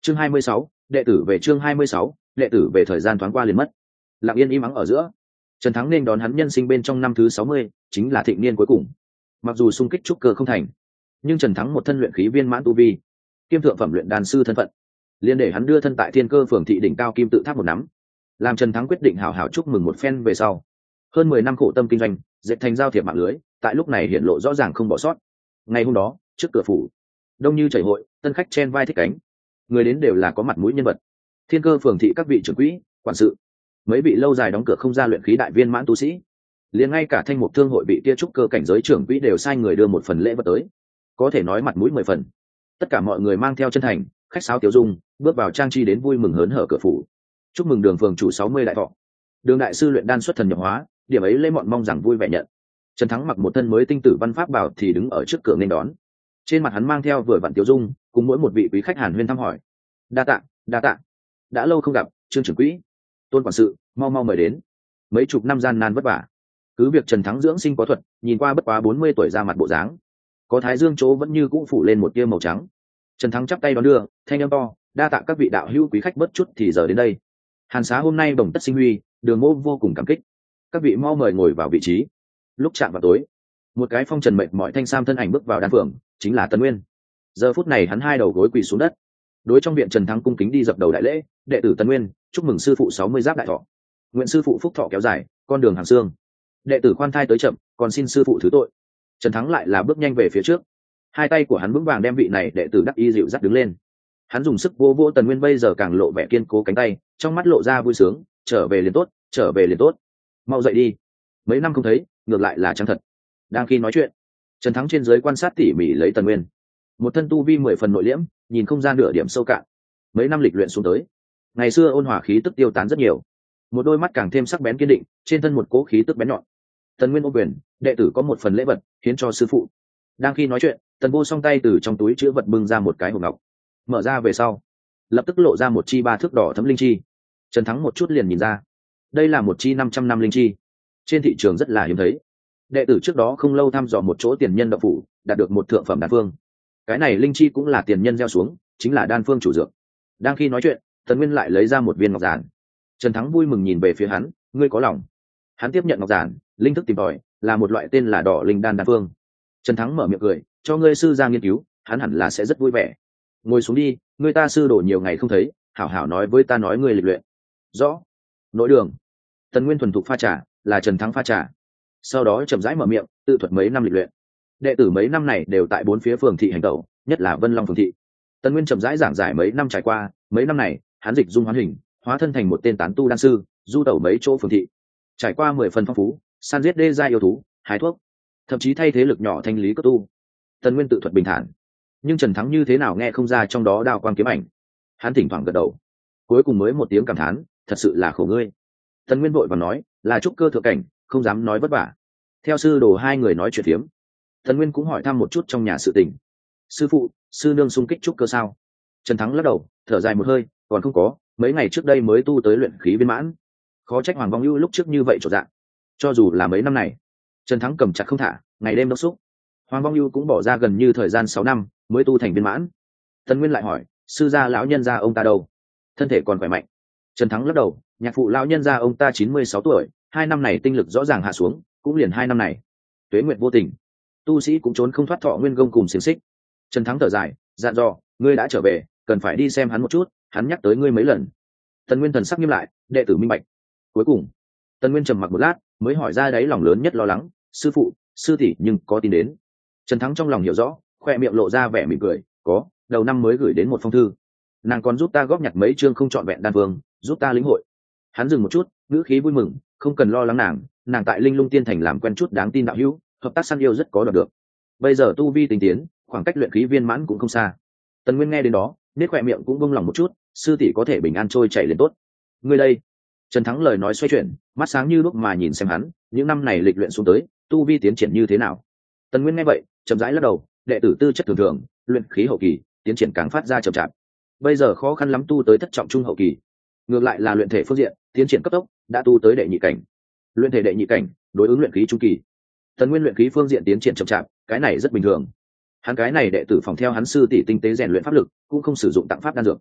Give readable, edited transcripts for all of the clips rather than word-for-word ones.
Chương 26, đệ tử về. Chương 26, đệ tử về. Thời gian thoáng qua liền mất. Lặng yên im ắng ở giữa, Trần Thắng nên đón hắn nhân sinh bên trong năm thứ 60, chính là thịnh niên cuối cùng. Mặc dù xung kích trúc cơ không thành, nhưng Trần Thắng một thân luyện khí viên mãn tu vi, kiêm thượng phẩm luyện đan sư thân phận, liền để hắn đưa thân tại Thiên Cơ phường thị đỉnh cao kim tự tháp một nắm. Làm Trần Thắng quyết định hảo hảo chúc mừng một phen về sau, hơn 10 năm khổ tâm kinh doanh, dệt thành giao thiệp mạng lưới, tại lúc này hiện lộ rõ ràng không bỏ sót. Ngày hôm đó, trước cửa phủ, đông như chảy hội, tân khách chen vai thích cánh, người đến đều là có mặt mũi nhân vật. Thiên Cơ phường thị các vị trưởng quỹ, quản sự, mấy vị lâu dài đóng cửa không ra luyện khí đại viên mãn tu sĩ, liền ngay cả thanh mục thương hội vị kia trúc cơ cảnh giới trưởng quỹ đều sai người đưa một phần lễ vật tới, có thể nói mặt mũi 10 phần. Tất cả mọi người mang theo chân thành, khách sáo tiểu dung, bước vào trang trí đến vui mừng hớn hở cửa phủ. Chúc mừng Đường phường chủ 60 đại thọ. Đường đại sư luyện đan xuất thần nhập hóa, điểm ấy lễ mọn mong rằng vui vẻ nhận. Trần Thắng mặc một thân mới tinh tử văn pháp bảo thì đứng ở trước cửa nên đón. Trên mặt hắn mang theo vừa vặn tiểu dung, cùng mỗi một vị quý khách hàn huyên thăm hỏi. Đa tạ, đa tạ. Đã lâu không gặp, Trương trưởng quỹ, Tôn quản sự, mau mau mời đến. Mấy chục năm gian nan vất vả, cứ việc Trần Thắng dưỡng sinh có thuật, nhìn qua bất quá 40 tuổi ra mặt bộ dáng, có thái dương chỗ vẫn như cũ phủ lên một tia màu trắng. Trần Thắng chắp tay đón đưa, thanh âm to, đa tạ các vị đạo hữu quý khách bớt chút thì giờ đến đây. Hàn xá hôm nay bồng tất sinh huy, Đường mô vô cùng cảm kích. Các vị mau mời ngồi vào vị trí. Lúc chạm vào tối, một cái phong trần mệt mỏi thanh sam thân ảnh bước vào đan phường, chính là Tần Nguyên. Giờ phút này hắn hai đầu gối quỳ xuống đất, đối trong viện Trần Thắng cung kính đi dập đầu đại lễ. Đệ tử Tần Nguyên, chúc mừng sư phụ 60 giáp đại thọ. Nguyện sư phụ phúc thọ kéo dài, con đường hàng xương. Đệ tử khoan thai tới chậm, còn xin sư phụ thứ tội. Trần Thắng lại là bước nhanh về phía trước, hai tay của hắn vững vàng đem vị này đệ tử đắc y dịu dắt đứng lên. Hắn dùng sức vô vô Tần Nguyên bây giờ càng lộ vẻ kiên cố cánh tay, trong mắt lộ ra vui sướng. Trở về liền tốt, trở về liền tốt. Mau dậy đi, mấy năm không thấy, ngược lại là chăng thật. Đang khi nói chuyện, Trần Thắng trên dưới quan sát tỉ mỉ lấy Tần Nguyên, một thân tu vi 10 phần nội liễm, nhìn không ra nửa điểm sâu cạn. Mấy năm lịch luyện xuống tới, ngày xưa ôn hòa khí tức tiêu tán rất nhiều, một đôi mắt càng thêm sắc bén kiên định, trên thân một cỗ khí tức bén nhọn. Tần Nguyên ôm quyền, đệ tử có một phần lễ vật hiến cho sư phụ. Đang khi nói chuyện, Tần Vô song tay từ trong túi chứa vật bưng ra một cái hộp ngọc, mở ra về sau, lập tức lộ ra một chi 3 thước đỏ thấm linh chi. Trần Thắng một chút liền nhìn ra, đây là một chi 500 năm linh chi, trên thị trường rất là hiếm thấy. Đệ tử trước đó không lâu thăm dò một chỗ tiền nhân đậu phủ, đạt được một thượng phẩm đan phương. Cái này linh chi cũng là tiền nhân gieo xuống, chính là đan phương chủ dược. Đang khi nói chuyện, Tần Nguyên lại lấy ra một viên ngọc giản. Trần Thắng vui mừng nhìn về phía hắn, ngươi có lòng. Hắn tiếp nhận ngọc giản, linh thức tìm tòi, là một loại tên là đỏ linh đan đan phương. Trần Thắng mở miệng cười, cho ngươi sư ra nghiên cứu, hắn hẳn là sẽ rất vui vẻ. Ngồi xuống đi, ngươi ta sư đổ nhiều ngày không thấy, hảo hảo nói với ta nói ngươi lịch luyện. Rõ. Nội đường. Tần Nguyên thuần thục pha trà, là Trần Thắng pha trà. Sau đó chậm rãi mở miệng, tự thuật mấy năm lịch luyện. Đệ tử mấy năm này đều tại 4 phía phường thị hành tẩu, nhất là Vân Long phường thị. Tần Nguyên chậm rãi giảng giải mấy năm trải qua, mấy năm này, hắn dịch dung hóa hình, hóa thân thành một tên tán tu đan sư, du tẩu mấy chỗ phường thị. Trải qua 10 phần phong phú, săn giết đê gia yêu thú, hái thuốc, thậm chí thay thế lực nhỏ thanh lý cấp tu. Tần Nguyên tự thuật bình thản, nhưng Trần Thắng như thế nào nghe không ra trong đó đao quang kiếm ảnh. Hắn thỉnh thoảng gật đầu, cuối cùng mới một tiếng cảm thán, thật sự là khổ ngươi. Tần Nguyên vội vàng nói, là trúc cơ thượng cảnh, không dám nói vất vả. Theo sư đồ hai người nói chuyện phiếm, Tần Nguyên cũng hỏi thăm một chút trong nhà sự tình. Sư phụ, sư nương xung kích trúc cơ sao? Trần Thắng lắc đầu, thở dài một hơi, còn không có, mấy ngày trước đây mới tu tới luyện khí viên mãn. Khó trách Hoàng Vong Ưu lúc trước như vậy trọn dạng. Cho dù là mấy năm này, Trần Thắng cầm chặt không thả, ngày đêm đốc xúc. Hoàng Vong Ưu cũng bỏ ra gần như thời gian 6 năm mới tu thành viên mãn. Tần Nguyên lại hỏi, sư gia lão nhân gia ông ta đâu? Thân thể còn khỏe mạnh. Trần Thắng lắc đầu, nhạc phụ lão nhân gia ông ta 96 tuổi, 2 năm này tinh lực rõ ràng hạ xuống, cũng liền 2 năm này. Tuế nguyệt vô tình, tu sĩ cũng trốn không thoát thọ nguyên công cùng xiềng xích. Trần Thắng thở dài, dặn dò, ngươi đã trở về, cần phải đi xem hắn một chút, hắn nhắc tới ngươi mấy lần. Tần Nguyên thần sắc nghiêm lại, đệ tử minh bạch. Cuối cùng, Tần Nguyên trầm mặc một lát, mới hỏi ra đáy lòng lớn nhất lo lắng, sư phụ, sư tỷ nhưng có tin đến? Trần Thắng trong lòng hiểu rõ, khoe miệng lộ ra vẻ mỉm cười, có, đầu năm mới gửi đến một phong thư. Nàng còn giúp ta góp nhặt mấy chương không trọn vẹn đan vương, giúp ta lĩnh hội. Hắn dừng một chút, ngữ khí vui mừng, không cần lo lắng nàng tại Linh Lung Tiên Thành làm quen chút đáng tin đạo hữu, hợp tác săn yêu rất có đoạt được. Bây giờ tu vi tinh tiến, khoảng cách luyện khí viên mãn cũng không xa. Tần Nguyên nghe đến đó, nét khoe miệng cũng buông lòng một chút, sư tỷ có thể bình an trôi chảy lên tốt. Ngươi đây. Trần Thắng lời nói xoay chuyển, mắt sáng như lúc mà nhìn xem hắn, những năm này lịch luyện xuống tới, tu vi tiến triển như thế nào? Tần Nguyên nghe vậy, chậm rãi lắc đầu, đệ tử tư chất thường thường, luyện khí hậu kỳ, tiến triển càng phát ra chậm chạp. Bây giờ khó khăn lắm tu tới thất trọng trung hậu kỳ. Ngược lại là luyện thể phương diện, tiến triển cấp tốc, đã tu tới đệ nhị cảnh. Luyện thể đệ nhị cảnh, đối ứng luyện khí trung kỳ. Tần Nguyên luyện khí phương diện tiến triển chậm chạp, cái này rất bình thường. Hắn cái này đệ tử phòng theo hắn sư tỷ tinh tế rèn luyện pháp lực, cũng không sử dụng tặng pháp đan dược.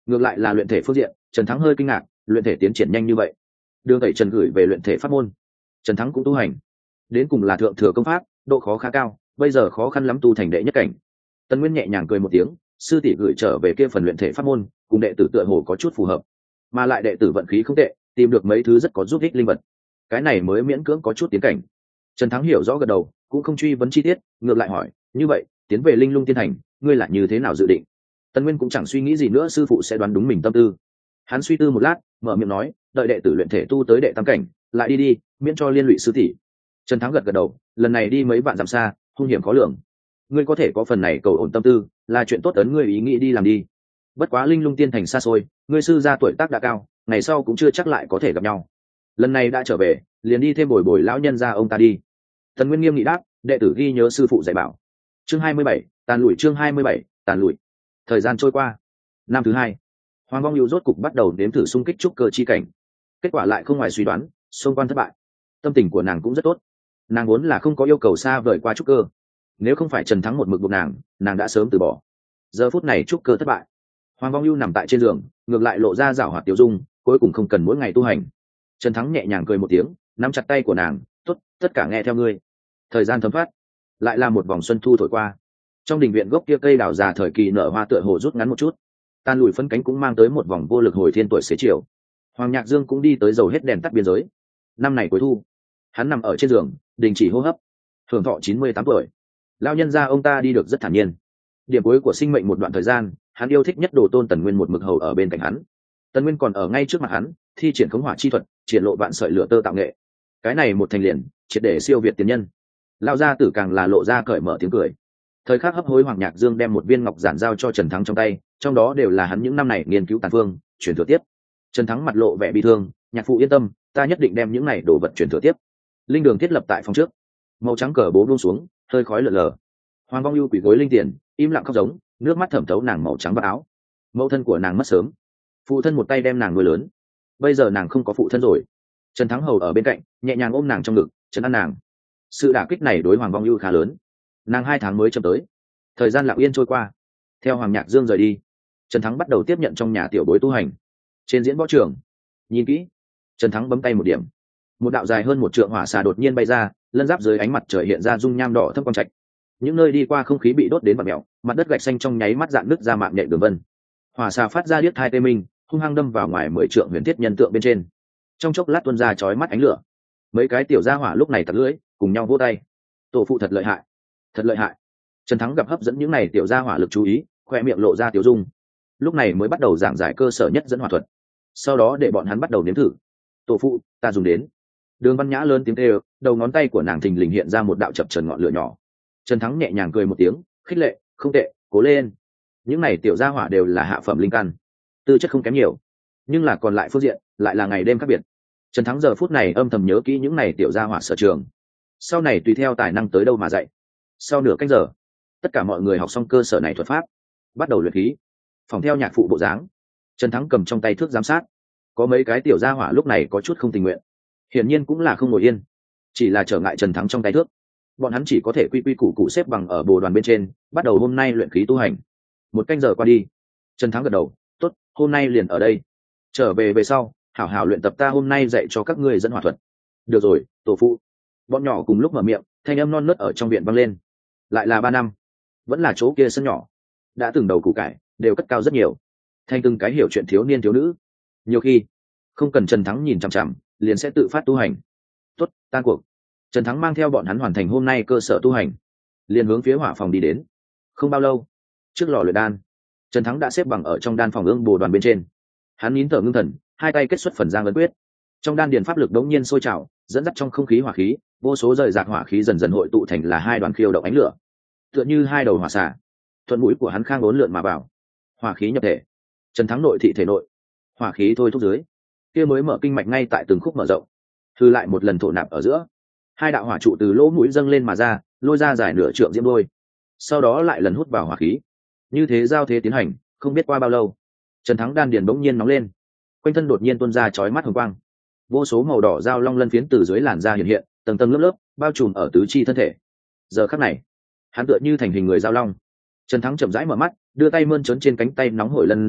Ngược lại là luyện thể phương diện, Trần Thắng hơi kinh ngạc, luyện thể tiến triển nhanh như vậy. Đường Tẩy Trần gửi về luyện thể pháp môn, Trần Thắng cũng tu hành, đến cùng là thượng thừa công pháp, độ khó khá cao, bây giờ khó khăn lắm tu thành đệ nhất cảnh. Tần Nguyên nhẹ nhàng cười một tiếng, sư tỷ gửi trở về kia phần luyện thể pháp môn, cùng đệ tử tựa hồ có chút phù hợp, mà lại đệ tử vận khí không tệ, tìm được mấy thứ rất có giúp ích linh vật, cái này mới miễn cưỡng có chút tiến cảnh. Trần Thắng hiểu rõ gật đầu, cũng không truy vấn chi tiết, ngược lại hỏi, như vậy tiến về Linh Lung Tiên Thành, ngươi là như thế nào dự định? Tần Nguyên cũng chẳng suy nghĩ gì nữa, sư phụ sẽ đoán đúng mình tâm tư. Hắn suy tư một lát, mở miệng nói, đợi đệ tử luyện thể tu tới đệ tam cảnh, lại đi, miễn cho liên lụy sư tỷ. Trần Thắng gật gật đầu, lần này đi mấy vạn dặm xa, hung hiểm khó lường, ngươi có thể có phần này cầu ổn tâm tư, là chuyện tốt, ấn ngươi ý nghĩ đi làm đi. Bất quá Linh Lung Tiên Thành xa xôi, ngươi sư gia tuổi tác đã cao, ngày sau cũng chưa chắc lại có thể gặp nhau. Lần này đã trở về, liền đi thêm bồi bồi lão nhân gia ông ta đi. Tần Nguyên nghiêm nghị đáp, đệ tử ghi nhớ sư phụ dạy bảo. Chương 27, tàn lùi. Chương 27, tàn lùi. Thời gian trôi qua, năm thứ hai, Hoàng Vong Nhu rốt cục bắt đầu nếm thử xung kích trúc cơ chi cảnh. Kết quả lại không ngoài suy đoán, xung quan thất bại. Tâm tình của nàng cũng rất tốt, nàng vốn là không có yêu cầu xa vời qua trúc cơ, nếu không phải Trần Thắng một mực buộc nàng đã sớm từ bỏ. Giờ phút này trúc cơ thất bại, Hoàng Vong Nhu nằm tại trên giường, ngược lại lộ ra giảo hoạt tiêu dung, cuối cùng không cần mỗi ngày tu hành. Trần Thắng nhẹ nhàng cười một tiếng, nắm chặt tay của nàng, tốt, tất cả nghe theo ngươi. Thời gian thấm thoát, lại là một vòng xuân thu thổi qua. Trong đình viện gốc kia cây đào già thời kỳ nở hoa tựa hồ rút ngắn một chút, tan lùi phân cánh cũng mang tới một vòng vô lực hồi thiên tuổi xế chiều. Hoàng Nhạc Dương cũng đi tới dầu hết đèn tắt biên giới. Năm này cuối thu, hắn nằm ở trên giường, đình chỉ hô hấp, hưởng thọ 98 tuổi. Lão nhân gia ông ta đi được rất thản nhiên. Điểm cuối của sinh mệnh một đoạn thời gian, hắn yêu thích nhất Đồ Tôn Tần Nguyên một mực hầu ở bên cạnh hắn. Tần Nguyên còn ở ngay trước mặt hắn, thi triển khống hỏa chi thuật, triển lộ vạn sợi lửa tơ tạo nghệ. Cái này một thành liền, triệt để siêu việt tiền nhân. Lão gia tử càng là lộ ra cởi mở tiếng cười. Thời khắc hấp hối, Hoàng Nhạc Dương đem một viên ngọc giản giao cho Trần Thắng trong tay, trong đó đều là hắn những năm này nghiên cứu tàn phương, truyền thừa tiếp. Trần Thắng mặt lộ vẻ bi thương, nhạc phụ yên tâm, ta nhất định đem những này đồ vật truyền thừa tiếp. Linh đường thiết lập tại phòng trước, màu trắng cờ bố buông xuống, hơi khói lờ lờ. Hoàng Vong Nhu quỳ gối linh tiền, im lặng khóc giống, nước mắt thẩm thấu nàng màu trắng vào áo. Mẫu thân của nàng mất sớm, phụ thân một tay đem nàng nuôi lớn, bây giờ nàng không có phụ thân rồi. Trần Thắng hầu ở bên cạnh, nhẹ nhàng ôm nàng trong ngực, trấn an nàng. Sự đả kích này đối Hoàng Vong Nhu khá lớn, nàng 2 tháng mới chậm tới. Thời gian lặng yên trôi qua, theo Hoàng Nhạc Dương rời đi, Trần Thắng bắt đầu tiếp nhận trong nhà tiểu bối tu hành. Trên diễn võ trường, nhìn kỹ, Trần Thắng bấm tay một điểm, một đạo dài hơn 1 trượng hỏa xà đột nhiên bay ra, lân giáp dưới ánh mặt trời hiện ra dung nham đỏ thâm quang trạch. Những nơi đi qua không khí bị đốt đến vặn mèo, mặt đất gạch xanh trong nháy mắt dạn nứt ra mạng nhện đường vân. Hỏa xà phát ra điếc thai tê minh, hung hăng đâm vào ngoài 10 trượng huyền thiết nhân tượng bên trên. Trong chốc lát tuôn ra chói mắt ánh lửa. Mấy cái tiểu gia hỏa lúc này tặc lưỡi, cùng nhau vỗ tay. Tổ phụ thật lợi hại, thật lợi hại. Trần Thắng gặp hấp dẫn những này tiểu gia hỏa lực chú ý, khoe miệng lộ ra tiểu dung. Lúc này mới bắt đầu giảng giải cơ sở nhất dẫn hỏa thuật, sau đó để bọn hắn bắt đầu nếm thử. Tổ phụ, ta dùng đến. Đường Văn Nhã lớn tiếng kêu, đầu ngón tay của nàng thình lình hiện ra một đạo chập chờn ngọn lửa nhỏ. Trần Thắng nhẹ nhàng cười một tiếng, khích lệ, không tệ, cố lên. Những này tiểu gia hỏa đều là hạ phẩm linh căn, tư chất không kém nhiều, nhưng là còn lại phương diện lại là ngày đêm khác biệt. Trần Thắng giờ phút này âm thầm nhớ kỹ những này tiểu gia hỏa sở trường, sau này tùy theo tài năng tới đâu mà dạy. Sau nửa canh giờ, tất cả mọi người học xong cơ sở này thuật pháp, bắt đầu luyện khí. Phòng theo nhạc phụ bộ dáng, Trần Thắng cầm trong tay thước giám sát. Có mấy cái tiểu gia hỏa lúc này có chút không tình nguyện, hiển nhiên cũng là không ngồi yên, chỉ là trở ngại Trần Thắng trong tay thước. Bọn hắn chỉ có thể quy quy củ củ xếp bằng ở bồ đoàn bên trên, bắt đầu hôm nay luyện khí tu hành. 1 canh giờ qua đi, Trần Thắng gật đầu, tốt, hôm nay liền ở đây. Trở về sau, hảo hảo luyện tập ta hôm nay dạy cho các ngươi dẫn hỏa thuật. Được rồi, tổ phụ. Bọn nhỏ cùng lúc mở miệng, thanh âm non nớt ở trong viện vang lên. Lại là 3 năm, vẫn là chỗ kia sân nhỏ, đã từng đầu củ cải đều cất cao rất nhiều, thành từng cái hiểu chuyện thiếu niên thiếu nữ. Nhiều khi không cần Trần Thắng nhìn chằm chằm, liền sẽ tự phát tu hành. Tốt, tan cuộc. Trần Thắng mang theo bọn hắn hoàn thành hôm nay cơ sở tu hành, liền hướng phía hỏa phòng đi đến. Không bao lâu, trước lò luyện đan, Trần Thắng đã xếp bằng ở trong đan phòng ương bồ đoàn bên trên. Hắn nín thở ngưng thần, hai tay kết xuất phần giang ấn quyết. Trong đan điền pháp lực đống nhiên sôi trào, dẫn dắt trong không khí hỏa khí, vô số rời rạc hỏa khí dần dần hội tụ thành là 2 đoàn khiêu động ánh lửa, tựa như 2 đầu hỏa xà. Thuận mũi của hắn khang uốn lượn mà vào, hỏa khí nhập thể. Trần Thắng nội thị thể nội, hỏa khí thôi thúc dưới, kia mới mở kinh mạch ngay tại từng khúc mở rộng. Thư lại một lần thổ nạp ở giữa, 2 đạo hỏa trụ từ lỗ mũi dâng lên mà ra, lôi ra dài nửa trượng diễm đôi, sau đó lại lần hút vào hỏa khí. Như thế giao thế tiến hành, không biết qua bao lâu, Trần Thắng đan điền bỗng nhiên nóng lên, quanh thân đột nhiên tuôn ra chói mắt hồng quang, vô số màu đỏ dao long lân phiến từ dưới làn da hiện hiện, tầng tầng lớp lớp bao trùm ở tứ chi thân thể. Giờ khắc này, hắn tựa như thành hình người dao long. Trần Thắng chậm rãi mở mắt, đưa tay mơn trớn trên cánh tay nóng hổi lân giáp,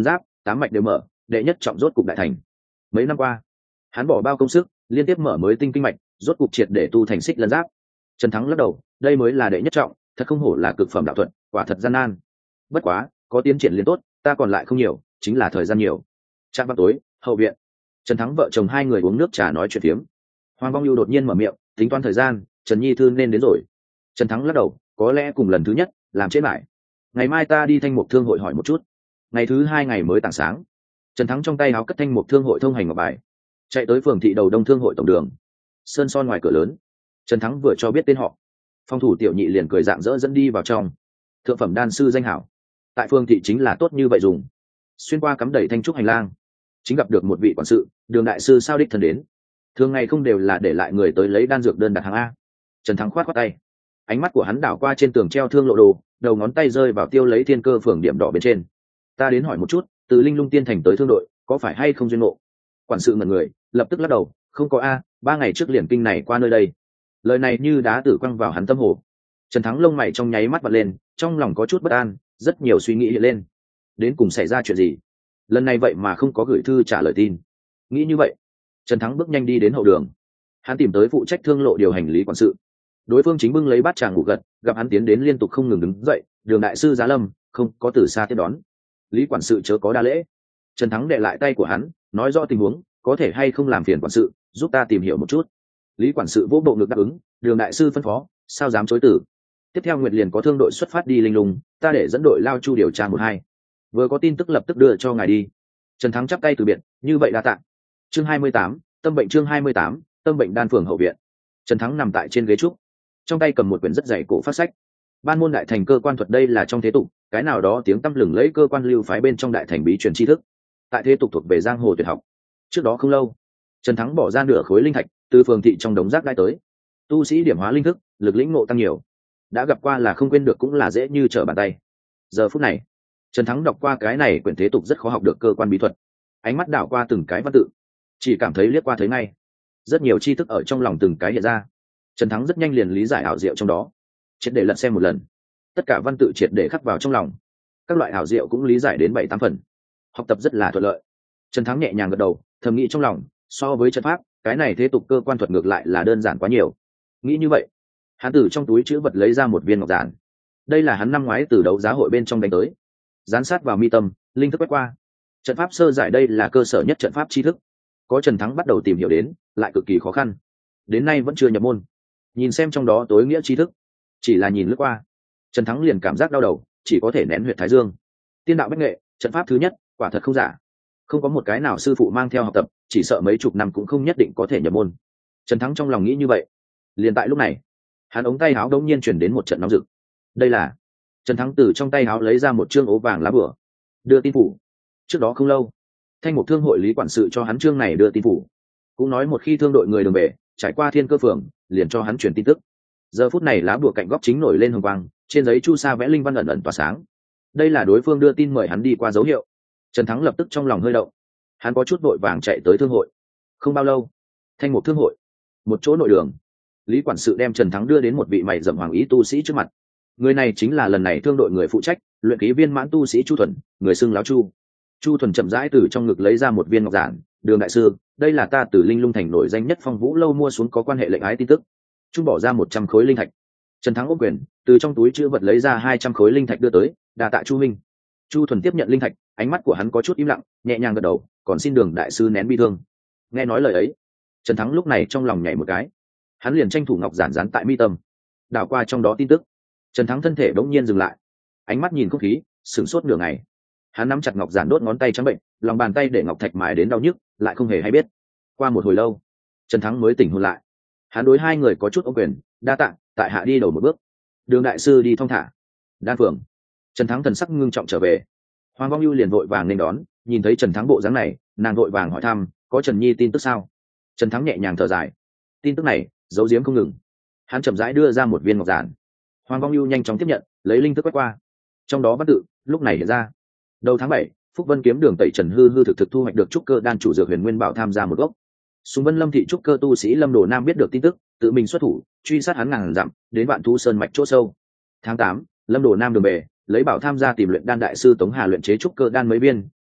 8 mạch đều mở, đệ nhất trọng rốt cục đại thành. Mấy năm qua hắn bỏ bao công sức liên tiếp mở mới tinh kinh mạch, rốt cục triệt để tu thành xích lân giáp. Trần Thắng lắc đầu, đây mới là đệ nhất trọng, thật không hổ là cực phẩm đạo thuật, quả thật gian nan. Bất quá có tiến triển liên tốt, ta còn lại không nhiều, chính là thời gian nhiều. Trạm vào tối, hậu viện, Trần Thắng vợ chồng hai người uống nước trà nói chuyện phiếm. Hoàng Vong Ưu đột nhiên mở miệng, tính toán thời gian, Trần Nhi Thư nên đến rồi. Trần Thắng lắc đầu, có lẽ cùng lần thứ nhất làm trễ lại, ngày mai ta đi Thanh Mục Thương hội hỏi một chút. Ngày thứ hai ngày mới tảng sáng, Trần Thắng trong tay áo cất Thanh Mục Thương hội thông hành ngọc bài, chạy tới phường thị đầu Đông Thương hội tổng đường. Sơn son ngoài cửa lớn, Trần Thắng vừa cho biết tên họ, phòng thủ tiểu nhị liền cười rạng rỡ dẫn đi vào trong. Thượng phẩm đan sư danh hảo, tại phường thị chính là tốt như vậy dùng. Xuyên qua cắm đầy thanh trúc hành lang, chính gặp được một vị quản sự, Đường đại sư sao đích thân đến. Thường ngày không đều là để lại người tới lấy đan dược đơn đặt hàng a. Trần Thắng khoát khoát tay, ánh mắt của hắn đảo qua trên tường treo thương lộ đồ, đầu ngón tay rơi vào tiêu lấy thiên cơ phường điểm đỏ bên trên. Ta đến hỏi một chút, từ Linh Lung Tiên thành tới thương đội, có phải hay không duyên ngộ? Quản sự ngẩn người, lập tức lắc đầu, không có a, 3 ngày trước liền kinh này qua nơi đây. Lời này như đá tử quăng vào hắn tâm hồ. Trần Thắng lông mày trong nháy mắt bật lên, trong lòng có chút bất an, rất nhiều suy nghĩ hiện lên. Đến cùng xảy ra chuyện gì? Lần này vậy mà không có gửi thư trả lời tin. Nghĩ như vậy, Trần Thắng bước nhanh đi đến hậu đường. Hắn tìm tới phụ trách thương lộ điều hành lý quản sự. Đối phương chính bưng lấy bát trà ngủ gật, gặp hắn tiến đến liên tục không ngừng đứng dậy, Đường đại sư giá lâm, không có từ xa tiếp đón. Lý quản sự chớ có đa lễ. Trần Thắng đệ lại tay của hắn, nói rõ tình huống, có thể hay không làm phiền quản sự, giúp ta tìm hiểu một chút. Lý quản sự vỗ bộ ngực đáp ứng, Đường đại sư phân phó, sao dám chối từ. Tiếp theo Nguyệt liền có thương đội xuất phát đi Linh Lung, ta để dẫn đội lao chu điều tra 1-2. Vừa có tin tức lập tức đưa cho ngài đi. Trần Thắng chắp tay từ biệt, như vậy đa tạ. Chương 28, tâm bệnh. Chương 28, tâm bệnh đan phường hậu viện. Trần Thắng nằm tại trên ghế trúc, trong tay cầm một quyển rất dày cổ phát sách. Ban môn đại thành cơ quan thuật, đây là trong thế tục cái nào đó tiếng tăm lừng lẫy cơ quan lưu phái bên trong đại thành bí truyền tri thức, tại thế tục thuộc về giang hồ tuyệt học. Trước đó không lâu, Trần Thắng bỏ ra nửa khối linh thạch từ phường thị trong đống rác đai tới. Tu sĩ điểm hóa linh thức, lực lĩnh ngộ tăng nhiều, đã gặp qua là không quên được, cũng là dễ như trở bàn tay. Giờ phút này, Trần Thắng đọc qua cái này quyển thế tục rất khó học được cơ quan bí thuật, ánh mắt đảo qua từng cái văn tự, chỉ cảm thấy liếc qua thấy ngay, rất nhiều tri thức ở trong lòng từng cái hiện ra. Trần Thắng rất nhanh liền lý giải ảo diệu trong đó, triệt để lật xem một lần, tất cả văn tự triệt để khắc vào trong lòng, các loại ảo diệu cũng lý giải đến 7-8 phần, học tập rất là thuận lợi. Trần Thắng nhẹ nhàng gật đầu, thầm nghĩ trong lòng, so với trận pháp, cái này thế tục cơ quan thuật ngược lại là đơn giản quá nhiều. Nghĩ như vậy, hắn từ trong túi chữ vật lấy ra một viên ngọc giản. Đây là hắn năm ngoái từ đấu giá hội bên trong đánh tới, dán sát vào mi tâm, linh thức quét qua. Trận pháp sơ giải, đây là cơ sở nhất trận pháp tri thức, có Trần Thắng bắt đầu tìm hiểu đến, lại cực kỳ khó khăn, đến nay vẫn chưa nhập môn. Nhìn xem trong đó tối nghĩa tri thức, chỉ là nhìn lướt qua, Trần Thắng liền cảm giác đau đầu, chỉ có thể nén huyệt thái dương. Tiên đạo bách nghệ, trận pháp thứ nhất, quả thật không giả. Không có một cái nào sư phụ mang theo học tập, chỉ sợ mấy chục năm cũng không nhất định có thể nhập môn. Trần Thắng trong lòng nghĩ như vậy. Liền tại lúc này, hắn ống tay áo đống nhiên chuyển đến một trận nóng rực. Đây là Trần Thắng từ trong tay áo lấy ra một chương ố vàng lá bửa, đưa tin phủ. Trước đó không lâu, Thanh Mục Thương hội lý quản sự cho hắn chương này đưa tin phủ, cũng nói một khi thương đội người đường về trải qua Thiên Cơ phường, liền cho hắn truyền tin tức. Giờ phút này lá bùa cạnh góc chính nổi lên hồng quang, trên giấy chu sa vẽ linh văn ẩn ẩn tỏa sáng. Đây là đối phương đưa tin mời hắn đi qua dấu hiệu. Trần Thắng lập tức trong lòng hơi động, hắn có chút vội vàng chạy tới thương hội. Không bao lâu, Thanh Mục Thương hội, một chỗ nội đường, lý quản sự đem Trần Thắng đưa đến một vị mày rậm hoàng ý tu sĩ trước mặt. Người này chính là lần này thương đội người phụ trách, luyện khí viên mãn tu sĩ Chu Thuần, người xưng láo Chu. Chu Thuần chậm rãi từ trong ngực lấy ra một viên ngọc giản, Đường đại sư, đây là ta từ Linh Lung thành nổi danh nhất Phong Vũ lâu mua xuống có quan hệ lệnh ái tin tức. Chu bỏ ra 100 khối linh thạch. Trần Thắng ôm quyền, từ trong túi chữ vật lấy ra 200 khối linh thạch đưa tới, đa tạ Chu minh. Chu Thuần tiếp nhận linh thạch, ánh mắt của hắn có chút im lặng, nhẹ nhàng gật đầu, còn xin Đường đại sư nén bi thương. Nghe nói lời ấy, Trần Thắng lúc này trong lòng nhảy một cái, hắn liền tranh thủ ngọc giản dán tại mi tâm, đảo qua trong đó tin tức. Trần Thắng thân thể bỗng nhiên dừng lại, ánh mắt nhìn không khí, sửng sốt nửa ngày. Hắn nắm chặt ngọc giản, đốt ngón tay trắng bệnh, lòng bàn tay để ngọc thạch mài đến đau nhức, lại không hề hay biết. Qua một hồi lâu, Trần Thắng mới tỉnh hồn lại. Hắn đối hai người có chút ôm quyền, đa tạ, tại hạ đi đầu một bước. Đường đại sư đi thong thả. Đan phường. Trần Thắng thần sắc ngưng trọng trở về. Hoàng Vong Ưu liền vội vàng nên đón, nhìn thấy Trần Thắng bộ dáng này, nàng vội vàng hỏi thăm, có Trần Nhi tin tức sao? Trần Thắng nhẹ nhàng thở dài, tin tức này giấu giếm không ngừng. Hắn chậm rãi đưa ra một viên ngọc giản. Hoàng Vong Ưu nhanh chóng tiếp nhận, lấy linh thức quét qua. Trong đó văn tự lúc này hiện ra. Đầu tháng 7, Phúc Vân kiếm đường tẩy Trần hư hư thực thực thu hoạch được trúc cơ đan chủ dược Huyền Nguyên Bảo tham gia một gốc. Sùng Vân Lâm thị trúc cơ tu sĩ Lâm Đồ Nam biết được tin tức, tự mình xuất thủ, truy sát hắn ngàn dặm, đến Vạn Thu Sơn mạch chỗ sâu. Tháng 8, Lâm Đồ Nam đường về, lấy bảo tham gia tìm luyện đan đại sư Tống Hà luyện chế trúc cơ đan mấy viên,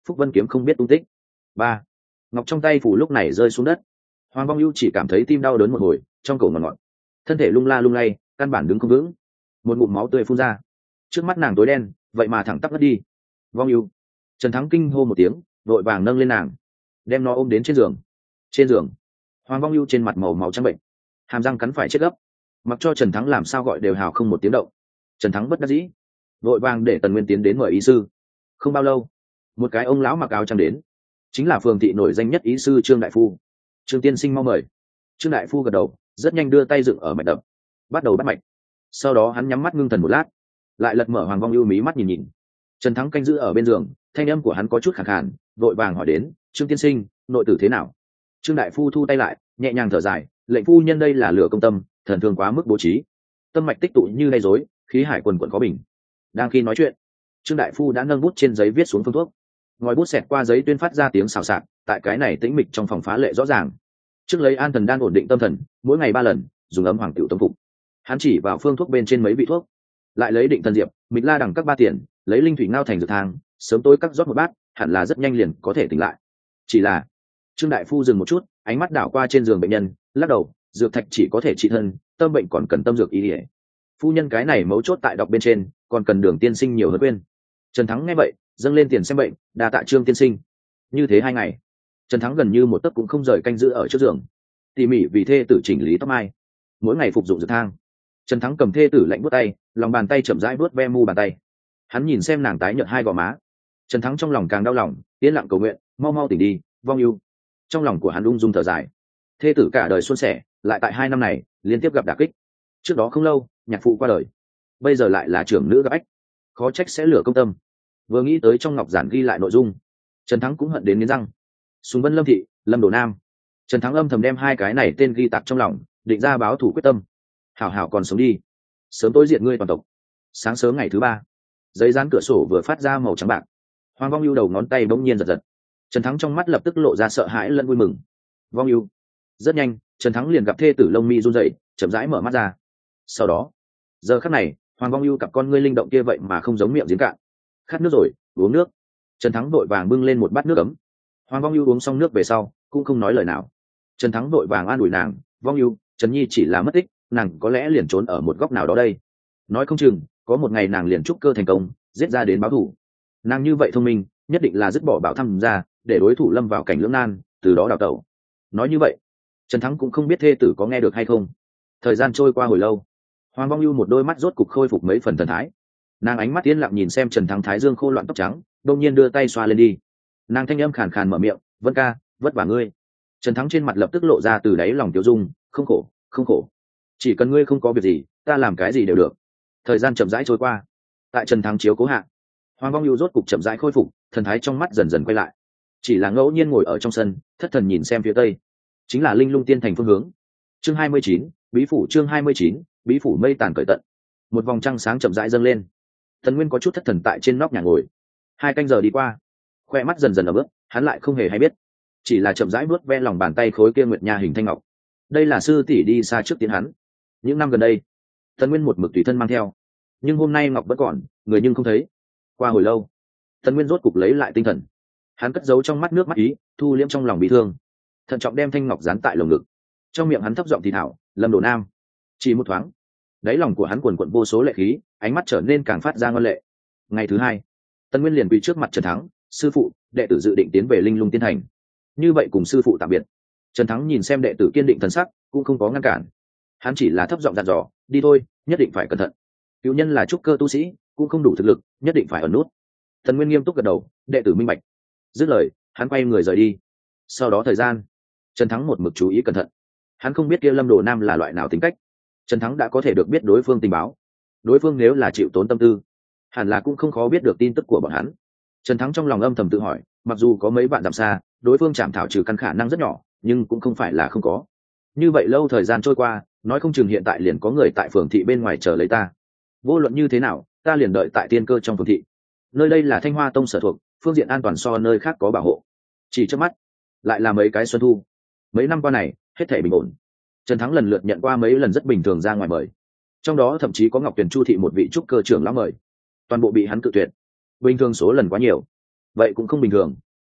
Phúc Vân kiếm không biết tung tích. Ba, ngọc trong tay phủ lúc này rơi xuống đất. Hoàng Vong Ưu chỉ cảm thấy tim đau đớn một hồi, trong cổ ngọt ngọt, thân thể lung la lung lay, căn bản đứng không vững. Một ngụm máu tươi phun ra, trước mắt nàng tối đen, vậy mà thẳng tắp ngất đi. Vong Ưu, Trần Thắng kinh hô một tiếng, vội vàng nâng lên nàng, đem nó ôm đến trên giường. Trên giường, Hoàng Vong Ưu trên mặt màu máu trắng bệnh, hàm răng cắn phải chết gấp, mặc cho Trần Thắng làm sao gọi đều hào không một tiếng động. Trần Thắng bất đắc dĩ, vội vàng để Tần Nguyên tiến đến mời y sư. Không bao lâu, một cái ông lão mặc áo trắng đến, chính là phường thị nổi danh nhất y sư Trương đại phu. Trương tiên sinh mau mời. Trương đại phu gật đầu, rất nhanh đưa tay dựng ở mạch đập, bắt đầu bắt mạch. Sau đó hắn nhắm mắt ngưng thần một lát, lại lật mở Hoàng Vong Ưu mí mắt nhìn nhìn. Trần Thắng canh giữ ở bên giường, thanh âm của hắn có chút khàn khàn, vội vàng hỏi đến: Trương tiên sinh, nội tử thế nào? Trương đại phu thu tay lại, nhẹ nhàng thở dài: lệnh phu nhân đây là lửa công tâm, thần thương quá mức bố trí, tâm mạch tích tụ như gây rối, khí hải quần quần khó bình. Đang khi nói chuyện, Trương đại phu đã nâng bút trên giấy viết xuống phương thuốc. Ngòi bút xẹt qua giấy tuyên phát ra tiếng xào xạc, tại cái này tĩnh mịch trong phòng phá lệ rõ ràng. Trước lấy an thần đan ổn định tâm thần, mỗi ngày 3 lần, dùng ấm hoàng tiểu tâm phục. Hắn chỉ vào phương thuốc bên trên mấy vị thuốc, lại lấy định thần diệp, mịch la đằng các 3 tiền, lấy linh thủy ngao thành dược thang, sớm tối cắt rót một bát, hẳn là rất nhanh liền có thể tỉnh lại. Chỉ là, Trương đại phu dừng một chút, ánh mắt đảo qua trên giường bệnh nhân, lắc đầu: dược thạch chỉ có thể trị thân, tâm bệnh còn cần tâm dược y lý. Phu nhân cái này mấu chốt tại đọc bên trên, còn cần Đường tiên sinh nhiều hơn quên. Trần Thắng nghe vậy, dâng lên tiền xem bệnh, đa tạ Trương tiên sinh. Như thế 2 ngày, Trần Thắng gần như một tấc cũng không rời canh giữ ở trước giường, tỉ mỉ vì thê tử chỉnh lý tóc mai, mỗi ngày phục dụng dược thang. Trần Thắng cầm thê tử lạnh buốt tay, lòng bàn tay chậm rãi buốt ve mu bàn tay. Hắn nhìn xem nàng tái nhợt 2 gò má, Trần Thắng trong lòng càng đau lòng, yên lặng cầu nguyện: mau mau tỉnh đi, Vong Ưu. Trong lòng của hắn ung dung thở dài, thê tử cả đời suôn sẻ, lại tại 2 năm này liên tiếp gặp đả kích. Trước đó không lâu, nhạc phụ qua đời, bây giờ lại là trưởng nữ gặp ách, khó trách sẽ lửa công tâm. Vừa nghĩ tới trong ngọc giản ghi lại nội dung, Trần Thắng cũng hận đến nghiến răng. Sùng Vân Lâm thị, Lâm Đồ Nam. Trần Thắng âm thầm đem 2 cái này tên ghi tạc trong lòng, định ra báo thủ quyết tâm. Hảo hảo còn sống đi, sớm tối diệt ngươi toàn tộc. Sáng sớm ngày thứ 3, giấy dán cửa sổ vừa phát ra màu trắng bạc. Hoàng Vong Ưu đầu ngón tay bỗng nhiên giật giật. Trần Thắng trong mắt lập tức lộ ra sợ hãi lẫn vui mừng. Vong Ưu. Rất nhanh, Trần Thắng liền gặp thê tử lông mi run rẩy, chậm rãi mở mắt ra. Sau đó, giờ khắc này, Hoàng Vong Ưu cặp con ngươi linh động kia vậy mà không giống miệng giếng cạn. Khát nước rồi, uống nước. Trần Thắng vội vàng bưng lên một bát nước ấm. Hoàng Vong Ưu uống xong nước về sau, cũng không nói lời nào. Trần Thắng vội vàng an ủi nàng: Vong Ưu, Trần Nhi chỉ là mất tích, nàng có lẽ liền trốn ở một góc nào đó đây. Nói không chừng, có một ngày nàng liền trúc cơ thành công, giết ra đến báo thù. Nàng như vậy thông minh, nhất định là dứt bỏ Bảo Thăm ra, để đối thủ lâm vào cảnh lưỡng nan, từ đó đào tẩu. Nói như vậy, Trần Thắng cũng không biết thê tử có nghe được hay không. Thời gian trôi qua hồi lâu, Hoàng Vong Ưu một đôi mắt rốt cục khôi phục mấy phần thần thái. Nàng ánh mắt yên lặng nhìn xem Trần Thắng thái dương khô loạn tóc trắng, đột nhiên đưa tay xoa lên đi. Nàng thanh âm khàn khàn mở miệng: Vân ca, vất vả ngươi. Trần Thắng trên mặt lập tức lộ ra từ đáy lòng tiêu dung: không khổ, không khổ. Chỉ cần ngươi không có việc gì, ta làm cái gì đều được. Thời gian chậm rãi trôi qua, tại Trần Thắng chiếu cố hạ, Hoàng Vong Ưu rốt cục chậm rãi khôi phục, thần thái trong mắt dần dần quay lại. Chỉ là ngẫu nhiên ngồi ở trong sân, thất thần nhìn xem phía tây, chính là Linh Lung Tiên thành phương hướng. Chương 29, bí phủ. Chương 29, bí phủ. Mây tàn cởi tận, một vòng trăng sáng chậm rãi dâng lên. Thần Nguyên có chút thất thần tại trên nóc nhà ngồi. 2 canh giờ đi qua, khoe mắt dần dần ở bước, hắn lại không hề hay biết, chỉ là chậm rãi bước ve lòng bàn tay khối kia nguyệt nha hình thanh ngọc. Đây là sư tỷ đi xa trước tiến hắn. Những năm gần đây, Thần Nguyên một mực tùy thân mang theo, nhưng hôm nay ngọc vẫn còn, người nhưng không thấy. Qua hồi lâu, Thần Nguyên rốt cục lấy lại tinh thần, hắn cất giấu trong mắt nước mắt ý, thu liễm trong lòng bị thương, thận trọng đem thanh ngọc dán tại lồng ngực. Trong miệng hắn thấp giọng thì thảo: Lâm Đồ Nam. Chỉ một thoáng, đáy lòng của hắn quần quận vô số lệ khí, ánh mắt trở nên càng phát ra ngoan lệ. Ngày thứ 2, Tân Nguyên liền quỳ trước mặt Trần Thắng: sư phụ, đệ tử dự định tiến về Linh Lung Tiên thành. Như vậy cùng sư phụ tạm biệt. Trần Thắng nhìn xem đệ tử kiên định thần sắc, cũng không có ngăn cản. Hắn chỉ là thấp giọng dặn dò: đi thôi, nhất định phải cẩn thận. Cựu nhân là trúc cơ tu sĩ, cũng không đủ thực lực, nhất định phải ẩn nút. Thần Nguyên nghiêm túc gật đầu: đệ tử minh bạch. Dứt lời, hắn quay người rời đi. Sau đó thời gian, Trần Thắng một mực chú ý cẩn thận. Hắn không biết kia Lâm Đồ Nam là loại nào tính cách. Trần Thắng đã có thể được biết đối phương tình báo. Đối phương nếu là chịu tốn tâm tư, hẳn là cũng không khó biết được tin tức của bọn hắn. Trần Thắng trong lòng âm thầm tự hỏi, mặc dù có mấy bạn dặm xa, đối phương chạm thảo trừ căn khả năng rất nhỏ, nhưng cũng không phải là không có. Như vậy lâu thời gian trôi qua, nói không chừng hiện tại liền có người tại phường thị bên ngoài chờ lấy ta. Vô luận như thế nào, ta liền đợi tại tiên cơ trong phường thị. Nơi đây là Thanh Hoa Tông sở thuộc, phương diện an toàn so nơi khác có bảo hộ. Chỉ trước mắt, lại là mấy cái xuân thu. Mấy năm qua này, hết thảy bình ổn. Trần Thắng lần lượt nhận qua mấy lần rất bình thường ra ngoài mời, trong đó thậm chí có Ngọc Tuyền Chu thị một vị trúc cơ trưởng lão mời, toàn bộ bị hắn cự tuyệt. Bình thường số lần quá nhiều, vậy cũng không bình thường.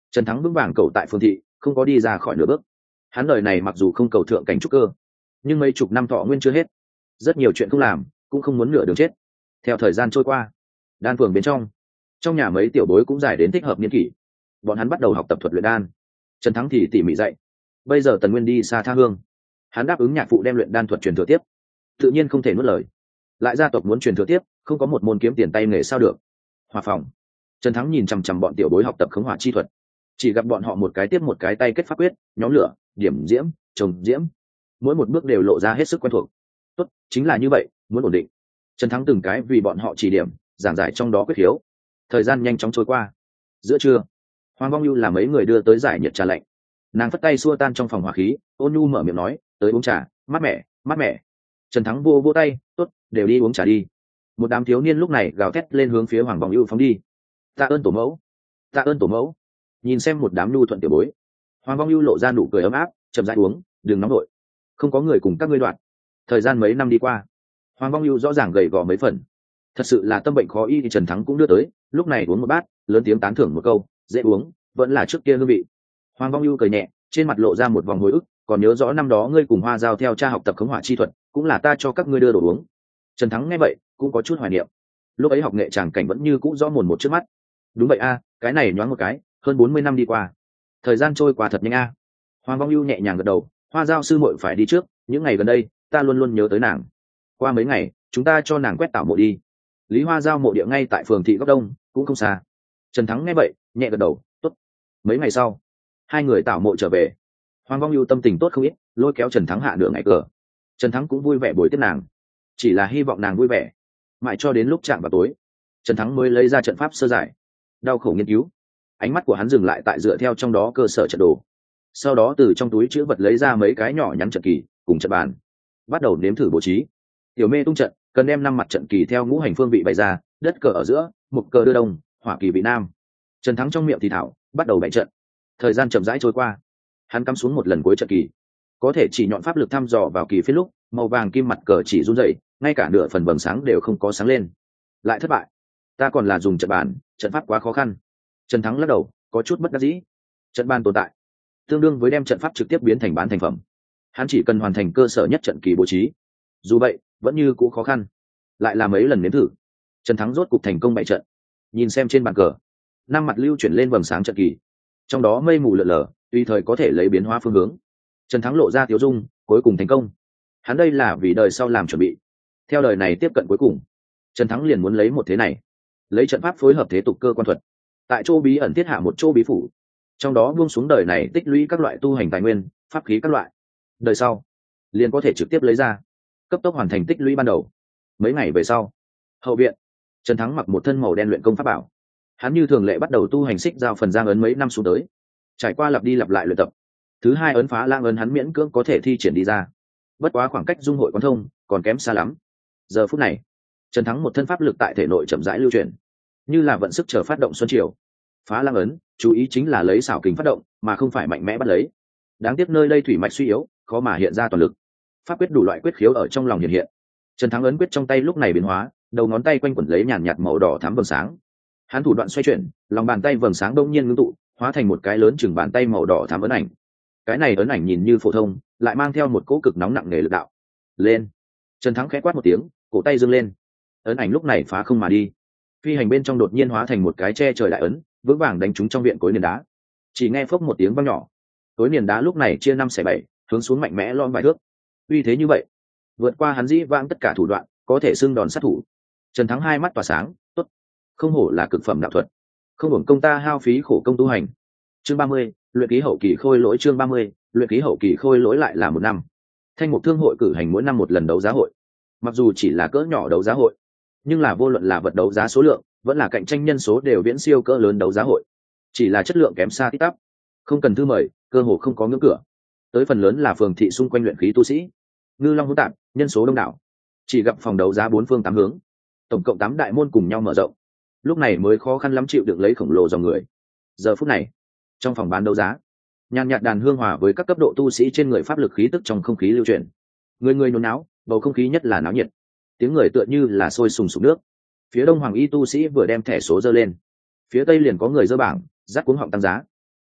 Trần Thắng vững vàng cầu tại phương thị, không có đi ra khỏi nửa bước. Hắn đời này mặc dù không cầu thượng cảnh trúc cơ, nhưng mấy chục năm thọ nguyên chưa hết, rất nhiều chuyện không làm, cũng không muốn nửa đường chết. Theo thời gian trôi qua, đan phường bên trong nhà mấy tiểu bối cũng giải đến thích hợp niên kỷ, bọn hắn bắt đầu học tập thuật luyện đan. Trần Thắng thì tỉ mỉ dạy. Bây giờ Tần Nguyên đi xa tha hương, hắn đáp ứng nhạc phụ đem luyện đan thuật truyền thừa tiếp, tự nhiên không thể nuốt lời. Lại gia tộc muốn truyền thừa tiếp, không có một môn kiếm tiền tay nghề sao được. Hòa phòng, Trần Thắng nhìn chằm chằm bọn tiểu bối học tập khống hỏa chi thuật, chỉ gặp bọn họ một cái tiếp một cái tay kết pháp quyết, nhóm lửa, điểm diễm, trồng diễm, mỗi một bước đều lộ ra hết sức quen thuộc. Tốt, chính là như vậy, muốn ổn định. Trần Thắng từng cái vì bọn họ chỉ điểm, giảng giải trong đó quyết khiếu. Thời gian nhanh chóng trôi qua. Giữa trưa, Hoàng Vong Ưu làm mấy người đưa tới giải nhiệt trà lạnh. Nàng phất tay xua tan trong phòng hỏa khí, ôn nhu mở miệng nói, tới uống trà, mát mẻ, mát mẻ. Trần Thắng vô vô tay, tốt, đều đi uống trà đi. Một đám thiếu niên lúc này gào thét lên hướng phía Hoàng Vong Ưu phóng đi. Tạ ơn tổ mẫu, tạ ơn tổ mẫu. Nhìn xem một đám nhu thuận tiểu bối, Hoàng Vong Ưu lộ ra nụ cười ấm áp, chậm rãi uống, đừng nóng nổi, không có người cùng các ngươi đoạn. Thời gian mấy năm đi qua, Hoàng Vong Ưu rõ ràng gầy gò mấy phần, thật sự là tâm bệnh khó y. Thì Trần Thắng cũng đưa tới, lúc này uống một bát, lớn tiếng tán thưởng một câu, dễ uống, vẫn là trước kia hương vị. Hoàng Vong Ưu cười nhẹ, trên mặt lộ ra một vòng hồi ức, còn nhớ rõ năm đó ngươi cùng Hoa Giao theo cha học tập khống hỏa chi thuật, cũng là ta cho các ngươi đưa đồ uống. Trần Thắng nghe vậy cũng có chút hoài niệm, lúc ấy học nghệ tràng cảnh vẫn như cũ rõ mồn một trước mắt. Đúng vậy a, cái này nhoáng một cái, hơn 40 năm đi qua, thời gian trôi qua thật nhanh a. Hoàng Vong Ưu nhẹ nhàng gật đầu, Hoa Giao sư muội phải đi trước, những ngày gần đây ta luôn luôn nhớ tới nàng. Qua mấy ngày chúng ta cho nàng quét tảo mộ đi. Lý Hoa Giao mộ địa ngay tại phường thị góc đông, cũng không xa. Trần Thắng nghe vậy nhẹ gật đầu, tốt. Mấy ngày sau, hai người tảo mộ trở về. Hoàng Vong Ưu tâm tình tốt không ít, lôi kéo Trần Thắng hạ nửa ngày cờ. Trần Thắng cũng vui vẻ bồi tiếp nàng, chỉ là hy vọng nàng vui vẻ. Mãi cho đến lúc chạm vào tối, Trần Thắng mới lấy ra trận pháp sơ giải, đau khổ nghiên cứu. Ánh mắt của hắn dừng lại tại dựa theo trong đó cơ sở trận đồ, sau đó từ trong túi chữ vật lấy ra mấy cái nhỏ nhắn trận kỳ cùng trận bàn, bắt đầu nếm thử bố trí. Tiểu mê tung trận cần đem 5 mặt trận kỳ theo ngũ hành phương vị bày ra, đất cờ ở giữa, mục cờ đưa đông, hỏa kỳ vị nam. Trần Thắng trong miệng thì thảo, bắt đầu bày trận. Thời gian chậm rãi trôi qua, hắn cắm xuống một lần cuối trận kỳ, có thể chỉ nhọn pháp lực thăm dò vào kỳ phiên lúc màu vàng kim mặt cờ chỉ run rẩy, ngay cả nửa phần vầng sáng đều không có sáng lên. Lại thất bại. Ta còn là dùng trận bàn, trận pháp quá khó khăn. Trần Thắng lắc đầu, có chút bất đắc dĩ. Trận bàn tồn tại tương đương với đem trận pháp trực tiếp biến thành bán thành phẩm, hắn chỉ cần hoàn thành cơ sở nhất trận kỳ bố trí. Dù vậy vẫn như cũ khó khăn, lại là mấy lần nếm thử, Trần Thắng rốt cục thành công bày trận. Nhìn xem trên bàn cờ, 5 mặt lưu chuyển lên vầng sáng trận kỳ, trong đó mây mù lượn lờ, tùy thời có thể lấy biến hóa phương hướng. Trần Thắng lộ ra tiếu dung, cuối cùng thành công. Hắn đây là vì đời sau làm chuẩn bị, theo đời này tiếp cận cuối cùng, Trần Thắng liền muốn lấy một thế này, lấy trận pháp phối hợp thế tục cơ quan thuật, tại chỗ bí ẩn thiết hạ một chỗ bí phủ, trong đó buông xuống đời này tích lũy các loại tu hành tài nguyên, pháp khí các loại, đời sau liền có thể trực tiếp lấy ra, cấp tốc hoàn thành tích lũy ban đầu. Mấy ngày về sau, hậu viện, Trần Thắng mặc một thân màu đen luyện công pháp bảo, hắn như thường lệ bắt đầu tu hành xích giao phần giang ấn. Mấy năm xuống tới, trải qua lặp đi lặp lại luyện tập, thứ 2 ấn phá lang ấn hắn miễn cưỡng có thể thi triển đi ra, bất quá khoảng cách dung hội quán thông còn kém xa lắm. Giờ phút này, Trần Thắng một thân pháp lực tại thể nội chậm rãi lưu chuyển, như là vận sức chờ phát động xuân triều. Phá lang ấn chú ý chính là lấy xảo kình phát động, mà không phải mạnh mẽ bắt lấy. Đáng tiếc nơi đây thủy mạch suy yếu, khó mà hiện ra toàn lực. Pháp quyết đủ loại quyết khiếu ở trong lòng hiện hiện. Trần Thắng ấn quyết trong tay lúc này biến hóa, đầu ngón tay quanh quẩn lấy nhàn nhạt màu đỏ thắm vầng sáng. Hắn thủ đoạn xoay chuyển, lòng bàn tay vầng sáng đông nhiên ngưng tụ, hóa thành một cái lớn chừng bàn tay màu đỏ thắm ấn ảnh. Cái này ấn ảnh nhìn như phổ thông, lại mang theo một cỗ cực nóng nặng nề lực đạo. Lên! Trần Thắng khẽ quát một tiếng, cổ tay giương lên. Ấn ảnh lúc này phá không mà đi, phi hành bên trong đột nhiên hóa thành một cái che trời đại ấn, vững vàng đánh trúng trong viện cối nền đá. Chỉ nghe phốc một tiếng vang nhỏ, cối nền đá lúc này chia 5 xẻ 7, hướng xuống mạnh mẽ lom vài thước. Uy thế như vậy, vượt qua hắn dĩ vãng tất cả thủ đoạn, có thể xưng đòn sát thủ. Trần Thắng hai mắt tỏa sáng, tốt, không hổ là cực phẩm đạo thuật, không hưởng công ta hao phí khổ công tu hành. Chương 30, luyện ký hậu kỳ khôi lỗi. Chương 30, luyện ký hậu kỳ khôi lỗi. Lại là một năm. Thanh Mục Thương hội cử hành mỗi năm một lần đấu giá hội, mặc dù chỉ là cỡ nhỏ đấu giá hội, nhưng là vô luận là vật đấu giá số lượng vẫn là cạnh tranh nhân số đều viễn siêu cỡ lớn đấu giá hội, chỉ là chất lượng kém xa tít tắp, không cần thư mời, cơ hồ không có ngưỡng cửa. Tới phần lớn là phường thị xung quanh luyện khí tu sĩ, ngư long hỗn tạp, nhân số đông đảo, chỉ gặp phòng đấu giá 4 phương 8 hướng, tổng cộng 8 đại môn cùng nhau mở rộng, lúc này mới khó khăn lắm chịu đựng lấy khổng lồ dòng người. Giờ phút này, trong phòng bán đấu giá, nhàn nhạt đàn hương hòa với các cấp độ tu sĩ trên người pháp lực khí tức trong không khí lưu chuyển, người người nôn náo, bầu không khí nhất là náo nhiệt, tiếng người tựa như là sôi sùng sục nước. Phía đông hoàng y tu sĩ vừa đem thẻ số dơ lên, phía tây liền có người dơ bảng dắt cuống họng tăng giá.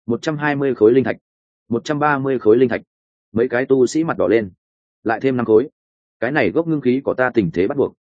120 khối linh thạch, 130 khối linh thạch. Mấy cái tu sĩ mặt đỏ lên. Lại thêm 5 khối. Cái này gốc ngưng khí của ta tình thế bắt buộc.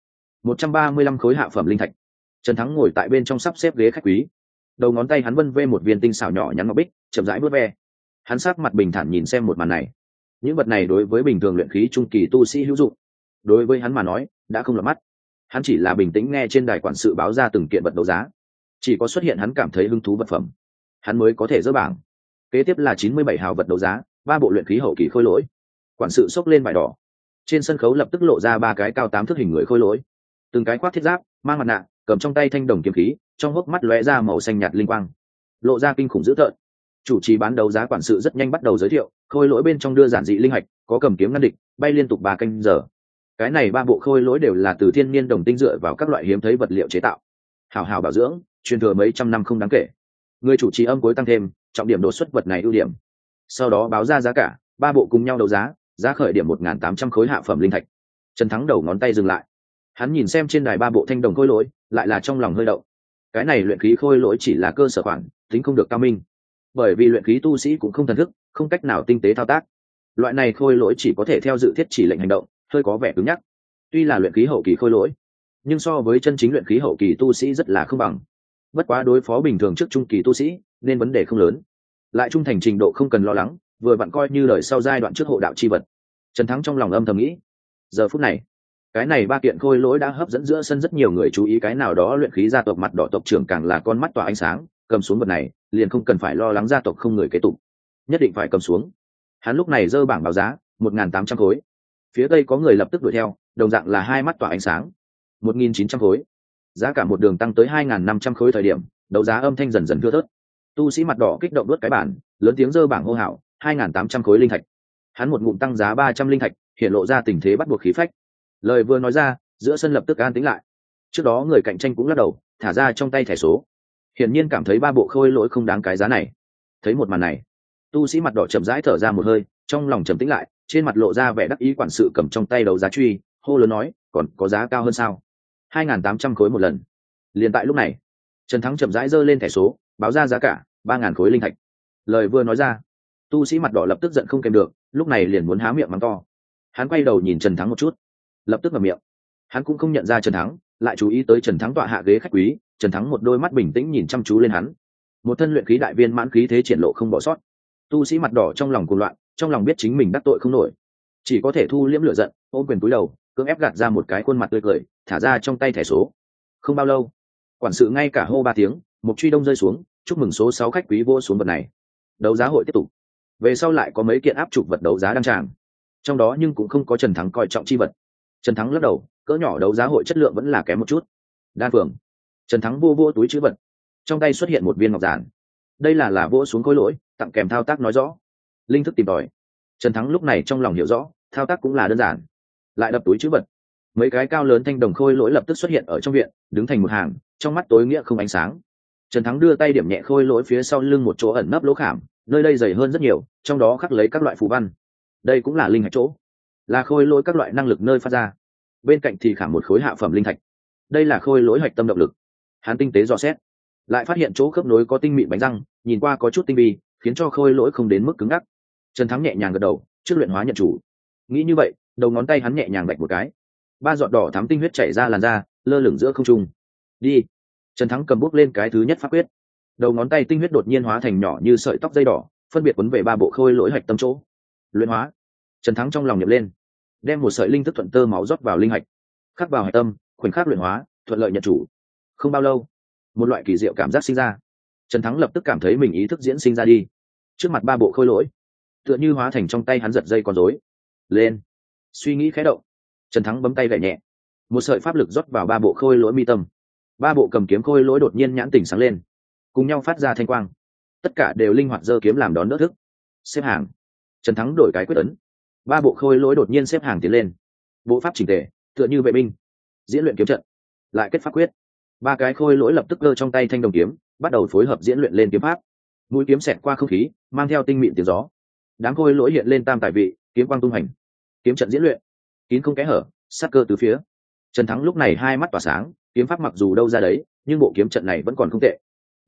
135 khối hạ phẩm linh thạch. Trần Thắng ngồi tại bên trong sắp xếp ghế khách quý. Đầu ngón tay hắn vân vê một viên tinh xảo nhỏ nhắn ngọc bích, chậm rãi vuốt ve. Hắn sắc mặt bình thản nhìn xem một màn này. Những vật này đối với bình thường luyện khí trung kỳ tu sĩ hữu dụng, đối với hắn mà nói đã không lọt mắt. Hắn chỉ là bình tĩnh nghe trên đài quản sự báo ra từng kiện vật đấu giá, chỉ có xuất hiện hắn cảm thấy hứng thú vật phẩm hắn mới có thể dỡ bảng. Kế tiếp là 97 hào vật đấu giá, 3 bộ luyện khí hậu kỳ khôi lỗi. Quản sự xốc lên vải đỏ, trên sân khấu lập tức lộ ra 3 cái cao 8 thước hình người khôi lỗi, từng cái khoác thiết giáp, mang mặt nạ, cầm trong tay thanh đồng kiếm khí, trong hốc mắt lóe ra màu xanh nhạt linh quang, lộ ra kinh khủng dữ tợn. Chủ trì bán đấu giá quản sự rất nhanh bắt đầu giới thiệu, khôi lỗi bên trong đưa giản dị linh hạch, có cầm kiếm ngăn địch, bay liên tục 3 canh giờ. Cái này 3 bộ khôi lỗi đều là từ thiên nhiên đồng tinh dựa vào các loại hiếm thấy vật liệu chế tạo, hào hào bảo dưỡng, truyền thừa mấy trăm năm không đáng kể. Người chủ trì âm cuối tăng thêm, trọng điểm đột xuất vật này ưu điểm. Sau đó báo ra giá cả, 3 bộ cùng nhau đấu giá, giá khởi điểm 1.800 khối hạ phẩm linh thạch. Trần Thắng đầu ngón tay dừng lại, hắn nhìn xem trên đài 3 bộ thanh đồng khôi lỗi, lại là trong lòng hơi động. Cái này luyện khí khôi lỗi chỉ là cơ sở khoản, tính không được cao minh, bởi vì luyện khí tu sĩ cũng không thần thức, không cách nào tinh tế thao tác. Loại này khôi lỗi chỉ có thể theo dự thiết chỉ lệnh hành động, hơi có vẻ cứng nhắc. Tuy là luyện khí hậu kỳ khôi lỗi, nhưng so với chân chính luyện khí hậu kỳ tu sĩ rất là không bằng. Bất quá đối phó bình thường trước trung kỳ tu sĩ nên vấn đề không lớn, lại trung thành trình độ không cần lo lắng, vừa vặn coi như lời sau giai đoạn trước hộ đạo chi vật. Trần Thắng trong lòng âm thầm nghĩ, giờ phút này cái này 3 kiện khôi lỗi đã hấp dẫn giữa sân rất nhiều người chú ý. Cái nào đó luyện khí gia tộc mặt đỏ tộc trưởng càng là con mắt tỏa ánh sáng, cầm xuống vật này liền không cần phải lo lắng gia tộc không người kế tục, nhất định phải cầm xuống. Hắn lúc này giơ bảng báo giá 1.800 khối, phía tây có người lập tức đuổi theo, đồng dạng là hai mắt tỏa ánh sáng. 1.900 khối, giá cả một đường tăng tới 2.500 khối. Thời điểm đấu giá âm thanh dần dần thưa thớt, tu sĩ mặt đỏ kích động đốt cái bản, lớn tiếng giơ bảng hô hào 2.800 khối linh thạch. Hắn một ngụm tăng giá 300 linh thạch, hiện lộ ra tình thế bắt buộc khí phách. Lời vừa nói ra, giữa sân lập tức an tĩnh lại. Trước đó người cạnh tranh cũng lắc đầu, thả ra trong tay thẻ số, hiển nhiên cảm thấy 3 bộ khôi lỗi không đáng cái giá này. Thấy một màn này, tu sĩ mặt đỏ chậm rãi thở ra một hơi, trong lòng trầm tĩnh lại, trên mặt lộ ra vẻ đắc ý. Quản sự cầm trong tay đấu giá truy, hô lớn nói, còn có giá cao hơn sao? 2.800 khối một lần. Liền tại lúc này, Trần Thắng chậm rãi giơ lên thẻ số, báo ra giá cả 3.000 khối linh thạch. Lời vừa nói ra, tu sĩ mặt đỏ lập tức giận không kèm được, lúc này liền muốn há miệng mắng to. Hắn quay đầu nhìn Trần Thắng một chút, lập tức mở miệng. Hắn cũng không nhận ra Trần Thắng, lại chú ý tới Trần Thắng tọa hạ ghế khách quý. Trần Thắng một đôi mắt bình tĩnh nhìn chăm chú lên hắn, một thân luyện khí đại viên mãn khí thế triển lộ không bỏ sót. Tu sĩ mặt đỏ trong lòng cuồng loạn, trong lòng biết chính mình đắc tội không nổi, chỉ có thể thu liễm lửa giận, ôm quyền cúi đầu, cưỡng ép gạt ra một cái khuôn mặt tươi cười, thả ra trong tay thẻ số. Không bao lâu, quản sự ngay cả hô 3 tiếng, một truy đông rơi xuống, chúc mừng số 6 khách quý vô xuống vật này. Đấu giá hội tiếp tục, về sau lại có mấy kiện áp trục vật đấu giá đăng tràng, trong đó nhưng cũng không có Trần Thắng coi trọng chi vật. Trần Thắng lắc đầu, cỡ nhỏ đấu giá hội chất lượng vẫn là kém một chút. Đan phường. Trần Thắng vô túi chữ vật, trong tay xuất hiện một viên ngọc giản. Đây là vỗ xuống khối lỗi, tặng kèm thao tác nói rõ. Linh thức tìm tòi. Trần Thắng lúc này trong lòng hiểu rõ, thao tác cũng là đơn giản. Lại đập túi chữ vật, mấy cái cao lớn thanh đồng khôi lỗi lập tức xuất hiện ở trong viện, đứng thành một hàng, trong mắt tối nghĩa không ánh sáng. Trần Thắng đưa tay điểm nhẹ khôi lỗi phía sau lưng một chỗ ẩn nấp lỗ khảm, nơi đây dày hơn rất nhiều, trong đó khắc lấy các loại phù văn. Đây cũng là linh hạch chỗ, là khôi lỗi các loại năng lực nơi phát ra. Bên cạnh thì khảm một khối hạ phẩm linh thạch, đây là khôi lỗi hạch tâm động lực. Hắn tinh tế dò xét, lại phát hiện chỗ khớp nối có tinh mịn bánh răng, nhìn qua có chút tinh vi, khiến cho khôi lỗi không đến mức cứng ngắc. Trần Thắng nhẹ nhàng gật đầu, trước luyện hóa nhận chủ. Nghĩ như vậy, đầu ngón tay hắn nhẹ nhàng vạch một cái, 3 giọt đỏ thắm tinh huyết chảy ra làn da, lơ lửng giữa không trung. Đi. Trần Thắng cầm bút lên cái thứ nhất pháp quyết, đầu ngón tay tinh huyết đột nhiên hóa thành nhỏ như sợi tóc dây đỏ, phân biệt quấn về 3 bộ khôi lỗi hạch tâm chỗ. Luyện hóa. Trần Thắng trong lòng niệm lên, đem một sợi linh thức thuận tơ máu rót vào linh hạch, khắc vào hạch tâm, khoảnh khắc luyện hóa, thuận lợi nhận chủ. Không bao lâu, một loại kỳ diệu cảm giác sinh ra. Trần Thắng lập tức cảm thấy mình ý thức diễn sinh ra đi. Trước mặt 3 bộ khôi lỗi, tựa như hóa thành trong tay hắn giật dây con rối. Lên. Suy nghĩ khẽ động, Trần Thắng bấm tay gảy nhẹ, một sợi pháp lực rót vào 3 bộ khôi lỗi mi tâm. 3 bộ cầm kiếm khôi lỗi đột nhiên nhãn tỉnh sáng lên, cùng nhau phát ra thanh quang, tất cả đều linh hoạt giơ kiếm làm đón đỡ thức. Xếp hàng. Trần Thắng đổi cái quyết ấn, 3 bộ khôi lỗi đột nhiên xếp hàng tiến lên, bộ pháp chỉnh tề, tựa như vệ binh. Diễn luyện kiếm trận, lại kết pháp quyết. 3 cái khôi lỗi lập tức cơ trong tay thanh đồng kiếm, bắt đầu phối hợp diễn luyện lên kiếm pháp. Mũi kiếm xẹt qua không khí, mang theo tinh mịn tiếng gió. Đám khôi lỗi hiện lên tam tài vị, kiếm quang tung hành. Kiếm trận diễn luyện, kín không kẽ hở, sát cơ từ phía. Trần Thắng lúc này hai mắt tỏa sáng, kiếm pháp mặc dù đâu ra đấy, nhưng bộ kiếm trận này vẫn còn không tệ.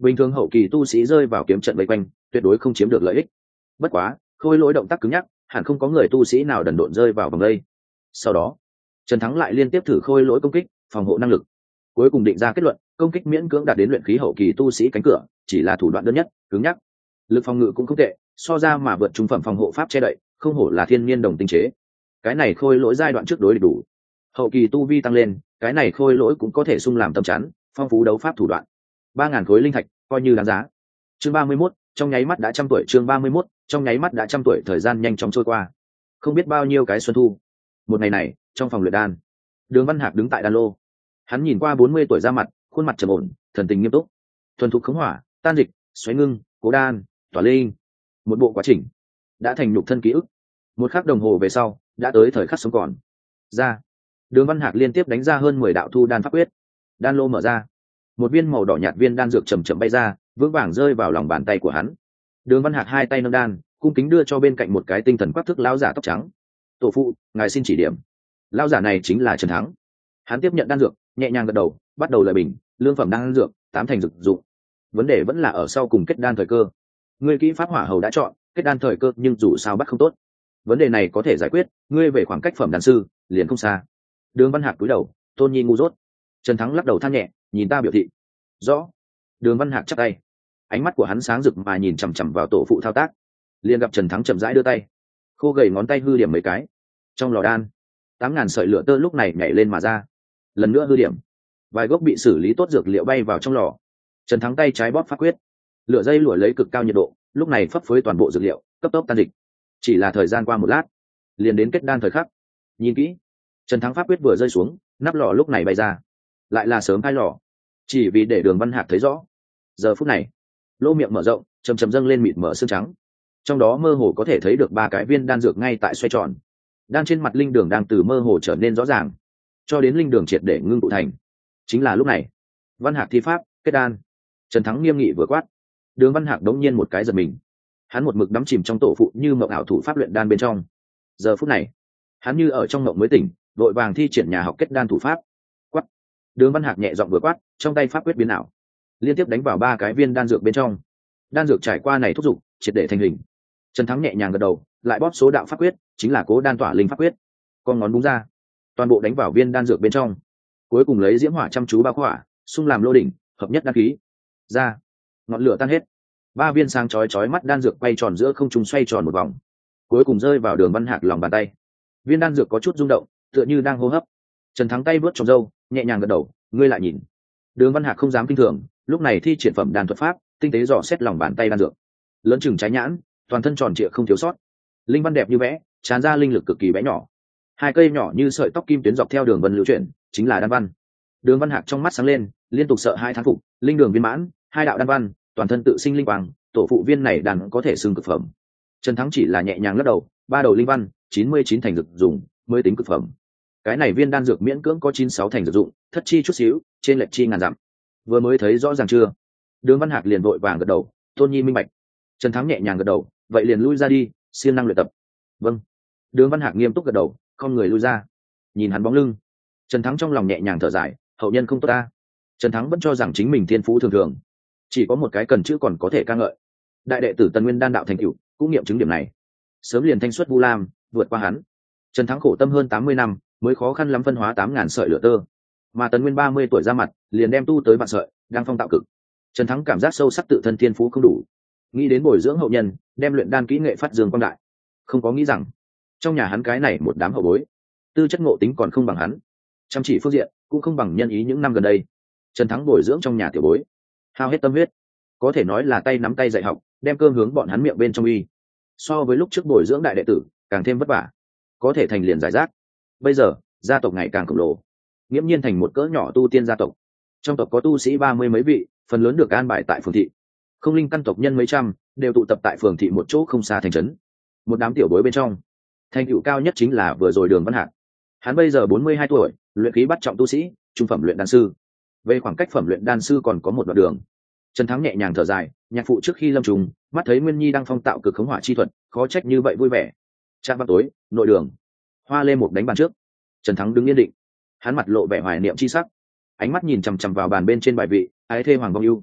bình thường hậu kỳ tu sĩ rơi vào kiếm trận vây quanh tuyệt đối không chiếm được lợi ích. Bất quá khôi lỗi động tác cứng nhắc, hẳn không có người tu sĩ nào đần độn rơi vào vòng đây. Sau đó Trần Thắng lại liên tiếp thử khôi lỗi công kích, phòng hộ năng lực, cuối cùng định ra kết luận công kích miễn cưỡng đạt đến luyện khí hậu kỳ tu sĩ cánh cửa, chỉ là thủ đoạn đơn nhất cứng nhắc, lực phòng ngự cũng không tệ, so ra mà vượt trung phẩm phòng hộ pháp che đậy, không hổ là thiên nhiên đồng tinh chế. Cái này khôi lỗi giai đoạn trước đối địch đủ, hậu kỳ tu vi tăng lên, cái này khôi lỗi cũng có thể sung làm tầm chắn, phong phú đấu pháp thủ đoạn. 3.000 khối linh thạch coi như đáng giá. Chương 31, trong nháy mắt đã trăm tuổi. Chương 31, trong nháy mắt đã trăm tuổi. Thời gian nhanh chóng trôi qua, không biết bao nhiêu cái xuân thu. Một ngày này, trong phòng luyện đan, Đường Văn Hạc đứng tại đan lô. Hắn nhìn qua 40 tuổi ra mặt, khuôn mặt trầm ổn, thần tình nghiêm túc, thuần thục khống hỏa, tan dịch, xoáy ngưng, cố đan, tỏa linh, một bộ quá trình đã thành nhục thân ký ức. Một khắc đồng hồ về sau, đã tới thời khắc sống còn. Ra, Đường Văn Hạc liên tiếp đánh ra hơn 10 đạo thu đan pháp quyết. Đan lô mở ra, một viên màu đỏ nhạt viên đan dược chầm chậm bay ra, vững vàng rơi vào lòng bàn tay của hắn. Đường Văn Hạc hai tay nâng đan, cung kính đưa cho bên cạnh một cái tinh thần quắc thước lão giả tóc trắng. Tổ phụ, ngài xin chỉ điểm. Lão giả này chính là Trần Thắng. Hắn tiếp nhận đan dược, nhẹ nhàng gật đầu, bắt đầu lời bình, lương phẩm đan dược, 8 thành dược dụng. Vấn đề vẫn là ở sau cùng kết đan thời cơ. Ngươi kỹ pháp hỏa hầu đã chọn, kết đan thời cơ nhưng dù sao bắt không tốt. Vấn đề này có thể giải quyết, ngươi về khoảng cách phẩm đan sư, liền không xa. Đường Văn Hạc cúi đầu, tôn nhi ngu dốt. Trần Thắng lắc đầu than nhẹ, nhìn ta biểu thị. Rõ. Đường Văn Hạc chắp tay, ánh mắt của hắn sáng rực mà nhìn chằm chằm vào tổ phụ thao tác. Liền gặp Trần Thắng chậm rãi đưa tay, khô gầy ngón tay hư điểm mấy cái. Trong lò đan, 8.000 sợi lửa tơ lúc này nhảy lên mà ra. Lần nữa hư điểm, vài gốc bị xử lý tốt dược liệu bay vào trong lò. Trần Thắng tay trái bóp pháp quyết, lửa dây lụa lấy cực cao nhiệt độ, lúc này phấp phới toàn bộ dược liệu, cấp tốc tan dịch. Chỉ là thời gian qua một lát, liền đến kết đan thời khắc. Nhìn kỹ, Trần Thắng pháp quyết vừa rơi xuống, nắp lò lúc này bay ra, lại là sớm hai lò, chỉ vì để Đường Văn Hạc thấy rõ. Giờ phút này, lỗ miệng mở rộng, chầm chầm dâng lên mịt mở xương trắng, trong đó mơ hồ có thể thấy được 3 cái viên đan dược ngay tại xoay tròn. Đan trên mặt linh đường đang từ mơ hồ trở nên rõ ràng, cho đến linh đường triệt để ngưng tụ thành. Chính là lúc này, Văn Hạc thi pháp kết đan. Trần Thắng nghiêm nghị vừa quát, Đường Văn Hạc đống nhiên một cái giật mình. Hắn một mực đắm chìm trong tổ phụ như mộng ảo thủ pháp luyện đan bên trong. Giờ phút này, hắn như ở trong mộng mới tỉnh, vội vàng thi triển nhà học kết đan thủ pháp. Quát. Đường Văn Hạc nhẹ giọng vừa quát, trong tay pháp quyết biến ảo, liên tiếp đánh vào 3 cái viên đan dược bên trong. Đan dược trải qua này thúc giục, triệt để thành hình. Trần Thắng nhẹ nhàng gật đầu, lại bóp số đạo pháp quyết, chính là cố đan tỏa linh pháp quyết. Con ngón búng ra, toàn bộ đánh vào viên đan dược bên trong. Cuối cùng lấy diễm hỏa chăm chú bao khỏa, xung làm lô đỉnh, hợp nhất đan khí. Ra, ngọn lửa tan hết. 3 viên sáng chói mắt đan dược quay tròn giữa không trung xoay tròn một vòng, cuối cùng rơi vào Đường Văn Hạc lòng bàn tay. Viên đan dược có chút rung động, tựa như đang hô hấp. Trần Thắng tay vớt trong râu, nhẹ nhàng gật đầu, ngươi lại nhìn. Đường Văn Hạc không dám kinh thường, lúc này thi triển phẩm đan thuật pháp, tinh tế dò xét lòng bàn tay đan dược. Lớn chừng trái nhãn, toàn thân tròn trịa không thiếu sót, linh văn đẹp như vẽ, tràn ra linh lực cực kỳ bé nhỏ. 2 cây nhỏ như sợi tóc kim tuyến dọc theo đường vân lưu chuyển, chính là đan văn. Đường Văn Hạc trong mắt sáng lên, liên tục sợ 2 thán phục, linh đường viên mãn, 2 đạo đan văn, toàn thân tự sinh linh quang, tổ phụ viên này đàn có thể xưng cực phẩm. Trần Thắng chỉ là nhẹ nhàng lắc đầu, 3 đầu linh văn, 99 thành dược dùng, mới tính cực phẩm. Cái này viên đan dược miễn cưỡng có 96 thành dược dụng, thất chi chút xíu, trên lệch chi ngàn dặm. Vừa mới thấy rõ ràng chưa? Đường Văn Hạc liền vội vàng gật đầu, tôn nhi minh bạch. Trần Thắng nhẹ nhàng gật đầu, vậy liền lui ra đi, siêng năng luyện tập. Vâng. Đường Văn Hạc nghiêm túc gật đầu, không người lui ra. Nhìn hắn bóng lưng, Trần Thắng trong lòng nhẹ nhàng thở dài, hậu nhân không tốt ta. Trần Thắng vẫn cho rằng chính mình thiên phú thường thường, chỉ có một cái cần chữ còn có thể ca ngợi. Đại đệ tử Tần Nguyên đan đạo thành tựu, cũng nghiệm chứng điểm này. Sớm liền thanh xuất Vu Lam, vượt qua hắn. Trần Thắng khổ tâm hơn 80 năm, mới khó khăn lắm phân hóa 8.000 sợi lửa tơ. Mà Tần Nguyên 30 tuổi ra mặt, liền đem tu tới vạn sợi, đang phong tạo cực. Trần Thắng cảm giác sâu sắc tự thân thiên phú không đủ, nghĩ đến bồi dưỡng hậu nhân, đem luyện đan kỹ nghệ phát dương quang đại. Không có nghĩ rằng, trong nhà hắn cái này một đám hậu bối, tư chất ngộ tính còn không bằng hắn, chăm chỉ phương diện cũng không bằng nhân ý những năm gần đây. Trần Thắng bồi dưỡng trong nhà tiểu bối, hao hết tâm huyết, có thể nói là tay nắm tay dạy học, đem cơm hướng bọn hắn miệng bên trong y. So với lúc trước bồi dưỡng đại đệ tử, càng thêm vất vả, có thể thành liền giải rác. Bây giờ gia tộc ngày càng khổng lồ, nghiễm nhiên thành một cỡ nhỏ tu tiên gia tộc. Trong tộc có tu sĩ 30 mấy vị, phần lớn được an bài tại phường thị. Không linh căn tộc nhân mấy trăm, đều tụ tập tại phường thị một chỗ không xa thành trấn. Một đám tiểu bối bên trong, thành tựu cao nhất chính là vừa rồi Đường Văn Hạc. Hắn bây giờ 42 tuổi, luyện khí bắt trọng tu sĩ, trung phẩm luyện đan sư. Về khoảng cách phẩm luyện đan sư còn có một đoạn đường. Trần Thắng nhẹ nhàng thở dài, nhạc phụ trước khi lâm trùng, mắt thấy Nguyên Nhi đang phong tạo cực khống hỏa chi thuật, khó trách như vậy vui vẻ. Trạm vào tối, nội đường, Hoa Lê một đánh bàn trước. Trần Thắng đứng yên định, hắn mặt lộ vẻ hoài niệm chi sắc, ánh mắt nhìn chằm chằm vào bàn bên trên bài vị, ái thê Hoàng Vong Ưu.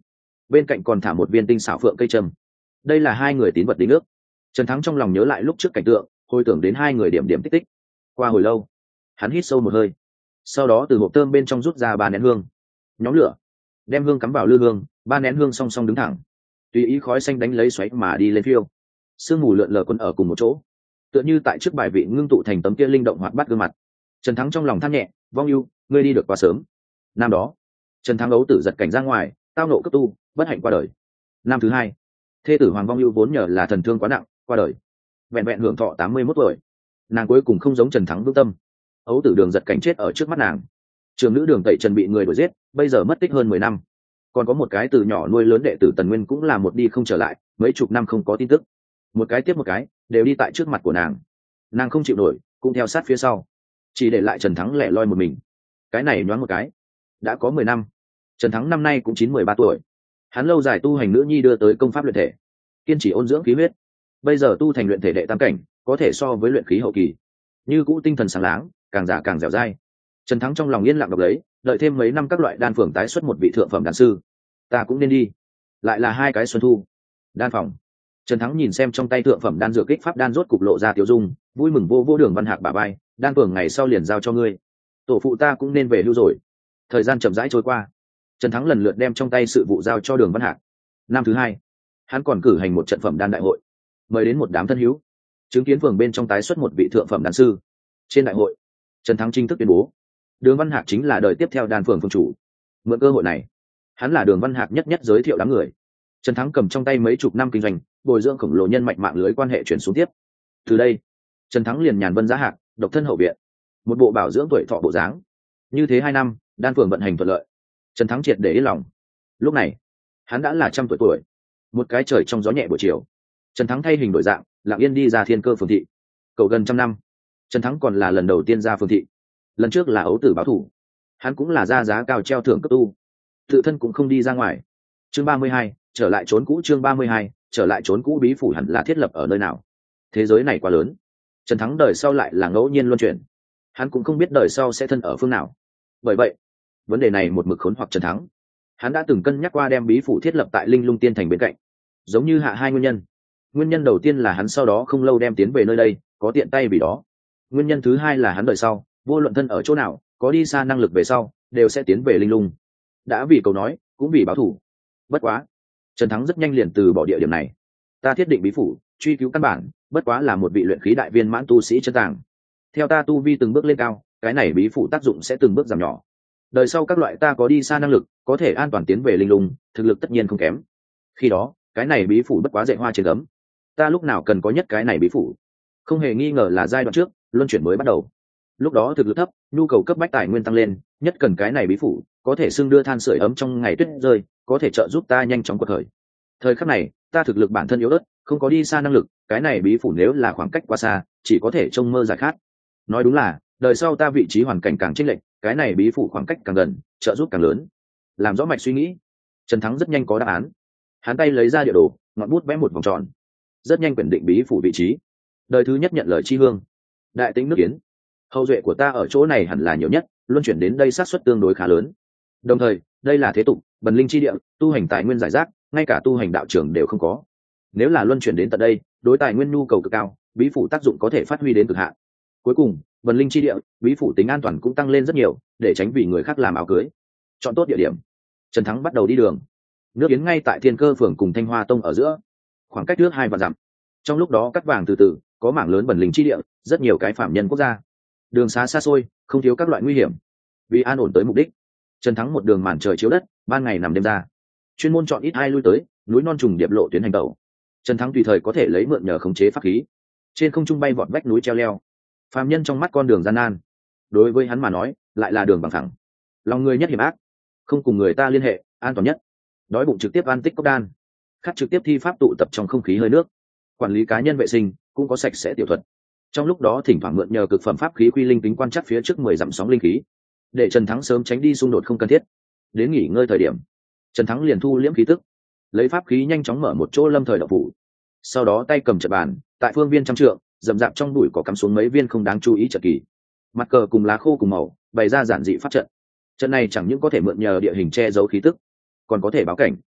bên cạnh còn thả một viên tinh xảo phượng cây trâm. Đây là hai người tín vật đính ước. Trần Thắng trong lòng nhớ lại lúc trước cảnh tượng, hồi tưởng đến hai người điểm điểm tích tích. Qua hồi lâu, hắn hít sâu một hơi, sau đó từ hộp thơm bên trong rút ra 3 nén hương, nhóm lửa, đem hương cắm vào lư hương, 3 nén hương song song đứng thẳng, tùy ý khói xanh đánh lấy xoáy mà đi lên phiêu. Sương mù lượn lờ quấn ở cùng một chỗ, tựa như tại trước bài vị ngưng tụ thành tấm kia linh động hoạt bát gương mặt. Trần Thắng trong lòng than nhẹ, vong ưu, ngươi đi được quá sớm. Năm đó, Trần Thắng ấu tử giật cảnh ra ngoài, tao nộ cấp tu, bất hạnh qua đời. Năm thứ hai, thê tử Hoàng Vong ưu vốn nhờ là thần thương quá nặng, qua đời. Vẹn vẹn hưởng thọ 81 tuổi. Nàng cuối cùng không giống Trần Thắng vững tâm, ấu tử Đường giật cảnh chết ở trước mắt nàng. Trường nữ Đường Tẩy Trần bị người đuổi giết, bây giờ mất tích hơn 10 năm. Còn có một cái từ nhỏ nuôi lớn đệ tử Tần Nguyên cũng là một đi không trở lại, mấy chục năm không có tin tức. Một cái tiếp một cái, đều đi tại trước mặt của nàng. Nàng không chịu nổi, cũng theo sát phía sau, chỉ để lại Trần Thắng lẻ loi một mình. Cái này nhoáng một cái, đã có 10 năm. Trần Thắng năm nay cũng 13 tuổi. Hắn lâu dài tu hành nữ nhi đưa tới công pháp luyện thể, kiên trì ôn dưỡng khí huyết. Bây giờ tu thành luyện thể đệ tam cảnh, có thể so với luyện khí hậu kỳ. Như cũ tinh thần sáng láng, càng già càng dẻo dai. Trần Thắng trong lòng yên lặng đọc lấy, đợi thêm mấy năm các loại đan phường tái xuất một vị thượng phẩm đan sư, ta cũng nên đi. Lại là 2 cái xuân thu. Đan phòng. Trần Thắng nhìn xem trong tay thượng phẩm đan dược kích pháp đan rốt cục lộ ra tiêu dung, vui mừng vô Đường Văn Hạc bả vai, đan phường ngày sau liền giao cho ngươi. Tổ phụ ta cũng nên về hưu rồi. Thời gian chậm rãi trôi qua, Trần Thắng lần lượt đem trong tay sự vụ giao cho Đường Văn Hạc. Năm thứ hai, hắn còn cử hành một trận phẩm đan đại hội, mời đến một đám thân hữu, chứng kiến phường bên trong tái xuất một vị thượng phẩm đan sư. Trên đại hội, Trần Thắng chính thức tuyên bố, Đường Văn Hạc chính là đời tiếp theo đan phường phường chủ. Mượn cơ hội này, hắn là Đường Văn Hạc nhất giới thiệu đám người. Trần Thắng cầm trong tay mấy chục năm kinh doanh, bồi dưỡng khổng lồ nhân mạch mạng lưới quan hệ chuyển xuống tiếp. Từ đây, Trần Thắng liền nhàn vân giá hạc, độc thân hậu viện, một bộ bảo dưỡng tuổi thọ bộ dáng. Như thế 2 năm, đan phường vận hành thuận lợi, Trần Thắng triệt để yên lòng. Lúc này, hắn đã là 100 tuổi. Một cái trời trong gió nhẹ buổi chiều, Trần Thắng thay hình đổi dạng, lặng yên đi ra Thiên Cơ phường thị. Cầu gần 100 năm, Trần Thắng còn là lần đầu tiên ra phường thị. Lần trước là ấu tử báo thủ, hắn cũng là ra giá cao treo thưởng cấp tu, tự thân cũng không đi ra ngoài. Chương 32, trở lại trốn cũ. Chương 32, trở lại trốn cũ. Bí phủ hẳn là thiết lập ở nơi nào? Thế giới này quá lớn, Trần Thắng đời sau lại là ngẫu nhiên luân chuyển, hắn cũng không biết đời sau sẽ thân ở phương nào. Bởi vậy, vấn đề này một mực khốn hoặc Trần Thắng. Hắn đã từng cân nhắc qua đem bí phủ thiết lập tại Linh Lung Tiên Thành bên cạnh, giống như hạ 2 nguyên nhân. Nguyên nhân đầu tiên là hắn sau đó không lâu đem tiến về nơi đây, có tiện tay vì đó. Nguyên nhân thứ hai là hắn đời sau, vô luận thân ở chỗ nào, có đi xa năng lực về sau, đều sẽ tiến về Linh Lung. Đã vì cầu nói, cũng vì báo thủ. Bất quá, Trần Thắng rất nhanh liền từ bỏ địa điểm này. Ta thiết định bí phủ, truy cứu căn bản, bất quá là một vị luyện khí đại viên mãn tu sĩ chân tàng. Theo ta tu vi từng bước lên cao, cái này bí phủ tác dụng sẽ từng bước giảm nhỏ. Đời sau các loại ta có đi xa năng lực, có thể an toàn tiến về Linh Lung, thực lực tất nhiên không kém. Khi đó, cái này bí phủ bất quá dạy hoa trên gấm. Ta lúc nào cần có nhất cái này bí phủ? Không hề nghi ngờ là giai đoạn trước, luân chuyển mới bắt đầu. Lúc đó thực lực thấp, nhu cầu cấp bách tài nguyên tăng lên, nhất cần cái này bí phủ, có thể xưng đưa than sưởi ấm trong ngày tuyết rơi, có thể trợ giúp ta nhanh chóng quật khởi. Thời khắc này, ta thực lực bản thân yếu ớt, không có đi xa năng lực, cái này bí phủ nếu là khoảng cách quá xa, chỉ có thể trông mơ giải khát. Nói đúng là, đời sau ta vị trí hoàn cảnh càng chênh lệch, cái này bí phủ khoảng cách càng gần, trợ giúp càng lớn. Làm rõ mạch suy nghĩ, Trần Thắng rất nhanh có đáp án. Hắn tay lấy ra địa đồ, ngọn bút vẽ một vòng tròn, rất nhanh quyết định bí phủ vị trí. Đời thứ nhất nhận lời chi hương, đại tĩnh nước Kiến. Hậu duệ của ta ở chỗ này hẳn là nhiều nhất, luân chuyển đến đây xác suất tương đối khá lớn. Đồng thời, đây là thế tục, bần linh chi địa, tu hành tài nguyên giải rác, ngay cả tu hành đạo trường đều không có. Nếu là luân chuyển đến tận đây, đối tài nguyên nhu cầu cực cao, bí phủ tác dụng có thể phát huy đến cực hạn. Cuối cùng, bần linh chi địa, bí phủ tính an toàn cũng tăng lên rất nhiều, để tránh vì người khác làm áo cưới. Chọn tốt địa điểm, Trần Thắng bắt đầu đi đường. Nước Kiến ngay tại Thiên Cơ phường cùng Thanh Hoa tông ở giữa, khoảng cách nước 2 vạn dặm. Trong lúc đó cắt vàng từ từ, có mảng lớn bần linh chi địa, rất nhiều cái phạm nhân quốc gia. Đường xá xa xôi, không thiếu các loại nguy hiểm. Vì an ổn tới mục đích, Trần Thắng một đường màn trời chiếu đất, ban ngày nằm đêm ra, chuyên môn chọn ít ai lui tới, núi non trùng điệp lộ tuyến hành tẩu. Trần Thắng tùy thời có thể lấy mượn nhờ khống chế pháp khí, trên không trung bay vọt vách núi treo leo. Phàm nhân trong mắt con đường gian nan, đối với hắn mà nói, lại là đường bằng phẳng. Lòng người nhất hiểm ác, không cùng người ta liên hệ, an toàn nhất. Đói bụng trực tiếp ăn tích cốc đan, khát trực tiếp thi pháp tụ tập trong không khí hơi nước. Quản lý cá nhân vệ sinh cũng có sạch sẽ tiểu thuật. Trong lúc đó thỉnh thoảng mượn nhờ cực phẩm pháp khí quy linh tính quan chắc phía trước 10 dặm sóng linh khí, để Trần Thắng sớm tránh đi xung đột không cần thiết. Đến nghỉ ngơi thời điểm, Trần Thắng liền thu liễm khí tức, lấy pháp khí nhanh chóng mở một chỗ lâm thời động phủ. Sau đó tay cầm trận bàn, tại phương viên trăm trượng, rậm rạp trong bụi có cắm xuống mấy viên không đáng chú ý trận kỳ. Mặt cờ cùng lá khô cùng màu, bày ra giản dị pháp trận. Trận này chẳng những có thể mượn nhờ địa hình che giấu khí tức, còn có thể báo cảnh.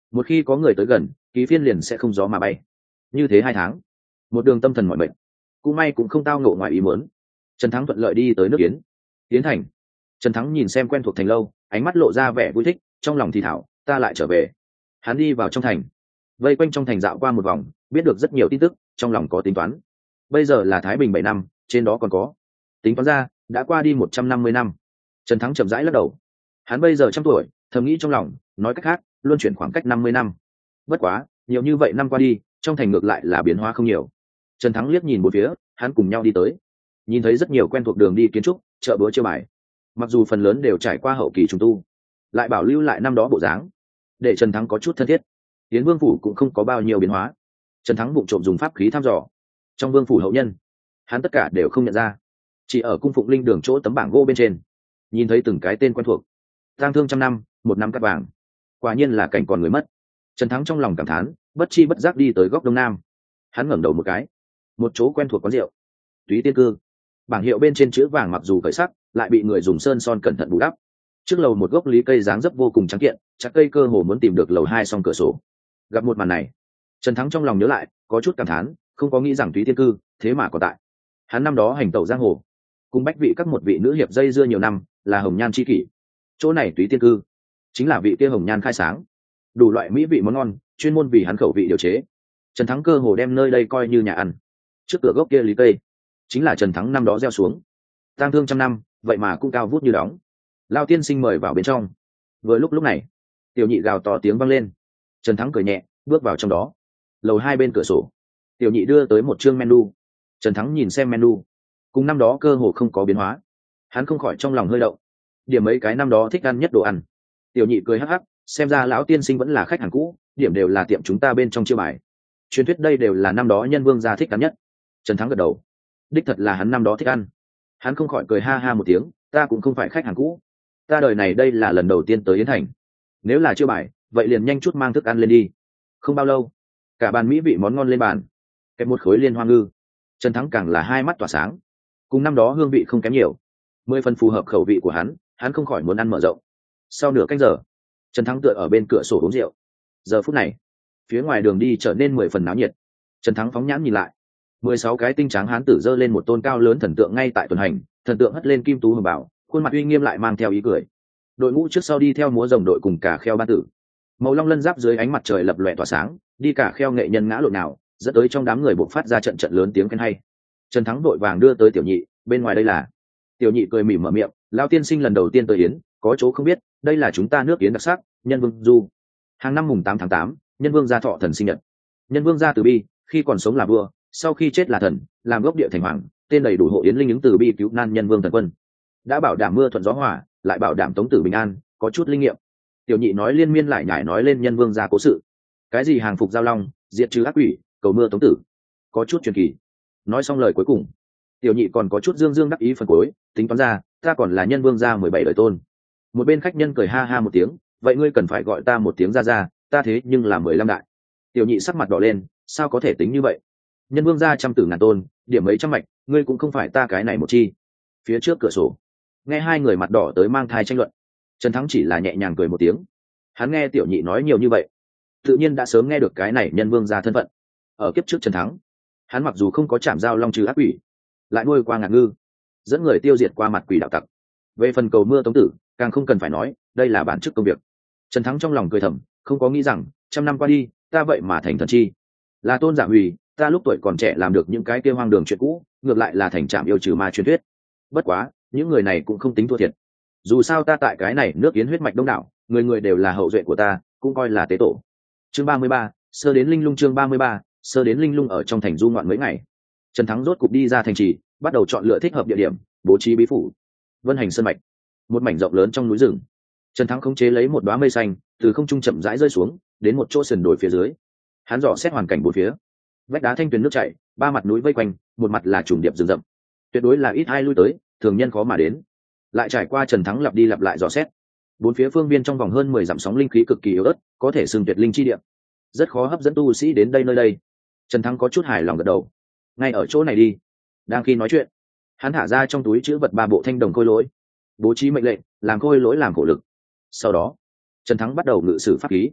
một khi có người tới gần ký phiên liền sẽ không gió mà bay. Như thế 2 tháng, một đường tâm thần mọi mệnh, cũng may cũng không tao ngộ ngoài ý muốn. Trần Thắng thuận lợi đi tới nước Yến thành. Trần Thắng nhìn xem quen thuộc thành lâu, ánh mắt lộ ra vẻ vui thích, trong lòng thì thảo, ta lại trở về. Hắn đi vào trong thành, vây quanh trong thành dạo qua một vòng, biết được rất nhiều tin tức, trong lòng có tính toán. Bây giờ là Thái Bình 7 năm, trên đó còn có tính toán ra đã qua đi 150 năm. Trần Thắng chậm rãi lắc đầu. Hắn bây giờ 100 tuổi, thầm nghĩ trong lòng, nói cách khác luôn chuyển khoảng cách 50 năm. Bất quá nhiều như vậy năm qua đi, trong thành ngược lại là biến hóa không nhiều. Trần Thắng liếc nhìn một phía, hắn cùng nhau đi tới, nhìn thấy rất nhiều quen thuộc đường đi kiến trúc, chợ búa chiêu bài, mặc dù phần lớn đều trải qua hậu kỳ trùng tu, lại bảo lưu lại năm đó bộ dáng, để Trần Thắng có chút thân thiết. Yến Vương phủ cũng không có bao nhiêu biến hóa. Trần Thắng vụng trộm dùng pháp khí thăm dò trong vương phủ hậu nhân, hắn tất cả đều không nhận ra, chỉ ở cung phụng linh đường chỗ tấm bảng gỗ bên trên nhìn thấy từng cái tên quen thuộc. Tang thương 100 năm, 1 năm cắt vàng, quả nhiên là cảnh còn người mất. Trần Thắng trong lòng cảm thán, bất chi bất giác đi tới góc đông nam. Hắn ngẩng đầu một cái, một chỗ quen thuộc quán rượu, Túy Tiên Cư. Bảng hiệu bên trên chữ vàng mặc dù khởi sắc, lại bị người dùng sơn son cẩn thận bù đắp. Trước lầu một gốc lý cây dáng dấp vô cùng trắng kiện, chắc cây cơ hồ muốn tìm được lầu 2 song cửa sổ. Gặp một màn này, Trần Thắng trong lòng nhớ lại, có chút cảm thán, không có nghĩ rằng Túy Tiên Cư thế mà còn tại. Hắn năm đó hành tẩu giang hồ, cùng bách vị các một vị nữ hiệp dây dưa nhiều năm, là hồng nhan chi kỷ. Chỗ này Túy Tiên Cư chính là vị kia hồng nhan khai sáng, đủ loại mỹ vị món ngon chuyên môn vì hắn khẩu vị điều chế. Trần Thắng cơ hồ đem nơi đây coi như nhà ăn. Trước cửa gốc kia lý cây chính là Trần Thắng năm đó gieo xuống. Tang thương 100 năm, vậy mà cũng cao vút như đóng. Lao tiên sinh mời vào bên trong. Vừa lúc này, tiểu nhị gào to tiếng vang lên. Trần Thắng cười nhẹ, bước vào trong đó. Lầu 2 bên cửa sổ, tiểu nhị đưa tới một chương menu. Trần Thắng nhìn xem menu, cùng năm đó cơ hồ không có biến hóa. Hắn không khỏi trong lòng hơi động, điểm mấy cái năm đó thích ăn nhất đồ ăn. Tiểu nhị cười hắc hắc, xem ra lão tiên sinh vẫn là khách hàng cũ, điểm đều là tiệm chúng ta bên trong chiêu bài. Truyền thuyết đây đều là năm đó nhân vương gia thích ăn nhất. Trần Thắng gật đầu, đích thật là hắn năm đó thích ăn. Hắn không khỏi cười ha ha một tiếng, ta cũng không phải khách hàng cũ, ta đời này đây là lần đầu tiên tới Yến thành. Nếu là chiêu bài, vậy liền nhanh chút mang thức ăn lên đi. Không bao lâu, cả bàn mỹ vị món ngon lên bàn, kẹp một khối liên hoa ngư. Trần Thắng càng là hai mắt tỏa sáng, cùng năm đó hương vị không kém nhiều, 10 phần phù hợp khẩu vị của hắn không khỏi muốn ăn mở rộng. Sau nửa canh giờ, Trần Thắng tựa ở bên cửa sổ uống rượu. Giờ phút này, phía ngoài đường đi trở nên 10 phần náo nhiệt. Trần Thắng phóng nhãn nhìn lại, 16 cái tinh tráng hán tử giơ lên một tôn cao lớn thần tượng ngay tại tuần hành. Thần tượng hất lên kim tú hồng bảo, khuôn mặt uy nghiêm lại mang theo ý cười. Đội ngũ trước sau đi theo múa rồng đội cùng cả kheo ban tử, màu long lân giáp dưới ánh mặt trời lập lòe tỏa sáng, đi cả kheo nghệ nhân ngã lộn nào, dẫn tới trong đám người bộc phát ra trận trận lớn tiếng khen hay. Trần Thắng vội vàng đưa tới tiểu nhị, bên ngoài đây là. Tiểu nhị cười mỉm mở miệng, lão tiên sinh lần đầu tiên tới Yến, có chỗ không biết, đây là chúng ta nước Yến đặc sắc, nhân vương du. Hàng năm mùng 8 tháng 8, nhân vương gia thọ thần sinh nhật. Nhân vương gia từ bi, khi còn sống là vua, sau khi chết là thần, làm gốc địa thành hoàng, tên đầy đủ hộ Yến linh ứng từ bi cứu nan nhân vương thần quân. Đã bảo đảm mưa thuận gió hòa, lại bảo đảm tống tử bình an, có chút linh nghiệm. Tiểu nhị nói liên miên lại nhải nói lên nhân vương gia cố sự. Cái gì hàng phục giao long, diệt trừ ác quỷ, cầu mưa tống tử, có chút truyền kỳ. Nói xong lời cuối cùng, tiểu nhị còn có chút dương dương đắc ý phần cuối, tính toán ra ta còn là nhân vương gia 17 đời tôn. Một bên khách nhân cười ha ha một tiếng, vậy ngươi cần phải gọi ta một tiếng ra ra, ta thế nhưng là 15 đại. Tiểu nhị sắc mặt đỏ lên, sao có thể tính như vậy? Nhân vương gia trăm tử ngàn tôn, điểm mấy trăm mạch, ngươi cũng không phải ta cái này một chi. Phía trước cửa sổ, nghe hai người mặt đỏ tới mang thai tranh luận. Trần Thắng chỉ là nhẹ nhàng cười một tiếng. Hắn nghe tiểu nhị nói nhiều như vậy, tự nhiên đã sớm nghe được cái này nhân vương gia thân phận. Ở kiếp trước Trần Thắng, hắn mặc dù không có chạm giao long trừ ác quỷ, lại nuôi qua ngạc ngư, dẫn người tiêu diệt qua mặt quỷ đạo tặc. Về phần cầu mưa tống tử, càng không cần phải nói, đây là bản chức công việc. Trần Thắng trong lòng cười thầm, không có nghĩ rằng 100 năm qua đi, ta vậy mà thành thần chi. Là tôn giả hủy, ta lúc tuổi còn trẻ làm được những cái kia hoang đường chuyện cũ, ngược lại là thành trạm yêu trừ ma truyền thuyết. Bất quá, những người này cũng không tính thua thiệt. Dù sao ta tại cái này nước Yến huyết mạch đông đảo, người người đều là hậu duệ của ta, cũng coi là tế tổ. Chương 33, sơ đến linh lung. Chương 33, sơ đến linh lung. Ở trong thành du ngoạn mấy ngày, Trần Thắng rốt cục đi ra thành trì, bắt đầu chọn lựa thích hợp địa điểm, bố trí bí phủ. Vân hành sơn mạch, một mảnh rộng lớn trong núi rừng. Trần Thắng khống chế lấy một đóa mây xanh, từ không trung chậm rãi rơi xuống, đến một chỗ sườn đồi phía dưới. Hắn dò xét hoàn cảnh bốn phía, vách đá thanh tuyền nước chảy, ba mặt núi vây quanh, một mặt là trùng điệp rừng rậm, tuyệt đối là ít ai lui tới, thường nhân khó mà đến. Lại trải qua Trần Thắng lặp đi lặp lại dò xét, bốn phía phương viên trong vòng hơn 10 dặm sóng linh khí cực kỳ yếu ớt, có thể xưng tuyệt linh chi địa, rất khó hấp dẫn tu sĩ đến đây nơi đây. Trần Thắng có chút hài lòng gật đầu, ngay ở chỗ này đi. Đang khi nói chuyện, hắn thả ra trong túi chữ vật 3 bộ thanh đồng khôi lỗi, bố trí mệnh lệnh làm khôi lỗi làm khổ lực. Sau đó Trần Thắng bắt đầu ngự sử pháp khí.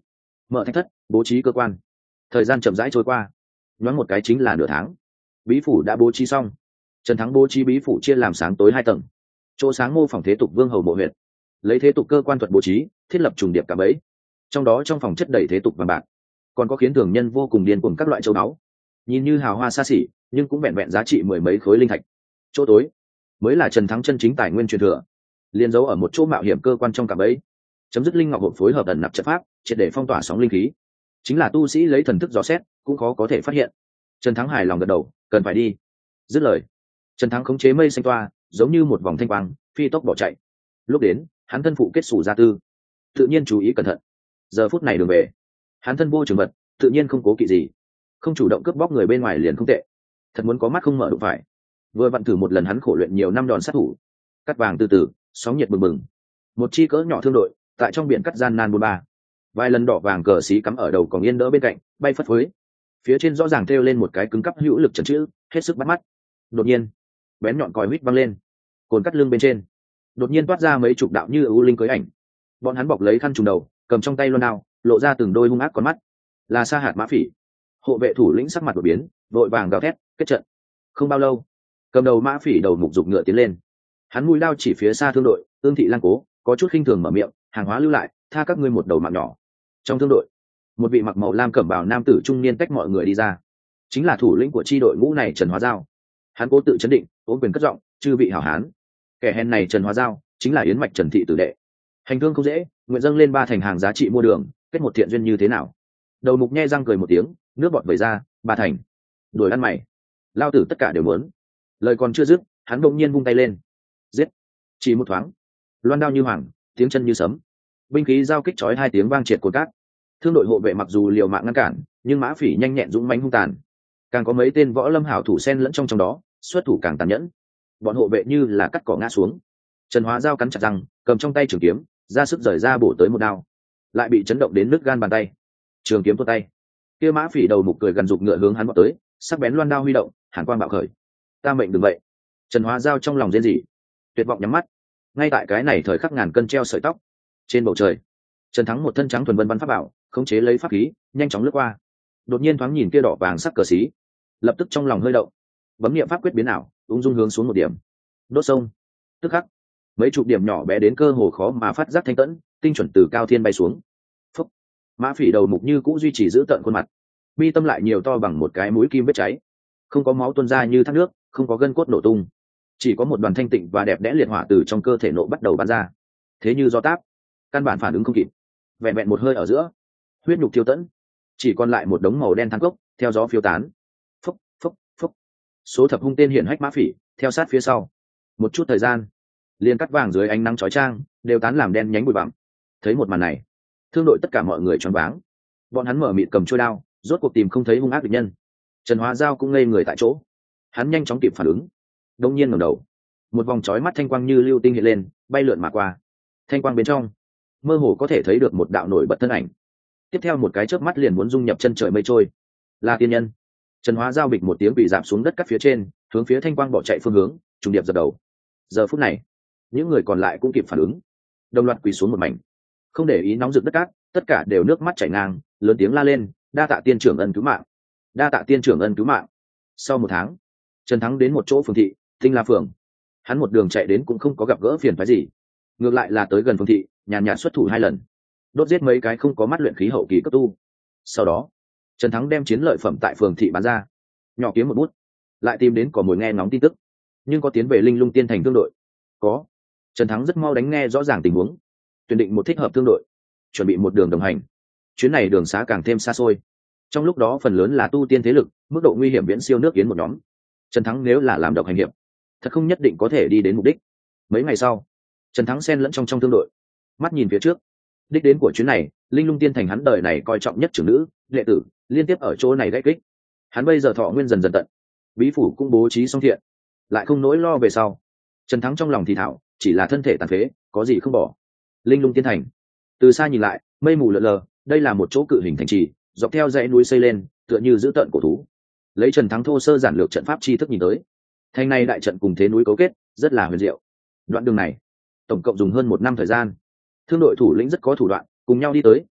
mở thạch thất, bố trí cơ quan. Thời gian chậm rãi trôi qua, nhoáng một cái chính là nửa tháng. Bí phủ đã bố trí xong. Trần Thắng bố trí bí phủ chia làm sáng tối 2 tầng. Chỗ sáng mô phỏng thế tục vương hầu mộ huyệt, lấy thế tục cơ quan thuật bố trí, thiết lập trùng điệp cả bẫy. Trong đó trong phòng chất đầy thế tục vàng bạc, còn có khiến thường nhân vô cùng điên cuồng các loại châu báu, nhìn như hào hoa xa xỉ nhưng cũng vẹn vẹn giá trị 10 mấy khối linh thạch. Chỗ tối mới là Trần Thắng chân chính tài nguyên truyền thừa, liên giấu ở một chỗ mạo hiểm cơ quan trong cạm bẫy. Chấm dứt linh ngọc hộp phối hợp ẩn nặc trận pháp, triệt để phong tỏa sóng linh khí, chính là tu sĩ lấy thần thức dò xét cũng khó có thể phát hiện. Trần Thắng hài lòng gật đầu, cần phải đi. Dứt lời, Trần Thắng khống chế mây xanh toa, giống như một vòng thanh quang phi tốc bỏ chạy. Lúc đến, hắn thân phụ kết sủ gia tư, tự nhiên chú ý cẩn thận. Giờ phút này đường về, hắn thân vô trường vật, tự nhiên không cố kỵ gì, không chủ động cướp bóc người bên ngoài liền không tệ. Thật muốn có mắt không mở đụng phải. Vừa vặn thử một lần hắn khổ luyện nhiều năm đòn sát thủ, cắt vàng từ từ, sóng nhiệt bừng bừng. Một chi cỡ nhỏ thương đội tại trong biển cắt gian nan buôn ba, vài lần đỏ vàng cờ xí cắm ở đầu còn yên đỡ bên cạnh, bay phất phới. Phía trên rõ ràng thêu lên một cái cứng cắp hữu lực trần chữ, hết sức bắt mắt. Đột nhiên, bén nhọn còi huýt văng lên, cồn cắt lưng bên trên đột nhiên toát ra mấy chục đạo như ưu linh cưới ảnh. Bọn hắn bọc lấy khăn trùm đầu, cầm trong tay loan đao, lộ ra từng đôi hung ác con mắt. Là Sa Hạt Mã Phỉ. Hộ vệ thủ lĩnh sắc mặt đột biến, vội vàng gào thét kết trận. Không bao lâu, cầm đầu Mã Phỉ đầu mục dục ngựa tiến lên. Hắn mũi đao chỉ phía xa thương đội, Ương Thị Lang Cố có chút khinh thường mở miệng, hàng hóa lưu lại, tha các ngươi một đầu mạng nhỏ. Trong thương đội, một vị mặc màu lam cẩm bào nam tử trung niên tách mọi người đi ra, chính là thủ lĩnh của chi đội ngũ này Trần Hóa Giao. Hắn cố tự chấn định, ôm quyền cất giọng, chư vị hảo hán, kẻ hèn này Trần Hóa Giao chính là yến mạch Trần thị tử đệ, hành thương không dễ, nguyện dâng lên 3 thành hàng giá trị mua đường, kết một thiện duyên như thế nào? Đầu mục nhe răng cười một tiếng, nước bọt vẩy ra, 3 thành, đuổi ăn mày, lao tử tất cả đều muốn. Lời còn chưa dứt, hắn bỗng nhiên vung tay lên, giết. Chỉ một thoáng, loan đao như hoàng, tiếng chân như sấm, binh khí giao kích chói 2 tiếng vang triệt cồn cát. Thương đội hộ vệ mặc dù liều mạng ngăn cản, nhưng Mã Phỉ nhanh nhẹn dũng mãnh hung tàn, càng có mấy tên võ lâm hảo thủ xen lẫn trong đó, xuất thủ càng tàn nhẫn. Bọn hộ vệ như là cắt cỏ ngã xuống. Trần Hóa Giao cắn chặt răng, cầm trong tay trường kiếm, ra sức rời ra bổ tới một đao, lại bị chấn động đến nứt gan bàn tay. Trường kiếm tuột tay. Kia Mã Phỉ đầu mục cười gần dục ngựa hướng hắn vọt tới, sắc bén loan đao huy động, hàn quang bạo khởi. Ta mệnh đừng vậy. Trần Hóa Giao trong lòng rên rỉ, tuyệt vọng nhắm mắt. Ngay tại cái này thời khắc ngàn cân treo sợi tóc. Trên bầu trời, Trần Thắng một thân trắng thuần vân bắn pháp bảo, khống chế lấy pháp khí, nhanh chóng lướt qua. Đột nhiên thoáng nhìn kia đỏ vàng sắc cờ xí, lập tức trong lòng hơi động, bấm niệm pháp quyết biến ảo, ung dung hướng xuống một điểm, đốt sông. Tức khắc, mấy chục điểm nhỏ bé đến cơ hồ khó mà phát giác thanh tẫn, tinh chuẩn từ cao thiên bay xuống. Phúc. Mã Phỉ đầu mục như cũ duy trì giữ tợn khuôn mặt, mi tâm lại nhiều to bằng một cái mũi kim vết cháy, không có máu tuôn ra như thác nước, không có gân cốt nổ tung, chỉ có một đoàn thanh tịnh và đẹp đẽ liệt hỏa từ trong cơ thể nộ bắt đầu bắn ra, thế như do táp, căn bản phản ứng không kịp. Vẹn vẹn một hơi ở giữa, huyết nhục tiêu tẫn, chỉ còn lại một đống màu đen than cốc theo gió phiêu tán. Phúc phúc phúc. Số thập hung tên hiển hách Mã Phỉ theo sát phía sau, một chút thời gian, liền cắt vàng dưới ánh nắng chói chang đều tán làm đen nhánh bụi bặm. Thấy một màn này, thương đội tất cả mọi người choáng váng. Bọn hắn mở mịt cầm trôi đao, rốt cuộc tìm không thấy hung ác địch nhân. Trần Hóa Giao cũng ngây người tại chỗ. Hắn nhanh chóng kịp phản ứng, đông nhiên ngẩng đầu, một vòng chói mắt thanh quang như lưu tinh hiện lên, bay lượn mà qua. Thanh quang bên trong, mơ hồ có thể thấy được một đạo nổi bật thân ảnh. Tiếp theo một cái chớp mắt liền muốn dung nhập chân trời mây trôi. Là tiên nhân. Trần Hóa Giao bịch một tiếng bị giảm xuống đất cắt phía trên, hướng phía thanh quang bỏ chạy phương hướng, trùng điệp dập đầu. Giờ phút này, những người còn lại cũng kịp phản ứng, đồng loạt quỳ xuống một mảnh, không để ý nóng rực đất cát, tất cả đều nước mắt chảy ngang, lớn tiếng la lên, đa tạ tiên trưởng ân cứu mạng, đa tạ tiên trưởng ân cứu mạng. Sau 1 tháng, Trần Thắng đến một chỗ phường thị, Tinh La phường. Hắn một đường chạy đến cũng không có gặp gỡ phiền phức gì, ngược lại là tới gần phường thị, nhàn nhạt xuất thủ 2 lần, đốt giết mấy cái không có mắt luyện khí hậu kỳ cấp tu. Sau đó, Trần Thắng đem chiến lợi phẩm tại phường thị bán ra, nhỏ kiếm một bút, lại tìm đến có mồi nghe ngóng tin tức, nhưng có tiến về Linh Lung Tiên thành thương đội. Có. Trần Thắng rất mau đánh nghe rõ ràng tình huống, tuyển định một thích hợp thương đội, chuẩn bị một đường đồng hành. Chuyến này đường xá càng thêm xa xôi, trong lúc đó phần lớn là tu tiên thế lực, mức độ nguy hiểm viễn siêu nước Yến một nhóm. Trần Thắng nếu là làm độc hành hiệp, thật không nhất định có thể đi đến mục đích. Mấy ngày sau, Trần Thắng xen lẫn trong thương đội, mắt nhìn phía trước. Đích đến của chuyến này, Linh Lung Tiên thành hắn đời này coi trọng nhất trưởng nữ đệ tử, liên tiếp ở chỗ này gãy kích. Hắn bây giờ thọ nguyên dần dần tận, bí phủ cũng bố trí xong thiện, lại không nỗi lo về sau. Trần Thắng trong lòng thì thảo, chỉ là thân thể tàn phế, có gì không bỏ. Linh Lung Tiên thành, từ xa nhìn lại, mây mù lờ lờ, đây là một chỗ cự hình thành trì, dọc theo dãy núi xây lên, tựa như giữ tợn cổ thú. Lấy Trần Thắng thô sơ giản lược trận pháp tri thức nhìn tới, thành này đại trận cùng thế núi cấu kết, rất là huyền diệu. Đoạn đường này, tổng cộng dùng hơn 1 năm thời gian. Thương đội thủ lĩnh rất có thủ đoạn, cùng nhau đi tới,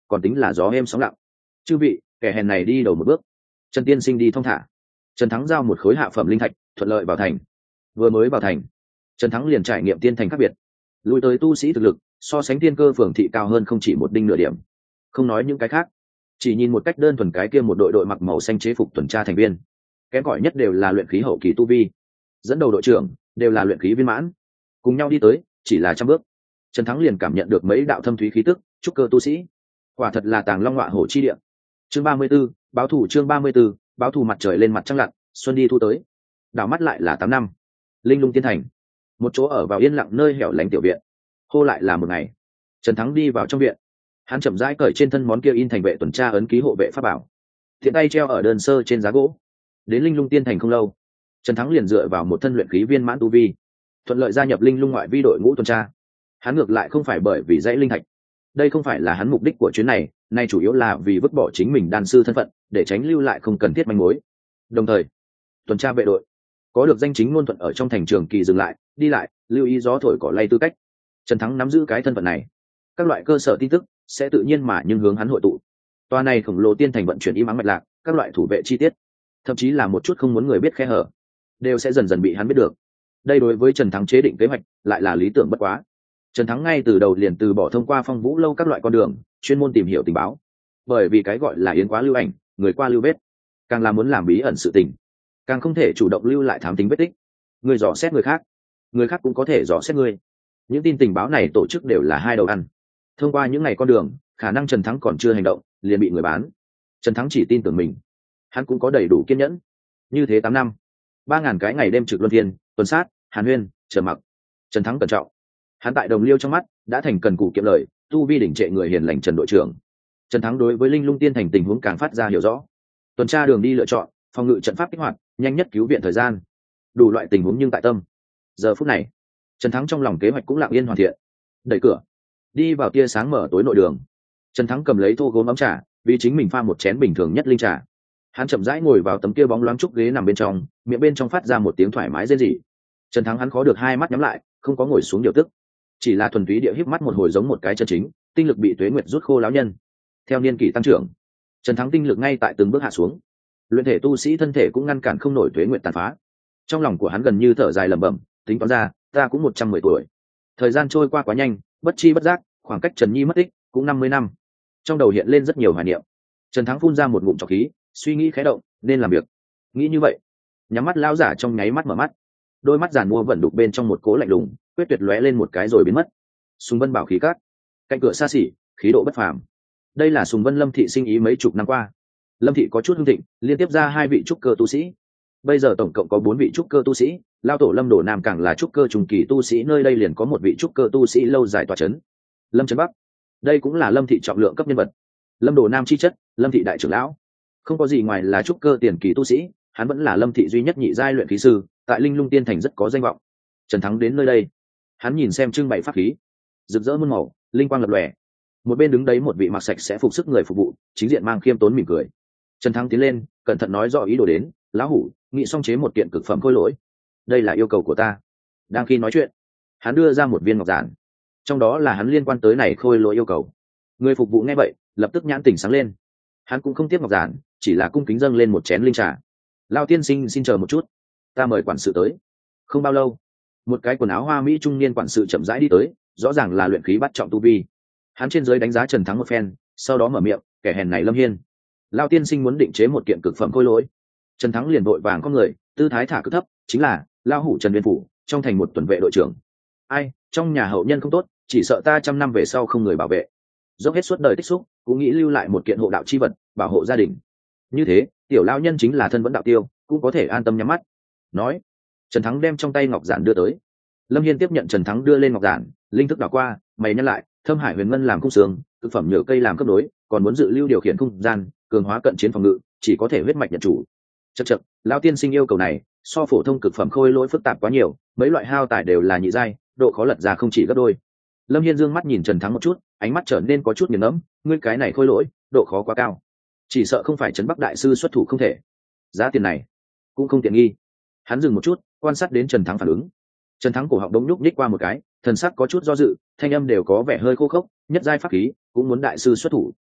còn tính là gió êm sóng lặng. Chư vị, kẻ hèn này đi đầu một bước. Trần tiên sinh đi thong thả. Trần Thắng giao một khối hạ phẩm linh thạch, thuận lợi vào thành. Vừa mới vào thành, Trần Thắng liền trải nghiệm tiên thành khác biệt. Lui tới tu sĩ thực lực so sánh tiên cơ phường thị cao hơn không chỉ một đinh nửa điểm. Không nói những cái khác, chỉ nhìn một cách đơn thuần cái kia một đội mặc màu xanh chế phục tuần tra thành viên, kém cỏi nhất đều là luyện khí hậu kỳ tu vi, dẫn đầu đội trưởng đều là luyện khí viên mãn. Cùng nhau đi tới, chỉ là trăm bước, Trần Thắng liền cảm nhận được mấy đạo thâm thúy khí tức trúc cơ tu sĩ. Quả thật là tàng long ngọa hổ chi địa. Chương 34, báo thủ. Chương 34, báo thù. Mặt trời lên mặt trăng lặn, xuân đi thu tới. Đảo mắt lại là 8 năm. Linh Lung Tiên Thành, một chỗ ở vào yên lặng nơi hẻo lánh tiểu viện. Hô lại là một ngày. Trần Thắng đi vào trong viện, hắn chậm rãi cởi trên thân món kia in thành vệ tuần tra ấn ký hộ vệ pháp bảo, thiện tay treo ở đơn sơ trên giá gỗ. Đến Linh Lung Tiên Thành không lâu, Trần Thắng liền dựa vào một thân luyện khí viên mãn tu vi, thuận lợi gia nhập Linh Lung ngoại vi đội ngũ tuần tra. Hắn ngược lại không phải bởi vì dãy linh thạch, đây không phải là hắn mục đích của chuyến này, nay chủ yếu là vì vứt bỏ chính mình đan sư thân phận, để tránh lưu lại không cần thiết manh mối. Đồng thời, tuần tra vệ đội có được danh chính ngôn thuận ở trong thành trường kỳ dừng lại, đi lại, lưu ý gió thổi cỏ lay tư cách. Trần Thắng nắm giữ cái thân phận này, các loại cơ sở tin tức sẽ tự nhiên mà nhưng hướng hắn hội tụ. Toa này khổng lồ tiên thành vận chuyển im ắng mạch lạc, các loại thủ vệ chi tiết, thậm chí là một chút không muốn người biết khe hở, đều sẽ dần dần bị hắn biết được. Đây đối với Trần Thắng chế định kế hoạch lại là lý tưởng bất quá. Trần Thắng ngay từ đầu liền từ bỏ thông qua Phong Vũ lâu các loại con đường, chuyên môn tìm hiểu tình báo. Bởi vì cái gọi là yến quá lưu ảnh, người qua lưu vết, càng là muốn làm bí ẩn sự tình, càng không thể chủ động lưu lại thám tính vết tích. Người dò xét người khác cũng có thể dò xét người. Những tin tình báo này tổ chức đều là hai đầu ăn. Thông qua những ngày con đường, khả năng Trần Thắng còn chưa hành động, liền bị người bán. Trần Thắng chỉ tin tưởng mình, hắn cũng có đầy đủ kiên nhẫn. Như thế 8 năm, 3.000 cái ngày đêm trực luân phiên, tuần sát, hàn huyên, chờ mặc. Trần Thắng cẩn trọng. Hắn tại Đồng Liêu trong mắt đã thành cần cù kiệm lời, tu vi đỉnh trệ người hiền lành Trần đội trưởng. Trần Thắng đối với Linh Lung Tiên Thành tình huống càng phát ra hiểu rõ. Tuần tra đường đi lựa chọn, phòng ngự trận pháp kích hoạt, nhanh nhất cứu viện thời gian, đủ loại tình huống nhưng tại tâm. Giờ phút này, Trần Thắng trong lòng kế hoạch cũng lặng yên hoàn thiện. Đẩy cửa, đi vào tia sáng mở tối nội đường. Trần Thắng cầm lấy thô gốm ấm trà, vì chính mình pha một chén bình thường nhất linh trà. Hắn chậm rãi ngồi vào tấm kia bóng loáng trúc ghế nằm bên trong, miệng bên trong phát ra một tiếng thoải mái rên rỉ. Trần Thắng hắn khó được hai mắt nhắm lại, không có ngồi xuống điều tức, chỉ là thuần túy địa híp mắt một hồi, giống một cái chân chính tinh lực bị tuế nguyệt rút khô lão nhân. Theo niên kỷ tăng trưởng, Trần Thắng tinh lực ngay tại từng bước hạ xuống. Luyện thể tu sĩ thân thể cũng ngăn cản không nổi tuế nguyệt tàn phá. Trong lòng của hắn gần như thở dài lẩm bẩm, tính toán ra, ta cũng 110 tuổi. Thời gian trôi qua quá nhanh, bất chi bất giác, khoảng cách Trần Nhi mất tích cũng 50 năm. Trong đầu hiện lên rất nhiều hoài niệm. Trần Thắng phun ra một ngụm trọc khí, suy nghĩ khẽ động, nên làm việc. Nghĩ như vậy, nhắm mắt lão giả trong nháy mắt mở mắt. Đôi mắt giàn mua vẫn đục bên trong một cố lạnh lùng, quyết tuyệt lóe lên một cái rồi biến mất. Sùng Vân bảo khí cát, cạnh cửa xa xỉ, khí độ bất phàm. Đây là Sùng Vân Lâm thị sinh ý mấy chục năm qua. Lâm thị có chút hưng thịnh, liên tiếp ra 2 vị trúc cơ tu sĩ. Bây giờ tổng cộng có 4 vị trúc cơ tu sĩ, lao tổ Lâm Đổ Nam càng là trúc cơ trùng kỳ tu sĩ, nơi đây liền có một vị trúc cơ tu sĩ lâu dài tọa chấn. Lâm Trấn Bắc, đây cũng là Lâm thị trọng lượng cấp nhân vật. Lâm Đổ Nam chi chất, Lâm thị đại trưởng lão, không có gì ngoài là trúc cơ tiền kỳ tu sĩ, hắn vẫn là Lâm thị duy nhất nhị giai luyện khí sư, tại Linh Lung Tiên Thành rất có danh vọng. Trần Thắng đến nơi đây, hắn nhìn xem trưng bày pháp khí, rực rỡ muôn màu, linh quang lập lòe. Một bên đứng đấy một vị mặc sạch sẽ phục sức người phục vụ, chính diện mang khiêm tốn mỉm cười. Trần Thắng tiến lên, cẩn thận nói rõ ý đồ đến, lão hủ nghị xong chế một kiện cực phẩm khôi lỗi, đây là yêu cầu của ta. Đang khi nói chuyện, hắn đưa ra một viên ngọc giản, trong đó là hắn liên quan tới này khôi lỗi yêu cầu. Người phục vụ nghe vậy, lập tức nhãn tỉnh sáng lên. Hắn cũng không tiếp ngọc giản, chỉ là cung kính dâng lên một chén linh trà. Lao tiên sinh xin chờ một chút, ta mời quản sự tới. Không bao lâu, một cái quần áo hoa mỹ trung niên quản sự chậm rãi đi tới, rõ ràng là luyện khí bắt trọng tu vi. Hắn trên dưới đánh giá Trần Thắng một phen, sau đó mở miệng, kẻ hèn này Lâm Hiên, Lao tiên sinh muốn định chế một kiện cực phẩm khôi lỗi. Trần Thắng liền vội vàng con người, tư thái thả cực thấp, chính là Lao hủ Trần Viên phủ trong thành một tuần vệ đội trưởng. Ai, trong nhà hậu nhân không tốt, chỉ sợ ta 100 năm về sau không người bảo vệ, dốc hết suốt đời tích xúc, cũng nghĩ lưu lại một kiện hộ đạo chi vật, bảo hộ gia đình. Như thế, tiểu lao nhân chính là thân vẫn đạo tiêu, cũng có thể an tâm nhắm mắt. Nói, Trần Thắng đem trong tay ngọc giản đưa tới. Lâm Hiên tiếp nhận Trần Thắng đưa lên ngọc giản, linh thức đảo qua, mày nhắc lại, Thâm Hải Huyền Ngân làm khung xương, thực phẩm nhựa cây làm cấp đối, còn muốn dự lưu điều khiển không gian, cường hóa cận chiến phòng ngự, chỉ có thể huyết mạch nhận chủ. Chậc, lão tiên sinh yêu cầu này, so phổ thông cực phẩm khôi lỗi phức tạp quá nhiều, mấy loại hao tài đều là nhị giai, độ khó lật ra không chỉ gấp đôi. Lâm Hiên dương mắt nhìn Trần Thắng một chút, ánh mắt trở nên có chút nghiền ngẫm, ngươi cái này khôi lỗi, độ khó quá cao, chỉ sợ không phải Trấn Bắc đại sư xuất thủ không thể. Giá tiền này cũng không tiện nghi. Hắn dừng một chút, quan sát đến Trần Thắng phản ứng. Trần Thắng cổ họng đống nhúc nhích qua một cái, thần sắc có chút do dự, thanh âm đều có vẻ hơi khô khốc, nhất giai pháp khí cũng muốn đại sư xuất thủ.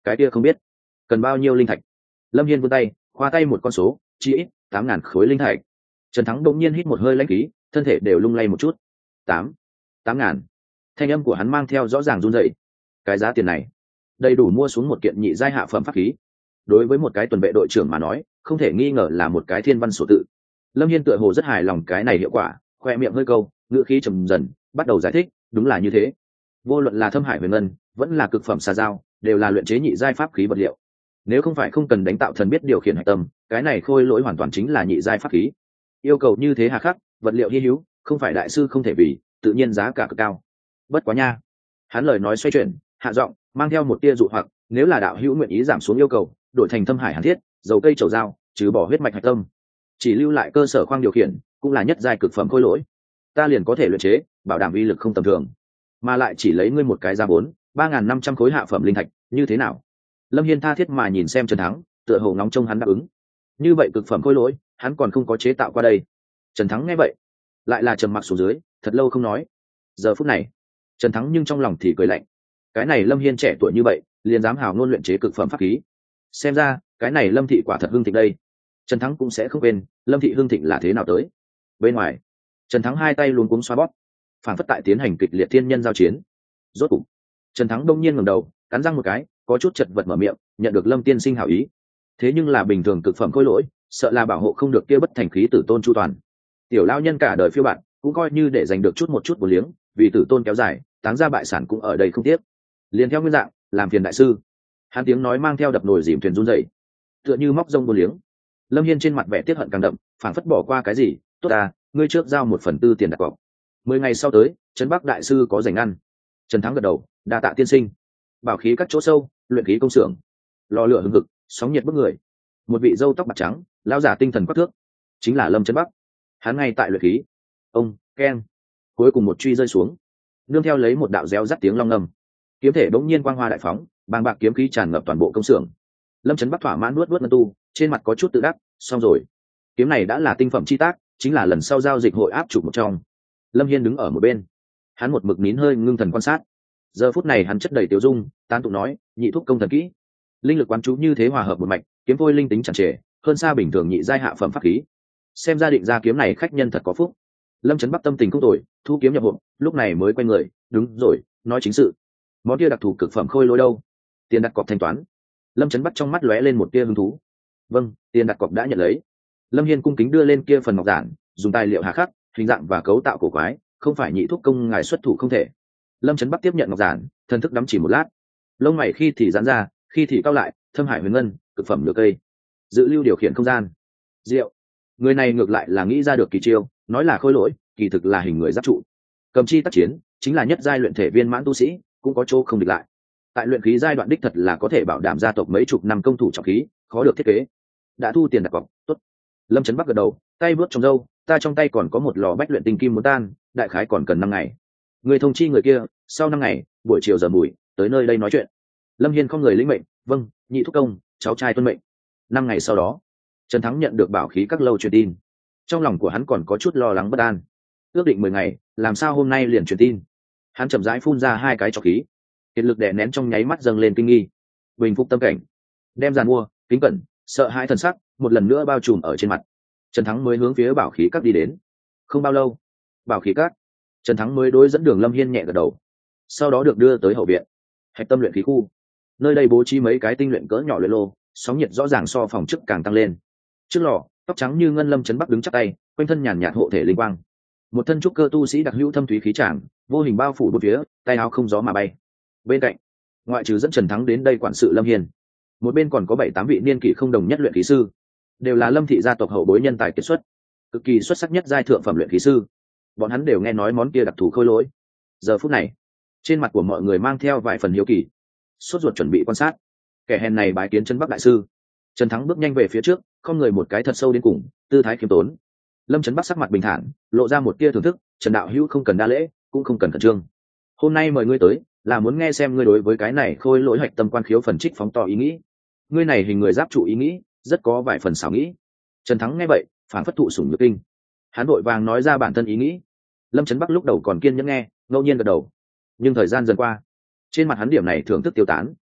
Cái kia không biết cần bao nhiêu linh thạch. Lâm Hiên vươn tay khoa tay một con số, chỉ ít 8.000 khối linh thạch. Trần Thắng đông nhiên hít một hơi lãnh khí, thân thể đều lung lay một chút. 8.000. Thanh âm của hắn mang theo rõ ràng run rẩy. Cái giá tiền này đầy đủ mua xuống một kiện nhị giai hạ phẩm pháp khí. Đối với một cái tuần vệ đội trưởng mà nói, không thể nghi ngờ là một cái thiên văn sổ tự. Lâm Hiên tựa hồ rất hài lòng cái này hiệu quả, khoe miệng hơi câu, ngữ khí trầm dần, bắt đầu giải thích, đúng là như thế. Vô luận là Thâm Hải Huyền Ngân, vẫn là cực phẩm xà dao, đều là luyện chế nhị giai pháp khí vật liệu. Nếu không phải không cần đánh tạo thần biết điều khiển hạch tâm, cái này khôi lỗi hoàn toàn chính là nhị giai pháp khí. Yêu cầu như thế hà khắc, vật liệu hi hữu, không phải đại sư không thể vì, tự nhiên giá cả cực cao. Bất quá nha. Hắn lời nói xoay chuyển, hạ giọng, mang theo một tia dụ hoặc, nếu là đạo hữu nguyện ý giảm xuống yêu cầu, đổi thành Thâm Hải Hàn Thiết, dầu cây trầu dao, trừ bỏ huyết mạch hạch tâm, chỉ lưu lại cơ sở khoang điều khiển, cũng là nhất giai cực phẩm khôi lỗi, ta liền có thể luyện chế, bảo đảm uy lực không tầm thường, mà lại chỉ lấy ngươi một cái giá 3.500 khối hạ phẩm linh thạch, như thế nào? Lâm Hiên tha thiết mà nhìn xem Trần Thắng, tựa hồ ngóng trông hắn đáp ứng. Như vậy cực phẩm khôi lỗi, hắn còn không có chế tạo qua đây. Trần Thắng nghe vậy, lại là trầm mặc xuống dưới, thật lâu không nói. Giờ phút này, Trần Thắng nhưng trong lòng thì cười lạnh. Cái này Lâm Hiên trẻ tuổi như vậy, liền dám hào ngôn luyện chế cực phẩm pháp khí. Xem ra, cái này Lâm thị quả thật hưng thịnh đây. Trần Thắng cũng sẽ không quên, Lâm thị hưng thịnh là thế nào tới. Bên ngoài, Trần Thắng hai tay luống cuống xoa bóp, phản phất tại tiến hành kịch liệt thiên nhân giao chiến. Rốt cục, Trần Thắng đông nhiên ngẩng đầu, cắn răng một cái, có chút chật vật mở miệng, nhận được Lâm tiên sinh hảo ý. Thế nhưng là bình thường cực phẩm khôi lỗi, sợ là bảo hộ không được kia bất thành khí tử tôn chu toàn. Tiểu lao nhân cả đời phiêu bạt, cũng coi như để giành được chút một chút bổ liếng, vì tử tôn kéo dài, táng ra bại sản cũng ở đây không tiếc. Liền theo nguyên dạng, làm phiền đại sư. Hắn tiếng nói mang theo đập nồi dìm thuyền run rẩy, tựa như móc rông bổ liếng. Lâm Hiên trên mặt vẻ tiếc hận càng đậm, phảng phất bỏ qua cái gì, tốt à, ngươi trước giao 1/4 tiền đặt cọc. 10 ngày sau tới, trấn Bắc đại sư có rảnh ăn. Trần Thắng gật đầu, đa tạ tiên sinh. Bảo khí các chỗ sâu, luyện khí công xưởng, lò lửa hừng hực, sóng nhiệt bức người. Một vị râu tóc bạc trắng, lão giả tinh thần quắc thước, chính là Lâm Trấn Bắc. Hắn ngay tại luyện khí. Ông, keng. Cuối cùng một truy rơi xuống, nương theo lấy một đạo réo rắt tiếng long ngâm. Kiếm thể bỗng nhiên quang hoa đại phóng, bàng bạc kiếm khí tràn ngập toàn bộ công xưởng. Lâm Trấn Bắc thỏa mãn nuốt ngân tu, trên mặt có chút tự đắc, xong rồi. Kiếm này đã là tinh phẩm chi tác, chính là lần sau giao dịch hội áp chụp một trong. Lâm Hiên đứng ở một bên, hắn một mực nín hơi ngưng thần quan sát. Giờ phút này hắn chất đầy tiêu dung, tán tụng nói, nhị thúc công thần kỹ, linh lực quán chú như thế hòa hợp một mạch, kiếm vôi linh tính chẳng trề, hơn xa bình thường nhị giai hạ phẩm pháp khí. Xem ra định ra kiếm này khách nhân thật có phúc. Lâm Trấn Bắc tâm tình không tồi, thu kiếm nhập hộp, lúc này mới quay người, đúng rồi, nói chính sự. Món kia đặc thù cực phẩm khôi lỗi đâu? Tiền đặt cọc thanh toán. Lâm Trấn Bắc trong mắt lóe lên một tia hứng thú. Vâng, tiền đặt cọc đã nhận lấy. Lâm Hiên cung kính đưa lên kia phần ngọc giản, dùng tài liệu hà khắc, hình dạng và cấu tạo cổ quái, không phải nhị thúc công ngài xuất thủ không thể. Lâm Trấn Bắc tiếp nhận ngọc giản, thần thức đắm chỉ một lát, lông mày khi thì giãn ra, khi thì cao lại. Thâm Hải Huyền Ngân, cực phẩm lửa cây, dự lưu điều khiển không gian. Diệu, người này ngược lại là nghĩ ra được kỳ chiêu, nói là khôi lỗi, kỳ thực là hình người giáp trụ. Cầm chi tác chiến, chính là nhất giai luyện thể viên mãn tu sĩ, cũng có chỗ không địch lại. Tại luyện khí giai đoạn đích thật là có thể bảo đảm gia tộc mấy chục năm công thủ trọng khí, khó được thiết kế. Đã thu tiền đặt cọc, tốt. Lâm Trấn Bắc gật đầu, tay bước trong râu, ta trong tay còn có một lò bách luyện tinh kim muốn tan, đại khái còn cần 5 ngày. Người thông chi người kia, sau 5 ngày, buổi chiều giờ mùi, tới nơi đây nói chuyện. Lâm Hiên không người lĩnh mệnh, vâng, nhị thúc công, cháu trai tuân mệnh. 5 ngày sau đó, Trần Thắng nhận được bảo khí các lâu truyền tin. Trong lòng của hắn còn có chút lo lắng bất an. Ước định 10 ngày, làm sao hôm nay liền truyền tin? Hắn chậm rãi phun ra 2 cái trọc khí, kiệt lực đè nén trong nháy mắt dâng lên kinh nghi. Bình phục tâm cảnh, đem giàn mua, kính cẩn, sợ hãi thần sắc, một lần nữa bao trùm ở trên mặt. Trần Thắng mới hướng phía bảo khí các đi đến. Không bao lâu, bảo khí các, Trần Thắng mới đối dẫn đường Lâm Hiên nhẹ gật đầu. Sau đó được đưa tới hậu viện, hạch tâm luyện khí khu. Nơi đây bố trí mấy cái tinh luyện cỡ nhỏ luyện lô, sóng nhiệt rõ ràng so phòng trước càng tăng lên. Trước lò, tóc trắng như ngân Lâm Trấn Bắc đứng chắp tay, quanh thân nhàn nhạt hộ thể linh quang. Một thân trúc cơ tu sĩ đặc hữu thâm thúy khí tràng, vô hình bao phủ bốn phía, tay áo không gió mà bay. Bên cạnh, ngoại trừ dẫn Trần Thắng đến đây quản sự Lâm Hiên, một bên còn có 7-8 vị niên kỷ không đồng nhất luyện khí sư, đều là Lâm thị gia tộc hậu bối nhân tài kiệt xuất, cực kỳ xuất sắc nhất giai thượng phẩm luyện khí sư. Bọn hắn đều nghe nói món kia đặc thù khôi lỗi. Giờ phút này, trên mặt của mọi người mang theo vài phần hiếu kỳ, sốt ruột chuẩn bị quan sát. Kẻ hèn này bái kiến Trấn Bắc đại sư. Trần Thắng bước nhanh về phía trước, không người một cái thật sâu đến cùng, tư thái khiêm tốn. Lâm Trấn Bắc sắc mặt bình thản, lộ ra một tia thưởng thức. Trần đạo hữu không cần đa lễ, cũng không cần khẩn trương. Hôm nay mời ngươi tới, là muốn nghe xem ngươi đối với cái này khôi lỗi hạch tâm quan khiếu phần trích phóng to ý nghĩ. Ngươi này hình người giáp trụ ý nghĩ, rất có vài phần xảo nghĩ. Trần Thắng nghe vậy, phản phất thụ sủng nhược kinh. Hắn vội vàng nói ra bản thân ý nghĩ. Lâm Trấn Bắc lúc đầu còn kiên nhẫn nghe, ngẫu nhiên gật đầu. Nhưng thời gian dần qua, trên mặt hắn điểm này thưởng thức tiêu tán,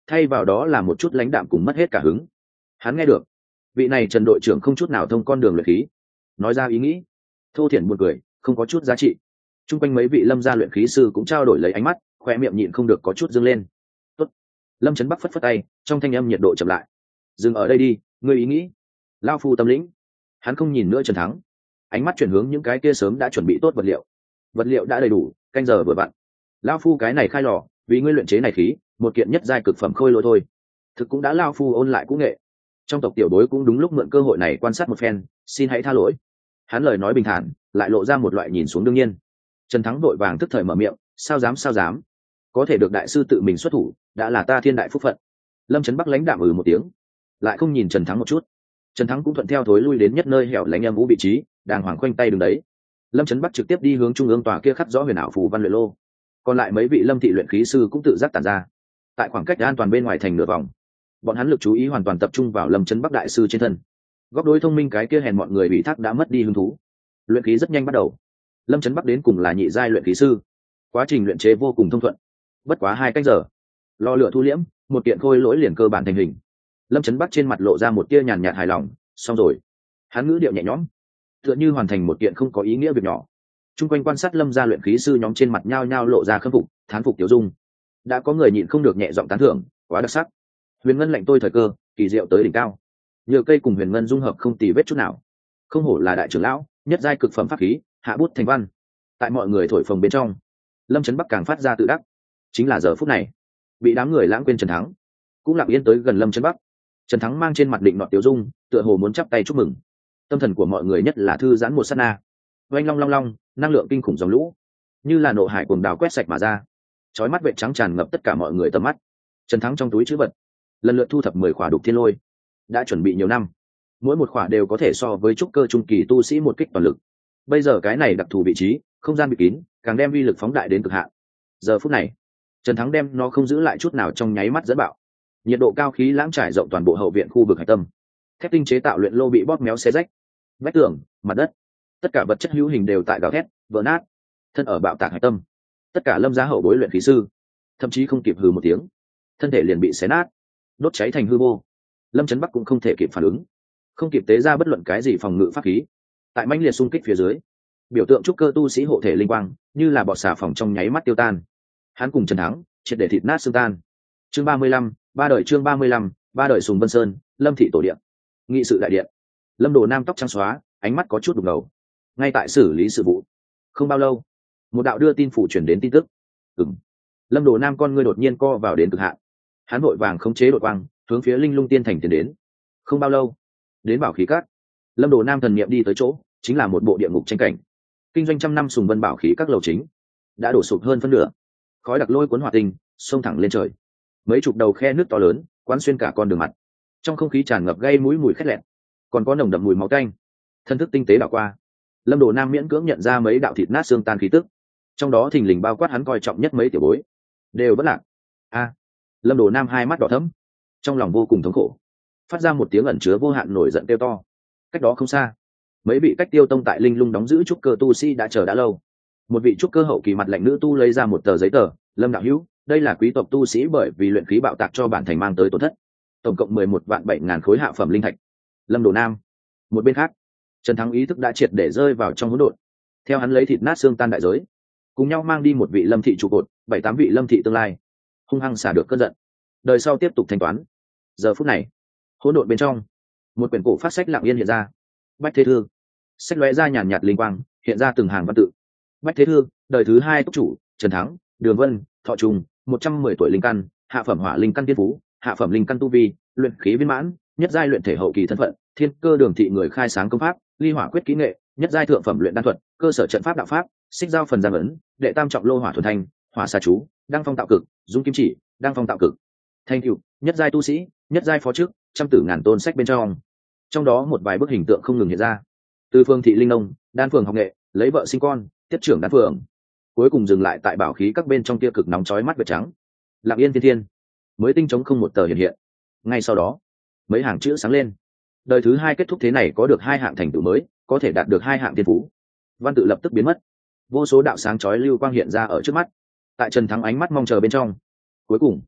thay vào đó là một chút lãnh đạm cùng mất hết cả hứng. Hắn nghe được vị này Trần đội trưởng không chút nào thông con đường luyện khí, nói ra ý nghĩ thô thiển buồn cười, không có chút giá trị. Trung quanh mấy vị Lâm gia luyện khí sư cũng trao đổi lấy ánh mắt, khoe miệng nhịn không được có chút dâng lên. Tốt. Lâm Trấn Bắc phất phất tay, trong thanh âm nhiệt độ chậm lại. Dừng ở đây đi, ngươi ý nghĩ. Lao phu tâm lĩnh. Hắn không nhìn nữa Trần Thắng, ánh mắt chuyển hướng những cái kia sớm đã chuẩn bị tốt vật liệu. Vật liệu đã đầy đủ, canh giờ vừa vặn. Lao phu cái này khai lò, vì ngươi luyện chế này khí, một kiện nhất giai cực phẩm khôi lỗi thôi. Thực cũng đã Lao phu ôn lại cũ nghệ. Trong tộc tiểu bối cũng đúng lúc mượn cơ hội này quan sát một phen, xin hãy tha lỗi. Hắn lời nói bình thản, lại lộ ra một loại nhìn xuống đương nhiên. Trần Thắng vội vàng tức thời mở miệng, sao dám, có thể được đại sư tự mình xuất thủ, đã là ta thiên đại phúc phận. Lâm Trấn Bắc lãnh đạm một tiếng, lại không nhìn Trần Thắng một chút. Trần Thắng cũng thuận theo thối lui đến nhất nơi hẻo lánh âm u vị trí, đàng hoàng khoanh tay đứng đấy. Lâm Trấn Bắc trực tiếp đi hướng trung ương tòa kia khắc rõ huyền ảo phù văn luyện lô. Còn lại mấy vị Lâm thị luyện khí sư cũng tự giác tản ra, tại khoảng cách an toàn bên ngoài thành nửa vòng. Bọn hắn lực chú ý hoàn toàn tập trung vào Lâm Trấn Bắc đại sư trên thân. Góc đối thông minh cái kia hèn mọi người bị thác đã mất đi hứng thú. Luyện khí rất nhanh bắt đầu. Lâm Trấn Bắc đến cùng là nhị giai luyện khí sư, quá trình luyện chế vô cùng thông thuận. Bất quá 2 canh giờ, lò lửa thu liễm, một kiện khôi lỗi liền cơ bản thành hình. Lâm Trấn Bắc trên mặt lộ ra một tia nhàn nhạt hài lòng, xong rồi. Hắn ngữ điệu nhẹ nhõm, tựa như hoàn thành một kiện không có ý nghĩa việc nhỏ. Trung quanh quan sát Lâm gia luyện khí sư nhóm trên mặt nhao nhao lộ ra khâm phục, thán phục tiểu dung. Đã có người nhịn không được nhẹ giọng tán thưởng, quá đặc sắc. Huyền ngân lạnh tôi thời cơ, kỳ diệu tới đỉnh cao. Nhựa cây cùng huyền ngân dung hợp không tì vết chút nào. Không hổ là đại trưởng lão, nhất giai cực phẩm pháp khí, hạ bút thành văn. Tại mọi người thổi phồng bên trong, Lâm Trấn Bắc càng phát ra tự đắc. Chính là giờ phút này, bị đám người lãng quên Trần Thắng cũng lặng yên tới gần Lâm Trấn Bắc. Trần Thắng mang trên mặt định nọt tiểu dung, tựa hồ muốn chắp tay chúc mừng. Tâm thần của mọi người nhất là thư giãn một sát na. Oanh long long long, năng lượng kinh khủng dòng lũ, như là nộ hải cuồng đào quét sạch mà ra. Chói mắt vệ trắng tràn ngập tất cả mọi người tầm mắt. Trần Thắng trong túi trữ vật, lần lượt thu thập 10 khỏa đục thiên lôi, đã chuẩn bị nhiều năm, mỗi một khỏa đều có thể so với trúc cơ trung kỳ tu sĩ một kích toàn lực. Bây giờ cái này đặc thù vị trí, không gian bị kín, càng đem uy lực phóng đại đến cực hạn. Giờ phút này, Trần Thắng đem nó không giữ lại chút nào, trong nháy mắt dẫn bạo. Nhiệt độ cao khí lãng trải rộng toàn bộ hậu viện khu vực hải tâm. Thép tinh chế tạo luyện lô bị bóp méo xé rách, vách tường, mặt đất, tất cả vật chất hữu hình đều tại gào thét, vỡ nát. Thân ở bạo tạc hải tâm, tất cả Lâm gia hậu bối luyện khí sư, thậm chí không kịp hừ một tiếng, thân thể liền bị xé nát, đốt cháy thành hư vô. Lâm Trấn Bắc cũng không thể kịp phản ứng, không kịp tế ra bất luận cái gì phòng ngự pháp khí. Tại mãnh liệt xung kích phía dưới, biểu tượng trúc cơ tu sĩ hộ thể linh quang như là bọt xà phòng trong nháy mắt tiêu tan. Hắn cùng Trần Thắng triệt để thịt nát xương tan. Chương 35, ba đời Sùng Vân Sơn, Lâm thị tổ điện, nghị sự đại điện. Lâm Đồ Nam tóc trắng xóa, ánh mắt có chút đục ngầu, ngay tại xử lý sự vụ. Không bao lâu, một đạo đưa tin phủ chuyển đến tin tức. Lâm Đồ Nam con ngươi đột nhiên co vào đến cực hạn. Hắn vội vàng khống chế đội quang, hướng phía Linh Lung Tiên Thành tiến đến. Không bao lâu, đến Bảo Khí Các. Lâm Đồ Nam thần niệm đi tới chỗ, chính là một bộ địa ngục tranh cảnh. Kinh doanh trăm năm Sùng Vân Bảo Khí Các lầu chính đã đổ sụp hơn phân nửa, khói đặc lôi cuốn hỏa tinh xông thẳng lên trời. Mấy chục đầu khe nước to lớn quán xuyên cả con đường mặt, trong không khí tràn ngập gây mũi mùi khét lẹt, còn có nồng đậm mùi máu tanh. Thân thức tinh tế đảo qua, Lâm Đồ Nam miễn cưỡng nhận ra mấy đạo thịt nát xương tan khí tức, trong đó thình lình bao quát hắn coi trọng nhất mấy tiểu bối đều vẫn lạc. Lâm Đồ Nam hai mắt đỏ thẫm, trong lòng vô cùng thống khổ, phát ra một tiếng ẩn chứa vô hạn nổi giận kêu to. Cách đó không xa, mấy vị cách tiêu tông tại Linh Lung đóng giữ trúc cơ tu sĩ đã chờ đã lâu. Một vị trúc cơ hậu kỳ mặt lạnh nữ tu lấy ra một tờ giấy tờ. Lâm đạo hữu, đây là quý tộc tu sĩ bởi vì luyện khí bạo tạc cho bản thành mang tới tổn thất, tổng cộng 11.700.000 khối hạ phẩm linh thạch. Lâm Đồ Nam. Một bên khác, Trần Thắng ý thức đã triệt để rơi vào trong hỗn độn. Theo hắn lấy thịt nát xương tan đại giới, cùng nhau mang đi một vị Lâm thị trụ cột, 7-8 vị Lâm thị tương lai, hung hăng xả được cơn giận. Đời sau tiếp tục thanh toán. Giờ phút này, hỗn độn bên trong, một quyển cổ phát sách lặng yên hiện ra. Bách Thế Thư. Sách lóe ra nhàn nhạt linh quang, hiện ra từng hàng văn tự. Bách Thế Thư, đời thứ 2 túc chủ, Trần Thắng, Đường Vân, Thọ Trùng, 110 tuổi linh căn, hạ phẩm hỏa linh căn tiên phú, hạ phẩm linh căn tu vi, luyện khí viên mãn, nhất giai luyện thể hậu kỳ thân phận, Thiên Cơ Đường thị người khai sáng công pháp, ly hỏa quyết kỹ nghệ, nhất giai thượng phẩm luyện đan thuật, cơ sở trận pháp đạo pháp, xích giao phần giang ấn, đệ tam trọng lô hỏa thuần thanh, hỏa xà chú, đăng phong tạo cực, dung kim chỉ, đăng phong tạo cực. Thanh cửu, nhất giai tu sĩ, nhất giai phó chức, trăm tử ngàn tôn sách bên trong đó một vài bức hình tượng không ngừng hiện ra. Từ Phương thị linh nông, đan phường học nghệ, lấy vợ sinh con, tiếp trưởng đan phường, cuối cùng dừng lại tại bảo khí các bên trong tia cực nóng chói mắt vệt trắng. Lặng yên thiên thiên, mới tinh trống không một tờ hiện. Ngay sau đó, mấy hàng chữ sáng lên. Đời thứ 2 kết thúc thế này có được 2 hạng thành tựu mới, có thể đạt được 2 hạng tiên phú. Văn tự lập tức biến mất, vô số đạo sáng chói lưu quang hiện ra ở trước mắt. Tại Trần Thắng ánh mắt mong chờ bên trong, cuối cùng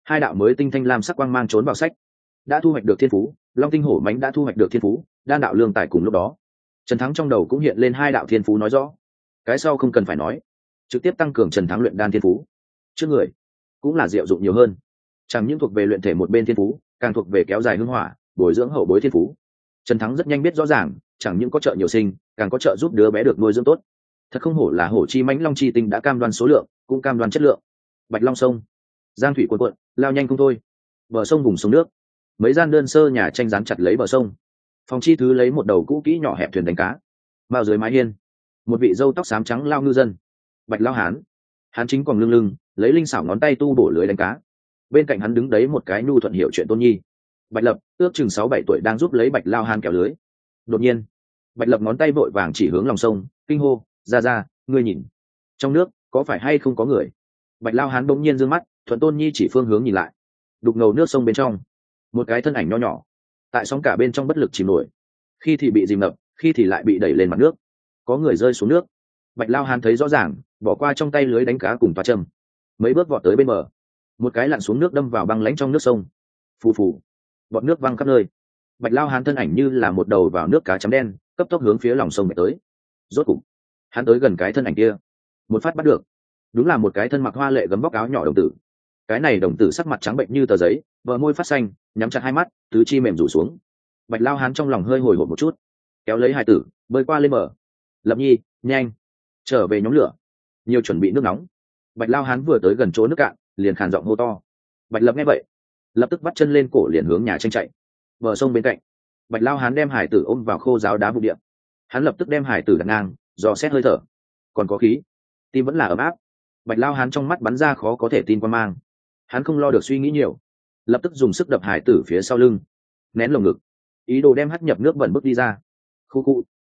Hai đạo mới tinh thanh lam sắc quang mang trốn vào sách. Đã thu hoạch được thiên phú, Long Tinh Hổ Mãnh đã thu hoạch được thiên phú, đan đạo lương tài cùng lúc đó. Trần Thắng trong đầu cũng hiện lên hai đạo thiên phú nói rõ. Cái sau không cần phải nói, trực tiếp tăng cường Trần Thắng luyện đan thiên phú. Trước người cũng là diệu dụng nhiều hơn, chẳng những thuộc về luyện thể một bên thiên phú, càng thuộc về kéo dài hương hỏa, bồi dưỡng hậu bối thiên phú. Trần Thắng rất nhanh biết rõ ràng, chẳng những có trợ nhiều sinh, càng có trợ giúp đứa bé được nuôi dưỡng tốt. Thật không hổ là hổ chi mãnh long chi tinh đã cam đoan số lượng, cũng cam đoan chất lượng. Bạch Long sông, giang thủy cuộn cuộn, lao nhanh không thôi. Bờ sông vùng sông nước, mấy gian đơn sơ nhà tranh dán chặt lấy bờ sông. Phòng chi thứ lấy một đầu cũ kỹ nhỏ hẹp thuyền đánh cá. Bao dưới mái hiên, một vị râu tóc xám trắng lao ngư dân, Bạch Lao Hán. Hán chính còn lưng lưng, lấy linh xảo ngón tay tu bổ lưới đánh cá. Bên cạnh hắn đứng đấy một cái nhu thuận hiểu chuyện Tôn Nhi. Bạch Lập ước chừng 6-7 tuổi đang giúp lấy Bạch Lao Hán kéo lưới. Đột nhiên, Bạch Lập ngón tay vội vàng chỉ hướng lòng sông, kinh hô, ra, ngươi nhìn, trong nước có phải hay không có người? Bạch Lao Hán bỗng nhiên giương mắt, thuận Tôn Nhi chỉ phương hướng nhìn lại. Đục ngầu nước sông bên trong, một cái thân ảnh nho nhỏ, tại sóng cả bên trong bất lực chìm nổi, khi thì bị dìm ngập, khi thì lại bị đẩy lên mặt nước. Có người rơi xuống nước. Bạch Lao Hán thấy rõ ràng, bỏ qua trong tay lưới đánh cá cùng toa châm, mấy bước vọt tới bên bờ, một cái lặn xuống nước đâm vào băng lãnh trong nước sông. Phù phù, bọt nước văng khắp nơi. Bạch Lao Hán thân ảnh như là một đầu vào nước cá chấm đen, cấp tốc hướng phía lòng sông tới. Rốt cục, hắn tới gần cái thân ảnh kia, một phát bắt được. Đúng là một cái thân mặc hoa lệ gấm vóc áo nhỏ đồng tử. Cái này đồng tử sắc mặt trắng bệnh như tờ giấy, bờ môi phát xanh, nhắm chặt hai mắt, tứ chi mềm rủ xuống. Bạch Lao Hán trong lòng hơi hồi hộp một chút, kéo lấy hài tử, bơi qua lên bờ. Lập Nhi, nhanh, trở về nhóm lửa, nhiều chuẩn bị nước nóng. Bạch Lao Hán vừa tới gần chỗ nước cạn, liền khàn giọng hô to. Bạch Lập nghe vậy, lập tức bắt chân lên cổ liền hướng nhà tranh chạy. Bờ sông bên cạnh, Bạch Lao Hán đem hải tử ôm vào khô giáo đá vụ điện. Hắn lập tức đem hải tử đặt ngang, dò xét hơi thở, còn có khí, tim vẫn là ấm áp. Bạch Lao Hán trong mắt bắn ra khó có thể tin quan mang. Hắn không lo được suy nghĩ nhiều, lập tức dùng sức đập hải tử phía sau lưng, nén lồng ngực, ý đồ đem hắt nhập nước bẩn bước đi ra. Khu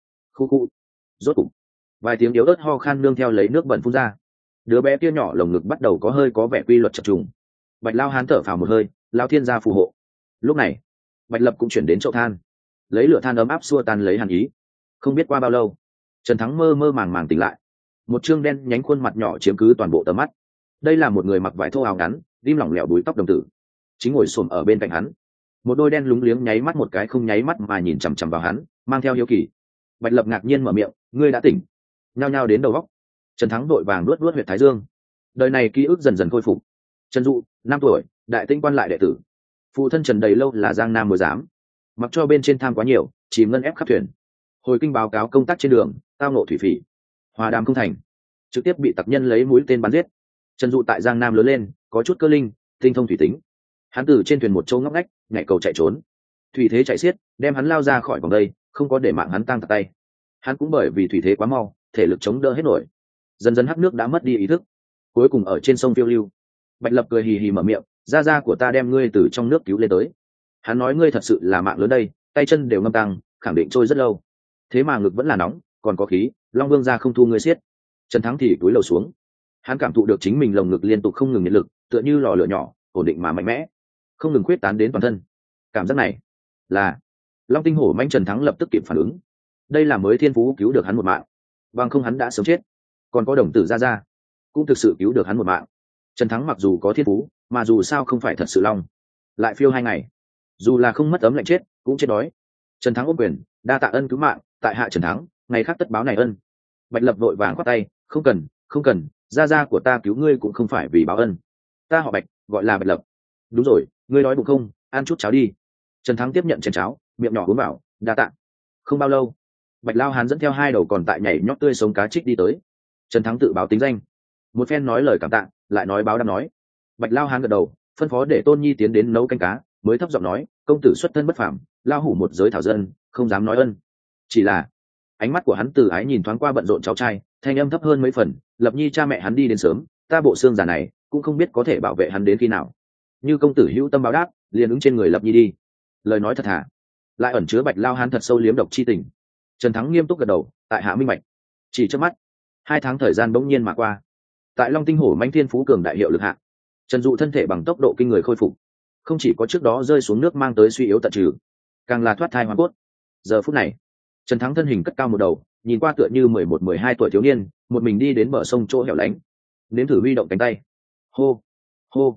cụ, rốt cục, vài tiếng yếu ớt ho khan nương theo lấy nước bẩn phun ra. Đứa bé kia nhỏ lồng ngực bắt đầu có vẻ quy luật chập trùng. Bạch Lao Hán thở phào một hơi, Lao Thiên gia phù hộ. Lúc này, Bạch Lập cũng chuyển đến chậu than, lấy lửa than ấm áp xua tan lấy hàn ý. Không biết qua bao lâu, Trần Thắng mơ mơ màng màng tỉnh lại. Một trương đen nhánh khuôn mặt nhỏ chiếm cứ toàn bộ tầm mắt. Đây là một người mặc vải thô áo ngắn, rim lỏng lẻo đuôi tóc đồng tử, chính ngồi xổm ở bên cạnh hắn. Một đôi đen lúng liếng nháy mắt một cái không nháy mắt mà nhìn chằm chằm vào hắn, mang theo hiếu kỳ. Bạch Lập ngạc nhiên mở miệng, ngươi đã tỉnh? Nhao nhao đến đầu góc. Trần Thắng vội vàng luốt huyệt thái dương. Đời này ký ức dần dần khôi phục. Trần Dụ, 5 tuổi, đại tinh quan lại đệ tử. Phụ thân Trần đầy lâu là giang nam mùa giám, mặc cho bên trên tham quá nhiều, chìm ngân ép khắp thuyền. Hồi kinh báo cáo công tác trên đường, tao nộ thủy phỉ, hòa đàm không thành, trực tiếp bị tặc nhân lấy mũi tên bắn giết. Trần Dụ tại giang nam lớn lên, có chút cơ linh, tinh thông thủy tính. Hắn từ trên thuyền một châu ngóc ngách, nhảy cầu chạy trốn. Thủy thế chạy xiết, đem hắn lao ra khỏi vòng đây, không có để mạng hắn tăng tạt tay. Hắn cũng bởi vì thủy thế quá mau, thể lực chống đỡ hết nổi, dần dần hắc nước đã mất đi ý thức, cuối cùng ở trên sông phiêu lưu. Bạch Lập cười hì hì mở miệng, gia của ta đem ngươi từ trong nước cứu lên tới. Hắn nói ngươi thật sự là mạng lớn đây, tay chân đều ngâm tăng, khẳng định trôi rất lâu. Thế mà ngực vẫn là nóng, còn có khí, Long Vương gia không thu ngươi xiết. Trần Thắng thì túi lầu xuống. Hắn cảm thụ được chính mình lồng ngực liên tục không ngừng nhiệt lực, tựa như lò lửa nhỏ, ổn định mà mạnh mẽ, không ngừng khuyết tán đến toàn thân. Cảm giác này là Long Tinh Hổ Mãnh. Trần Thắng lập tức kịp phản ứng, đây là mới thiên phú cứu được hắn một mạng, bằng không hắn đã sớm chết. Còn có đồng tử gia cũng thực sự cứu được hắn một mạng. Trần Thắng mặc dù có thiên phú, mà dù sao không phải thật sự long, lại phiêu 2 ngày, dù là không mất ấm lạnh chết cũng chết đói. Trần Thắng ôm quyền, đa tạ ân cứu mạng, tại hạ Trần Thắng, ngày khác tất báo này ân. Bạch Lập vội vàng khoát tay, không cần, gia của ta cứu ngươi cũng không phải vì báo ân. Ta họ Bạch, gọi là Bạch Lập. Đúng rồi, ngươi đói bụng không, ăn chút cháo đi. Trần Thắng tiếp nhận chén cháo, miệng nhỏ uống vào, đa tạ. Không bao lâu, Bạch Lao Hán dẫn theo 2 đầu còn tại nhảy nhót tươi sống cá trích đi tới. Trần Thắng tự báo tính danh, một phen nói lời cảm tạ, lại nói báo đáp nói. Bạch Lao Hán gật đầu, phân phó để Tôn Nhi tiến đến nấu canh cá, mới thấp giọng nói, công tử xuất thân bất phàm, lao hủ một giới thảo dân, không dám nói ân. Chỉ là ánh mắt của hắn từ ái nhìn thoáng qua bận rộn cháu trai, thanh âm thấp hơn mấy phần, Lập Nhi cha mẹ hắn đi đến sớm, ta bộ xương già này cũng không biết có thể bảo vệ hắn đến khi nào. Như công tử hữu tâm báo đáp, liền ứng trên người Lập Nhi đi. Lời nói thật thà, lại ẩn chứa Bạch Lao Hán thật sâu liếm độc chi tình. Trần Thắng nghiêm túc gật đầu, tại hạ minh bạch. Chỉ trước mắt, 2 tháng thời gian bỗng nhiên mà qua. Tại Long Tinh Hổ Mãnh thiên phú cường đại hiệu lực hạ, Trần Dụ thân thể bằng tốc độ kinh người khôi phục, không chỉ có trước đó rơi xuống nước mang tới suy yếu tận trừ, càng là thoát thai hoàn cốt. Giờ phút này, Trần Thắng thân hình cất cao một đầu, nhìn qua tựa như 11-12 tuổi thiếu niên, một mình đi đến bờ sông chỗ hẻo lánh, nếm thử huy động cánh tay, hô hô,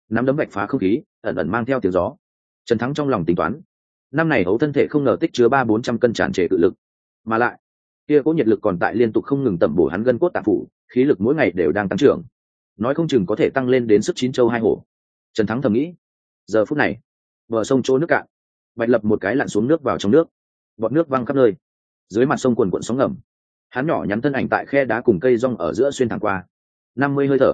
nắm đấm vạch phá không khí, ẩn ẩn mang theo tiếng gió. Trần Thắng trong lòng tính toán, năm này hấu thân thể không ngờ tích chứa 300-400 cân tràn trề cự lực, mà lại kia cỗ nhiệt lực còn tại liên tục không ngừng tẩm bổ hắn gân cốt tạng phủ, khí lực mỗi ngày đều đang tăng trưởng, nói không chừng có thể tăng lên đến sức 9 châu 2 hổ. Trần Thắng thầm nghĩ. Giờ phút này, bờ sông chỗ nước cạn, Bạch Lập một cái lặn xuống nước vào trong nước, bọt nước văng khắp nơi, dưới mặt sông cuồn cuộn sóng ngầm, hắn nhỏ nhắn thân ảnh tại khe đá cùng cây rong ở giữa xuyên thẳng qua. 50 hơi thở,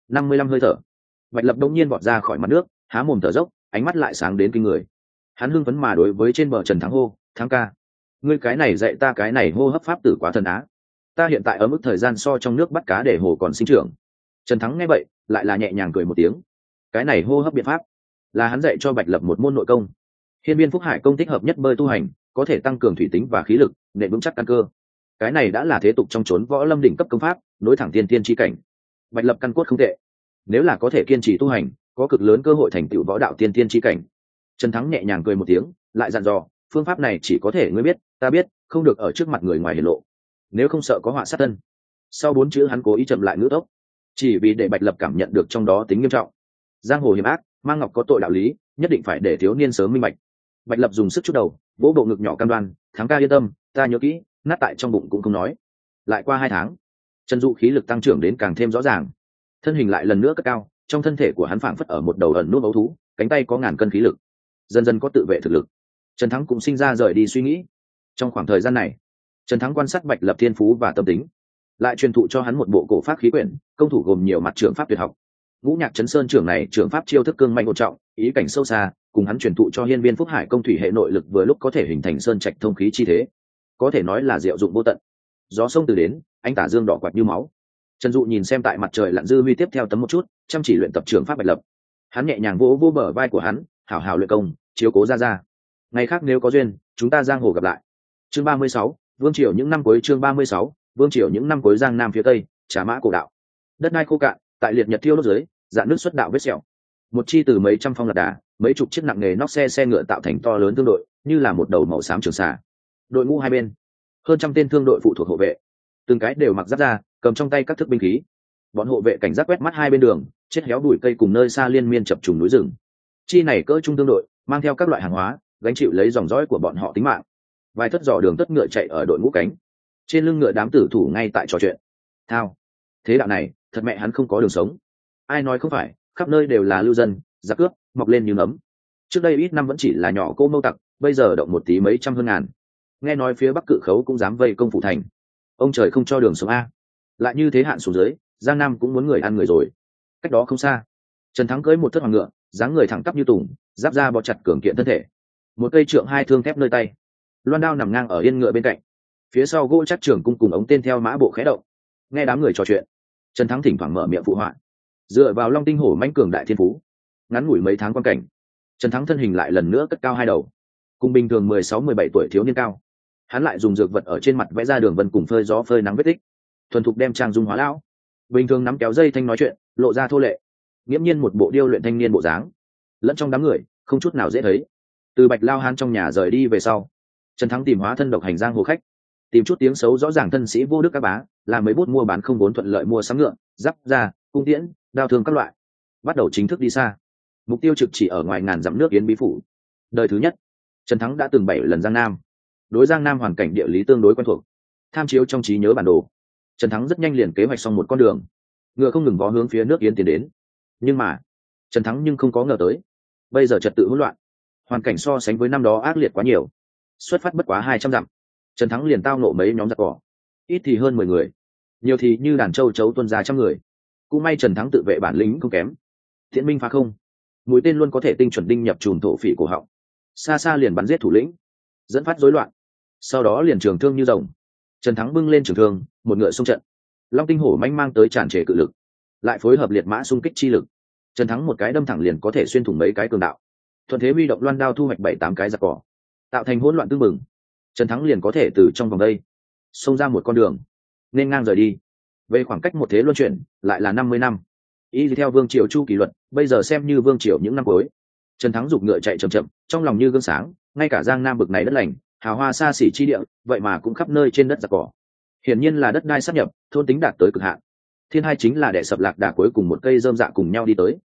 55 hơi thở. Bạch Lập đông nhiên vọt ra khỏi mặt nước, há mồm thở dốc, ánh mắt lại sáng đến kinh người. Hắn hưng phấn mà đối với trên bờ Trần Thắng hô, "Thắng ca, ngươi cái này dạy ta cái này hô hấp pháp tử quá thần á. Ta hiện tại ở mức thời gian so trong nước bắt cá để hồ còn sinh trưởng." Trần Thắng nghe vậy, lại là nhẹ nhàng cười một tiếng. Cái này hô hấp biện pháp là hắn dạy cho Bạch Lập một môn nội công. Hiên Viên Phúc Hải công thích hợp nhất bơi tu hành, có thể tăng cường thủy tính và khí lực, nền vững chắc căn cơ. Cái này đã là thế tục trong chốn võ lâm đỉnh cấp công pháp, nối thẳng tiên tiên chi cảnh. Bạch Lập căn cốt không tệ, nếu là có thể kiên trì tu hành, có cực lớn cơ hội thành tựu võ đạo tiên tiên chi cảnh. Trần Thắng nhẹ nhàng cười một tiếng, lại dặn dò, phương pháp này chỉ có thể ngươi biết, ta biết, không được ở trước mặt người ngoài hiển lộ, nếu không sợ có họa sát thân. Sau 4 chữ hắn cố ý chậm lại ngữ tốc, chỉ vì để Bạch Lập cảm nhận được trong đó tính nghiêm trọng. Giang hồ hiểm ác, mang ngọc có tội đạo lý, nhất định phải để thiếu niên sớm minh bạch. Bạch Lập dùng sức chút đầu, vỗ bộ ngực nhỏ cam đoan, "Thắng ca yên tâm, ta nhớ kỹ, nát tại trong bụng cũng không nói." Lại qua 2 tháng, Trần Dụ khí lực tăng trưởng đến càng thêm rõ ràng, thân hình lại lần nữa cất cao, trong thân thể của hắn phảng phất ở một đầu ẩn nút ấu thú, cánh tay có ngàn cân khí lực, dần dần có tự vệ thực lực. Trần Thắng cũng sinh ra rời đi suy nghĩ. Trong khoảng thời gian này, Trần Thắng quan sát Bạch Lập thiên phú và tâm tính, lại truyền thụ cho hắn một bộ cổ pháp khí quyển, công thủ gồm nhiều mặt trưởng pháp tuyệt học. Ngũ Nhạc Chấn Sơn trưởng này trưởng pháp chiêu thức cương mạnh một trọng, ý cảnh sâu xa, cùng hắn truyền thụ cho Hiên Viên Phúc Hải công thủy hệ nội lực vừa lúc có thể hình thành sơn trạch thông khí chi thế, có thể nói là diệu dụng vô tận. Gió sông từ đến, anh tả dương đỏ quạt như máu. Trần Dụ nhìn xem tại mặt trời lặn dư huy tiếp theo tấm một chút, chăm chỉ luyện tập trưởng pháp Bạch Lập. Hắn nhẹ nhàng vỗ vỗ bờ vai của hắn, hảo hảo luyện công, chiếu cố ra. Ngày khác nếu có duyên, chúng ta giang hồ gặp lại. Chương 36, Vương triều những năm cuối. Chương 36, Vương triều những năm cuối. Giang Nam phía Tây, Trà Mã cổ đạo. Đất đai khô cạn, tại liệt nhật thiêu đốt dưới, dạn nước xuất đạo vết sẹo. Một chi từ mấy trăm phong lạc đà, mấy chục chiếc nặng nghề nóc xe ngựa tạo thành to lớn thương đội, như là một đầu màu xám trường xà. Đội ngũ hai bên, hơn trăm tên thương đội phụ thuộc hộ vệ, từng cái đều mặc giáp da, cầm trong tay các thức binh khí. Bọn hộ vệ cảnh giác quét mắt hai bên đường, chết héo bụi cây cùng nơi xa liên miên chập trùng núi rừng. Chi này cỡ trung thương đội, mang theo các loại hàng hóa, gánh chịu lấy dòng dõi của bọn họ tính mạng. Vài thất dò đường tất ngựa chạy ở đội ngũ cánh, trên lưng ngựa đám tử thủ ngay tại trò chuyện. Thao, thế đạo này, thật mẹ hắn không có đường sống. Ai nói không phải, khắp nơi đều là lưu dân, giặc cướp, mọc lên như nấm. Trước đây ít năm vẫn chỉ là nhỏ cô mâu tặc, bây giờ động một tí mấy trăm hơn ngàn. Nghe nói phía Bắc Cự Khấu cũng dám vây công phủ thành. Ông trời không cho đường sống a. Lại như thế hạn xuống dưới, Giang Nam cũng muốn người ăn người rồi. Cách đó không xa, Trần Thắng cưỡi một thất hoàng ngựa, dáng người thẳng tắp như tùng, giáp da bó chặt cường kiện thân thể. Một cây trượng hai thương thép nơi tay, loan đao nằm ngang ở yên ngựa bên cạnh. Phía sau gỗ chắc trường cung cùng ống tên theo mã bộ khẽ động. Nghe đám người trò chuyện, Trần Thắng thỉnh thoảng mở miệng phụ họa. Dựa vào Long Tinh Hổ mãnh cường đại thiên phú, ngắn ngủi mấy tháng quan cảnh, Trần Thắng thân hình lại lần nữa cất cao hai đầu, cùng bình thường 16-17 tuổi thiếu niên cao. Hắn lại dùng dược vật ở trên mặt vẽ ra đường vân cùng phơi gió phơi nắng vết tích, thuần thục đem trang dung hóa lão. Bình thường nắm kéo dây thanh nói chuyện, lộ ra thô lệ, nghiễm nhiên một bộ điêu luyện thanh niên bộ dáng. Lẫn trong đám người, không chút nào dễ thấy. Từ Bạch Lao Hán trong nhà rời đi về sau, Trần Thắng tìm hóa thân độc hành giang hồ khách, tìm chút tiếng xấu rõ ràng thân sĩ vô đức các bá, làm mấy bút mua bán không vốn thuận lợi mua sắm ngựa, giáp da, cung tiễn, đao thương các loại, bắt đầu chính thức đi xa. Mục tiêu trực chỉ ở ngoài ngàn dặm nước Yến Bí phủ. Đời thứ nhất, Trần Thắng đã từng 7 lần Giang Nam, đối Giang Nam hoàn cảnh địa lý tương đối quen thuộc. Tham chiếu trong trí nhớ bản đồ, Trần Thắng rất nhanh liền kế hoạch xong một con đường, ngựa không ngừng vó hướng phía nước Yến tiến đến. Nhưng mà Trần Thắng không có ngờ tới, bây giờ trật tự hỗn loạn, hoàn cảnh so sánh với năm đó ác liệt quá nhiều. Xuất phát bất quá 200 dặm, Trần Thắng liền tao nộ mấy nhóm giặc cỏ, ít thì hơn 10 người, nhiều thì như đàn châu chấu tuân ra trăm người. Cũng may Trần Thắng tự vệ bản lĩnh không kém, thiện minh phá không, mũi tên luôn có thể tinh chuẩn đinh nhập chùm thổ phỉ cổ họng, xa xa liền bắn giết thủ lĩnh, dẫn phát rối loạn. Sau đó liền trường thương như rồng, Trần Thắng bưng lên trường thương, một ngựa xung trận. Long Tinh Hổ manh mang tới tràn trề cự lực, lại phối hợp liệt mã xung kích chi lực, Trần Thắng một cái đâm thẳng liền có thể xuyên thủng mấy cái cường đạo. Thuận thế huy động loan đao thu hoạch 7-8 cái giặc cỏ, tạo thành hỗn loạn tương mừng. Trần Thắng liền có thể từ trong vòng đây xông ra một con đường, nên ngang rời đi. Về khoảng cách một thế luân chuyển, lại là 50 năm. Y theo Vương triều chu kỷ luật, bây giờ xem như Vương triều những năm cuối. Trần Thắng giục ngựa chạy chậm chậm, trong lòng như gương sáng, ngay cả Giang Nam bực này đất lành, hào hoa xa xỉ chi địa, vậy mà cũng khắp nơi trên đất giặc cỏ. Hiển nhiên là đất đai sáp nhập, thôn tính đạt tới cực hạn. Thiên hai chính là đè sập lạc đà cuối cùng một cây rơm dạ cùng nhau đi tới.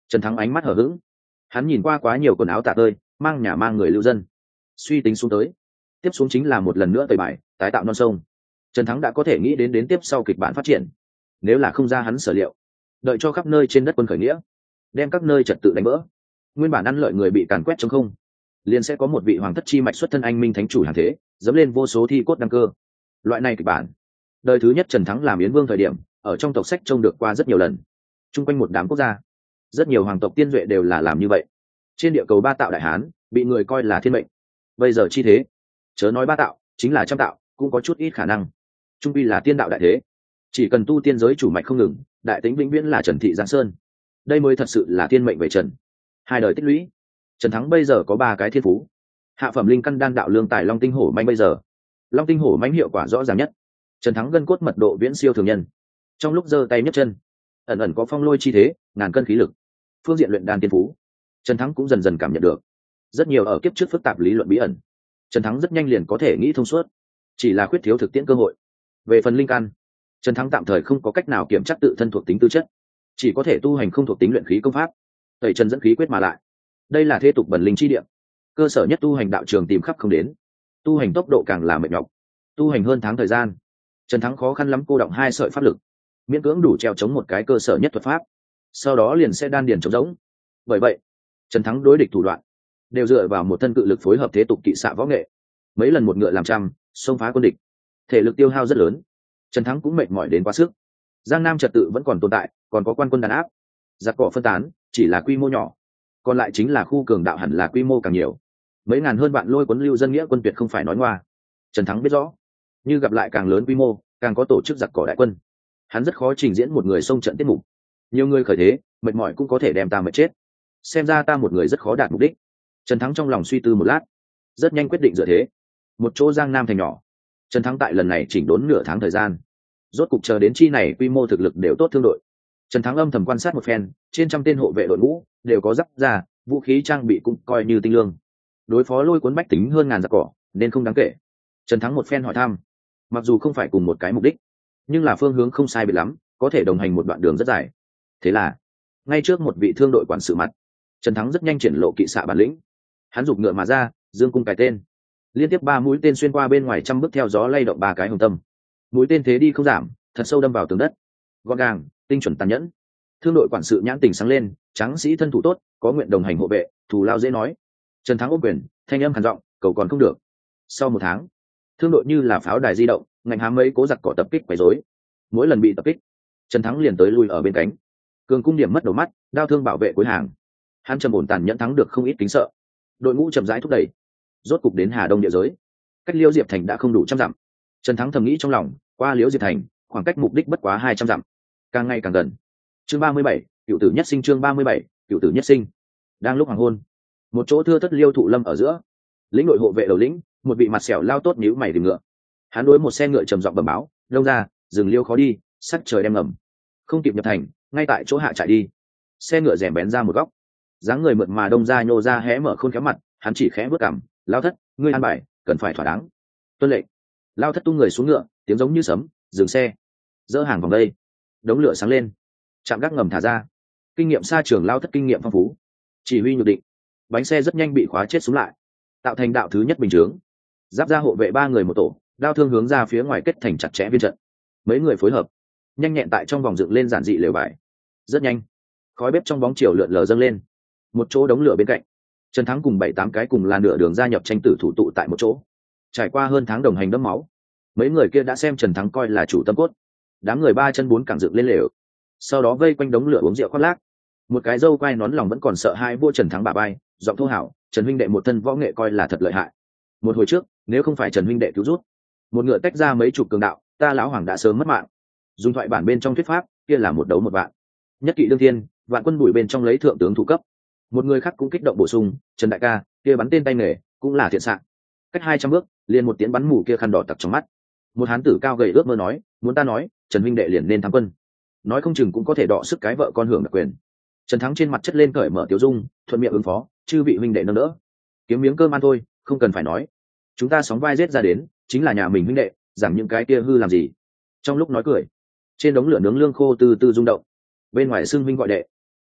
Trần Thắng ánh mắt hở hững, hắn nhìn qua quá nhiều quần áo tả tơi, mang nhà mang người lưu dân, suy tính xuống tới, tiếp xuống chính là một lần nữa tẩy bài, tái tạo non sông. Trần Thắng đã có thể nghĩ đến tiếp sau kịch bản phát triển. Nếu là không ra hắn sở liệu, đợi cho khắp nơi trên đất quân khởi nghĩa, đem các nơi trật tự đánh vỡ, nguyên bản ăn lợi người bị càn quét trong không, liền sẽ có một vị hoàng thất chi mạch xuất thân anh minh thánh chủ hàng thế, dẫm lên vô số thi cốt đăng cơ. Loại này kịch bản, đời thứ nhất Trần Thắng làm Yến Vương thời điểm, ở trong tộc sách trông được qua rất nhiều lần. Trung quanh một đám quốc gia, rất nhiều hoàng tộc tiên duệ đều là làm như vậy. Trên địa cầu ba tạo đại hán, bị người coi là thiên mệnh. Bây giờ chi thế, chớ nói ba tạo, chính là trăm tạo, cũng có chút ít khả năng. Trung quy là tiên đạo đại thế, chỉ cần tu tiên giới chủ mạch không ngừng, đại tính vĩnh viễn là Trần Thị Giang Sơn. Đây mới thật sự là thiên mệnh về Trần. Hai đời tích lũy, Trần Thắng bây giờ có 3 cái thiên phú. Hạ phẩm linh căn đan đạo lương tài long tinh hổ manh, bây giờ long tinh hổ manh hiệu quả rõ ràng nhất. Trần Thắng gân cốt mật độ viễn siêu thường nhân, trong lúc giơ tay nhấc chân ẩn ẩn có phong lôi chi thế, ngàn cân khí lực. Phương diện luyện đan tiên phú, Trần Thắng cũng dần dần cảm nhận được rất nhiều ở kiếp trước phức tạp lý luận bí ẩn, Trần Thắng rất nhanh liền có thể nghĩ thông suốt, chỉ là khuyết thiếu thực tiễn cơ hội. Về phần linh căn, Trần Thắng tạm thời không có cách nào kiểm chắc tự thân thuộc tính tư chất, chỉ có thể tu hành không thuộc tính luyện khí công pháp, tẩy chân dẫn khí quyết mà lại. Đây là thế tục bẩn linh chi địa, cơ sở nhất tu hành đạo trường tìm khắp không đến, tu hành tốc độ càng là mệt nhọc. Tu hành hơn tháng thời gian, Trần Thắng khó khăn lắm cô động 2 sợi pháp lực, miễn cưỡng đủ treo chống một cái cơ sở nhất thuật pháp, sau đó liền sẽ đan điền chống rỗng. Bởi vậy, Trần Thắng đối địch thủ đoạn đều dựa vào một thân cự lực phối hợp thế tục kỵ xạ võ nghệ, mấy lần một ngựa làm trăm, xông phá quân địch, thể lực tiêu hao rất lớn. Trần Thắng cũng mệt mỏi đến quá sức. Giang Nam trật tự vẫn còn tồn tại, còn có quan quân đàn áp, giặc cỏ phân tán, chỉ là quy mô nhỏ, còn lại chính là khu cường đạo hẳn là quy mô càng nhiều. Mấy ngàn hơn vạn lôi cuốn lưu dân nghĩa quân tuyệt không phải nói ngoa. Trần Thắng biết rõ, như gặp lại càng lớn quy mô, càng có tổ chức giặc cỏ đại quân, hắn rất khó trình diễn một người xông trận tiết mục. Nhiều người khởi thế, mệt mỏi cũng có thể đem ta mệt chết. Xem ra ta một người rất khó đạt mục đích. Trần Thắng trong lòng suy tư một lát, rất nhanh quyết định dựa thế. Một chỗ Giang Nam thành nhỏ, Trần Thắng tại lần này chỉnh đốn nửa tháng thời gian, rốt cục chờ đến chi này quy mô thực lực đều tốt thương đội. Trần Thắng âm thầm quan sát một phen, trên trăm tên hộ vệ đội ngũ đều có giáp ra, vũ khí trang bị cũng coi như tinh lương, đối phó lôi cuốn bách tính hơn ngàn giặc cỏ nên không đáng kể. Trần Thắng một phen hỏi thăm, mặc dù không phải cùng một cái mục đích, nhưng là phương hướng không sai biệt lắm, có thể đồng hành một đoạn đường rất dài. Thế là ngay trước một vị thương đội quản sự mặt, Trần Thắng rất nhanh triển lộ kỵ xạ bản lĩnh. Hắn giục ngựa mà ra, dương cung cài tên, liên tiếp 3 mũi tên xuyên qua bên ngoài trăm bước, theo gió lay động 3 cái hồng tâm. Mũi tên thế đi không giảm, thật sâu đâm vào tường đất, gọn gàng, tinh chuẩn, tàn nhẫn. Thương đội quản sự nhãn tình sáng lên, tráng sĩ thân thủ tốt, có nguyện đồng hành hộ vệ, thù lao dễ nói. Trần Thắng ôm quyền, thanh âm khàn giọng, cầu còn không được. Sau 1 tháng, thương đội như là pháo đài di động, ngành hám mấy cố giặc cỏ tập kích quấy rối. Mỗi lần bị tập kích, Trần Thắng liền tới lui ở bên cánh, cường cung điểm mất đầu mắt, đao thương bảo vệ cuối hàng. Hắn trầm ổn tàn nhẫn thắng được không ít kính sợ. Đội ngũ chậm rãi thúc đẩy, rốt cục đến Hà Đông địa giới. Cách Liễu Diệp thành đã không đủ 100 dặm. Trần Thắng thầm nghĩ trong lòng, qua Liễu Diệp thành, khoảng cách mục đích bất quá 200 dặm, càng ngày càng gần. Chương 37, cựu tử nhất sinh. Chương 37, cựu tử nhất sinh. Đang lúc hoàng hôn, một chỗ thưa thất liêu thụ lâm ở giữa, lĩnh đội hộ vệ đầu lĩnh, một vị mặt sẹo lao tốt nhíu mày tìm ngựa. Hắn đối một xe ngựa trầm giọng bẩm báo, đông ra, rừng liêu khó đi, sắc trời đem ngầm, không kịp nhập thành, ngay tại chỗ hạ chạy đi. Xe ngựa rèm bén ra một góc, dáng người mượt mà đông ra nhô ra hé mở khôn khéo mặt, hắn chỉ khẽ bước cằm, lao thất, ngươi an bài cần phải thỏa đáng. Tuân lệnh. Lao thất tung người xuống ngựa, tiếng giống như sấm, dừng xe, dỡ hàng vòng đây. Đống lửa sáng lên, trạm gác ngầm thả ra. Kinh nghiệm xa trường lao thất kinh nghiệm phong phú, chỉ huy nhược định. Bánh xe rất nhanh bị khóa chết xuống lại, tạo thành đạo thứ nhất bình chướng. Giáp ra hộ vệ 3 người một tổ, đao thương hướng ra phía ngoài kết thành chặt chẽ viên trận. Mấy người phối hợp, nhanh nhẹn tại trong vòng dựng lên giản dị lều vải. Rất nhanh, khói bếp trong bóng chiều lượn lờ dâng lên. Một chỗ đống lửa bên cạnh, Trần Thắng cùng 7-8 cái cùng là nửa đường gia nhập tranh tử thủ tụ tại một chỗ. Trải qua hơn tháng đồng hành đẫm máu, mấy người kia đã xem Trần Thắng coi là chủ tâm cốt. Đám người 3 chân 4 cẳng dựng lên lều, sau đó vây quanh đống lửa uống rượu khoác lác. Một cái dâu quai nón lòng vẫn còn sợ hai vua Trần Thắng bà bay, giọng thô hảo, Trần huynh đệ một thân võ nghệ coi là thật lợi hại. Một hồi trước, nếu không phải Trần huynh đệ cứu rút, một ngựa tách ra mấy chục cường đạo, ta lão hoàng đã sớm mất mạng. Dùng thoại bản bên trong thuyết pháp, kia là một đấu một vạn. Nhất kỵ đương thiên, vạn quân bùi bên trong lấy thượng tướng thủ cấp. Một người khác cũng kích động bổ sung, Trần đại ca, kia bắn tên tay nghề cũng là thiện xạ. Cách 200 bước, liền một tiếng bắn mù kia khăn đỏ tặc trong mắt. Một hán tử cao gầy ước mơ nói, muốn ta nói, Trần huynh đệ liền nên thắng quân, nói không chừng cũng có thể đọ sức cái vợ con hưởng đặc quyền. Trần Thắng trên mặt chất lên cởi mở tiểu dung, thuận miệng ứng phó, chư vị huynh đệ nâng đỡ, kiếm miếng cơm ăn thôi, không cần phải nói. Chúng ta sóng vai giết ra đến, chính là nhà mình huynh đệ, giảm những cái kia hư làm gì. Trong lúc nói cười, trên đống lửa nướng lương khô từ từ rung động, bên ngoài xưng huynh gọi đệ,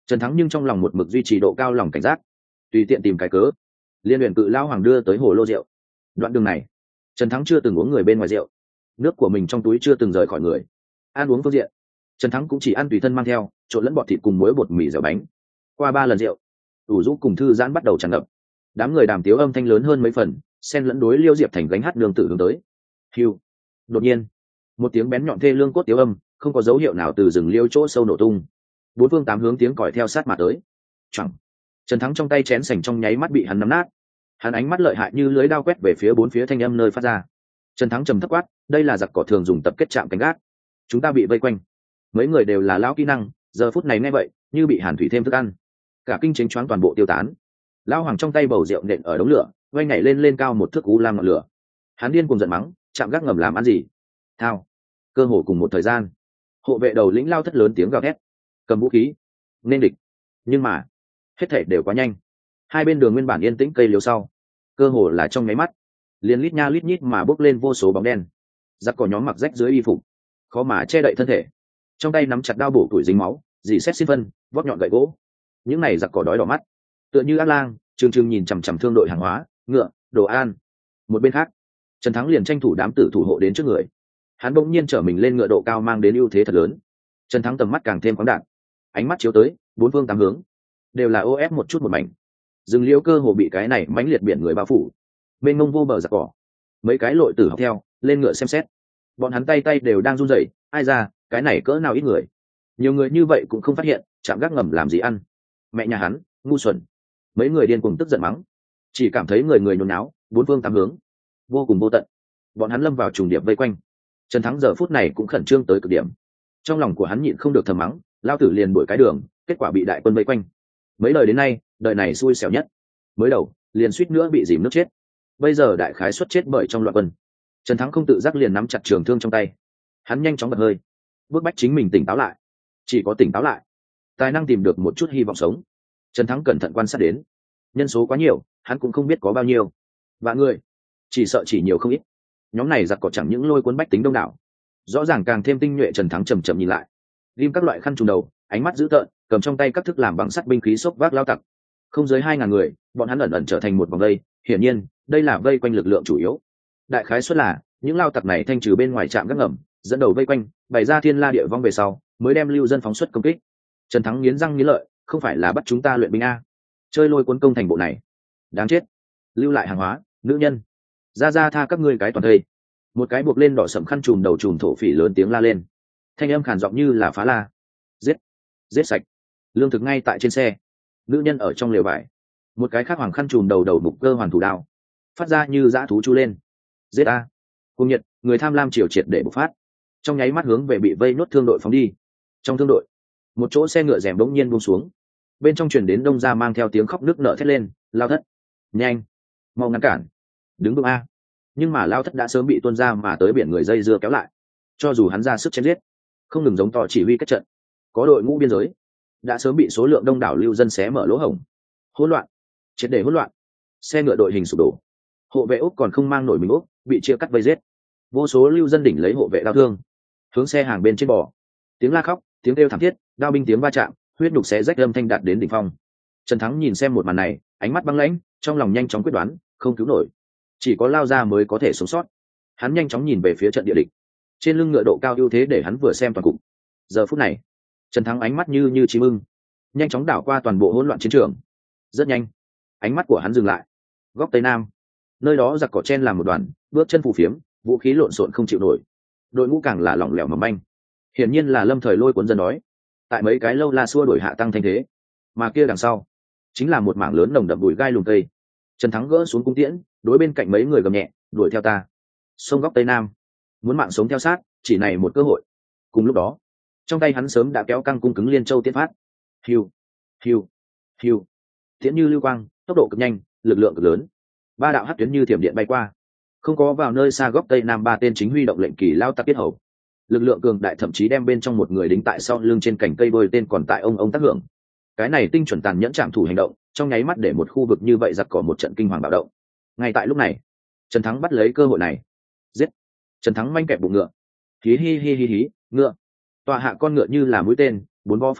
Trần Thắng nhưng trong lòng một mực duy trì độ cao lòng cảnh giác, tùy tiện tìm cái cớ liên luyện cự lao hoàng đưa tới hồ lô rượu. Đoạn đường này Trần Thắng chưa từng uống người bên ngoài rượu, nước của mình trong túi chưa từng rời khỏi người. Ăn uống phương diện Trần Thắng cũng chỉ ăn tùy thân mang theo, trộn lẫn bọt thịt cùng muối bột mì dẻo bánh. Qua 3 lần rượu, ủ rũ cùng thư giãn bắt đầu tràn ngập. Đám người đàm tiếu âm thanh lớn hơn mấy phần, xen lẫn đối Liêu Diệp Thành gánh hát đường tử hướng tới. Hưu. Đột nhiên, một tiếng bén nhọn thê lương cốt tiếu âm, không có dấu hiệu nào từ rừng liêu chỗ sâu nổ tung. Bốn phương tám hướng tiếng còi theo sát mà tới. Choảng. Trần Thắng trong tay chén sành trong nháy mắt bị hắn nắm nát. Hắn ánh mắt lợi hại như lưới đao quét về phía bốn phía thanh âm nơi phát ra. Trần Thắng trầm thấp quát, đây là giặc cỏ thường dùng tập kết chạm cánh gác. Chúng ta bị vây quanh. Mấy người đều là lão kỹ năng, giờ phút này nghe vậy, như bị hàn thủy thêm thức ăn. Cả kinh chính choáng toàn bộ tiêu tán. Lão hoàng trong tay bầu rượu nện ở đống lửa, vây nhảy lên cao một thước u lam ngọn lửa. Hắn điên cuồng giận mắng, chạm gác ngầm làm ăn gì? Thao. Cơ hồ cùng một thời gian, hộ vệ đầu lĩnh lao thất lớn tiếng gào thét, cầm vũ khí nên địch. Nhưng mà hết thảy đều quá nhanh. Hai bên đường nguyên bản yên tĩnh cây liễu sau, cơ hồ là trong nháy mắt liền lít nha lít nhít mà bốc lên vô số bóng đen. Giặc cỏ nhóm mặc rách dưới y phục, khó mà che đậy thân thể, trong tay nắm chặt đao bổ tuổi dính máu, dì xét xin phân, vót nhọn gậy gỗ. Những này giặc cỏ đói đỏ mắt, tựa như ác lang, trừng nhìn chằm chằm thương đội hàng hóa, ngựa, đồ ăn. Một bên khác, Trần Thắng liền tranh thủ đám tử thủ hộ đến trước người. Hắn bỗng nhiên trở mình lên ngựa độ cao mang đến ưu thế thật lớn. Trần Thắng tầm mắt càng thêm khoáng đạt, ánh mắt chiếu tới bốn phương tám hướng đều là ô ép một chút một mảnh. Rừng liễu cơ hồ bị cái này mãnh liệt biển người bao phủ, bên ngông vô bờ giặc cỏ. Mấy cái lội tử học theo lên ngựa xem xét, bọn hắn tay đều đang run rẩy. Ai ra, cái này cỡ nào ít người, nhiều người như vậy cũng không phát hiện chạm gác ngầm làm gì ăn. Mẹ nhà hắn ngu xuẩn. Mấy người điên cuồng tức giận mắng, chỉ cảm thấy người nhốn náo, bốn phương tám hướng vô cùng vô tận. Bọn hắn lâm vào trùng điệp vây quanh. Trần Thắng giờ phút này cũng khẩn trương tới cực điểm, trong lòng của hắn nhịn không được thầm mắng, lao tử liền đuổi cái đường, kết quả bị đại quân vây quanh. Mấy đời đến nay, đời này xui xẻo nhất. Mới đầu liền suýt nữa bị dìm nước chết, bây giờ đại khái xuất chết bởi trong loạn quân. Trần Thắng không tự giác liền nắm chặt trường thương trong tay. Hắn nhanh chóng bật hơi, bước bách chính mình tỉnh táo lại. Chỉ có tỉnh táo lại, tài năng tìm được một chút hy vọng sống. Trần Thắng cẩn thận quan sát đến, nhân số quá nhiều, hắn cũng không biết có bao nhiêu vạn người, chỉ sợ chỉ nhiều không ít. Nhóm này giặc cỏ chẳng những lôi cuốn bách tính đông đảo, rõ ràng càng thêm tinh nhuệ. Trần Thắng chầm chậm nhìn lại, ghim các loại khăn trùm đầu, ánh mắt dữ tợn, cầm trong tay các thức làm bằng sắt binh khí xốc vác lao tặc. Không dưới 2.000 người, bọn hắn ẩn ẩn trở thành một vòng vây. Hiển nhiên, đây là vây quanh lực lượng chủ yếu. Đại khái suất là những lao tặc này thanh trừ bên ngoài trạm gác ngầm, dẫn đầu vây quanh, bày ra thiên la địa vong về sau, mới đem lưu dân phóng xuất công kích. Trần Thắng nghiến răng nghiến lợi, không phải là bắt chúng ta luyện binh a, chơi lôi cuốn công thành bộ này, đáng chết. Lưu lại hàng hóa, nữ nhân, ra tha các ngươi cái toàn thây. Một cái buộc lên đỏ sậm khăn trùm đầu trùm thổ phỉ lớn tiếng la lên, thanh âm khàn giọng như là phá la. Giết sạch. Lương thực ngay tại trên xe, nữ nhân ở trong lều vải. Một cái khác hoàng khăn trùm đầu mục cơ hoàn thủ đao, phát ra như dã thú chu lên. Giết a. Cùng nhiệt, người tham lam triều triệt để bộc phát, trong nháy mắt hướng về bị vây nốt thương đội phóng đi. Trong thương đội, một chỗ xe ngựa rèm bỗng nhiên buông xuống, bên trong truyền đến đông ra mang theo tiếng khóc nức nở thét lên, lao thất, nhanh, mau ngăn cản, đứng vững a. Nhưng mà lao thất đã sớm bị tuôn ra mà tới biển người dây dưa kéo lại. Cho dù hắn ra sức chém giết, không ngừng giống to chỉ huy kết trận, có đội ngũ biên giới đã sớm bị số lượng đông đảo lưu dân xé mở lỗ hổng. Hỗn loạn, triệt để hỗn loạn. Xe ngựa đội hình sụp đổ, hộ vệ úc còn không mang nổi mình úc, bị chia cắt vây giết. Vô số lưu dân đỉnh lấy hộ vệ đau thương, hướng xe hàng bên trên bò. Tiếng la khóc, tiếng kêu thảm thiết, đao binh tiếng va chạm, huyết nhục xé rách âm thanh đạt đến đỉnh phong. Trần Thắng nhìn xem một màn này, ánh mắt băng lãnh, trong lòng nhanh chóng quyết đoán, không cứu nổi, chỉ có lao ra mới có thể sống sót. Hắn nhanh chóng nhìn về phía trận địa địch, trên lưng ngựa độ cao ưu thế để hắn vừa xem toàn cục. Giờ phút này, Trần Thắng ánh mắt như chim ưng, nhanh chóng đảo qua toàn bộ hỗn loạn chiến trường. Rất nhanh, ánh mắt của hắn dừng lại góc tây nam, nơi đó giặc cỏ chen làm một đoàn, bước chân phù phiếm, vũ khí lộn xộn không chịu nổi, đội ngũ càng là lỏng lẻo mỏng manh. Hiển nhiên là lâm thời lôi cuốn dân đói, tại mấy cái lâu la xua đổi hạ tăng thanh thế. Mà kia đằng sau chính là một mảng lớn nồng đậm bụi gai lùm cây. Trần Thắng gỡ xuống cung tiễn, đối bên cạnh mấy người gầm nhẹ, đuổi theo ta. Sông góc tây nam, muốn mạng sống theo sát, chỉ này một cơ hội. Cùng lúc đó, trong tay hắn sớm đã kéo căng cung cứng liên châu tiễn phát. Hiu, hiu, hiu. Tiễn như lưu quang, tốc độ cực nhanh, lực lượng cực lớn. 3 đạo hắc tuyến như thiểm điện bay qua, không có vào nơi xa góc tây nam 3 tên chính huy động lệnh kỳ lao tặc kết hầu. Lực lượng cường đại thậm chí đem bên trong một người đính tại sau lưng trên cành cây đôi tên còn tại ông tác hưởng. Cái này tinh chuẩn tàn nhẫn trảm thủ hành động, trong nháy mắt để một khu vực như vậy giặc cỏ một trận kinh hoàng bạo động. Ngay tại lúc này, Trần Thắng bắt lấy cơ hội này, giết. Trần Thắng manh kẹp bụng ngựa, hí hí hí hí hí, ngựa tọa hạ con ngựa như là mũi tên, 4 vo phát lực,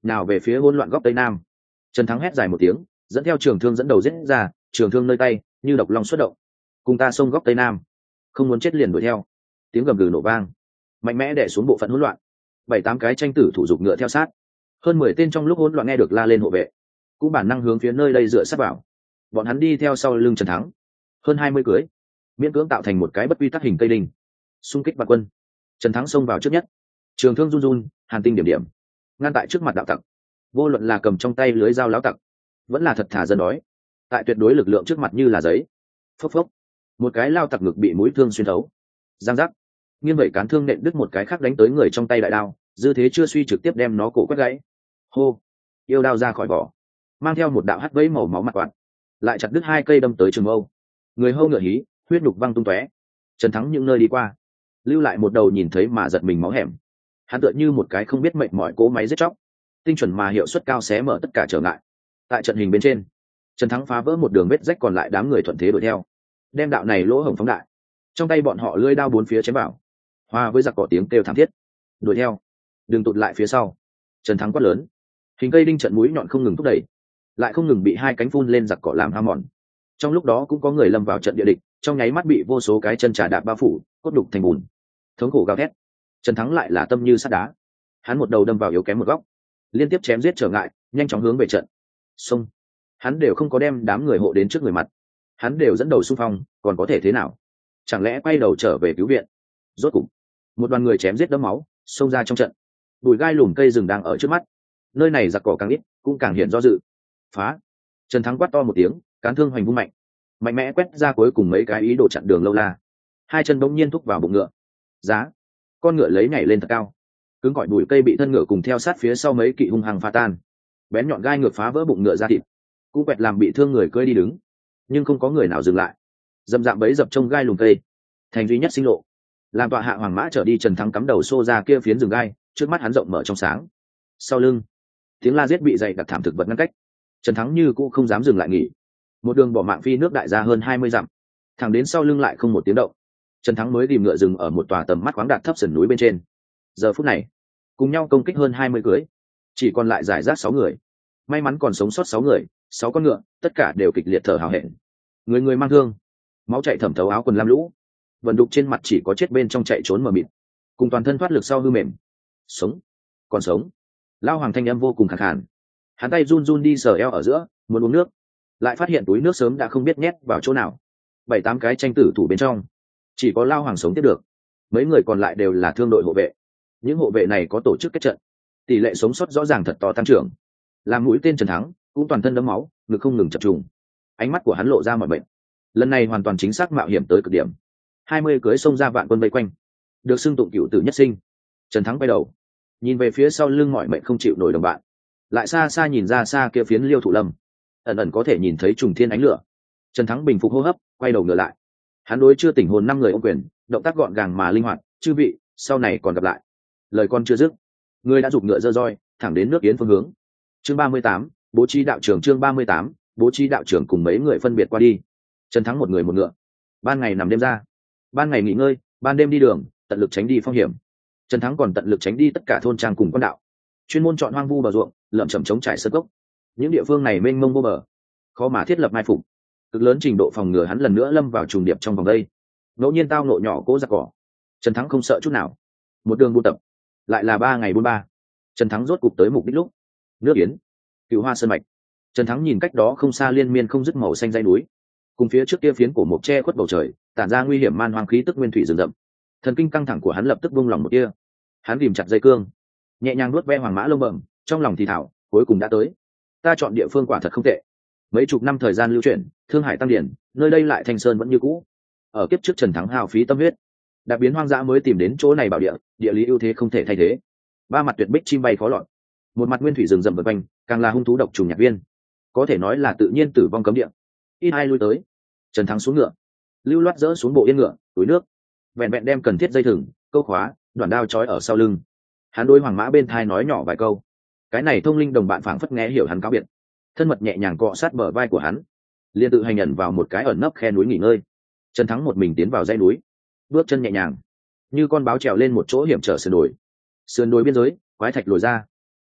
nào về phía hỗn loạn góc tây nam. Trần Thắng hét dài một tiếng, dẫn theo trường thương dẫn đầu giết ra, trường thương nơi tay như độc long xuất động. Cùng ta xông góc tây nam, không muốn chết liền đuổi theo. Tiếng gầm gừ nổ vang, mạnh mẽ đè xuống bộ phận hỗn loạn. 7-8 cái tranh tử thủ dục ngựa theo sát. Hơn 10 tên trong lúc hỗn loạn nghe được la lên hộ vệ, cũng bản năng hướng phía nơi đây dựa sát vào. Bọn hắn đi theo sau lưng Trần Thắng. Hơn 20 cưới, miễn cưỡng tạo thành một cái bất quy tắc hình cây đinh. Xung kích vạn quân. Trần Thắng xông vào trước nhất, trường thương run run, hàn tinh điểm điểm, ngăn tại trước mặt đạo tặc. Vô luận là cầm trong tay lưới dao láo tặc, vẫn là thật thà dân đói, tại tuyệt đối lực lượng trước mặt như là giấy. Phốc phốc, một cái lao tặc ngực bị mũi thương xuyên thấu, giang giác, nghiêng vậy cán thương nện đứt một cái khác đánh tới người trong tay đại đao, dư thế chưa suy trực tiếp đem nó cổ quét gãy. Hô, yêu đao ra khỏi vỏ, mang theo một đạo hắt vẫy màu máu mặt quạt, lại chặt đứt 2 cây đâm tới trường mâu. Người hâu ngựa hí, huyết nhục văng tung tóe. Trần Thắng những nơi đi qua, lưu lại một đầu nhìn thấy mà giật mình máu hẻm. Hắn tựa như một cái không biết mệnh mỏi cỗ máy giết chóc, tinh chuẩn mà hiệu suất cao xé mở tất cả trở ngại. Tại trận hình bên trên, Trần Thắng phá vỡ một đường vết rách, còn lại đám người thuận thế đuổi theo, đem đạo này lỗ hổng phóng đại. Trong tay bọn họ lưỡi đao bốn phía chém vào, hòa với giặc cỏ tiếng kêu thảm thiết. Đuổi theo, đừng tụt lại phía sau. Trần Thắng quát lớn. Hình cây đinh trận mũi nhọn không ngừng thúc đẩy, lại không ngừng bị 2 cánh phun lên giặc cỏ làm hao mòn. Trong lúc đó cũng có người lâm vào trận địa địch, trong nháy mắt bị vô số cái chân trà đạp bao phủ, cốt đục thành bùn. Thống khổ gào thét. Trần Thắng lại là tâm như sắt đá, hắn một đầu đâm vào yếu kém một góc, liên tiếp chém giết trở ngại, nhanh chóng hướng về trận. Xông, hắn đều không có đem đám người hộ đến trước người mặt, hắn đều dẫn đầu xung phong, còn có thể thế nào? Chẳng lẽ quay đầu trở về cứu viện? Rốt cục, một đoàn người chém giết đẫm máu, xông ra trong trận. Bụi gai lùm cây rừng đang ở trước mắt, nơi này giặc cỏ càng ít, cũng càng hiện do dự. Phá! Trần Thắng quát to một tiếng, cán thương hoành vung mạnh, mạnh mẽ quét ra cuối cùng mấy cái ý đồ chặn đường lâu la. 2 chân bỗng nhiên thúc vào bụng ngựa. Giá! Con ngựa lấy nhảy lên thật cao, cứng cỏi bụi cây bị thân ngựa cùng theo sát phía sau mấy kỵ hung hăng phá tan. Bén nhọn gai ngược phá vỡ bụng ngựa ra thịt, cũng quẹt làm bị thương người cưỡi đi đứng, nhưng không có người nào dừng lại. Dầm dạm bấy dập trong gai lùm cây, thành duy nhất sinh lộ. Làm tọa hạ hoàng mã trở đi. Trần Thắng cắm đầu xô ra kia phiến rừng gai, trước mắt hắn rộng mở trong sáng. Sau lưng, tiếng la giết bị dày đặc thảm thực vật ngăn cách. Trần Thắng như cũng không dám dừng lại nghỉ, một đường bỏ mạng phi nước đại ra hơn 20 dặm, thẳng đến sau lưng lại không một tiếng động. Trần Thắng mới tìm ngựa dừng ở một tòa tầm mắt khoáng đạt thấp sườn núi bên trên. Giờ phút này, cùng nhau công kích hơn 20 cưới, chỉ còn lại giải rác 6 người. May mắn còn sống sót 6 người, 6 con ngựa, tất cả đều kịch liệt thở hào hẹn. Người người mang thương, máu chảy thẩm thấu áo quần lam lũ, vận đục trên mặt chỉ có chết bên trong chạy trốn mờ mịt, cùng toàn thân thoát lực sau hư mềm. Sống, còn sống. Lao Hoàng thanh âm vô cùng khàn khàn, hắn tay run run đi sờ eo ở giữa, muốn uống nước, lại phát hiện túi nước sớm đã không biết nhét vào chỗ nào. 7-8 cái tranh tử thủ bên trong, chỉ có Lao Hoàng sống tiếp được, mấy người còn lại đều là thương đội hộ vệ. Những hộ vệ này có tổ chức kết trận, tỷ lệ sống sót rõ ràng thật to tăng trưởng. Làm mũi tên Trần Thắng cũng toàn thân đẫm máu, ngực không ngừng chập trùng, ánh mắt của hắn lộ ra mọi bệnh. Lần này hoàn toàn chính xác mạo hiểm tới cực điểm. 20 cưới xông ra vạn quân vây quanh, được xưng tụng cựu tử nhất sinh. Trần Thắng quay đầu nhìn về phía sau lưng mọi mệnh không chịu nổi đồng bạn, lại xa xa nhìn ra xa kia phiến liêu thụ lâm, ẩn ẩn có thể nhìn thấy trùng thiên ánh lửa. Trần Thắng bình phục hô hấp, quay đầu ngựa lại. Hắn đối chưa tỉnh hồn 5 người ôm quyền, động tác gọn gàng mà linh hoạt. Chư vị, sau này còn gặp lại. Lời con chưa dứt, người đã giục ngựa giơ roi thẳng đến nước Yến phương hướng. Chương 38, bố trí đạo trưởng. Chương 38, bố trí đạo trưởng cùng mấy người phân biệt qua đi. Trần Thắng một người một ngựa, ban ngày nằm đêm ra, ban ngày nghỉ ngơi, ban đêm đi đường, tận lực tránh đi phong hiểm. Trần Thắng còn tận lực tránh đi tất cả thôn trang cùng quan đạo, chuyên môn chọn hoang vu bờ ruộng, lợm chậm chống trải sơn cốc. Những địa phương này mênh mông vô bờ, khó mà thiết lập mai phục, cực lớn trình độ phòng ngừa hắn lần nữa lâm vào trùng điệp trong vòng đây. Ngẫu nhiên tao nộ nhỏ cố giặc cỏ, Trần Thắng không sợ chút nào. Một đường buôn tập, lại là 3 ngày buôn ba. Trần Thắng rốt cục tới mục đích lúc. Nước Yến, Cựu Hoa Sơn mạch. Trần Thắng nhìn cách đó không xa liên miên không dứt màu xanh dãy núi, cùng phía trước kia phiến cổ mộc che khuất bầu trời, tản ra nguy hiểm man hoang khí tức nguyên thủy rừng rậm. Thần kinh căng thẳng của hắn lập tức buông lỏng một tia. Hắn ghìm chặt dây cương, nhẹ nhàng nuốt ve hoàng mã lông bẩm, trong lòng thì thảo, cuối cùng đã tới. Ta chọn địa phương quả thật không tệ. Mấy chục năm thời gian lưu chuyển, thương hải tăng điển, nơi đây lại thanh sơn vẫn như cũ. Ở kiếp trước Trần Thắng hao phí tâm huyết, đã biến hoang dã mới tìm đến chỗ này bảo địa, địa lý ưu thế không thể thay thế. 3 mặt tuyệt bích chim bay khó lọt, một mặt nguyên thủy rừng rậm vần quanh, càng là hung thú độc trùng nhạc viên, có thể nói là tự nhiên tử vong cấm địa. Ít ai lui tới. Trần Thắng xuống ngựa, lưu loát dỡ xuống bộ yên ngựa, túi nước, vẹn vẹn đem cần thiết dây thừng, câu khóa, đoạn đao trói ở sau lưng. Hắn đối hoàng mã bên thai nói nhỏ vài câu. Cái này thông linh đồng bạn phảng phất nghe hiểu hắn cáo biệt, thân mật nhẹ nhàng cọ sát bờ vai của hắn, liền tự hành nhận vào một cái ẩn nấp khe núi nghỉ ngơi. Trần Thắng một mình tiến vào dãy núi, bước chân nhẹ nhàng, như con báo trèo lên một chỗ hiểm trở sườn đồi. Sườn đồi biên giới, quái thạch lồi ra,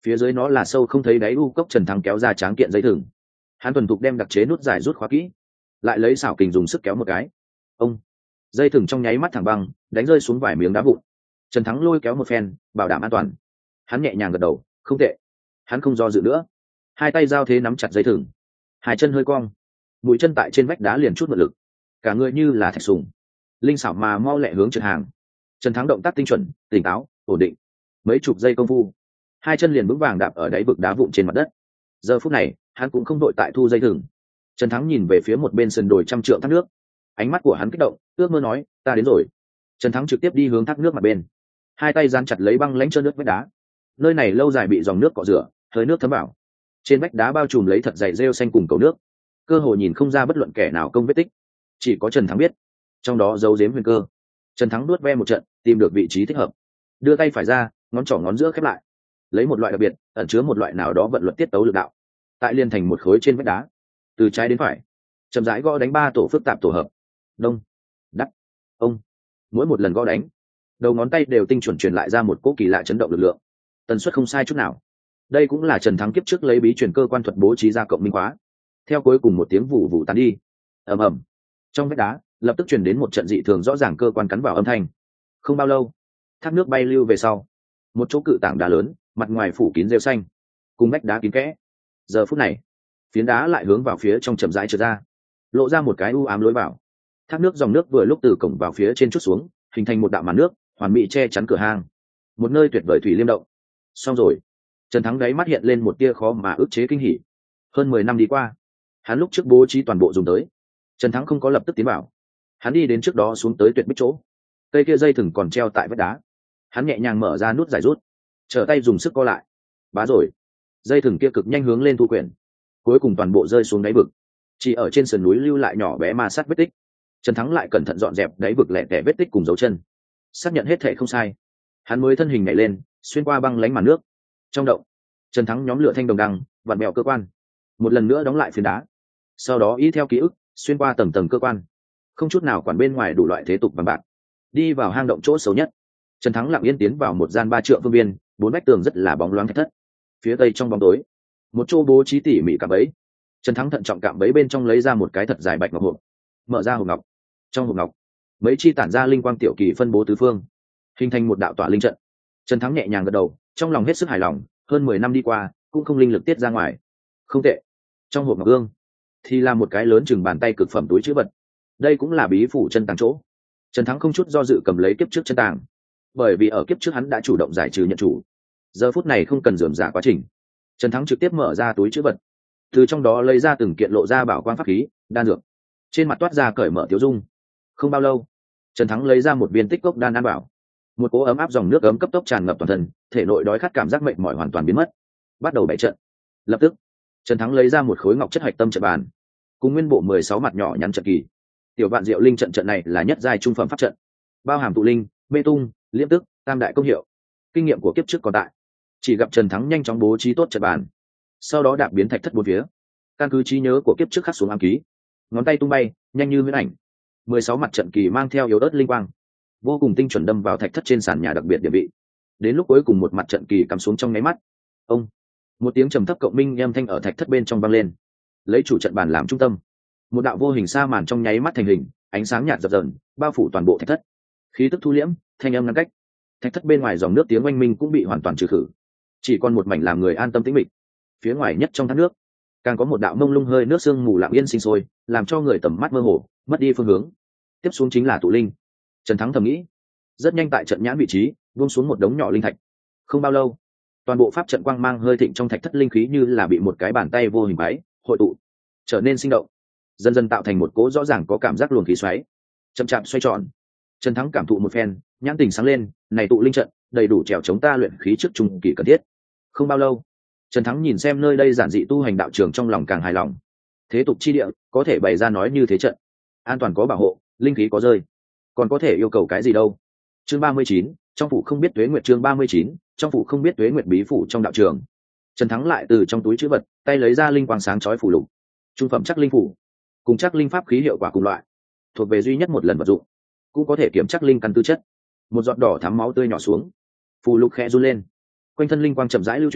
phía dưới nó là sâu không thấy đáy u cốc. Trần Thắng kéo ra tráng kiện dây thừng, hắn thuần thục đem đặc chế nút giải rút khóa kỹ, lại lấy xảo kình dùng sức kéo một cái. Ông, dây thừng trong nháy mắt thẳng băng đánh rơi xuống vài miếng đá vụn. Trần Thắng lôi kéo một phen bảo đảm an toàn, hắn nhẹ nhàng gật đầu, không tệ. Hắn không do dự nữa, hai tay giao thế nắm chặt dây thừng, hai chân hơi cong, mũi chân tại trên vách đá liền chút mượn lực, cả người như là thạch sùng, linh xảo mà mau lẹ hướng trượt hàng. Trần Thắng động tác tinh chuẩn, tỉnh táo, ổn định, mấy chục giây công phu, hai chân liền vững vàng đạp ở đáy vực đá vụn trên mặt đất. Giờ phút này hắn cũng không đội tại thu dây thừng. Trần Thắng nhìn về phía một bên sườn đồi trăm trượng thác nước, ánh mắt của hắn kích động, ước mơ nói, ta đến rồi. Trần Thắng trực tiếp đi hướng thác nước mặt bên, hai tay dán chặt lấy băng lãnh trơn nước vách đá. Nơi này lâu dài bị dòng nước cọ rửa, hơi nước thấm vào, trên vách đá bao trùm lấy thật dày rêu xanh cùng cầu nước, cơ hồ nhìn không ra bất luận kẻ nào công vết tích, chỉ có Trần Thắng biết trong đó giấu giếm huyền cơ. Trần Thắng đuốt ve một trận, tìm được vị trí thích hợp, đưa tay phải ra, ngón trỏ ngón giữa khép lại, lấy một loại đặc biệt ẩn chứa một loại nào đó vận luật tiết tấu lực đạo, tại liên thành một khối trên vách đá, từ trái đến phải chậm rãi gõ đánh 3 tổ phức tạp tổ hợp. Đông, đắc, ông. Mỗi một lần gõ đánh, đầu ngón tay đều tinh chuẩn truyền lại ra một cỗ kỳ lạ chấn động lực lượng, tần suất không sai chút nào. Đây cũng là Trần Thắng kiếp trước lấy bí truyền cơ quan thuật bố trí ra cộng minh khóa. Theo cuối cùng một tiếng vụ vụ tàn đi, ầm ầm, trong vách đá lập tức truyền đến một trận dị thường rõ ràng cơ quan cắn vào âm thanh. Không bao lâu, thác nước bay lưu về sau, một chỗ cự tảng đá lớn, mặt ngoài phủ kín rêu xanh, cùng vách đá kín kẽ. Giờ phút này, phiến đá lại hướng vào phía trong chậm rãi trượt ra, lộ ra một cái u ám lối vào. Thác nước dòng nước vừa lúc từ cổng vào phía trên chút xuống, hình thành một đạo màn nước, hoàn mỹ che chắn cửa hang. Một nơi tuyệt vời thủy liêm động. Xong rồi. Trần Thắng đáy mắt hiện lên một tia khó mà ức chế kinh hỉ. Hơn 10 năm đi qua, hắn lúc trước bố trí toàn bộ dùng tới. Trần Thắng không có lập tức tiến vào, hắn đi đến trước đó xuống tới tuyệt bích chỗ, cây kia dây thừng còn treo tại vách đá. Hắn nhẹ nhàng mở ra nút giải rút, trở tay dùng sức co lại. Bá rồi, dây thừng kia cực nhanh hướng lên thu quyển, cuối cùng toàn bộ rơi xuống đáy vực, chỉ ở trên sườn núi lưu lại nhỏ bé ma sát vết tích. Trần Thắng lại cẩn thận dọn dẹp đáy vực lẻ tẻ vết tích cùng dấu chân, xác nhận hết thảy không sai, hắn mới thân hình nhảy lên, xuyên qua băng lánh màn nước. Trong động, Trần Thắng nhóm lửa thanh đồng đăng, vặn bèo cơ quan, một lần nữa đóng lại phiến đá, sau đó y theo ký ức xuyên qua tầng tầng cơ quan, không chút nào quản bên ngoài đủ loại thế tục bằng bạc, đi vào hang động chỗ xấu nhất. Trần Thắng lặng yên tiến vào một gian 3 trượng phương viên, 4 vách tường rất là bóng loáng thạch thất. Phía tây trong bóng tối, một chỗ bố trí tỉ mỉ cạm bẫy. Trần Thắng thận trọng cạm bẫy bên trong lấy ra một cái thật dài bạch ngọc hộp, mở ra hộp ngọc. Trong hộp ngọc, mấy chi tản ra linh quang tiểu kỳ phân bố tứ phương, hình thành một đạo tỏa linh trận. Trần Thắng nhẹ nhàng gật đầu, trong lòng hết sức hài lòng. Hơn 10 năm đi qua, cũng không linh lực tiết ra ngoài. Không tệ. Trong hộp ngọc ương thì là một cái lớn chừng bàn tay cực phẩm túi trữ vật. Đây cũng là bí phủ chân tàng chỗ. Trần Thắng không chút do dự cầm lấy kiếp trước chân tàng, bởi vì ở kiếp trước hắn đã chủ động giải trừ nhận chủ. Giờ phút này không cần rườm rà quá trình, Trần Thắng trực tiếp mở ra túi trữ vật, từ trong đó lấy ra từng kiện lộ ra bảo quang pháp khí, đan dược, trên mặt toát ra cởi mở tiêu dung. Không bao lâu, Trần Thắng lấy ra một viên tích cốc đan an bảo, một cỗ ấm áp dòng nước ấm cấp tốc tràn ngập toàn thân, thể nội đói khát cảm giác mệt mỏi hoàn toàn biến mất. Bắt đầu bày trận. Lập tức, Trần Thắng lấy ra một khối ngọc chất hạch tâm trận bàn, cùng nguyên bộ 16 mặt nhỏ nhắn trận kỳ. Tiểu vạn diệu linh trận này là nhất giai trung phẩm pháp trận, bao hàm tụ linh, mê tung, liễm tức, tam đại công hiệu. Kinh nghiệm của kiếp trước còn tại, chỉ gặp Trần Thắng nhanh chóng bố trí tốt trận bàn, sau đó đạp biến thạch thất bốn phía, căn cứ trí nhớ của kiếp trước khắc xuống ám ký, ngón tay tung bay nhanh như huyễn ảnh. 16 mặt trận kỳ mang theo yếu ớt linh quang, vô cùng tinh chuẩn đâm vào thạch thất trên sàn nhà đặc biệt địa vị. Đến lúc cuối cùng một mặt trận kỳ cắm xuống trong nháy mắt, ông, một tiếng trầm thấp cộng minh âm thanh ở thạch thất bên trong vang lên. Lấy chủ trận bàn làm trung tâm, một đạo vô hình sa màn trong nháy mắt thành hình, ánh sáng nhạt dập dờn bao phủ toàn bộ thạch thất. Khí tức thu liễm, thanh âm ngăn cách, thạch thất bên ngoài dòng nước tiếng oanh minh cũng bị hoàn toàn trừ khử, chỉ còn một mảnh làm người an tâm tĩnh mịch. Phía ngoài nhất trong thác nước, càng có một đạo mông lung hơi nước sương mù lặng yên sinh sôi, làm cho người tầm mắt mơ hồ, mất đi phương hướng. Tiếp xuống chính là tụ linh. Trần Thắng thầm nghĩ. Rất nhanh tại trận nhãn vị trí buông xuống một đống nhỏ linh thạch. Không bao lâu, toàn bộ pháp trận quang mang hơi thịnh trong thạch thất, linh khí như là bị một cái bàn tay vô hình váy hội tụ, trở nên sinh động, dần dần tạo thành một cỗ rõ ràng có cảm giác luồng khí xoáy chậm chạp xoay tròn. Trần Thắng cảm thụ một phen, nhãn tình sáng lên, này tụ linh trận đầy đủ trèo chống ta luyện khí trước trung kỳ cần thiết. Không bao lâu, Trần Thắng nhìn xem nơi đây giản dị tu hành đạo trường, trong lòng càng hài lòng. Thế tục chi địa có thể bày ra nói như thế trận, an toàn có bảo hộ, linh khí có rơi, còn có thể yêu cầu cái gì đâu. Chương 39, trong phủ không biết tuế nguyệt. Chương 39, trong phủ không biết tuế nguyệt. Bí phủ trong đạo trường, Trần Thắng lại từ trong túi trữ vật tay lấy ra linh quang sáng chói phủ lục, trung phẩm chắc linh phủ, cùng chắc linh pháp khí hiệu quả cùng loại, thuộc về duy nhất một lần vật dụng, cũng có thể kiểm chắc linh căn tư chất. Một giọt đỏ thắm máu tươi nhỏ xuống, phù lục khẽ run lên, quanh thân linh quang chậm rãi lưu chuyển,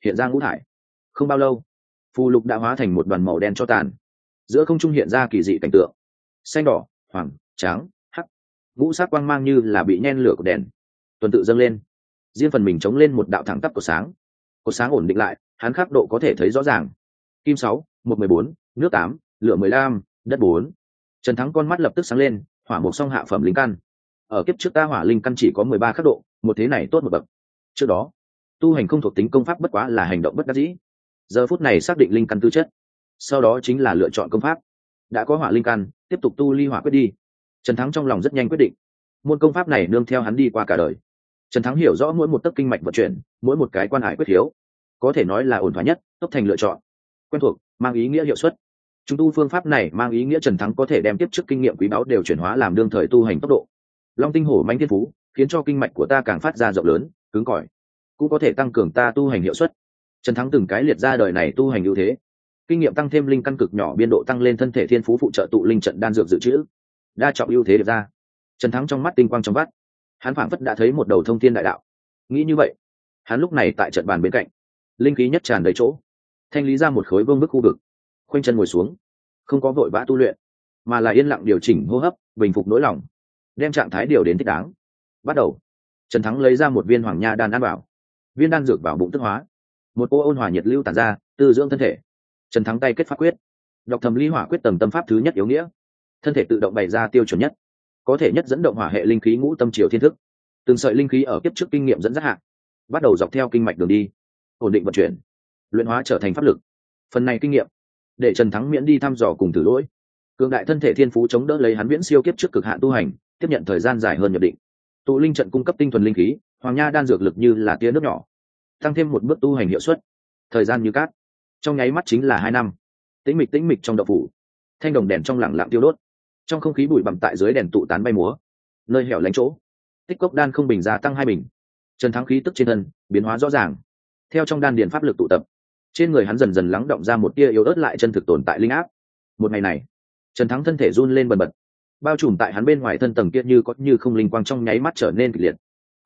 hiện ra ngũ thải. Không bao lâu, phù lục đã hóa thành một đoàn màu đen cho tàn, giữa không trung hiện ra kỳ dị cảnh tượng: xanh, đỏ, hoàng, trắng, hắc, ngũ sắc quang mang như là bị nhen lửa của đèn tuần tự dâng lên, riêng phần mình chống lên một đạo thẳng tắp của sáng. Cột sáng ổn định lại, hắn khắc độ có thể thấy rõ ràng: kim 6, một 14, nước 8, lửa 15, đất 4. Trần Thắng con mắt lập tức sáng lên, hỏa mục song hạ phẩm linh căn. Ở kiếp trước ta hỏa linh căn chỉ có 13 khắc độ, một thế này tốt một bậc. Trước đó tu hành không thuộc tính công pháp bất quá là hành động bất đắc dĩ, giờ phút này xác định linh căn tư chất, sau đó chính là lựa chọn công pháp. Đã có hỏa linh căn, tiếp tục tu ly hỏa quyết đi. Trần Thắng trong lòng rất nhanh quyết định, môn công pháp này nương theo hắn đi qua cả đời. Trần Thắng hiểu rõ mỗi một tấc kinh mạch vận chuyển, mỗi một cái quan hải quyết hiếu, có thể nói là ổn thỏa nhất, tốc thành lựa chọn, quen thuộc, mang ý nghĩa hiệu suất. Chúng tu phương pháp này mang ý nghĩa Trần Thắng có thể đem tiếp trước kinh nghiệm quý báu đều chuyển hóa làm đương thời tu hành tốc độ. Long tinh hổ mãnh thiên phú khiến cho kinh mạch của ta càng phát ra rộng lớn, cứng cỏi, cũng có thể tăng cường ta tu hành hiệu suất. Trần Thắng từng cái liệt ra đời này tu hành ưu thế. Kinh nghiệm tăng thêm linh căn cực nhỏ biên độ tăng lên thân thể thiên phú phụ trợ tụ linh trận đan dược dự trữ, đa trọng ưu thế được ra. Trần Thắng trong mắt tinh quang trong vắt, hắn phảng phất đã thấy một đầu thông thiên đại đạo. Nghĩ như vậy, hắn lúc này tại trận bàn bên cạnh, linh khí nhất tràn đầy chỗ, thanh lý ra một khối vương bức khu vực, khoanh chân ngồi xuống, không có vội vã tu luyện, mà là yên lặng điều chỉnh hô hấp, bình phục nỗi lòng, đem trạng thái điều đến thích đáng. Bắt đầu, Trần Thắng lấy ra một viên hoàng nha đan ăn vào, viên đan dược vào bụng tức hóa, một cô ôn hòa nhiệt lưu tản ra, tư dưỡng thân thể. Trần Thắng tay kết pháp quyết, đọc thầm ly hỏa quyết tầng tâm pháp thứ nhất yếu nghĩa, thân thể tự động bày ra tiêu chuẩn nhất, có thể nhất dẫn động hỏa hệ linh khí ngũ tâm triều thiên thức. Từng sợi linh khí ở kiếp trước kinh nghiệm dẫn dắt hạ, bắt đầu dọc theo kinh mạch đường đi, ổn định vận chuyển, luyện hóa trở thành pháp lực. Phần này kinh nghiệm để Trần Thắng miễn đi thăm dò cùng thử lỗi, cường đại thân thể thiên phú chống đỡ lấy hắn viễn siêu kiếp trước cực hạn tu hành, tiếp nhận thời gian dài hơn nhập định. Tụ linh trận cung cấp tinh thuần linh khí, hoàng nha đan dược lực như là tia nước nhỏ, tăng thêm một bước tu hành hiệu suất. Thời gian như cát, trong nháy mắt chính là 2 năm. Tĩnh mịch trong động phủ, thanh đồng đèn trong lặng lặng tiêu đốt, trong không khí bụi bặm tại dưới đèn tụ tán bay múa. Nơi hẻo lánh chỗ, tích cốc đan không bình gia tăng 2 bình. Trần Thắng khí tức trên thân biến hóa rõ ràng, theo trong đan điền pháp lực tụ tập, trên người hắn dần dần lắng động ra một tia yếu ớt lại chân thực tồn tại linh áp. Một ngày này, Trần Thắng thân thể run lên bần bật, bao trùm tại hắn bên ngoài thân tầng kia như không linh quang trong nháy mắt trở nên kịch liệt.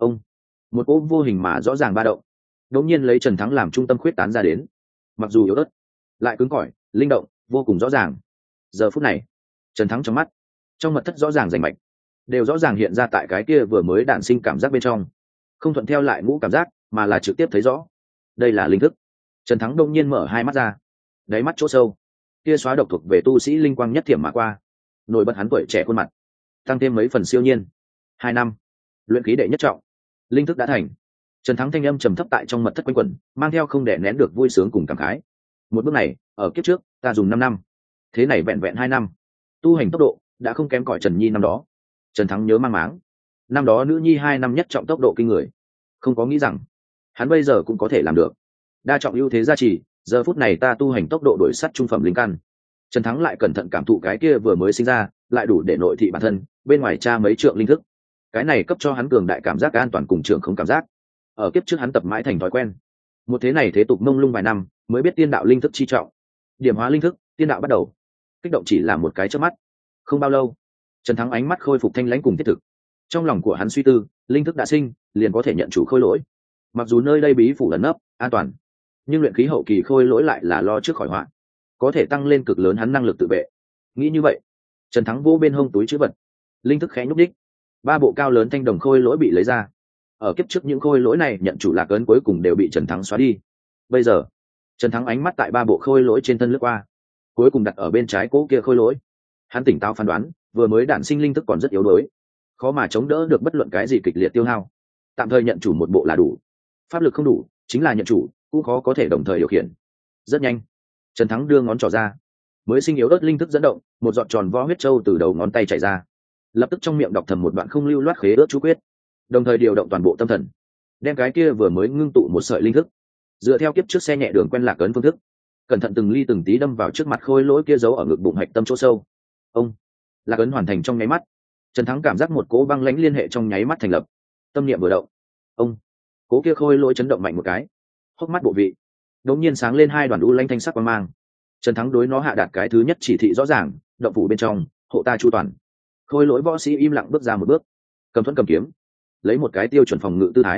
Một cỗ vô hình mà rõ ràng ba động, đột nhiên lấy Trần Thắng làm trung tâm khuyết tán ra đến. Mặc dù yếu ớt, lại cứng cỏi, linh động, vô cùng rõ ràng. Giờ phút này, Trần Thắng trong mắt, trong mật thất rõ ràng rành mạch, đều rõ ràng hiện ra tại cái kia vừa mới đản sinh cảm giác bên trong, không thuận theo lại ngũ cảm giác, mà là trực tiếp thấy rõ. Đây là linh thức. Trần Thắng đông nhiên mở hai mắt ra, đáy mắt chỗ sâu, kia xóa độc thuộc về tu sĩ linh quang nhất thiểm mà qua, nổi bật hắn tuổi trẻ khuôn mặt, tăng thêm mấy phần siêu nhiên. 2 năm, luyện khí đệ nhất trọng, linh thức đã thành. Trần Thắng thanh âm trầm thấp tại trong mật thất quanh quẩn, mang theo không đè nén được vui sướng cùng cảm khái. Một bước này, ở kiếp trước, ta dùng 5 năm, thế này vẹn vẹn 2 năm, tu hành tốc độ đã không kém cỏi Trần Nhi năm đó. Trần Thắng nhớ mang máng, năm đó nữ nhi 2 năm nhất trọng tốc độ kinh người, không có nghĩ rằng hắn bây giờ cũng có thể làm được. Đa trọng ưu thế gia trì, giờ phút này ta tu hành tốc độ đổi sắt trung phẩm linh căn. Trần Thắng lại cẩn thận cảm thụ cái kia vừa mới sinh ra, lại đủ để nội thị bản thân, bên ngoài tra mấy trượng linh thức. Cái này cấp cho hắn cường đại cảm giác an toàn cùng trường không cảm giác. Ở kiếp trước hắn tập mãi thành thói quen, một thế này thế tục mông lung vài năm, mới biết tiên đạo linh thức chi trọng. Điểm hóa linh thức, tiên đạo bắt đầu. Kích động chỉ là một cái chớp mắt. Không bao lâu, Trần Thắng ánh mắt khôi phục thanh lãnh cùng thiết thực. Trong lòng của hắn suy tư, linh thức đã sinh, liền có thể nhận chủ khôi lỗi. Mặc dù nơi đây bí phủ ẩn nấp, an toàn, nhưng luyện khí hậu kỳ khôi lỗi lại là lo trước khỏi họa, có thể tăng lên cực lớn hắn năng lực tự vệ. Nghĩ như vậy, Trần Thắng vô bên hông túi chữ vật, linh thức khẽ nhúc đích, 3 bộ cao lớn thanh đồng khôi lỗi bị lấy ra. Ở kiếp trước những khôi lỗi này nhận chủ lạc ấn cuối cùng đều bị Trần Thắng xóa đi. Bây giờ, Trần Thắng ánh mắt tại 3 bộ khôi lỗi trên thân lướt qua, cuối cùng đặt ở bên trái cố kia khôi lỗi. Hắn tỉnh táo phán đoán, vừa mới đản sinh linh thức còn rất yếu đuối, khó mà chống đỡ được bất luận cái gì kịch liệt tiêu hao. Tạm thời nhận chủ một bộ là đủ, pháp lực không đủ, chính là nhận chủ cũng khó có thể đồng thời điều khiển. Rất nhanh, Trần Thắng đưa ngón trỏ ra, mới sinh yếu ớt linh thức dẫn động, một giọt tròn vo huyết châu từ đầu ngón tay chảy ra, lập tức trong miệng đọc thầm một đoạn không lưu loát khế ớt chú quyết, đồng thời điều động toàn bộ tâm thần, đem cái kia vừa mới ngưng tụ một sợi linh thức, dựa theo kiếp trước xe nhẹ đường quen lạc ấn phương thức, cẩn thận từng ly từng tí đâm vào trước mặt khôi lỗi kia giấu ở ngực bụng hạch tâm chỗ sâu. Lạc ấn hoàn thành trong nháy mắt, Trần Thắng cảm giác một cỗ băng lãnh liên hệ trong nháy mắt thành lập. Tâm niệm vừa động, cố kia khôi lỗi chấn động mạnh một cái, hốc mắt bộ vị đống nhiên sáng lên 2 đoàn u lãnh thanh sắc quang mang. Trần Thắng đối nó hạ đạt cái thứ nhất chỉ thị rõ ràng: động phủ bên trong hộ ta chu toàn. Khôi lỗi võ sĩ im lặng bước ra một bước, cầm thuẫn cầm kiếm, lấy một cái tiêu chuẩn phòng ngự tư thái,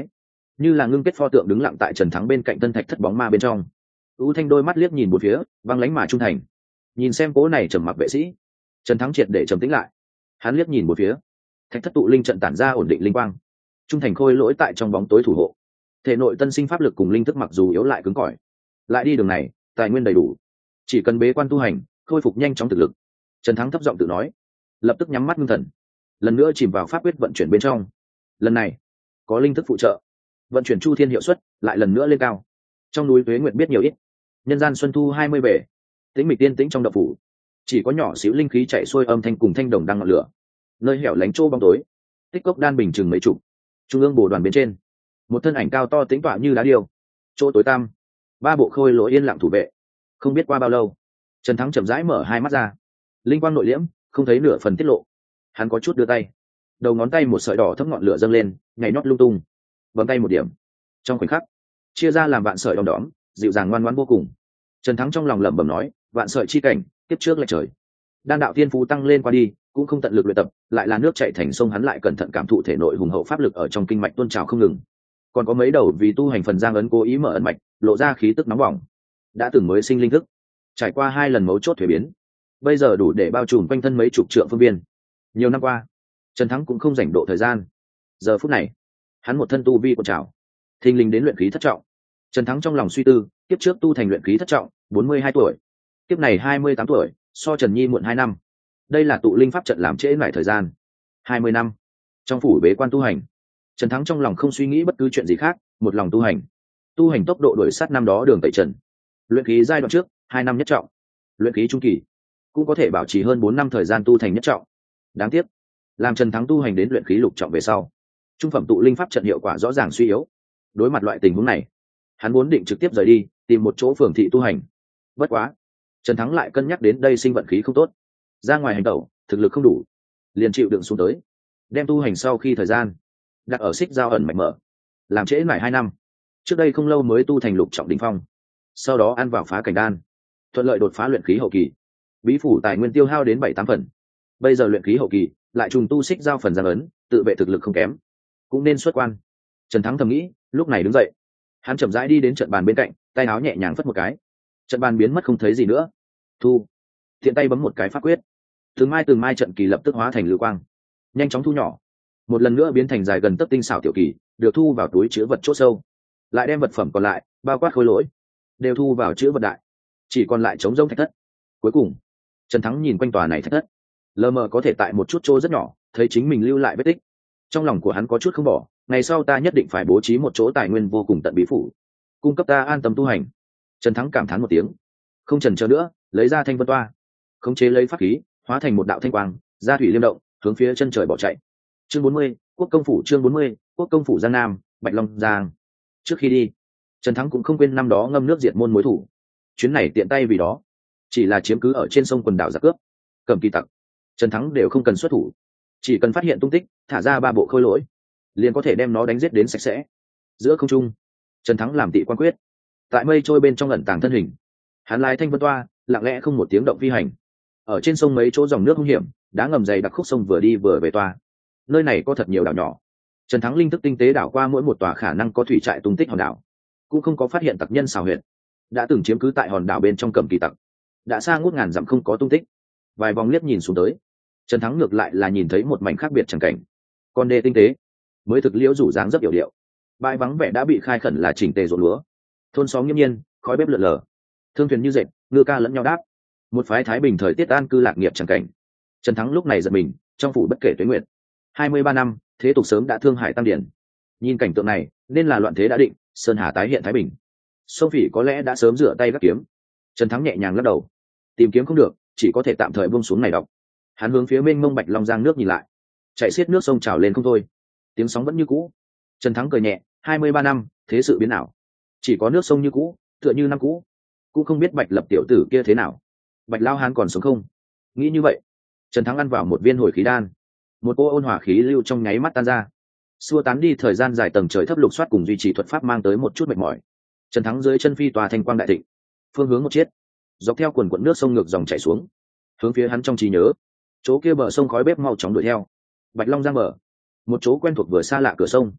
như là ngưng kết pho tượng đứng lặng tại Trần Thắng bên cạnh tân thạch thất bóng ma bên trong. U Thanh đôi mắt liếc nhìn một phía, băng lãnh mà trung thành. Nhìn xem cố này trầm mặc vệ sĩ, Trần Thắng triệt để trầm tĩnh lại. Hắn liếc nhìn một phía, thạch thất tụ linh trận tản ra ổn định linh quang, trung thành khôi lỗi tại trong bóng tối thủ hộ. Thể nội tân sinh pháp lực cùng linh thức mặc dù yếu lại cứng cỏi, lại đi đường này tài nguyên đầy đủ, chỉ cần bế quan tu hành khôi phục nhanh chóng thực lực. Trần Thắng thấp giọng tự nói, lập tức nhắm mắt ngưng thần, lần nữa chìm vào pháp quyết vận chuyển bên trong. Lần này có linh thức phụ trợ, vận chuyển chu thiên hiệu suất lại lần nữa lên cao. Trong núi Tuế Nguyệt biết nhiều ít, nhân gian xuân thu 20 bể, tĩnh mịch tiên tĩnh trong động phủ, chỉ có nhỏ xíu linh khí chạy xuôi âm thanh cùng thanh đồng đang ngọn lửa. Nơi hẻo lánh chỗ bóng tối, tích cốc đan bình chừng mấy chục, trung ương bồ đoàn bên trên, một thân ảnh cao to tĩnh tọa như đá điêu. Chỗ tối tăm, ba bộ khôi lỗi yên lặng thủ vệ. Không biết qua bao lâu, Trần Thắng chậm rãi mở hai mắt ra, linh quang nội liễm, không thấy nửa phần tiết lộ. Hắn có chút đưa tay, đầu ngón tay một sợi đỏ thấm ngọn lửa dâng lên, nhảy nhót lung tung, bấm tay một điểm, trong khoảnh khắc chia ra làm vạn sợi đom đóm, dịu dàng ngoan ngoãn vô cùng. Trần Thắng trong lòng lẩm bẩm nói, vạn sợi chi cảnh, tiếp trước lệch trời. Đan đạo thiên phú tăng lên qua đi, cũng không tận lực luyện tập, lại là nước chảy thành sông, hắn lại cẩn thận cảm thụ thể nội hùng hậu pháp lực ở trong kinh mạch tuôn trào không ngừng. Còn có mấy đầu vì tu hành phần giang ấn cố ý mở ẩn mạch, lộ ra khí tức nóng bỏng. Đã từng mới sinh linh thức, trải qua 2 lần mấu chốt thuế biến, bây giờ đủ để bao trùm quanh thân mấy chục trượng phương viên. Nhiều năm qua, Trần Thắng cũng không rảnh độ thời gian. Giờ phút này, hắn một thân tu vi cuộn trào, thình lình đến luyện khí thất trọng. Trần Thắng trong lòng suy tư, kiếp trước tu thành luyện khí thất trọng, 42 tuổi, kiếp này 28 tuổi, so Trần Nhi muộn 2 năm. Đây là tụ linh pháp trận làm trễ lại thời gian 20 năm. Trong phủ bế quan tu hành, Trần Thắng trong lòng không suy nghĩ bất cứ chuyện gì khác, một lòng tu hành tốc độ đuổi sát năm đó Đường Tẩy Trần. Luyện khí giai đoạn trước 2 năm nhất trọng, luyện khí trung kỳ cũng có thể bảo trì hơn 4 năm thời gian tu thành nhất trọng. Đáng tiếc, làm Trần Thắng tu hành đến luyện khí lục trọng về sau, trung phẩm tụ linh pháp trận hiệu quả rõ ràng suy yếu. Đối mặt loại tình huống này, hắn muốn định trực tiếp rời đi, tìm một chỗ phường thị tu hành. Bất quá, Trần Thắng lại cân nhắc đến đây sinh vận khí không tốt, ra ngoài hành tẩu thực lực không đủ, liền chịu đựng xuống tới, đem tu hành sau khi thời gian đặt ở xích giao ẩn mạch mở, làm trễ mãi 2 năm. Trước đây không lâu mới tu thành lục trọng đỉnh phong, sau đó ăn vào phá cảnh đan, thuận lợi đột phá luyện khí hậu kỳ. Bí phủ tài nguyên tiêu hao đến 7-8 phần, bây giờ luyện khí hậu kỳ lại trùng tu xích giao phần giang ấn, tự vệ thực lực không kém, cũng nên xuất quan. Trần Thắng thầm nghĩ, lúc này đứng dậy, hắn chậm rãi đi đến trận bàn bên cạnh, tay áo nhẹ nhàng phất một cái, trận bàn biến mất không thấy gì nữa. Thu, thiện tay bấm một cái pháp quyết, từng mai trận kỳ lập tức hóa thành lưu quang, nhanh chóng thu nhỏ, một lần nữa biến thành dài gần tấc tinh xảo tiểu kỳ, được thu vào túi chứa vật chỗ sâu. Lại đem vật phẩm còn lại, bao quát khối lỗi, đều thu vào chứa vật đại, chỉ còn lại trống rỗng thạch thất. Cuối cùng, Trần Thắng nhìn quanh tòa này thạch thất, lờ mờ có thể tại một chút chỗ rất nhỏ thấy chính mình lưu lại vết tích. Trong lòng của hắn có chút không bỏ, ngày sau ta nhất định phải bố trí một chỗ tài nguyên vô cùng tận bí phủ, cung cấp ta an tâm tu hành. Trần Thắng cảm thán một tiếng, không chần chờ nữa, lấy ra thanh vân toa, khống chế lấy pháp khí, hóa thành một đạo thanh quang, ra thủy liêm động, hướng phía chân trời bỏ chạy. Chương 40, Quốc công phủ. Chương 40, Quốc công phủ Giang Nam, Bạch Long Giang. Trước khi đi, Trần Thắng cũng không quên năm đó ngâm nước diệt môn mối thủ. Chuyến này tiện tay vì đó, chỉ là chiếm cứ ở trên sông quần đảo giặc cướp, cầm kỳ tặc, Trần Thắng đều không cần xuất thủ, chỉ cần phát hiện tung tích, thả ra 3 bộ khôi lỗi, liền có thể đem nó đánh giết đến sạch sẽ. Giữa không trung, Trần Thắng làm tị quan quyết, tại mây trôi bên trong ẩn tàng thân hình, hắn lái thanh vân toa, lặng lẽ không một tiếng động phi hành. Ở trên sông mấy chỗ dòng nước hung hiểm, đá ngầm dày đặc khúc sông vừa đi vừa về toa. Nơi này có thật nhiều đảo nhỏ. Trần Thắng linh thức tinh tế đảo qua mỗi một tòa khả năng có thủy trại tung tích hòn đảo, cũng không có phát hiện tặc nhân xào huyệt. Đã từng chiếm cứ tại hòn đảo bên trong cầm kỳ tặc, đã xa ngút ngàn dặm không có tung tích. Vài vòng liếc nhìn xuống tới, Trần Thắng ngược lại là nhìn thấy một mảnh khác biệt chẳng cảnh. Con đê tinh tế, mới thực liễu rủ dáng rất yểu điệu. Bãi vắng vẻ đã bị khai khẩn là chỉnh tề ruộng lúa. Thôn xóm nghiêm nhiên, khói bếp lượn lờ, thương thuyền như dệt, ngư ca lẫn nhau đáp. Một phái thái bình thời tiết an cư lạc nghiệp chẳng cảnh. Trần Thắng lúc này giật mình, trong phủ bất kể tuế nguyệt 23 năm, thế tục sớm đã thương hải tăng điển. Nhìn cảnh tượng này, nên là loạn thế đã định, sơn hà tái hiện thái bình. Sông Phỉ có lẽ đã sớm rửa tay gác kiếm. Trần Thắng nhẹ nhàng lắc đầu, tìm kiếm không được, chỉ có thể tạm thời buông xuống này đọc. Hắn hướng phía mênh mông Bạch Long Giang nước nhìn lại, chạy xiết nước sông trào lên không thôi, tiếng sóng vẫn như cũ. Trần Thắng cười nhẹ, 23 năm, thế sự biến ảo, chỉ có nước sông như cũ, tựa như năm cũ. Cũng không biết Bạch Lập tiểu tử kia thế nào, Bạch Lao Hán còn sống không? Nghĩ như vậy, Trần Thắng ăn vào một viên hồi khí đan, một cô ôn hòa khí lưu trong nháy mắt tan ra, xua tán đi thời gian dài tầng trời thấp lục soát cùng duy trì thuật pháp mang tới một chút mệt mỏi. Trần Thắng dưới chân phi tòa thanh quang đại thịnh, phương hướng một chiết, dọc theo quần quận nước sông ngược dòng chảy xuống, hướng phía hắn trong trí nhớ, chỗ kia bờ sông khói bếp mau chóng đuổi theo. Bạch Long Giang bờ, một chỗ quen thuộc vừa xa lạ cửa sông.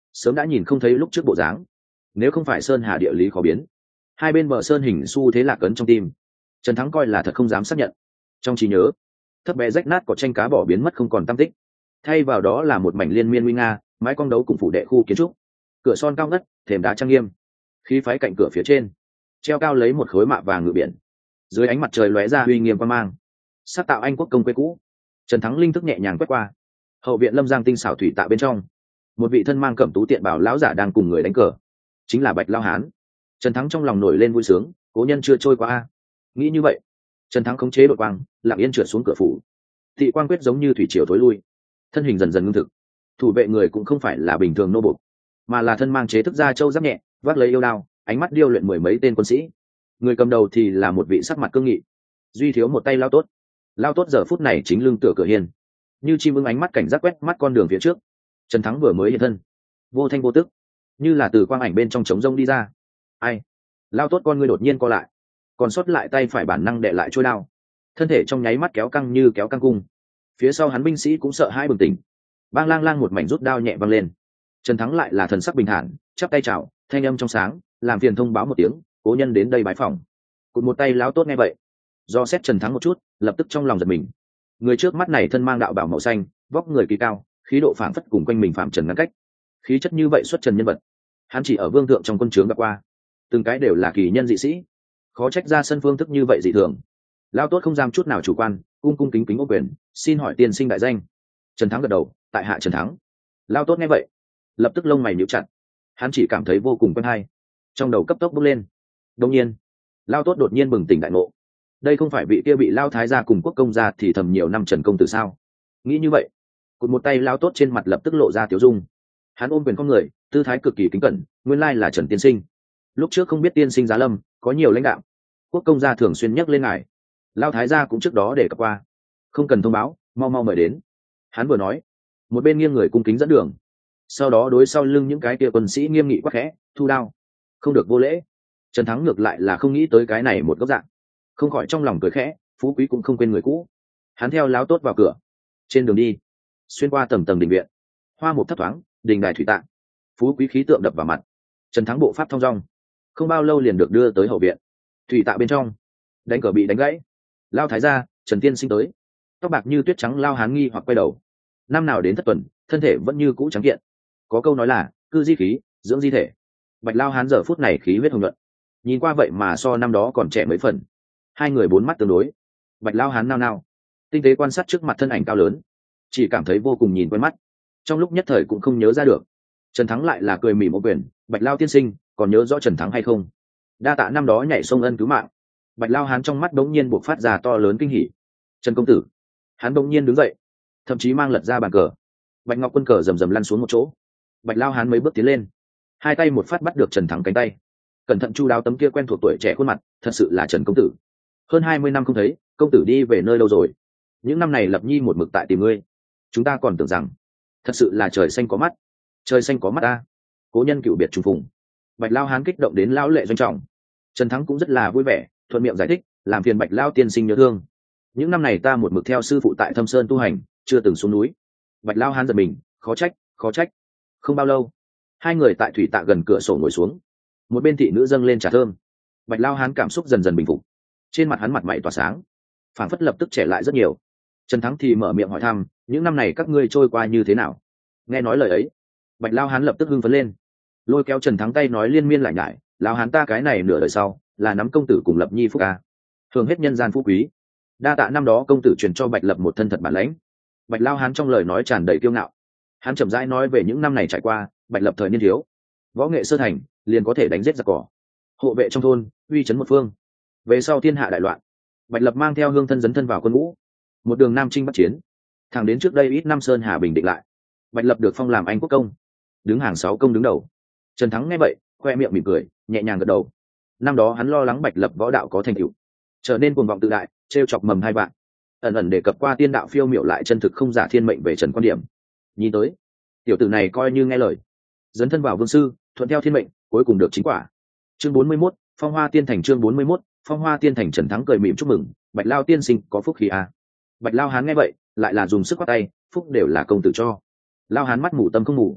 sớm đã nhìn không thấy lúc trước bộ dáng. Nếu không phải sơn hà địa lý khó biến, hai bên bờ sơn hình xu thế lạc ấn trong tim, Trần Thắng coi là thật không dám xác nhận. Trong trí nhớ, thấp bé rách nát có tranh cá bỏ biến mất không còn tăm tích, thay vào đó là một mảnh liên miên nguy nga, mái cong đấu cùng phủ đệ khu kiến trúc, cửa son cao ngất, thềm đá trang nghiêm, khí phái cạnh cửa phía trên treo cao lấy một khối mạ vàng ngự biển, dưới ánh mặt trời lóe ra uy nghiêm quan mang, sắc tạo anh quốc công quê cũ. Trần Thắng linh thức nhẹ nhàng quét qua hậu viện lâm giang tinh xảo thủy tạ bên trong, một vị thân mang cẩm tú tiện bảo lão giả đang cùng người đánh cờ, chính là Bạch Lao Hán. Trần Thắng trong lòng nổi lên vui sướng, cố nhân chưa trôi qua a. Nghĩ như vậy, Trần Thắng khống chế đội quang lặng yên trượt xuống cửa phủ. Thị quang quyết giống như thủy triều thối lui, thân hình dần dần ngưng thực. Thủ vệ người cũng không phải là bình thường nô bộc, mà là thân mang chế thức gia châu giáp nhẹ, vác lấy yêu đao, ánh mắt điêu luyện mười mấy tên quân sĩ. Người cầm đầu thì là một vị sắc mặt cương nghị, duy thiếu một tay lao tốt. Lao tốt giờ phút này chính lưng tựa cửa hiên, như chim ưng ánh mắt cảnh giác quét mắt con đường phía trước. Trần Thắng vừa mới hiện thân, vô thanh vô tức, như là từ quang ảnh bên trong trống rông đi ra. Ai? Lao tốt con ngươi đột nhiên co lại, còn sót lại tay phải bản năng đệ lại chuôi đao, thân thể trong nháy mắt kéo căng như kéo căng cung. Phía sau hắn binh sĩ cũng sợ hãi bừng tỉnh, bang lang lang một mảnh rút đao nhẹ văng lên. Trần Thắng lại là thần sắc bình thản, chắp tay chào, thanh âm trong sáng, làm phiền thông báo một tiếng, cố nhân đến đây bái phòng. Cụt một tay láo tốt nghe vậy, do xét Trần Thắng một chút, lập tức trong lòng giật mình. Người trước mắt này thân mang đạo bào màu xanh, vóc người kỳ cao, khí độ phảng phất cùng quanh mình phạm trần ngăn cách, khí chất như vậy xuất trần nhân vật, hắn chỉ ở vương thượng trong quân trướng gặp qua, từng cái đều là kỳ nhân dị sĩ, khó trách ra sân phương thức như vậy dị thường. Lao tốt không dám chút nào chủ quan, cung cung kính kính ô quyền, xin hỏi tiên sinh đại danh. Trần Thắng gật đầu, tại hạ Trần Thắng. Lao tốt nghe vậy, lập tức lông mày nhíu chặt, hắn chỉ cảm thấy vô cùng quen hay, trong đầu cấp tốc bốc lên. Đột nhiên, Lao tốt đột nhiên bừng tỉnh đại ngộ, đây không phải vị kia bị Lao thái gia cùng quốc công gia thì thầm nhiều năm Trần công tử sao? Nghĩ như vậy, cụt một tay Lao tốt trên mặt lập tức lộ ra tiếu dung. Hắn ôm quyền con người, tư thái cực kỳ kính cẩn, nguyên lai là Trần tiên sinh. Lúc trước không biết tiên sinh giá lâm có nhiều lãnh đạo, quốc công gia thường xuyên nhắc lên ngài, Lao thái gia cũng trước đó để cập qua, không cần thông báo, mau mau mời đến. Hắn vừa nói, một bên nghiêng người cung kính dẫn đường, sau đó đối sau lưng những cái kia quân sĩ nghiêm nghị quắc khẽ, thu đao, không được vô lễ. Trần Thắng ngược lại là không nghĩ tới cái này một góc dạng, không khỏi trong lòng cười khẽ, phú quý cũng không quên người cũ. Hắn theo Lao tốt vào cửa, trên đường đi, xuyên qua tầng tầng đình viện, hoa mục thấp thoáng, đình đài thủy tạng, phú quý khí tượng đập vào mặt. Trần Thắng bộ pháp thong dong, không bao lâu liền được đưa tới hậu viện. Thủy tạ bên trong, đánh cờ bị đánh gãy. Lao thái gia, Trần tiên sinh tới. Tóc bạc như tuyết trắng Lao Hán nghi hoặc quay đầu. Năm nào đến thất tuần, thân thể vẫn như cũ trắng kiện. Có câu nói là cư di khí, dưỡng di thể. Bạch Lao Hán giờ phút này khí huyết hùng nhuận, nhìn qua vậy mà so năm đó còn trẻ mấy phần. Hai người bốn mắt tương đối. Bạch Lao Hán nao nao, tinh tế quan sát trước mặt thân ảnh cao lớn, chỉ cảm thấy vô cùng nhìn quen mắt, trong lúc nhất thời cũng không nhớ ra được. Trần Thắng lại là cười mỉm ô quyền, Bạch Lao tiên sinh còn nhớ rõ Trần Thắng hay không? Đa tạ năm đó nhảy sông ân cứu mạng. Bạch Lao Hán trong mắt đống nhiên buộc phát ra to lớn kinh hỉ. Trần công tử. Hắn đống nhiên đứng dậy, thậm chí mang lật ra bàn cờ. Bạch Ngọc quân cờ rầm rầm lăn xuống một chỗ. Bạch Lao Hán mấy bước tiến lên, hai tay một phát bắt được Trần Thắng cánh tay, cẩn thận chu đáo tấm kia quen thuộc tuổi trẻ khuôn mặt, thật sự là Trần công tử. Hơn 20 năm không thấy, công tử đi về nơi đâu rồi? Những năm này Lập Nhi một mực tại tìm ngươi, chúng ta còn tưởng rằng thật sự là trời xanh có mắt. Trời xanh có mắt ta, cố nhân cựu biệt trùng phùng. Bạch Lao Hán kích động đến lão lệ doanh trọng. Trần Thắng cũng rất là vui vẻ, thuận miệng giải thích, làm phiền Bạch Lao tiên sinh nhớ thương. Những năm này ta một mực theo sư phụ tại Thâm Sơn tu hành, chưa từng xuống núi. Bạch Lao Hán giật mình, khó trách, khó trách. Không bao lâu, hai người tại thủy tạ gần cửa sổ ngồi xuống, một bên thị nữ dâng lên trà thơm. Bạch Lao Hán cảm xúc dần dần bình phục, trên mặt hắn mặt mày tỏa sáng, phảng phất lập tức trẻ lại rất nhiều. Trần Thắng thì mở miệng hỏi thăm, những năm này các ngươi trôi qua như thế nào? Nghe nói lời ấy, Bạch Lao Hán lập tức hưng phấn lên, lôi kéo Trần Thắng tay nói liên miên lại nhải, Lao Hán ta cái này nửa đời sau là nắm công tử cùng Lập Nhi phúc ca, thường hết nhân gian phú quý, đa tạ năm đó công tử truyền cho Bạch Lập một thân thật bản lãnh. Bạch Lao Hán trong lời nói tràn đầy kiêu ngạo, hắn chậm rãi nói về những năm này trải qua. Bạch Lập thời niên thiếu, võ nghệ sơ thành, liền có thể đánh giết giặc cỏ, hộ vệ trong thôn, uy chấn một phương. Về sau thiên hạ đại loạn, Bạch Lập mang theo hương thân dấn thân vào quân ngũ, một đường nam chinh bắc chiến, thẳng đến trước đây ít năm sơn hà bình định lại, Bạch Lập được phong làm anh quốc công, đứng hàng 6 công đứng đầu. Trần Thắng nghe vậy, khoe miệng mỉm cười, nhẹ nhàng gật đầu. Năm đó hắn lo lắng Bạch Lập võ đạo có thành tựu, trở nên cuồng vọng tự đại, trêu chọc mầm hai bạn, ẩn ẩn đề cập qua tiên đạo phiêu miểu lại chân thực không giả thiên mệnh về Trần quan điểm. Nhìn tới, tiểu tử này coi như nghe lời, dấn thân vào vương sư, thuận theo thiên mệnh, cuối cùng được chính quả. Chương 41, Phong Hoa Tiên Thành. Chương 41, Phong Hoa Tiên Thành. Trần Thắng cười mỉm chúc mừng, Bạch Lao tiên sinh có phúc khí à. Bạch Lao Hán nghe vậy, lại là dùng sức quát tay, phúc đều là công tử cho. Lao Hán mắt mù tâm không mù,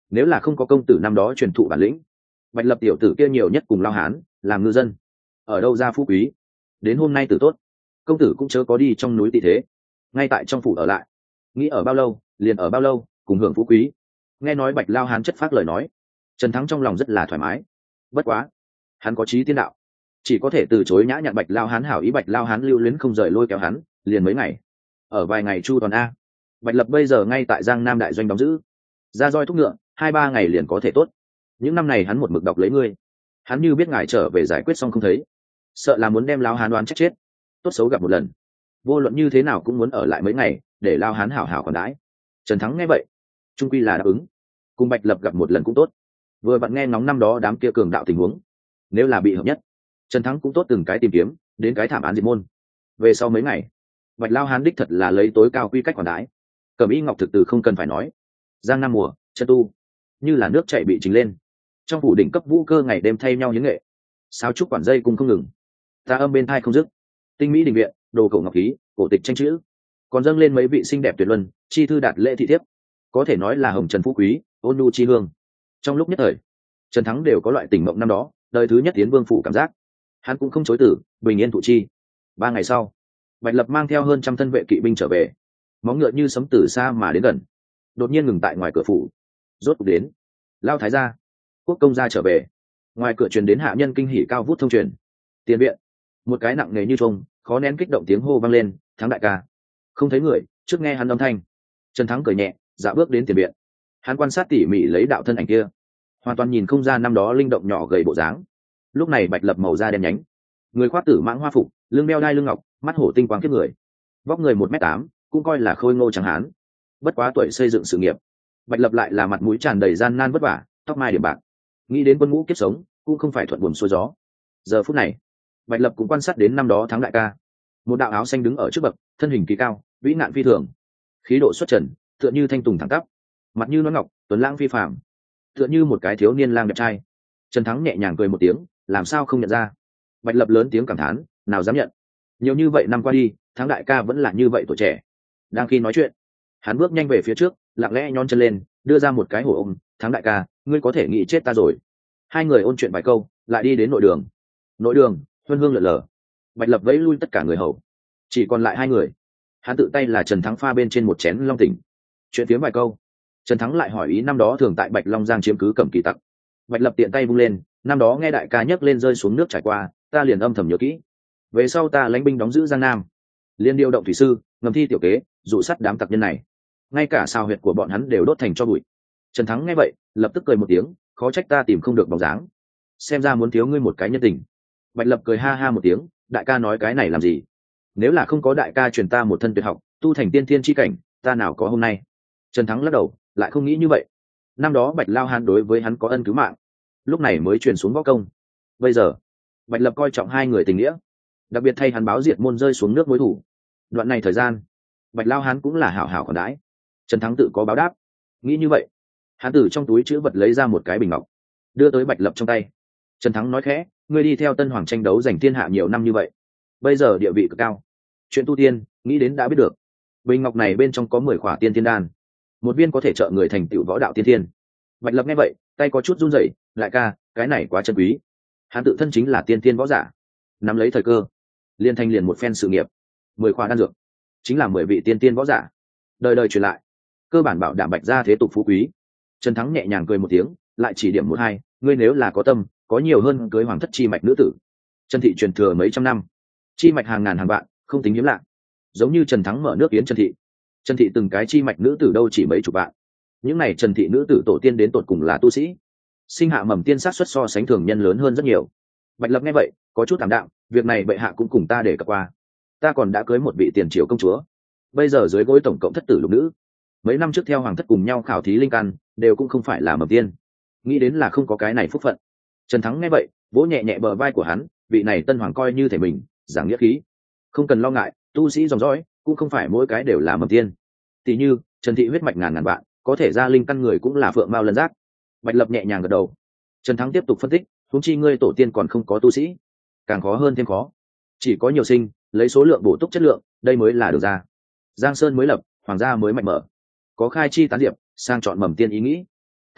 nếu là không có công tử năm đó truyền thụ bản lĩnh, bạch lập tiểu tử kia nhiều nhất cùng lao hán làm ngư dân, ở đâu ra phú quý. Đến hôm nay tử tốt, công tử cũng chớ có đi trong núi tị thế, ngay tại trong phủ ở lại, nghĩ ở bao lâu liền ở bao lâu, cùng hưởng phú quý. Nghe nói bạch lao hán chất phác lời nói, Trần Thắng trong lòng rất là thoải mái. Bất quá hắn có chí tiên đạo, chỉ có thể từ chối nhã nhặn bạch lao hán hảo ý. Bạch lao hán lưu luyến không rời lôi kéo hắn liền mấy ngày, ở vài ngày chu toàn a. Bạch lập bây giờ ngay tại Giang Nam đại doanh đóng giữ, ra roi thúc ngựa 2-3 ngày liền có thể tốt. Những năm này hắn một mực đọc lấy ngươi, hắn như biết ngài trở về giải quyết xong không thấy, sợ là muốn đem lao hán đoán chắc chết. Tốt xấu gặp một lần, vô luận như thế nào cũng muốn ở lại mấy ngày để lao hán hảo hảo còn đãi. Trần Thắng nghe vậy trung quy là đáp ứng, cùng bạch lập gặp một lần cũng tốt. Vừa vặn nghe ngóng năm đó đám kia cường đạo tình huống, nếu là bị hợp nhất, Trần Thắng cũng tốt từng cái tìm kiếm đến cái thảm án diệt môn. Về sau mấy ngày, bạch lao hán đích thật là lấy tối cao quy cách quản đái. Cẩm y ngọc thực từ không cần phải nói, Giang Nam mùa chân tu như là nước chảy bị trình lên. Trong phủ đỉnh cấp vũ cơ ngày đêm thay nhau những nghệ, sao trúc quản dây cùng không ngừng, ta âm bên thai không dứt. Tinh mỹ đình viện, đồ cổ ngọc khí, cổ tịch tranh chữ, còn dâng lên mấy vị xinh đẹp tuyệt luân, chi thư đạt lễ thị thiếp, có thể nói là hồng trần phú quý, ôn nhu chi hương. Trong lúc nhất thời, Trần Thắng đều có loại tình mộng năm đó đời thứ nhất tiến vương phủ cảm giác. Hắn cũng không chối từ, bình yên thụ chi. 3 ngày sau, bạch lập mang theo hơn 100 thân vệ kỵ binh trở về, móng ngựa như sấm từ xa mà đến gần, đột nhiên ngừng tại ngoài cửa phủ. Rốt cuộc đến, lao thái gia, quốc công gia trở về. Ngoài cửa truyền đến hạ nhân kinh hỉ cao vút thông truyền. Tiền viện, một cái nặng nề như trông, khó nén kích động tiếng hô vang lên, Thắng đại ca. Không thấy người, trước nghe hắn âm thanh, Trần Thắng cười nhẹ, dạo bước đến tiền viện. Hắn quan sát tỉ mỉ lấy đạo thân ảnh kia, hoàn toàn nhìn không ra năm đó linh động nhỏ gầy bộ dáng. Lúc này bạch lập màu da đen nhánh, người khoác tử mãng hoa phục, lưng đeo đai lưng ngọc, mắt hổ tinh quang kiếp người, vóc người 1m8, cũng coi là khôi ngô trắng hán. Bất quá tuổi xây dựng sự nghiệp, bạch lập lại là mặt mũi tràn đầy gian nan vất vả, tóc mai điểm bạc. Nghĩ đến quân ngũ kiếp sống cũng không phải thuận buồm xuôi gió. Giờ phút này bạch lập cũng quan sát đến năm đó Thắng đại ca. Một đạo áo xanh đứng ở trước bậc, thân hình kỳ cao, vĩ nạn phi thường, khí độ xuất trần, tựa như thanh tùng thẳng tắp, mặt như nón ngọc, tuấn lãng phi phàm, tựa như một cái thiếu niên lang đẹp trai. Trần Thắng nhẹ nhàng cười một tiếng, làm sao không nhận ra. Bạch lập lớn tiếng cảm thán, nào dám nhận. Nhiều như vậy năm qua đi, Thắng đại ca vẫn là như vậy tuổi trẻ. Đang khi nói chuyện, hắn bước nhanh về phía trước, lặng lẽ nhón chân lên, đưa ra một cái hổ ôm. Thắng đại ca, ngươi có thể nghĩ chết ta rồi. Hai người ôn chuyện vài câu, lại đi đến nội đường. Nội đường huân hương lượn lờ, bạch lập vẫy lui tất cả người hầu, chỉ còn lại hai người. Hắn tự tay là Trần Thắng pha bên trên một chén long tỉnh, chuyện tiếng vài câu. Trần Thắng lại hỏi ý năm đó thường tại Bạch Long Giang chiếm cứ Cẩm Kỳ tặc. Bạch lập tiện tay vung lên, năm đó nghe đại ca nhấc lên rơi xuống nước trải qua, ta liền âm thầm nhớ kỹ. Về sau ta lãnh binh đóng giữ Giang Nam, liên điều động thủy sư, ngầm thi tiểu kế, dụ sát đám tặc nhân này, ngay cả sao huyệt của bọn hắn đều đốt thành cho bụi. Trần Thắng nghe vậy lập tức cười một tiếng, khó trách ta tìm không được bóng dáng, xem ra muốn thiếu ngươi một cái nhân tình. Bạch lập cười ha ha một tiếng, đại ca nói cái này làm gì? Nếu là không có đại ca truyền ta một thân tuyệt học, tu thành tiên thiên chi cảnh, ta nào có hôm nay. Trần Thắng lắc đầu, lại không nghĩ như vậy. Năm đó Bạch Lao Hán đối với hắn có ân cứu mạng, lúc này mới truyền xuống võ công. Bây giờ Bạch lập coi trọng hai người tình nghĩa, đặc biệt thay hắn báo diệt môn rơi xuống nước mối thủ. Đoạn này thời gian, Bạch Lao Hán cũng là hảo hảo còn đãi. Trần Thắng tự có báo đáp. Nghĩ như vậy, hắn từ trong túi chữ vật lấy ra một cái bình ngọc, đưa tới Bạch lập trong tay. Trần Thắng nói khẽ, ngươi đi theo Tân Hoàng tranh đấu giành thiên hạ nhiều năm như vậy, bây giờ địa vị cực cao, chuyện tu tiên nghĩ đến đã biết được. Bình ngọc này bên trong có 10 khỏa tiên thiên đan, một viên có thể trợ người thành tựu võ đạo tiên thiên. Bạch lập nghe vậy tay có chút run rẩy, đại ca, cái này quá chân quý. Hắn tự thân chính là tiên thiên võ giả, nắm lấy thời cơ liên thành liền một phen sự nghiệp. 10 khỏa đan dược chính là 10 vị tiên thiên võ giả, đời đời truyền lại, cơ bản bảo đảm Bạch gia thế tục phú quý. Trần Thắng nhẹ nhàng cười một tiếng, lại chỉ điểm một hai, ngươi nếu là có tâm, có nhiều hơn cưới hoàng thất chi mạch nữ tử. Trần thị truyền thừa mấy trăm năm, chi mạch hàng ngàn hàng vạn, không tính hiếm lạ. Giống như Trần Thắng mở nước Yến Trần thị từng cái chi mạch nữ tử đâu chỉ mấy chục vạn. Những này Trần thị nữ tử tổ tiên đến tột cùng là tu sĩ, sinh hạ mầm tiên sát xuất so sánh thường nhân lớn hơn rất nhiều. Bạch lập nghe vậy có chút ảm đạm, việc này bệ hạ cũng cùng ta để cập qua. Ta còn đã cưới một vị tiền triều công chúa, bây giờ dưới gối tổng cộng thất tử lục nữ. Mấy năm trước theo hoàng thất cùng nhau khảo thí linh căn, đều cũng không phải là mầm tiên, nghĩ đến là không có cái này phúc phận. Trần Thắng nghe vậy vỗ nhẹ nhẹ bờ vai của hắn, vị này tân hoàng coi như thể mình, giảng nghĩa khí, không cần lo ngại, tu sĩ dòng dõi cũng không phải mỗi cái đều là mầm tiên. Tỷ như Trần thị huyết mạch ngàn ngàn vạn, có thể ra linh căn người cũng là phượng mao lân giác. Bạch lập nhẹ nhàng gật đầu. Trần Thắng tiếp tục phân tích, huống chi ngươi tổ tiên còn không có tu sĩ, càng khó hơn thêm khó. Chỉ có nhiều sinh, lấy số lượng bổ túc chất lượng, đây mới là được ra. Giang sơn mới lập, hoàng gia mới mạnh mở, có khai chi tán diệp, sang chọn mầm tiên ý nghĩ.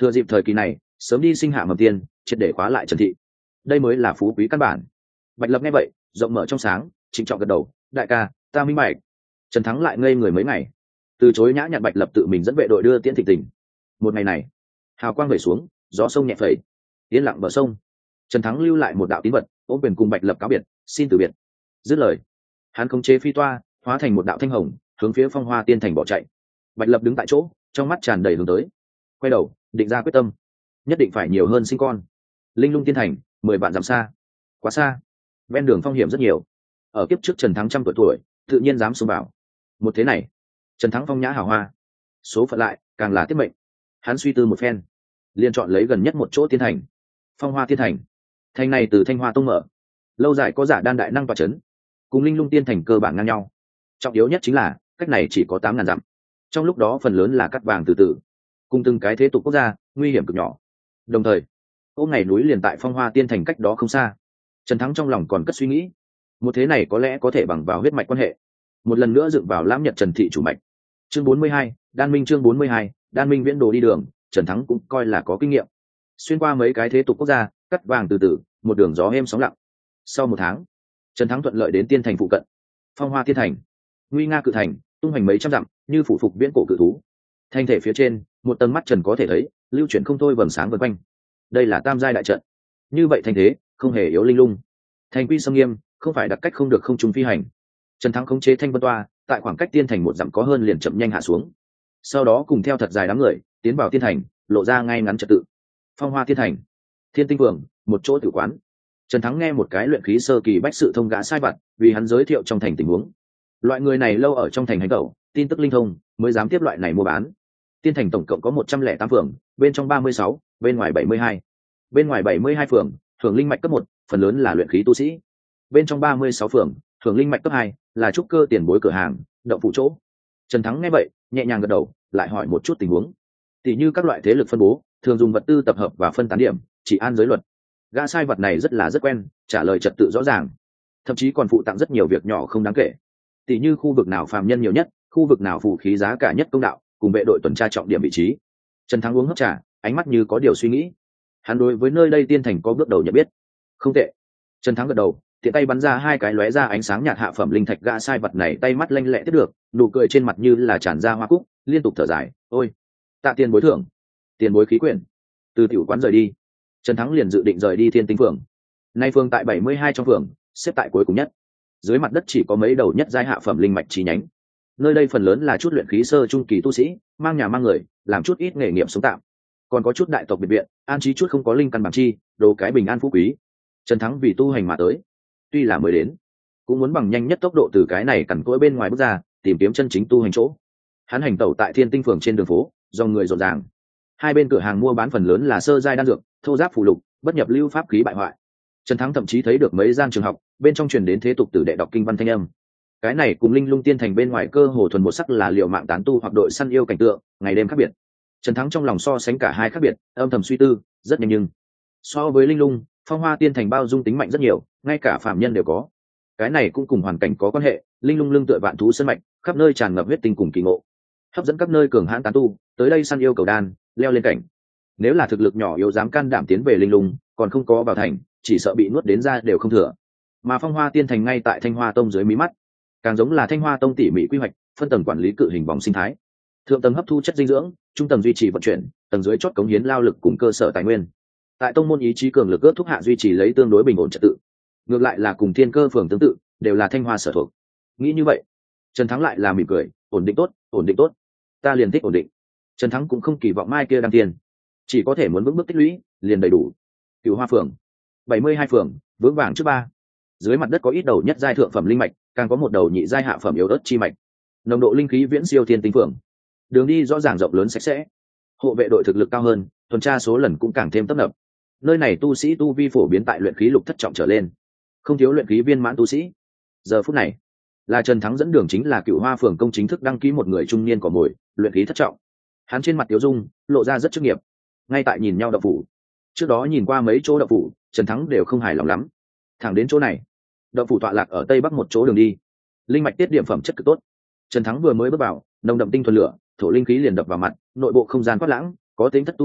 thừa dịp thời kỳ này sớm đi sinh hạ mầm tiên, triệt để khóa lại Trần thị, đây mới là phú quý căn bản. Bạch Lập nghe vậy rộng mở trong sáng, trịnh trọng gật đầu, đại ca ta minh bạch. Trần Thắng lại ngây người mấy ngày, từ chối nhã nhặn Bạch Lập tự mình dẫn vệ đội đưa tiễn Thịnh Tình. Một ngày này hào quang về xuống, gió sông nhẹ phẩy, yên lặng bờ sông. Trần Thắng lưu lại một đạo tín vật, ôm quyền cùng Bạch Lập cáo biệt, xin từ biệt. Dứt lời, hắn khống chế phi toa hóa thành một đạo thanh hồng, hướng phía Phong Hoa Tiên Thành bỏ chạy. Bạch Lập đứng tại chỗ, trong mắt tràn đầy hướng tới, quay đầu định ra quyết tâm, nhất định phải nhiều hơn sinh con. Linh Lung Tiên Thành 10 vạn dặm xa, quá xa, ven đường phong hiểm rất nhiều. Ở kiếp trước Trần Thắng trăm tuổi tự nhiên dám xông vào. Một thế này Trần Thắng phong nhã hào hoa, số phận lại càng là tiết mệnh. Hắn suy tư một phen, liền chọn lấy gần nhất một chỗ tiên thành, Phong Hoa Tiên Thành. Thành này từ Thanh Hoa Tông mở, lâu dài có giả đan đại năng tọa chấn, cùng Linh Lung Tiên Thành cơ bản ngang nhau. Trọng yếu nhất chính là cách này chỉ có 8.000 dặm, trong lúc đó phần lớn là cắt vàng từ từ, cùng từng cái thế tục quốc gia, nguy hiểm cực nhỏ. Đồng thời ôm ngày núi liền tại Phong Hoa Tiên Thành cách đó không xa. Trần Thắng trong lòng còn cất suy nghĩ, một thế này có lẽ có thể bằng vào huyết mạch quan hệ, một lần nữa dựng vào Lãm Nhật Trần thị chủ mạch. Chương 42, Đan Minh. Chương 42, Đan Minh viễn đồ đi đường. Trần Thắng cũng coi là có kinh nghiệm, xuyên qua mấy cái thế tục quốc gia, cắt vàng từ từ, một đường gió êm sóng lặng. Sau 1 tháng, Trần Thắng thuận lợi đến tiên thành phụ cận. Phong Hoa Tiên Thành, nguy nga cự thành, tung hoành mấy trăm dặm, như phủ phục viễn cổ cự thú. Thành thể phía trên, một tầng mắt trần có thể thấy, lưu chuyển không thôi vầng sáng vần quanh. Đây là tam giai đại trận. Như vậy thành thế không hề yếu linh lung. Thành quy sâm nghiêm, không phải đặc cách không được không trùng phi hành. Trần Thắng khống chế thanh vân toa, tại khoảng cách tiên thành 1 dặm có hơn liền chậm nhanh hạ xuống. Sau đó cùng theo thật dài đám người tiến vào tiên thành, lộ ra ngay ngắn trật tự. Phong Hoa Tiên Thành, Thiên Tinh Phường, một chỗ tử quán. Trần Thắng nghe một cái luyện khí sơ kỳ bách sự thông gã sai vặt, vì hắn giới thiệu trong thành tình huống. Loại người này lâu ở trong thành hành tẩu, tin tức linh thông, mới dám tiếp loại này mua bán. Tiên thành tổng cộng có 108 phường, bên trong 36, bên ngoài 72. Bên ngoài 72 phường, hưởng linh mạch cấp 1, phần lớn là luyện khí tu sĩ. Bên trong 36 phường, hưởng linh mạch cấp 2, là trúc cơ tiền bối cửa hàng, động phụ chỗ. Trần Thắng nghe vậy, nhẹ nhàng gật đầu, lại hỏi một chút tình huống. Tỷ như các loại thế lực phân bố, thường dùng vật tư tập hợp và phân tán điểm, chỉ an giới luật. Gã sai vật này rất quen, trả lời trật tự rõ ràng, thậm chí còn phụ tặng rất nhiều việc nhỏ không đáng kể. Tỷ như khu vực nào phàm nhân nhiều nhất, khu vực nào phù khí giá cả nhất công đạo, cùng vệ đội tuần tra trọng điểm vị trí. Trần Thắng uống hớp trà, ánh mắt như có điều suy nghĩ. Hắn đối với nơi đây tiên thành có bước đầu nhận biết. Không tệ. Trần Thắng gật đầu, tiện tay bắn ra 2 cái lóe ra ánh sáng nhạt hạ phẩm linh thạch. Gã sai vật này tay mắt lanh lẹ tiếp được, nụ cười trên mặt như là tràn ra hoa cúc, liên tục thở dài, ôi, tạ tiền bối thưởng, tiền bối khí quyển. Từ tiểu quán rời đi, Trần Thắng liền dự định rời đi Thiên Tinh Phường. Nay phường tại 72 trong phường, xếp tại cuối cùng nhất. Dưới mặt đất chỉ có mấy đầu nhất giai hạ phẩm linh mạch chi nhánh. Nơi đây phần lớn là chút luyện khí sơ trung kỳ tu sĩ, mang nhà mang người, làm chút ít nghề nghiệp sống tạm. Còn có chút đại tộc biệt viện, an trí chút không có linh căn bản chi, đồ cái bình an phú quý. Trần Thắng vì tu hành mà tới, tuy là mới đến, cũng muốn bằng nhanh nhất tốc độ từ cái này cằn cỗi bên ngoài bước ra, tìm kiếm chân chính tu hành chỗ. Hắn hành tẩu tại Thiên Tinh Phường trên đường phố, dòng người rộn ràng. Hai bên cửa hàng mua bán phần lớn là sơ giai đan dược, thô giáp phù lục, bất nhập lưu pháp khí bại hoại. Trần Thắng thậm chí thấy được mấy gian trường học, bên trong truyền đến thế tục tử đệ đọc kinh văn thanh âm. Cái này cùng Linh Lung Tiên Thành bên ngoài cơ hồ thuần một sắc là liều mạng tán tu hoặc đội săn yêu cảnh tượng, ngày đêm khác biệt. Trần Thắng trong lòng so sánh cả hai khác biệt, âm thầm suy tư, rất nhanh nhưng so với Linh Lung, Phong Hoa Tiên Thành bao dung tính mạnh rất nhiều, ngay cả phàm nhân đều có. Cái này cũng cùng hoàn cảnh có quan hệ, Linh Lung lưng tựa vạn thú sơn mạch, khắp nơi tràn ngập huyết tinh cùng kỳ ngộ, hấp dẫn các nơi cường hãn tán tu tới đây săn yêu cầu đan, leo lên cảnh. Nếu là thực lực nhỏ yếu dám can đảm tiến về Linh Lung, còn không có vào thành, chỉ sợ bị nuốt đến ra đều không thừa. Mà Phong Hoa Tiên Thành ngay tại Thanh Hoa Tông dưới mí mắt, càng giống là Thanh Hoa Tông tỉ mỉ quy hoạch, phân tầng quản lý cự hình vòng sinh thái. Thượng tầng hấp thu chất dinh dưỡng, trung tầng duy trì vận chuyển, tầng dưới chót cống hiến lao lực cùng cơ sở tài nguyên. Tại tông môn ý chí cường lực ước thúc hạ duy trì lấy tương đối bình ổn trật tự. Ngược lại là cùng Thiên Cơ phường tương tự, đều là Thanh Hoa sở thuộc. Nghĩ như vậy, Trần Thắng lại là mỉm cười, ổn định tốt, ổn định tốt. Ta liền thích ổn định. Trần Thắng cũng không kỳ vọng mai kia đăng tiền, chỉ có thể muốn vững bước tích lũy, liền đầy đủ. Cửu Hoa phường, 72 phường, vững vàng trước 3. Dưới mặt đất có ít đầu nhất giai thượng phẩm linh mạch, càng có một đầu nhị giai hạ phẩm yếu ớt chi mạch. Nồng độ linh khí viễn siêu Thiên Tinh phường. Đường đi rõ ràng rộng lớn sạch sẽ. Hộ vệ đội thực lực cao hơn, tuần tra số lần cũng càng thêm tấp nập. Nơi này tu sĩ tu vi phổ biến tại luyện khí lục thất trọng trở lên, không thiếu luyện khí viên mãn tu sĩ. Giờ phút này, là Trần Thắng dẫn đường chính là Cửu Hoa phường công chính thức đăng ký một người trung niên cỏ mồi, luyện khí thất trọng. Hắn trên mặt tiếu dung lộ ra rất chuyên nghiệp. Ngay tại nhìn nhau đậu phủ, trước đó nhìn qua mấy chỗ đậu phủ, Trần Thắng đều không hài lòng lắm. Thẳng đến chỗ này, đậu phủ tọa lạc ở tây bắc một chỗ đường đi, linh mạch tiết điểm phẩm chất cực tốt. Trần Thắng vừa mới bước vào, nồng đậm tinh thuần lửa, thổ linh khí liền đập vào mặt, nội bộ không gian quát lãng, có tính thất tu luyện,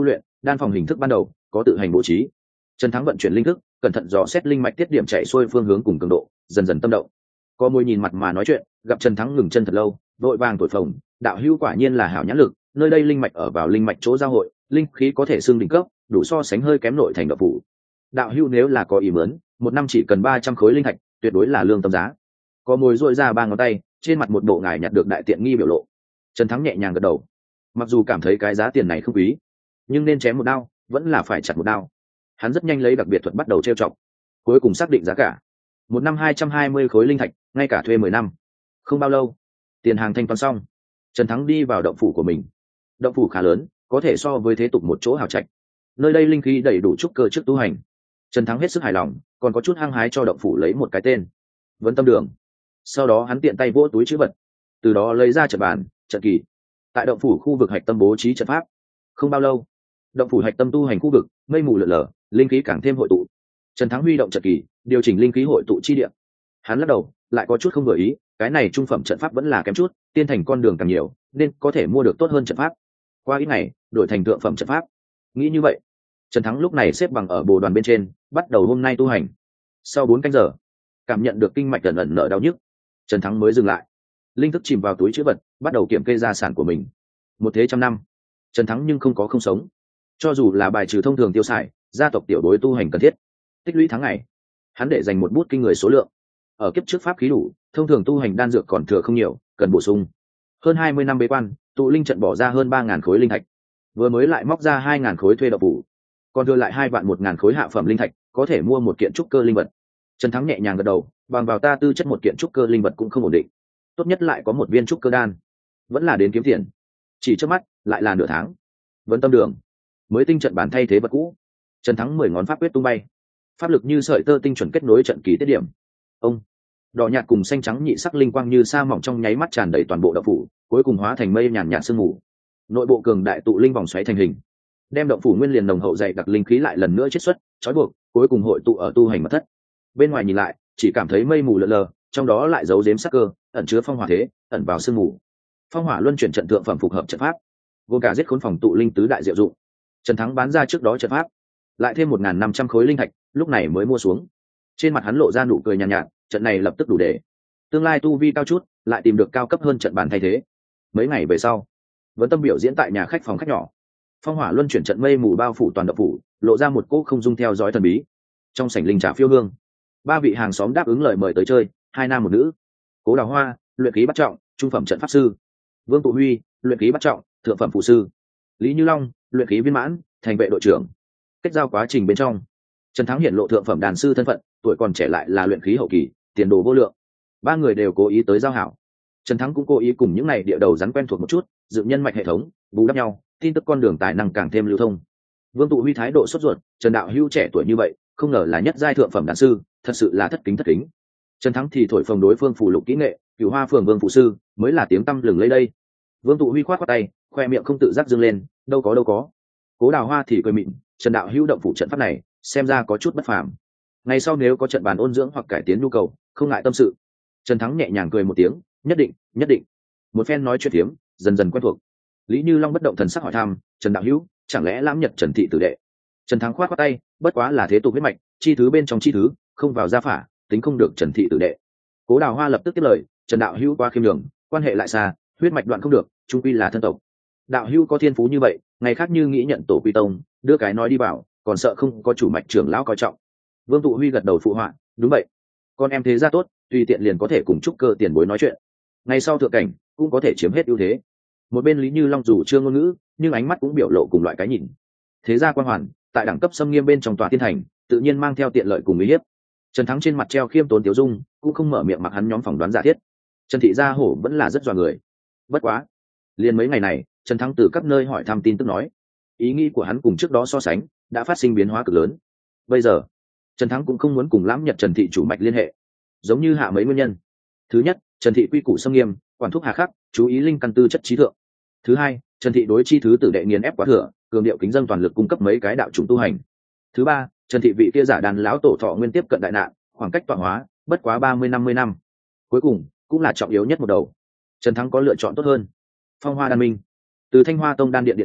đan phòng hình thức ban đầu có tự hành bố trí. Trần Thắng vận chuyển linh thức, cẩn thận dò xét linh mạch tiết điểm chạy xuôi phương hướng cùng cường độ, dần dần tâm động. Có môi nhìn mặt mà nói chuyện, gặp Trần Thắng ngừng chân thật lâu, vội vàng thổi phồng, đạo hữu quả nhiên là hảo nhãn lực, nơi đây linh mạch ở vào linh mạch chỗ giao hội, linh khí có thể xưng đỉnh cấp, đủ so sánh hơi kém nội thành độc phủ. Đạo hữu nếu là có ý mớn, một năm chỉ cần 300 khối linh thạch, tuyệt đối là lương tâm giá. Có môi duỗi ra 3 ngón tay, trên mặt một bộ ngài nhặt được đại tiện nghi biểu lộ. Trần Thắng nhẹ nhàng gật đầu. Mặc dù cảm thấy cái giá tiền này không quý, nhưng nên chém một đao, vẫn là phải chặt một đao. Hắn rất nhanh lấy đặc biệt thuật bắt đầu trêu chọc, cuối cùng xác định giá cả. Một năm 220 khối linh thạch, ngay cả thuê 10 năm. Không bao lâu, tiền hàng thanh toán xong, Trần Thắng đi vào động phủ của mình. Động phủ khá lớn, có thể so với thế tục một chỗ hào trạch. Nơi đây linh khí đầy đủ trúc cơ trước tu hành. Trần Thắng hết sức hài lòng, còn có chút hăng hái cho động phủ lấy một cái tên, Vấn Tâm Đường. Sau đó hắn tiện tay vỗ túi trữ vật, từ đó lấy ra trận bàn, trận kỳ. Tại động phủ khu vực hạch tâm bố trí trận pháp. Không bao lâu, động phủ hạch tâm tu hành khu vực mây mù lượn lờ, linh khí càng thêm hội tụ. Trần Thắng huy động trận kỳ, điều chỉnh linh khí hội tụ chi địa. Hắn lắc đầu, lại có chút không vừa ý, cái này trung phẩm trận pháp vẫn là kém chút, tiên thành con đường càng nhiều, nên có thể mua được tốt hơn trận pháp. Qua ít ngày, đổi thành thượng phẩm trận pháp. Nghĩ như vậy, Trần Thắng lúc này xếp bằng ở bồ đoàn bên trên, bắt đầu hôm nay tu hành. Sau 4 canh giờ, cảm nhận được kinh mạch ẩn ẩn nở đau nhức, Trần Thắng mới dừng lại. Linh thức chìm vào túi trữ vật, bắt đầu kiểm kê gia sản của mình. Một thế trăm năm, Trần Thắng nhưng không sống. Cho dù là bài trừ thông thường tiêu xài, gia tộc tiểu bối tu hành cần thiết, tích lũy tháng ngày, hắn để dành một bút kinh người số lượng. Ở kiếp trước pháp khí đủ, thông thường tu hành đan dược còn thừa không nhiều, cần bổ sung. Hơn 20 năm bế quan, tụ linh trận bỏ ra hơn 3.000 khối linh thạch, vừa mới lại móc ra 2.000 khối thuê độc phủ, còn đưa lại 2.100.000 khối hạ phẩm linh thạch, có thể mua một kiện trúc cơ linh vật. Trần Thắng nhẹ nhàng gật đầu, bằng vào ta tư chất một kiện trúc cơ linh vật cũng không ổn định, tốt nhất lại có một viên trúc cơ đan, vẫn là đến kiếm tiền. Chỉ trước mắt, lại là nửa tháng. Vấn Tâm Đường mới tinh trận bản thay thế vật cũ. Trần Thắng 10 ngón pháp quyết tung bay, pháp lực như sợi tơ tinh chuẩn kết nối trận kỳ tiết điểm. Ông đỏ nhạt cùng xanh trắng nhị sắc linh quang như sa mỏng trong nháy mắt tràn đầy toàn bộ động phủ, cuối cùng hóa thành mây nhàn nhạt sương mù. Nội bộ cường đại tụ linh vòng xoáy thành hình, đem động phủ nguyên liền nồng hậu dày đặc linh khí lại lần nữa chiết xuất, trói buộc, cuối cùng hội tụ ở tu hành mật thất. Bên ngoài nhìn lại, chỉ cảm thấy mây mù lờ lờ, trong đó lại giấu giếm sắc cơ, ẩn chứa phong hỏa thế, ẩn vào sương mù. Phong hỏa luân chuyển trận thượng phẩm phục hợp trận pháp, gồm cả giết khốn phòng tụ linh tứ đại diệu dụng. Trần Thắng bán ra trước đó trận pháp, lại thêm 1.500 khối linh thạch, lúc này mới mua xuống. Trên mặt hắn lộ ra nụ cười nhàn nhạt, trận này lập tức đủ để tương lai tu vi cao chút, lại tìm được cao cấp hơn trận bàn thay thế. Mấy ngày về sau, Vấn Tâm biểu diễn tại nhà khách phòng khách nhỏ. Phong hỏa luân chuyển trận mây mù bao phủ toàn động phủ, lộ ra một cỗ không dung theo dõi thần bí. Trong sảnh linh trà phiêu hương, 3 vị hàng xóm đáp ứng lời mời tới chơi, 2 nam 1 nữ. Cố Đào Hoa, luyện khí bắt trọng, trung phẩm trận pháp sư. Vương Tụ Huy, luyện khí bắt trọng, thượng phẩm phụ sư. Lý Như Long, luyện khí viên mãn, thành vệ đội trưởng. Kết giao quá trình bên trong, Trần Thắng hiện lộ thượng phẩm đàn sư thân phận, tuổi còn trẻ lại là luyện khí hậu kỳ, tiền đồ vô lượng. 3 người đều cố ý tới giao hảo. Trần Thắng cũng cố ý cùng những này địa đầu rắn quen thuộc một chút, dựng nhân mạch hệ thống, bù đắp nhau, tin tức con đường tài năng càng thêm lưu thông. Vương Tụ Huy thái độ sốt ruột, Trần đạo hữu trẻ tuổi như vậy, không ngờ là nhất giai thượng phẩm đàn sư, thật sự là thất kính. Trần Thắng thì thổi phồng đối phương phù lục kỹ nghệ, Cửu Hoa phường Vương phụ sư, mới là tiếng tăm lừng lẫy đây. Vương Tụ Huy khoát khoát tay, khoe miệng không tự giác dương lên, đâu có. Cố Đào Hoa thì cười mịn, Trần đạo hữu động phủ trận pháp này, xem ra có chút bất phàm. Ngày sau nếu có trận bàn ôn dưỡng hoặc cải tiến nhu cầu, không ngại tâm sự. Trần Thắng nhẹ nhàng cười một tiếng, nhất định. Một phen nói chuyện tiếm, dần dần quen thuộc. Lý Như Long bất động thần sắc hỏi thăm, Trần đạo hữu, chẳng lẽ lãm nhật Trần thị tử đệ? Trần Thắng khoát khoát tay, bất quá là thế tục huyết mạch, chi thứ bên trong chi thứ, không vào gia phả, tính không được Trần thị tử đệ. Cố Đào Hoa lập tức tiếp lời, Trần đạo hữu quá khiêm nhường, quan hệ lại xa, huyết mạch đoạn không được, chung quy là thân tộc. Đạo hữu có thiên phú như vậy, ngày khác như nghĩ nhận tổ quy tông, đưa cái nói đi bảo, còn sợ không có chủ mạch trưởng lão coi trọng. Vương Tụ Huy gật đầu phụ họa, đúng vậy, con em thế gia tốt, tùy tiện liền có thể cùng trúc cơ tiền bối nói chuyện. Ngày sau thượng cảnh cũng có thể chiếm hết ưu thế. Một bên Lý Như Long dù chưa ngôn ngữ, nhưng ánh mắt cũng biểu lộ cùng loại cái nhìn. Thế gia quan hoàn, tại đẳng cấp xâm nghiêm bên trong tòa tiên thành, tự nhiên mang theo tiện lợi cùng uy hiếp. Trần Thắng trên mặt treo khiêm tốn tiếu dung, cũng không mở miệng mặc hắn nhóm phỏng đoán giả thiết. Trần thị gia hổ vẫn là rất dọa người. Bất quá, liền mấy ngày này, Trần Thắng từ các nơi hỏi thăm tin tức nói, ý nghĩ của hắn cùng trước đó so sánh đã phát sinh biến hóa cực lớn. Bây giờ, Trần Thắng cũng không muốn cùng lãm nhật Trần thị chủ mạch liên hệ, giống như hạ mấy nguyên nhân. Thứ nhất, Trần thị quy củ xâm nghiêm, quản thúc hà khắc, chú ý linh căn tư chất trí thượng. Thứ hai, Trần thị đối chi thứ tử đệ nghiền ép quá thừa, cường điệu kính dân toàn lực cung cấp mấy cái đạo chủng tu hành. Thứ ba, Trần thị vị kia giả đàn lão tổ thọ nguyên tiếp cận đại nạn, khoảng cách tọa hóa bất quá 30-50 năm. Cuối cùng, cũng là trọng yếu nhất một đầu, Trần Thắng có lựa chọn tốt hơn. Phong Hoa Đan Minh, từ Thanh Hoa Tông đan điện điện chủ,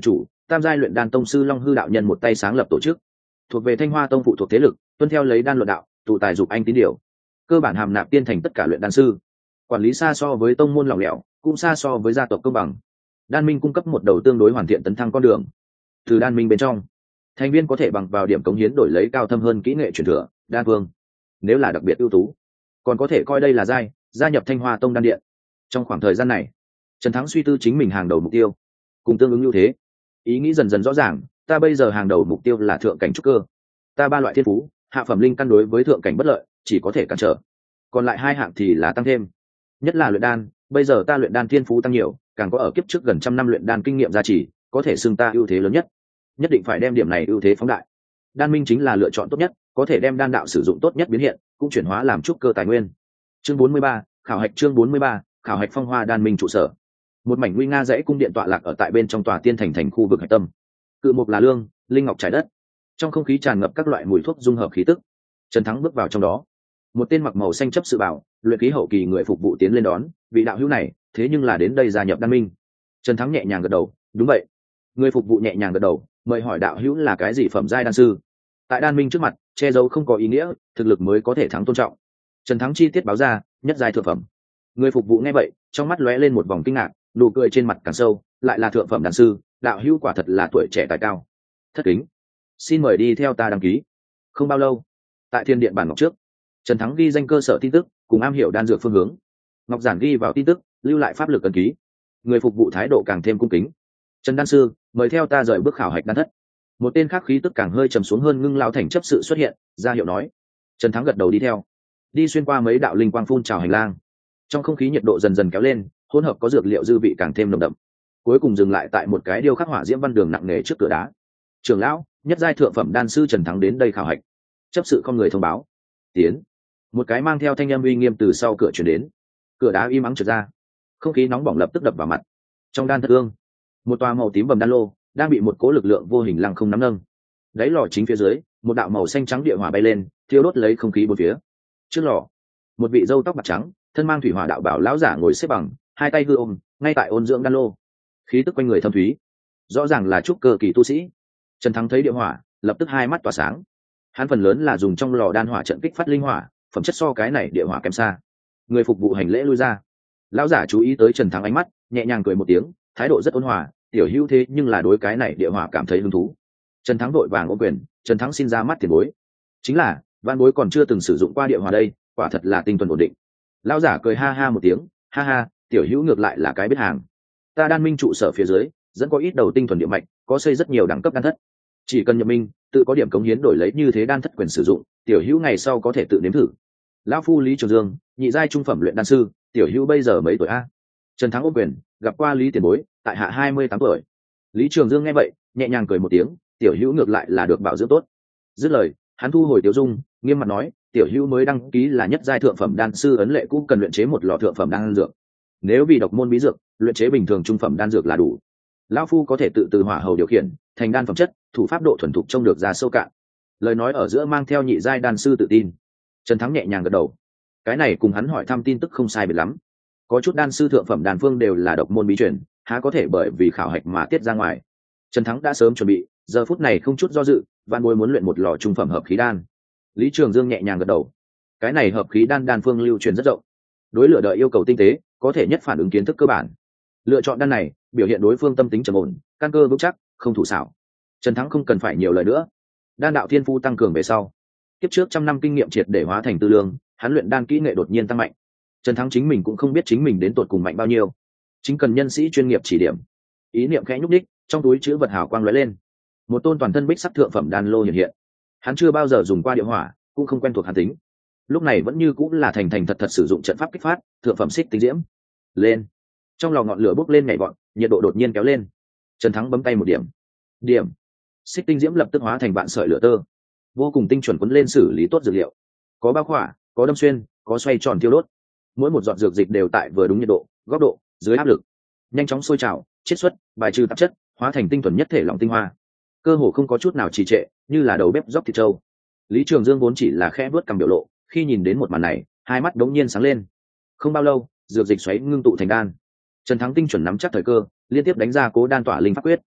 tam giai luyện đan tông sư Long Hư đạo nhân một tay sáng lập tổ chức, thuộc về Thanh Hoa tông phụ thuộc thế lực, tuân theo lấy đan luận đạo, tụ tài dục anh tín điều, cơ bản hàm nạp tiên thành tất cả luyện đan sư, quản lý xa so với tông môn lỏng lẻo, cũng xa so với gia tộc công bằng. Đan minh cung cấp một đầu tương đối hoàn thiện tấn thăng con đường. Từ đan minh bên trong, thành viên có thể bằng vào điểm cống hiến đổi lấy cao thâm hơn kỹ nghệ truyền thừa, đan vương. Nếu là đặc biệt ưu tú, còn có thể coi đây là giai, gia nhập Thanh Hoa tông đan điện. Trong khoảng thời gian này, Trần Thắng suy tư chính mình hàng đầu mục tiêu, cùng tương ứng ưu thế. Ý nghĩ dần dần rõ ràng, ta bây giờ hàng đầu mục tiêu là thượng cảnh trúc cơ. Ta ba loại thiên phú, hạ phẩm linh căn đối với thượng cảnh bất lợi, chỉ có thể cản trở. Còn lại hai hạng thì là tăng thêm. Nhất là luyện đan, bây giờ ta luyện đan thiên phú tăng nhiều, càng có ở kiếp trước gần trăm năm luyện đan kinh nghiệm gia trì, có thể xưng ta ưu thế lớn nhất. Nhất định phải đem điểm này ưu thế phóng đại. Đan minh chính là lựa chọn tốt nhất, có thể đem đan đạo sử dụng tốt nhất biến hiện, cũng chuyển hóa làm trúc cơ tài nguyên. Chương 43, khảo hạch chương 43, khảo hạch Phong Hoa đan minh trụ sở. Một mảnh nguy nga dãy cung điện tọa lạc ở tại bên trong tòa tiên thành khu vực hạch tâm. Cự mục là lương, linh ngọc trải đất. Trong không khí tràn ngập các loại mùi thuốc dung hợp khí tức. Trần Thắng bước vào trong đó. Một tên mặc màu xanh chấp sự bảo, luyện khí hậu kỳ người phục vụ tiến lên đón, vị đạo hữu này, thế nhưng là đến đây gia nhập đan minh. Trần Thắng nhẹ nhàng gật đầu, đúng vậy. Người phục vụ nhẹ nhàng gật đầu, mời hỏi đạo hữu là cái gì phẩm giai đan sư? Tại đan minh trước mặt, che giấu không có ý nghĩa, thực lực mới có thể thắng tôn trọng. Trần Thắng chi tiết báo ra, nhất giai thượng phẩm. Người phục vụ nghe vậy, trong mắt lóe lên một vòng kinh ngạc, nụ cười trên mặt càng sâu, lại là thượng phẩm đan sư, đạo hữu quả thật là tuổi trẻ tài cao. Thất kính, xin mời đi theo ta đăng ký. Không bao lâu, tại thiên điện bản ngọc trước, Trần Thắng ghi danh cơ sở tin tức, cùng am hiểu đan dược phương hướng. Ngọc giản ghi vào tin tức, lưu lại pháp lực ấn ký. Người phục vụ thái độ càng thêm cung kính. Trần đan sư, mời theo ta rời bước khảo hạch đan thất. Một tên khác khí tức càng hơi trầm xuống hơn ngưng lao thành chấp sự xuất hiện, ra hiệu nói. Trần Thắng gật đầu đi theo, đi xuyên qua mấy đạo linh quang phun trào hành lang. Trong không khí nhiệt độ dần dần kéo lên, hỗn hợp có dược liệu dư vị càng thêm nồng đậm. Cuối cùng dừng lại tại một cái điêu khắc hỏa diễm văn đường nặng nề trước cửa đá. Trưởng lão, nhất giai thượng phẩm đan sư Trần Thắng đến đây khảo hạch. Chấp sự không người thông báo. Tiến. Một cái mang theo thanh âm uy nghiêm từ sau cửa chuyển đến. Cửa đá im ắng trượt ra, không khí nóng bỏng lập tức đập vào mặt. Trong đan thất ương, một tòa màu tím bầm đan lô đang bị một cỗ lực lượng vô hình lăng không nắm nâng. Đáy lò chính phía dưới, một đạo màu xanh trắng địa hỏa bay lên, thiêu đốt lấy không khí bốn phía. Trước lò, một vị râu tóc bạc trắng, thân mang thủy hỏa đạo bảo lão giả ngồi xếp bằng, hai tay hư ôm, ngay tại ôn dưỡng đan lô. Khí tức quanh người thâm thúy, rõ ràng là trúc cơ kỳ tu sĩ. Trần Thắng thấy địa hỏa, lập tức hai mắt tỏa sáng. Hắn phần lớn là dùng trong lò đan hỏa trận kích phát linh hỏa, phẩm chất so cái này địa hỏa kém xa. Người phục vụ hành lễ lui ra. Lão giả chú ý tới Trần Thắng ánh mắt, nhẹ nhàng cười một tiếng, thái độ rất ôn hòa, tiểu hữu thế nhưng là đối cái này địa hỏa cảm thấy hứng thú. Trần Thắng vội vàng ôm quyền, Trần Thắng xin ra mắt tiền bối. Chính là, văn bối còn chưa từng sử dụng qua địa hỏa đây, quả thật là tinh thuần ổn định. Lão giả cười ha ha một tiếng, ha ha, tiểu hữu ngược lại là cái biết hàng. Ta đan minh trụ sở phía dưới, dẫn có ít đầu tinh thuần địa mạch, có xây rất nhiều đẳng cấp đan thất. Chỉ cần nhập minh, tự có điểm cống hiến đổi lấy như thế đan thất quyền sử dụng, tiểu hữu ngày sau có thể tự nếm thử. Lão phu Lý Trường Dương, nhị giai trung phẩm luyện đan sư, tiểu hữu bây giờ mấy tuổi a? Trần Thắng ôm quyền, gặp qua Lý tiền bối, tại hạ 28 tuổi. Lý Trường Dương nghe vậy, nhẹ nhàng cười một tiếng, tiểu hữu ngược lại là được bảo dưỡng tốt. Dứt lời, hắn thu hồi tiểu dung, nghiêm mặt nói, tiểu hữu mới đăng ký là nhất giai thượng phẩm đan sư, ấn lệ cũng cần luyện chế một lò thượng phẩm đan dược. Nếu vì độc môn bí dược, luyện chế bình thường trung phẩm đan dược là đủ. Lão phu có thể tự từ hỏa hầu điều khiển, thành đan phẩm chất, thủ pháp độ thuần thục trông được ra sâu cạn. Lời nói ở giữa mang theo nhị giai đan sư tự tin. Trần Thắng nhẹ nhàng gật đầu. Cái này cùng hắn hỏi thăm tin tức không sai biệt lắm. Có chút đan sư thượng phẩm đan phương đều là độc môn bí truyền, há có thể bởi vì khảo hạch mà tiết ra ngoài. Trần Thắng đã sớm chuẩn bị, giờ phút này không chút do dự, van bối muốn luyện một lò trung phẩm hợp khí đan. Lý Trường Dương nhẹ nhàng gật đầu. Cái này hợp khí đan phương lưu truyền rất rộng, đối lựa đợi yêu cầu tinh tế, có thể nhất phản ứng kiến thức cơ bản. Lựa chọn đan này, biểu hiện đối phương tâm tính trầm ổn, căn cơ vững chắc, không thủ xảo. Trần Thắng không cần phải nhiều lời nữa. Đan đạo thiên phu tăng cường về sau, kiếp trước trăm năm kinh nghiệm triệt để hóa thành tư lương, hắn luyện đan kỹ nghệ đột nhiên tăng mạnh. Trần Thắng chính mình cũng không biết chính mình đến tột cùng mạnh bao nhiêu, chính cần nhân sĩ chuyên nghiệp chỉ điểm. Ý niệm khẽ nhúc đích, trong túi chữ vật hào quang lóe lên, một tôn toàn thân bích sắc thượng phẩm đan lô hiện hiện. Hắn chưa bao giờ dùng qua địa hỏa, cũng không quen thuộc hàn tính, lúc này vẫn như cũng là thành thật sử dụng trận pháp kích phát thượng phẩm xích tinh diễm lên. Trong lò ngọn lửa bốc lên nhảy vọt, nhiệt độ đột nhiên kéo lên. Trần Thắng bấm tay một điểm, xích tinh diễm lập tức hóa thành vạn sợi lửa tơ, vô cùng tinh chuẩn quấn lên xử lý tốt dược liệu, có bao khỏa, có đâm xuyên, có xoay tròn thiêu đốt. Mỗi một giọt dược dịch đều tại vừa đúng nhiệt độ, góc độ, dưới áp lực, nhanh chóng sôi trào, chiết xuất, bài trừ tạp chất, hóa thành tinh thuần nhất thể lỏng tinh hoa, cơ hồ không có chút nào trì trệ, như là đầu bếp dốc thịt trâu. Lý Trường Dương vốn chỉ là khẽ vuốt cằm biểu lộ, khi nhìn đến một màn này, hai mắt đống nhiên sáng lên. Không bao lâu, dược dịch xoáy ngưng tụ thành đan. Trần Thắng tinh chuẩn nắm chắc thời cơ, liên tiếp đánh ra cố đan tỏa linh pháp quyết.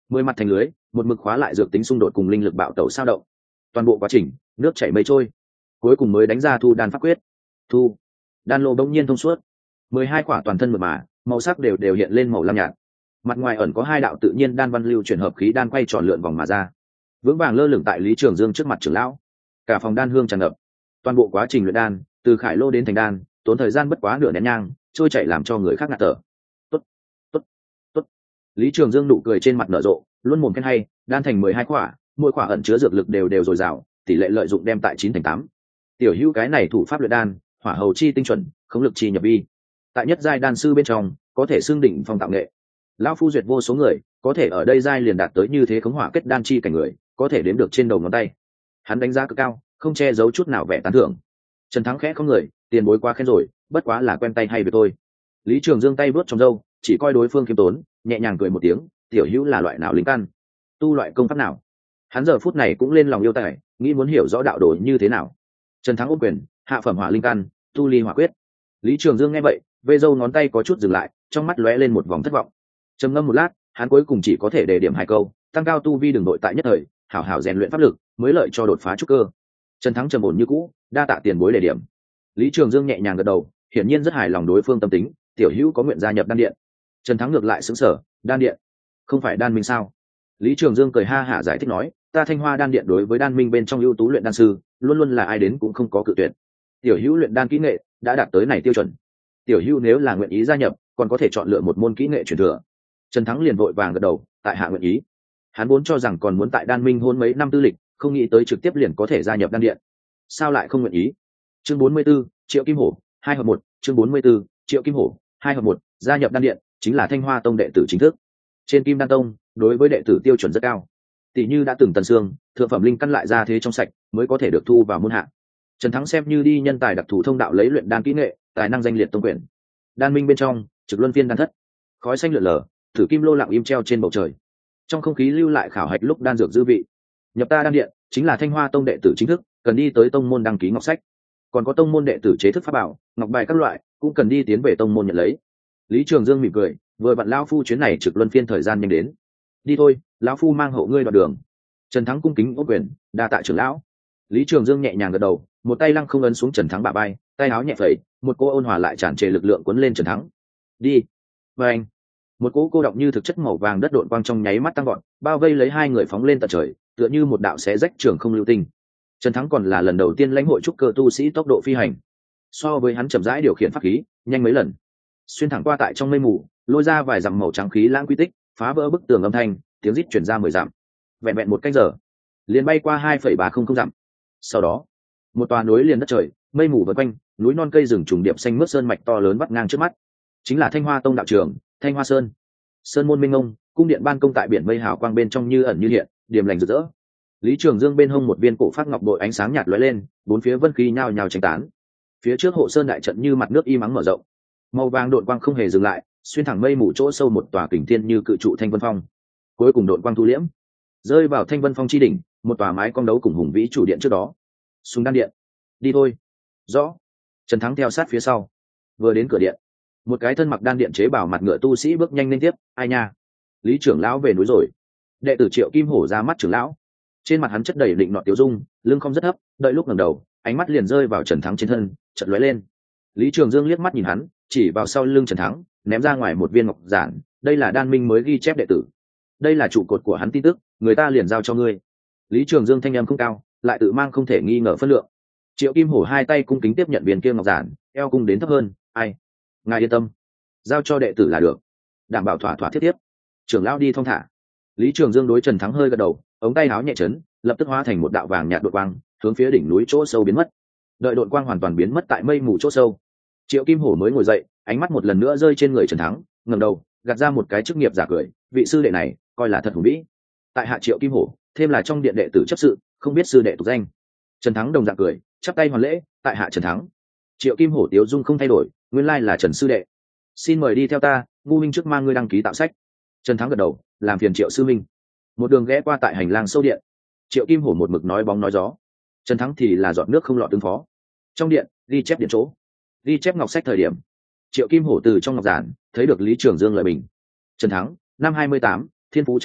10 mặt thành lưới, một mực khóa lại dược tính xung đột cùng linh lực bạo tẩu sao động. Toàn bộ quá trình nước chảy mây trôi, cuối cùng mới đánh ra thu đan pháp quyết. Thu đan lô bỗng nhiên thông suốt, 12 quả toàn thân mượt mà, màu sắc đều hiện lên màu lam nhạt. Mặt ngoài ẩn có 2 đạo tự nhiên đan văn lưu chuyển hợp khí đan quay tròn lượn vòng mà ra, vững vàng lơ lửng tại Lý Trường Dương trước mặt trưởng lão. Cả phòng đan hương tràn ngập. Toàn bộ quá trình luyện đan, từ khải lô đến thành đan, tốn thời gian bất quá nửa nén nhang, trôi chảy làm cho người khác ngạt thở. Tốt, tốt, tốt. Lý Trường Dương nụ cười trên mặt nở rộ, luôn mồm khen hay, đan thành 12 quả, mỗi quả ẩn chứa dược lực đều dồi dào, tỷ lệ lợi dụng đem tại 9 thành 8. Tiểu Hữu cái này thủ pháp luyện đan, hỏa hầu chi tinh chuẩn, khống lực chi nhập vi. Tại nhất giai đan sư bên trong, có thể xưng đỉnh phong tạo nghệ. Lão phu duyệt vô số người, có thể ở đây giai liền đạt tới như thế khống hỏa kết đan chi cảnh người, có thể đếm được trên đầu ngón tay. Hắn đánh giá cực cao, không che giấu chút nào vẻ tán thưởng. Trần Thắng khẽ không người, tiền bối quá khen rồi, bất quá là quen tay hay việc thôi. Lý Trường Dương tay vớt trong râu, chỉ coi đối phương khiêm tốn, nhẹ nhàng cười một tiếng, tiểu hữu là loại nào linh căn, tu loại công pháp nào? Hắn giờ phút này cũng lên lòng yêu tài, nghĩ muốn hiểu rõ đạo đồ như thế nào. Trần Thắng ôm quyền, hạ phẩm hỏa linh căn, tu ly hỏa quyết. Lý Trường Dương nghe vậy, vê râu ngón tay có chút dừng lại, trong mắt lóe lên một vòng thất vọng. Trầm ngâm một lát, hắn cuối cùng chỉ có thể đề điểm 2 câu, tăng cao tu vi đường đội tại nhất thời, hảo hảo rèn luyện pháp lực, mới lợi cho đột phá trúc cơ. Trần Thắng trầm ổn như cũ, đa tạ tiền bối đề điểm. Lý Trường Dương nhẹ nhàng gật đầu, hiển nhiên rất hài lòng đối phương tâm tính. Tiểu hữu có nguyện gia nhập đan điện? Trần Thắng ngược lại sững sờ, đan điện không phải đan minh sao? Lý Trường Dương cười ha hả giải thích nói, ta Thanh Hoa đan điện đối với đan minh bên trong ưu tú luyện đan sư, luôn luôn là ai đến cũng không có cự tuyệt. Tiểu hữu luyện đan kỹ nghệ đã đạt tới này tiêu chuẩn, tiểu hữu nếu là nguyện ý gia nhập, còn có thể chọn lựa một môn kỹ nghệ truyền thừa. Trần Thắng liền vội vàng gật đầu, tại hạ nguyện ý. Hắn vốn cho rằng còn muốn tại đan minh hôn mấy năm tư lịch, không nghĩ tới trực tiếp liền có thể gia nhập đan điện. Sao lại không nguyện ý? Chương 44, Triệu Kim Hổ, 2 hợp 1, chương 44, Triệu Kim Hổ, 2 hợp 1, gia nhập đan điện chính là Thanh Hoa tông đệ tử chính thức. Trên Kim Đan tông, đối với đệ tử tiêu chuẩn rất cao. Tỷ như đã từng Tần Sương, thượng phẩm linh căn lại ra thế trong sạch, mới có thể được thu vào môn hạ. Trần Thắng xem như đi nhân tài đặc thù thông đạo lấy luyện đan kỹ nghệ, tài năng danh liệt tông quyển. Đan minh bên trong, trực luân phiên đan thất, khói xanh lượn lờ, thử kim lô lặng im treo trên bầu trời. Trong không khí lưu lại khảo hạch lúc đan dược dư vị. Nhập ta đan điện chính là Thanh Hoa tông đệ tử chính thức, cần đi tới tông môn đăng ký ngọc sách. Còn có tông môn đệ tử chế thức pháp bảo, ngọc bài các loại, cũng cần đi tiến về tông môn nhận lấy. Lý Trường Dương mỉm cười, vừa vặn lão phu chuyến này trực luân phiên thời gian nhanh đến. Đi thôi, lão phu mang hộ ngươi đoạn đường. Trần Thắng cung kính ôm quyền, đa tạ trưởng lão. Lý Trường Dương nhẹ nhàng gật đầu, một tay lăng không ấn xuống Trần Thắng bả vai, tay áo nhẹ phẩy, một cô ôn hòa lại tràn trề lực lượng cuốn lên Trần Thắng. Đi. Và anh. Một cỗ cô động như thực chất màu vàng đất độn quang trong nháy mắt tăng gọn, bao vây lấy 2 người phóng lên tận trời, tựa như một đạo xé rách trường không lưu tinh. Trần Thắng còn là lần đầu tiên lãnh hội trúc cơ tu sĩ tốc độ phi hành. So với hắn chậm rãi điều khiển pháp khí, nhanh mấy lần. Xuyên thẳng qua tại trong mây mù, lôi ra vài dặm màu trắng khí lãng quy tích, phá vỡ bức tường âm thanh, tiếng rít truyền ra 10 dặm. Vẹn vẹn 1 canh giờ, liền bay qua 2,300 dặm. Sau đó, một tòa núi liền đất trời, mây mù vần quanh, núi non cây rừng trùng điệp xanh mướt sơn mạch to lớn vắt ngang trước mắt. Chính là Thanh Hoa tông đạo trường, Thanh Hoa Sơn. Sơn môn minh ngông, cung điện ban công tại biển mây hào quang bên trong như ẩn như hiện, điềm lành rực rỡ. Lý Trường Dương bên hông một viên cổ phát ngọc bội ánh sáng nhạt lóe lên, bốn phía vân khí nhao nhao tranh tán. Phía trước hộ sơn đại trận như mặt nước im ắng mở rộng, màu vàng độn quang không hề dừng lại, xuyên thẳng mây mù chỗ sâu một tòa kình thiên như cự trụ Thanh Vân Phong. Cuối cùng độn quang thu liễm, rơi vào Thanh Vân Phong chi đỉnh, một tòa mái cong đấu cùng hùng vĩ chủ điện trước đó. Sùng đan điện. Đi thôi. Rõ. Trần Thắng theo sát phía sau. Vừa đến cửa điện, một cái thân mặc đan điện chế bảo mặt ngựa tu sĩ bước nhanh lên tiếp. Ai nha, Lý trưởng lão về núi rồi. Đệ tử Triệu Kim Hổ ra mắt trưởng lão, trên mặt hắn chất đầy định nọ tiêu dung, lưng không rất thấp, đợi lúc ngẩng đầu, ánh mắt liền rơi vào Trần Thắng trên thân, chợt lóe lên. Lý Trường Dương liếc mắt nhìn hắn, chỉ vào sau lưng Trần Thắng, ném ra ngoài một viên ngọc giản. Đây là đan minh mới ghi chép đệ tử, đây là trụ cột của hắn tin tức, người ta liền giao cho ngươi. Lý Trường Dương thanh âm không cao, lại tự mang không thể nghi ngờ phân lượng. Triệu Kim Hổ 2 tay cung kính tiếp nhận viên kia ngọc giản, eo cung đến thấp hơn. Ai, ngài yên tâm, giao cho đệ tử là được, đảm bảo thỏa thỏa thiết tiếp. Trưởng lão đi thong thả. Lý Trường Dương đối Trần Thắng hơi gật đầu, ống tay áo nhẹ chấn, lập tức hóa thành một đạo vàng nhạt đột quang, hướng phía đỉnh núi chỗ sâu biến mất. Đợi đột quang hoàn toàn biến mất tại mây mù chỗ sâu, Triệu Kim Hổ mới ngồi dậy, ánh mắt một lần nữa rơi trên người Trần Thắng, ngẩng đầu, gạt ra một cái chức nghiệp giả cười, vị sư đệ này coi là thật hùng vĩ. Tại hạ Triệu Kim Hổ, thêm là trong điện đệ tử chấp sự, không biết sư đệ tục danh. Trần Thắng đồng dạng cười, chắp tay hoàn lễ, tại hạ Trần Thắng. Triệu Kim Hổ tiếu dung không thay đổi, nguyên lai là Trần sư đệ, xin mời đi theo ta, ngu minh trước mang ngươi đăng ký tạo sách. Trần Thắng gật đầu, làm phiền Triệu sư minh. Một đường ghé qua tại hành lang sâu điện, Triệu Kim Hổ một mực nói bóng nói gió, Trần Thắng thì là giọt nước không lọt ứng phó. Trong điện ghi chép điện chỗ, ghi chép ngọc sách thời điểm, Triệu Kim Hổ từ trong ngọc giản thấy được Lý Trường Dương lời bình. Trần Thắng, năm 28, thiên phú chắc tuyệt,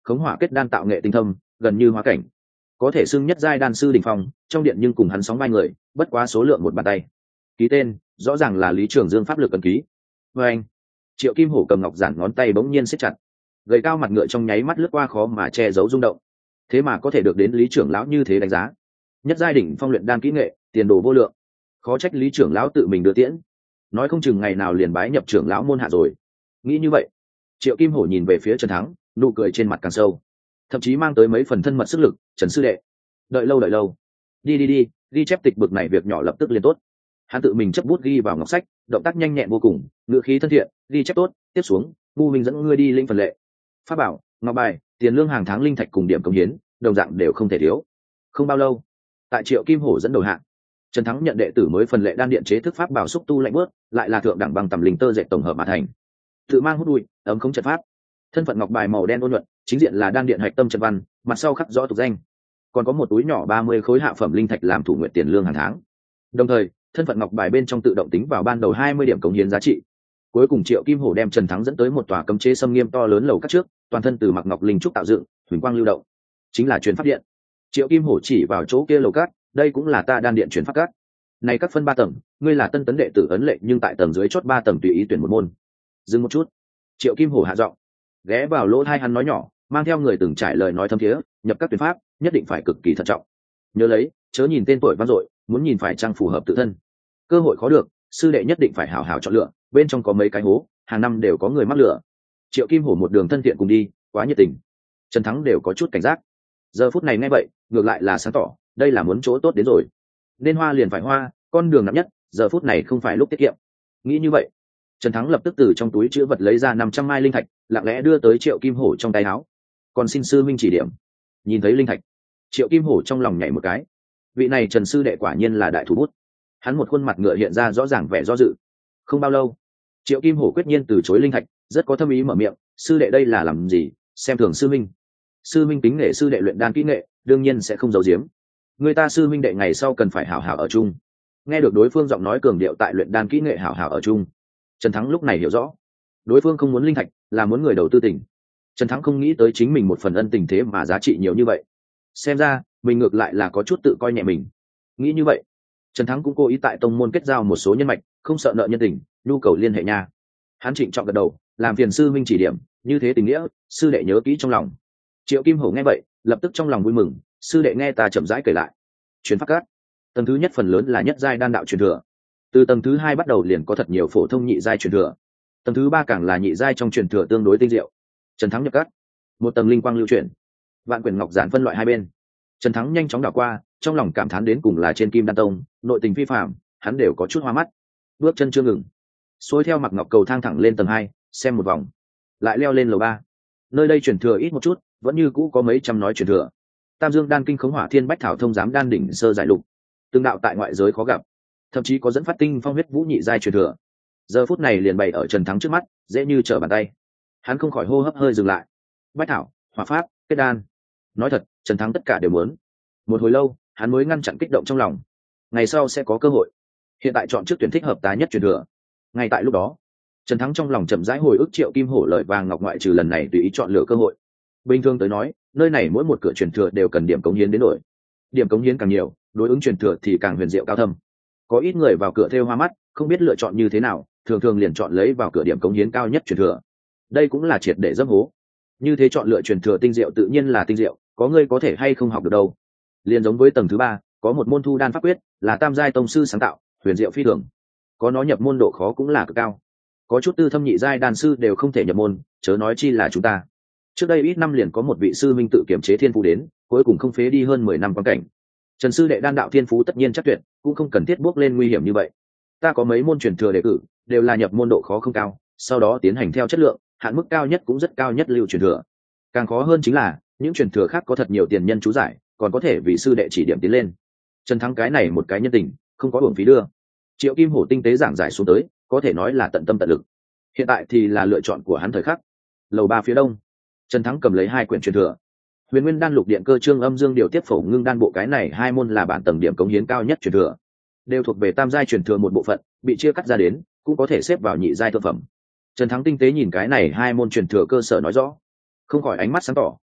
khống hỏa kết đan tạo nghệ tinh thâm, gần như hóa cảnh, có thể xưng nhất giai đan sư đỉnh phong, trong điện nhưng cùng hắn sóng vai người, bất quá số lượng một bàn tay. Ký tên, rõ ràng là Lý Trường Dương pháp lực ấn ký. Và anh, Triệu Kim Hổ cầm ngọc giản ngón tay bỗng nhiên siết chặt, gầy cao mặt ngựa trong nháy mắt lướt qua khó mà che giấu rung động. Thế mà có thể được đến Lý trưởng lão như thế đánh giá, nhất giai đỉnh phong luyện đan kỹ nghệ, tiền đồ vô lượng, khó trách Lý trưởng lão tự mình đưa tiễn, nói không chừng ngày nào liền bái nhập trưởng lão môn hạ rồi. Nghĩ như vậy, Triệu Kim Hổ nhìn về phía Trần Thắng, nụ cười trên mặt càng sâu, thậm chí mang tới mấy phần thân mật sức lực. Trần sư đệ, đợi lâu, đi, ghi chép tịch bực này việc nhỏ lập tức liền tốt. Hắn tự mình chấp bút ghi vào ngọc sách, động tác nhanh nhẹn vô cùng, ngữ khí thân thiện. Ghi chép tốt, tiếp xuống Ngu Minh dẫn ngươi đi linh phần lệ, pháp bảo, ngọc bài, tiền lương hàng tháng linh thạch cùng điểm công hiến, đồng dạng đều không thể thiếu. Không bao lâu, tại Triệu Kim Hổ dẫn đầu hạng, Trần Thắng nhận đệ tử mới phần lệ đan điện chế thức pháp bảo xúc tu lạnh bớt, lại là thượng đẳng bằng tầm linh tơ dệt tổng hợp mà thành, tự mang hút bụi, ấm không trận pháp. Thân phận ngọc bài màu đen ôn nhuận, chính diện là đan điện hạch tâm trận văn, mặt sau khắc rõ tục danh, còn có một túi nhỏ 30 khối hạ phẩm linh thạch làm thủ nguyện tiền lương hàng tháng. Đồng thời, thân phận ngọc bài bên trong tự động tính vào ban đầu 20 điểm cống hiến giá trị. Cuối cùng Triệu Kim Hổ đem Trần Thắng dẫn tới một tòa cấm chế xâm nghiêm to lớn lầu các trước, toàn thân từ mặc ngọc linh trúc tạo dựng, huỳnh quang lưu động, chính là truyền pháp điện. Triệu Kim Hổ chỉ vào chỗ kia lầu các, đây cũng là ta đan điện truyền pháp các. Này các phân 3 tầng, ngươi là tân tấn đệ tử ấn lệ, nhưng tại tầng dưới chót 3 tầng tùy ý tuyển một môn. Dừng một chút, Triệu Kim Hổ hạ giọng, ghé vào lỗ tai hắn nói nhỏ, mang theo người từng trải lời nói thâm thiế, nhập các tuyển pháp nhất định phải cực kỳ thận trọng. Nhớ lấy, chớ nhìn tên tuổi vang dội, muốn nhìn phải trang phù hợp tự thân. Cơ hội khó được, sư đệ nhất định phải hảo hảo chọn lựa, bên trong có mấy cái hố, hàng năm đều có người mắc lửa. Triệu Kim Hổ một đường thân thiện cùng đi, quá nhiệt tình. Trần Thắng đều có chút cảnh giác. Giờ phút này nghe vậy, ngược lại là sáng tỏ, đây là muốn chỗ tốt đến rồi. Nên hoa liền phải hoa, con đường nặng nhất, giờ phút này không phải lúc tiết kiệm. Nghĩ như vậy, Trần Thắng lập tức từ trong túi chữ vật lấy ra 500 mai linh thạch, lặng lẽ đưa tới Triệu Kim Hổ trong tay áo. Còn xin sư minh chỉ điểm. Nhìn thấy linh thạch, Triệu Kim Hổ trong lòng nhảy một cái. Vị này Trần sư đệ quả nhiên là đại thủ bút. Hắn một khuôn mặt ngựa hiện ra rõ ràng vẻ do dự. Không bao lâu, Triệu Kim Hổ quyết nhiên từ chối linh thạch, rất có thâm ý mở miệng, sư đệ đây là làm gì, xem thường sư minh. Sư minh kính nể sư đệ luyện đan kỹ nghệ, đương nhiên sẽ không giấu giếm. Người ta sư minh đệ ngày sau cần phải hảo hảo ở chung. Nghe được đối phương giọng nói cường điệu tại luyện đan kỹ nghệ hảo hảo ở chung, Trần Thắng lúc này hiểu rõ, đối phương không muốn linh thạch, là muốn người đầu tư tình. Trần Thắng không nghĩ tới chính mình một phần ân tình thế mà giá trị nhiều như vậy. Xem ra mình ngược lại là có chút tự coi nhẹ mình. Nghĩ như vậy, Trần Thắng cũng cố ý tại tông môn kết giao một số nhân mạch, không sợ nợ nhân tình, nhu cầu liên hệ nha. Hắn trịnh trọng gật đầu, làm phiền sư minh chỉ điểm, như thế tình nghĩa, sư đệ nhớ kỹ trong lòng. Triệu Kim Hổ nghe vậy, lập tức trong lòng vui mừng, sư đệ nghe ta chậm rãi kể lại. Truyền pháp cát, tầng thứ nhất phần lớn là nhất giai đan đạo truyền thừa, từ tầng thứ 2 bắt đầu liền có thật nhiều phổ thông nhị giai truyền thừa, tầng thứ 3 càng là nhị giai trong truyền thừa tương đối tinh diệu. Trần Thắng nhập cát, một tầng linh quang lưu chuyển, vạn quyển ngọc giản phân loại hai bên. Trần Thắng nhanh chóng đảo qua, trong lòng cảm thán đến cùng là trên Kim Đan Tông, nội tình phi phàm, hắn đều có chút hoa mắt. Bước chân chưa ngừng, xuôi theo mặc ngọc cầu thang thẳng lên tầng 2, xem một vòng, lại leo lên lầu 3. Nơi đây truyền thừa ít một chút, vẫn như cũ có mấy trăm nói truyền thừa. Tam Dương đan kinh khống hỏa thiên bách thảo thông giám đan đỉnh sơ giải lục, tương đạo tại ngoại giới khó gặp, thậm chí có dẫn phát tinh phong huyết vũ nhị giai truyền thừa. Giờ phút này liền bày ở Trần Thắng trước mắt, dễ như trở bàn tay. Hắn không khỏi hô hấp hơi dừng lại. Bách thảo, hỏa pháp, kết đan. Nói thật, Trần Thắng tất cả đều muốn. Một hồi lâu, hắn mới ngăn chặn kích động trong lòng. Ngày sau sẽ có cơ hội. Hiện tại chọn trước tuyển thích hợp tá nhất truyền thừa. Ngay tại lúc đó, Trần Thắng trong lòng chậm rãi hồi ức Triệu Kim Hổ lợi vàng ngọc ngoại trừ lần này tùy ý chọn lựa cơ hội. Bình thường tới nói, nơi này mỗi một cửa truyền thừa đều cần điểm cống hiến đến đổi. Điểm cống hiến càng nhiều, đối ứng truyền thừa thì càng huyền diệu cao thâm. Có ít người vào cửa theo hoa mắt, không biết lựa chọn như thế nào, thường thường liền chọn lấy vào cửa điểm cống hiến cao nhất truyền thừa. Đây cũng là triệt để dâm hố. Như thế chọn lựa truyền thừa tinh diệu tự nhiên là tinh diệu, có người có thể hay không học được đâu. Liền giống với tầng thứ 3, có một môn thu đan pháp quyết, là tam giai tông sư sáng tạo, huyền diệu phi thường. Có nó nhập môn độ khó cũng là cực cao. Có chút tư thâm nhị giai đan sư đều không thể nhập môn, chớ nói chi là chúng ta. Trước đây ít năm liền có một vị sư minh tự kiểm chế thiên phú đến, cuối cùng không phế đi hơn 10 năm quan cảnh. Trần sư đệ đan đạo thiên phú tất nhiên chắc tuyệt, cũng không cần thiết bước lên nguy hiểm như vậy. Ta có mấy môn truyền thừa đề cử, đều là nhập môn độ khó không cao, sau đó tiến hành theo chất lượng, hạn mức cao nhất cũng rất cao nhất lưu truyền thừa. Càng khó hơn chính là, những truyền thừa khác có thật nhiều tiền nhân chú giải, còn có thể vì sư đệ chỉ điểm tiến lên. Trần Thắng cái này một cái nhân tình, không có uổng phí đưa. Triệu Kim Hổ tinh tế giảng giải xuống tới, có thể nói là tận tâm tận lực. Hiện tại thì là lựa chọn của hắn thời khắc. Lầu 3 phía đông, Trần Thắng cầm lấy 2 quyển truyền thừa. Huyền Nguyên đan lục điện cơ trương âm dương điều tiếp phổ ngưng đan bộ, cái này 2 môn là bản tầng điểm cống hiến cao nhất truyền thừa, đều thuộc về tam giai truyền thừa một bộ phận, bị chia cắt ra đến, cũng có thể xếp vào nhị giai thượng phẩm. Trần Thắng tinh tế nhìn cái này 2 môn truyền thừa cơ sở nói rõ, không khỏi ánh mắt sáng tỏ,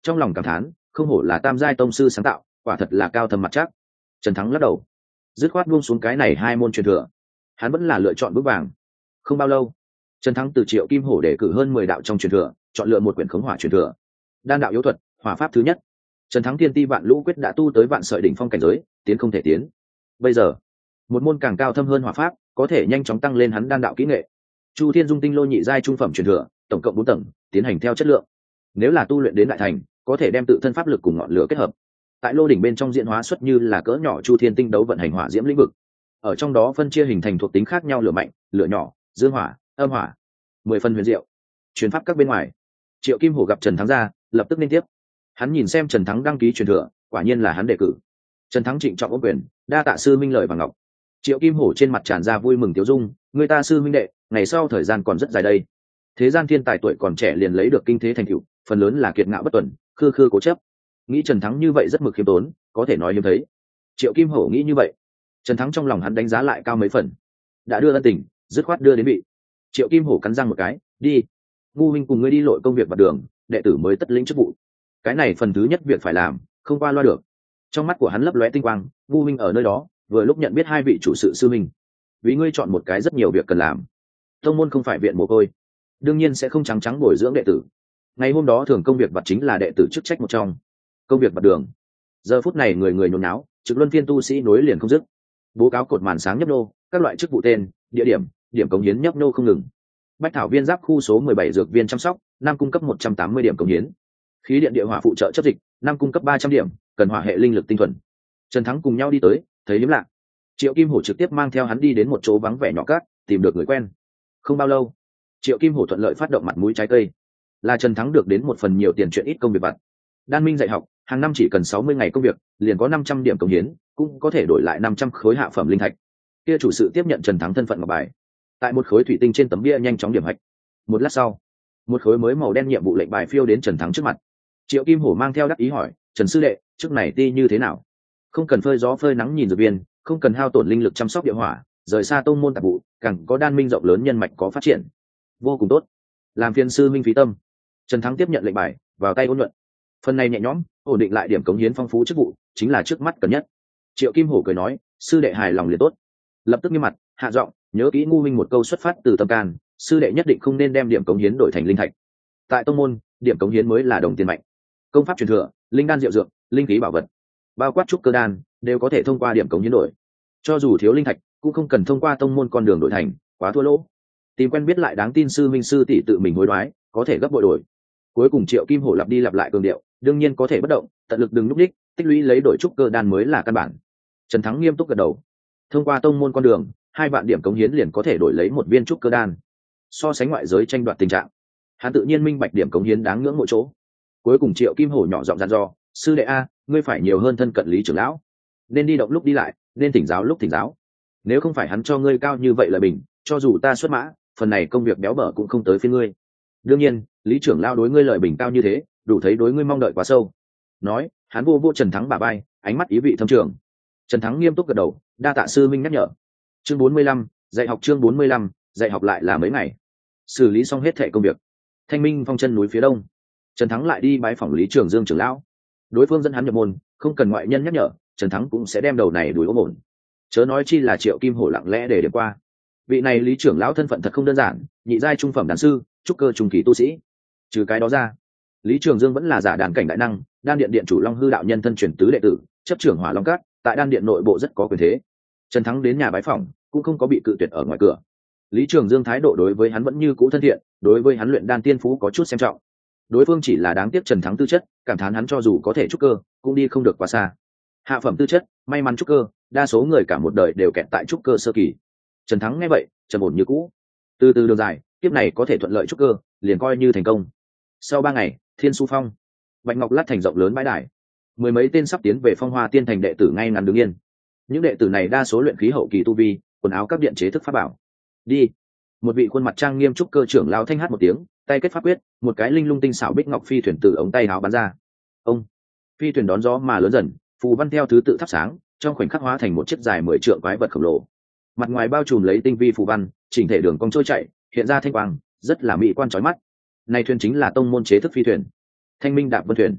trong lòng cảm thán không hổ là tam giai tông sư sáng tạo, quả thật là cao thâm mặt chắc. Trần Thắng lắc đầu, dứt khoát buông xuống cái này hai môn truyền thừa, hắn vẫn là lựa chọn bước vàng. Không bao lâu, Trần Thắng từ Triệu Kim Hổ để cử hơn 10 đạo trong truyền thừa, chọn lựa một quyển khống hỏa truyền thừa. Đan đạo yếu thuật, hỏa pháp thứ nhất. Trần Thắng thiên ti vạn lũ quyết đã tu tới vạn sợi đỉnh phong cảnh giới, tiến không thể tiến. Bây giờ, một môn càng cao thâm hơn hỏa pháp, có thể nhanh chóng tăng lên hắn đan đạo kỹ nghệ. Chu Thiên Dung Tinh Lô nhị giai trung phẩm truyền thừa, tổng cộng 4 tầng, tiến hành theo chất lượng. Nếu là tu luyện đến đại thành, có thể đem tự thân pháp lực cùng ngọn lửa kết hợp. Tại lô đỉnh bên trong diễn hóa xuất như là cỡ nhỏ Chu Thiên Tinh đấu vận hành hỏa diễm lĩnh vực. Ở trong đó phân chia hình thành thuộc tính khác nhau lửa mạnh, lửa nhỏ, dương hỏa, âm hỏa, 10 phần huyền diệu. Truyền pháp các bên ngoài, Triệu Kim Hổ gặp Trần Thắng ra, lập tức liên tiếp. Hắn nhìn xem Trần Thắng đăng ký truyền thừa, quả nhiên là hắn đề cử. Trần Thắng trịnh trọng ôm quyền, đa tạ sư minh lợi và ngọc. Triệu Kim Hổ trên mặt tràn ra vui mừng tiếu dung, người ta sư minh đệ, ngày sau thời gian còn rất dài đây. Thế gian thiên tài tuổi còn trẻ liền lấy được kinh thế thành tựu, phần lớn là kiệt ngạo bất tuần, khư khư cố chấp. Nghĩ Trần Thắng như vậy rất mực khiêm tốn, có thể nói hiếm thấy. Triệu Kim Hổ nghĩ như vậy, Trần Thắng trong lòng hắn đánh giá lại cao mấy phần. Đã đưa ân tình, dứt khoát đưa đến vị. Triệu Kim Hổ cắn răng một cái, đi. Ngu huynh cùng ngươi đi lội công việc mặt đường, đệ tử mới tất lĩnh chức vụ. Cái này phần thứ nhất việc phải làm, không qua loa được. Trong mắt của hắn lấp lóe tinh quang, Ngu huynh ở nơi đó, vừa lúc nhận biết hai vị chủ sự sư huynh. Vì ngươi chọn một cái rất nhiều việc cần làm. Tông môn không phải viện mồ côi, đương nhiên sẽ không trắng trắng bồi dưỡng đệ tử. Ngày hôm đó thường công việc vật chính là đệ tử chức trách một trong. Công việc mặt đường. Giờ phút này người người nhốn náo, trực luân phiên tu sĩ nối liền không dứt. Bố cáo cột màn sáng nhấp nô, các loại chức vụ tên, địa điểm, điểm cống hiến nhấp nô không ngừng. Bách thảo viên giáp khu số 17 dược viên chăm sóc, năm cung cấp 180 điểm cống hiến. Khí điện địa hỏa phụ trợ chấp dịch, năm cung cấp 300 điểm, cần hỏa hệ linh lực tinh thuần. Trần Thắng cùng nhau đi tới, thấy hiếm lạ. Triệu Kim Hổ trực tiếp mang theo hắn đi đến một chỗ vắng vẻ nhỏ cát, tìm được người quen. Không bao lâu, Triệu Kim Hổ thuận lợi phát động mặt mũi trái cây, là Trần Thắng được đến một phần nhiều tiền chuyện ít công việc vặt. Đan Minh dạy học, hàng năm chỉ cần 60 ngày công việc, liền có 500 điểm cống hiến, cũng có thể đổi lại 500 khối hạ phẩm linh thạch. Kia chủ sự tiếp nhận Trần Thắng thân phận ngọc bài, tại một khối thủy tinh trên tấm bia nhanh chóng điểm hạch. Một lát sau, một khối mới màu đen nhiệm vụ lệnh bài phiêu đến Trần Thắng trước mặt. Triệu Kim Hổ mang theo đắc ý hỏi, Trần sư đệ, trước này ti như thế nào? Không cần phơi gió phơi nắng nhìn dược viên, không cần hao tổn linh lực chăm sóc địa hỏa, rời xa tông môn tạp vụ, càng có Đan Minh rộng lớn nhân mạch có phát triển, vô cùng tốt. Làm phiền sư minh phí tâm. Trần Thắng tiếp nhận lệnh bài, vào tay ôn nhuận. Phần này nhẹ nhõm, ổn định lại điểm cống hiến phong phú chức vụ, chính là trước mắt cần nhất. Triệu Kim Hổ cười nói, sư đệ hài lòng liền tốt. Lập tức nghiêm mặt, hạ giọng, nhớ kỹ Ngu huynh một câu xuất phát từ tâm can, sư đệ nhất định không nên đem điểm cống hiến đổi thành linh thạch. Tại tông môn, điểm cống hiến mới là đồng tiền mạnh. Công pháp truyền thừa, linh đan diệu dược, linh khí bảo vật, bao quát trúc cơ đan, đều có thể thông qua điểm cống hiến đổi. Cho dù thiếu linh thạch, cũng không cần thông qua tông môn con đường đổi thành, quá thua lỗ. Tìm quen biết lại đáng tin sư minh sư tỷ tự mình hối đoái, có thể gấp bội đổi. Cuối cùng Triệu Kim Hổ lặp đi lặp lại cường điệu, đương nhiên có thể bất động, tận lực đừng núp đích, tích lũy lấy đổi trúc cơ đan mới là căn bản. Trần Thắng nghiêm túc gật đầu. Thông qua tông môn con đường, 2 vạn điểm cống hiến liền có thể đổi lấy một viên trúc cơ đan. So sánh ngoại giới tranh đoạt tình trạng, hắn tự nhiên minh bạch điểm cống hiến đáng ngưỡng mỗi chỗ. Cuối cùng Triệu Kim Hổ nhỏ giọng dặn dò, sư đệ a, ngươi phải nhiều hơn thân cận Lý trưởng lão, nên đi động lúc đi lại, nên thỉnh giáo lúc thỉnh giáo. Nếu không phải hắn cho ngươi cao như vậy là bình, cho dù ta xuất mã, phần này công việc béo bở cũng không tới phiên ngươi. Đương nhiên, Lý trưởng lão đối ngươi lợi bình cao như thế, đủ thấy đối ngươi mong đợi quá sâu. Nói, hắn vô vô Trần Thắng bả vai, ánh mắt ý vị thâm trường. Trần Thắng nghiêm túc gật đầu, đa tạ sư minh nhắc nhở. Chương 45, dạy học chương 45, dạy học lại là mấy ngày. Xử lý xong hết thệ công việc, Thanh Minh Phong chân núi phía đông, Trần Thắng lại đi bái phỏng Lý Trường Dương trưởng lão. Đối phương dẫn hắn nhập môn, không cần ngoại nhân nhắc nhở, Trần Thắng cũng sẽ đem đầu này đuổi ốm ổn. Chớ nói chi là Triệu Kim Hổ lặng lẽ để điểm qua. Vị này Lý trưởng lão thân phận thật không đơn giản, nhị giai trung phẩm đàn sư, trúc cơ trung kỳ tu sĩ. Trừ cái đó ra, Lý Trường Dương vẫn là giả đàn cảnh đại năng, đan điện điện chủ Long Hư đạo nhân thân truyền tứ đệ tử, chấp trưởng Hỏa Long Cát, tại đan điện nội bộ rất có quyền thế. Trần Thắng đến nhà bái phỏng, cũng không có bị cự tuyệt ở ngoài cửa. Lý Trường Dương thái độ đối với hắn vẫn như cũ thân thiện, đối với hắn luyện đan tiên phú có chút xem trọng. Đối phương chỉ là đáng tiếc Trần Thắng tư chất, cảm thán hắn cho dù có thể trúc cơ, cũng đi không được quá xa. Hạ phẩm tư chất, may mắn trúc cơ, đa số người cả một đời đều kẹt tại trúc cơ sơ kỳ. Trần Thắng nghe vậy, trầm ổn như cũ. Từ từ đường dài, tiếp này có thể thuận lợi trúc cơ, liền coi như thành công. Sau 3 ngày, Thiên Su Phong, Bạch Ngọc lát thành rộng lớn bãi đài, 10 mấy tên sắp tiến về Phong Hoa Tiên thành đệ tử ngay ngắn đứng yên. Những đệ tử này đa số luyện khí hậu kỳ tu vi, quần áo các điện chế thức pháp bảo. Đi. Một vị khuôn mặt trang nghiêm trúc cơ trưởng lão thanh hát một tiếng, tay kết pháp quyết, một cái linh lung tinh xảo bích ngọc phi thuyền từ ống tay áo bắn ra. Ông. Phi thuyền đón gió mà lớn dần, phù văn theo thứ tự thắp sáng, trong khoảnh khắc hóa thành một chiếc dài 10 trượng quái vật khổng lồ. Mặt ngoài bao trùm lấy tinh vi phù văn, chỉnh thể đường cong trôi chạy, hiện ra thanh quang, rất là mỹ quan chói mắt. Này thuyền chính là tông môn chế thức phi thuyền, Thanh Minh Đạp Vân thuyền.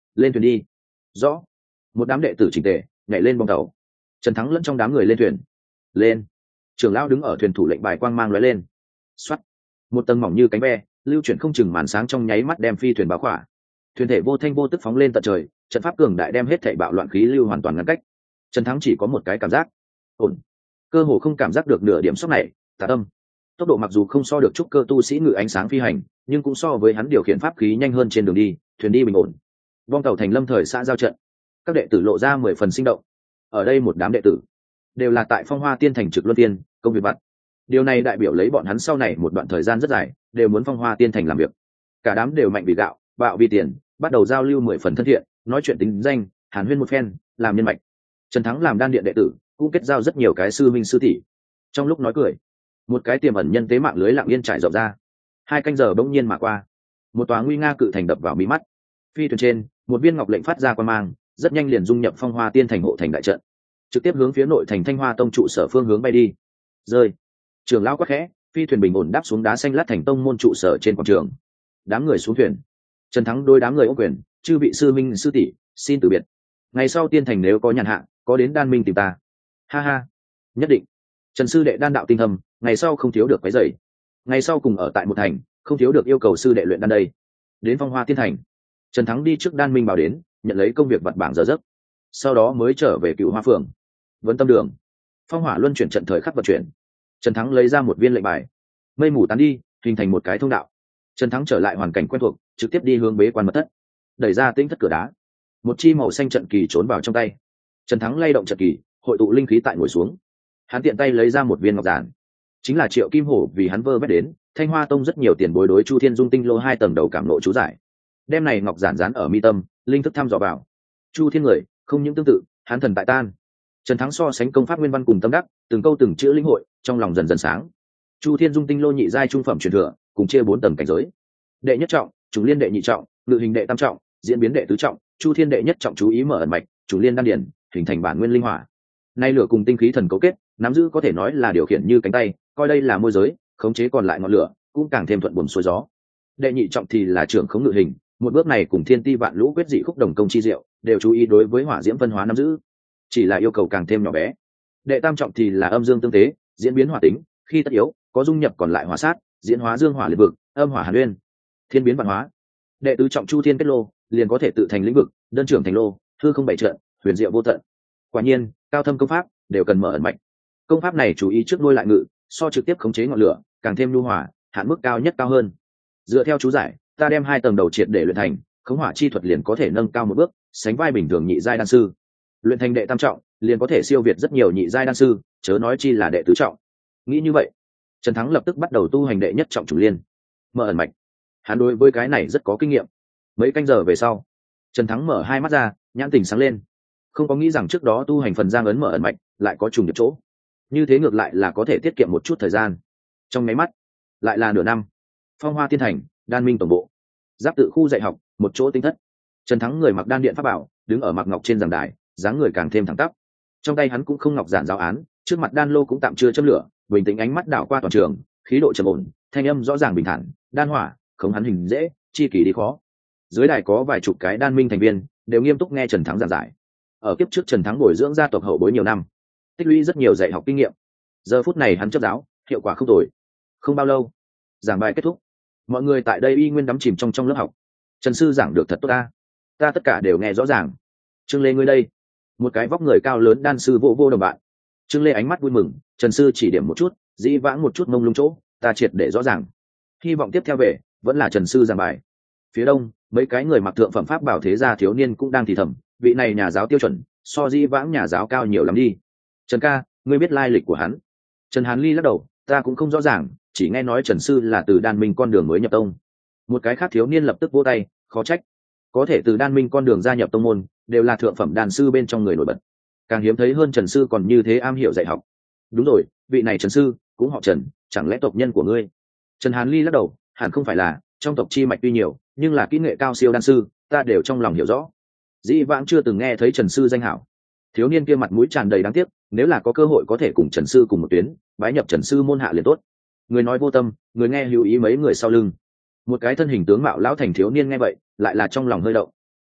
lên thuyền đi. Rõ. Một đám đệ tử chỉnh tề nhảy lên bong tàu. Trần Thắng lẫn trong đám người lên thuyền. Lên. Trưởng lão đứng ở thuyền thủ lệnh bài quang mang lóe lên. Xoắt. Một tầng mỏng như cánh ve lưu chuyển không chừng màn sáng trong nháy mắt đem phi thuyền bao khỏa. Thuyền thể vô thanh vô tức phóng lên tận trời, trận pháp cường đại đem hết thảy bạo loạn khí lưu hoàn toàn ngăn cách. Trần Thắng chỉ có một cái cảm giác ổn, cơ hồ không cảm giác được nửa điểm sốc này. Tà tâm. Tốc độ mặc dù không so được trúc cơ tu sĩ ngự ánh sáng phi hành, nhưng cũng so với hắn điều khiển pháp khí nhanh hơn trên đường đi. Thuyền đi bình ổn. Vong tàu thành lâm thời xã giao trận, các đệ tử lộ ra 10 phần sinh động. Ở đây một đám đệ tử đều là tại Phong Hoa Tiên thành trực luân tiên công việc vặt. Điều này đại biểu lấy bọn hắn sau này một đoạn thời gian rất dài đều muốn Phong Hoa Tiên thành làm việc. Cả đám đều mạnh vì gạo, bạo vì tiền, bắt đầu giao lưu 10 phần thân thiện, nói chuyện tính danh, hàn huyên một phen, làm nhân mạch. Trần Thắng làm đan điện đệ tử, cũng kết giao rất nhiều cái sư minh sư tỷ. Trong lúc nói cười, một cái tiềm ẩn nhân tế mạng lưới lặng yên trải rộng ra. 2 canh giờ bỗng nhiên mà qua, một tòa nguy nga cự thành đập vào mí mắt. Phi thuyền trên, một viên ngọc lệnh phát ra quang mang, rất nhanh liền dung nhập Phong Hoa Tiên thành hộ thành đại trận, trực tiếp hướng phía nội thành Thanh Hoa tông trụ sở phương hướng bay đi. Rơi. Trường lão quát khẽ, phi thuyền bình ổn đáp xuống đá xanh lát thành tông môn trụ sở trên quảng trường. Đám người xuống thuyền. Trần Thắng đôi đám người ô quyền, chư vị sư minh sư tỷ, xin từ biệt. Ngày sau tiên thành nếu có nhàn hạ, có đến đan minh tìm ta. Ha ha. Nhất định. Trần sư đệ đan đạo tinh thâm, ngày sau không thiếu được cái dày. Ngày sau cùng ở tại một thành, không thiếu được yêu cầu sư đệ luyện đan đây. Đến Phong Hoa Tiên thành, Trần Thắng đi trước đan minh bảo đến, nhận lấy công việc vặt bảng giờ giấc, sau đó mới trở về Cựu Hoa phường. Vấn tâm đường, phong hỏa luân chuyển trận thời khắc vận chuyển. Trần Thắng lấy ra một viên lệnh bài, mây mù tán đi, hình thành một cái thông đạo. Trần Thắng trở lại hoàn cảnh quen thuộc, trực tiếp đi hướng bế quan mật thất, đẩy ra tĩnh thất cửa đá. Một chi màu xanh trận kỳ trốn vào trong tay. Trần Thắng lay động trận kỳ, hội tụ linh khí tại ngồi xuống. Hắn tiện tay lấy ra một viên ngọc giản, chính là Triệu Kim Hổ vì hắn vơ vét đến Thanh Hoa tông rất nhiều tiền bối đối Chu Thiên Dung tinh lô 2 tầng đầu cảm nộ chú giải. Đem này ngọc giản dán ở mi tâm, linh thức thăm dò vào. Chu Thiên người, không những tương tự, hắn thần tại tan. Trần Thắng so sánh công pháp nguyên văn cùng tâm đắc, từng câu từng chữ linh hội, trong lòng dần dần sáng. Chu Thiên Dung tinh lô nhị giai trung phẩm truyền thừa, cùng chia 4 tầng cảnh giới. Đệ nhất trọng, Trùng Liên đệ nhị trọng, Ngự hình đệ tam trọng, Diễn biến đệ tứ trọng, Chu Thiên đệ nhất trọng chú ý mở ẩn mạch, Trùng Liên đan điển, hình thành bản nguyên linh hỏa. Nay lửa cùng tinh khí thần cấu kết, nắm giữ có thể nói là điều khiển như cánh tay, coi đây là môi giới, khống chế còn lại ngọn lửa, cũng càng thêm thuận buồm xuôi gió. Đệ nhị trọng thì là trưởng khống ngự hình, một bước này cùng Thiên Ti Vạn Lũ quyết dị khúc đồng công chi diệu, đều chú ý đối với hỏa diễm phân hóa nắm giữ, chỉ là yêu cầu càng thêm nhỏ bé. Đệ tam trọng thì là âm dương tương tế, diễn biến hỏa tính, khi tất yếu có dung nhập còn lại hỏa sát, diễn hóa dương hỏa liệt vực, âm hỏa hàn nguyên, thiên biến vạn hóa. Đệ tứ trọng Chu Thiên kết lô, liền có thể tự thành lĩnh vực, đơn trưởng thành lô, hư không bảy trận, huyền diệu vô tận. Quả nhiên, cao thâm công pháp đều cần mở ẩn mạch. Công pháp này chú ý trước nuôi lại ngự, so trực tiếp khống chế ngọn lửa, càng thêm nhu hòa, hạn mức cao nhất cao hơn. Dựa theo chú giải, ta đem 2 tầng đầu triệt để luyện thành, khống hỏa chi thuật liền có thể nâng cao một bước, sánh vai bình thường nhị giai đan sư. Luyện thành đệ tam trọng, liền có thể siêu việt rất nhiều nhị giai đan sư, chớ nói chi là đệ tứ trọng. Nghĩ như vậy, Trần Thắng lập tức bắt đầu tu hành đệ nhất trọng Trùng Liên, mở ẩn mạch. Hắn đối với cái này rất có kinh nghiệm. Mấy canh giờ về sau, Trần Thắng mở 2 mắt ra, nhãn tình sáng lên. Không có nghĩ rằng trước đó tu hành phần giang ấn mở ẩn mạch lại có trùng nhập chỗ. Như thế ngược lại là có thể tiết kiệm một chút thời gian. Trong mấy mắt, lại là nửa năm. Phong Hoa Tiên thành, đan minh tổng bộ, giáp tự khu dạy học, một chỗ tinh thất. Trần Thắng người mặc đan điện pháp bảo, đứng ở mặc ngọc trên giảng đài, dáng người càng thêm thẳng tắp. Trong tay hắn cũng không ngọc giản giáo án, trước mặt đan lô cũng tạm chưa châm lửa, bình tĩnh ánh mắt đảo qua toàn trường, khí độ trầm ổn, thanh âm rõ ràng bình thản, đan hỏa, không hắn hình dễ, chi kỳ đi khó. Dưới đài có vài chục cái đan minh thành viên, đều nghiêm túc nghe Trần Thắng giảng giải. Ở kiếp trước Trần Thắng bồi dưỡng gia tộc hậu bối nhiều năm, tích lũy rất nhiều dạy học kinh nghiệm. Giờ phút này hắn chấp giáo, hiệu quả không tồi. Không bao lâu, giảng bài kết thúc, mọi người tại đây y nguyên đắm chìm trong lớp học. Trần sư giảng được thật tốt ta tất cả đều nghe rõ ràng. Trương Lê ngươi đây, một cái vóc người cao lớn đan sư vô vô đồng bạn. Trương Lê ánh mắt vui mừng, Trần sư chỉ điểm một chút, dĩ vãng một chút mông lung chỗ, ta triệt để rõ ràng. Hy vọng tiếp theo về vẫn là Trần sư giảng bài. Phía đông, mấy cái người mặc thượng phẩm pháp bảo thế gia thiếu niên cũng đang thì thầm, vị này nhà giáo tiêu chuẩn, so dĩ vãng nhà giáo cao nhiều lắm đi. Trần ca, ngươi biết lai lịch của hắn? Trần Hán Ly lắc đầu, ta cũng không rõ ràng, chỉ nghe nói Trần sư là từ đan minh con đường mới nhập tông. Một cái khác thiếu niên lập tức vỗ tay, khó trách, có thể từ đan minh con đường gia nhập tông môn, đều là thượng phẩm đan sư bên trong người nổi bật. Càng hiếm thấy hơn Trần sư còn như thế am hiểu dạy học. Đúng rồi, vị này Trần sư cũng họ Trần, chẳng lẽ tộc nhân của ngươi? Trần Hán Ly lắc đầu, hẳn không phải là, trong tộc chi mạch tuy nhiều, nhưng là kỹ nghệ cao siêu đan sư, ta đều trong lòng hiểu rõ. Dĩ vãng chưa từng nghe thấy Trần sư danh hảo. Thiếu niên kia mặt mũi tràn đầy đáng tiếc, nếu là có cơ hội có thể cùng Trần sư cùng một tuyến, bái nhập Trần sư môn hạ liền tốt. Người nói vô tâm, người nghe lưu ý mấy người sau lưng. Một cái thân hình tướng mạo lão thành thiếu niên nghe vậy, lại là trong lòng hơi động.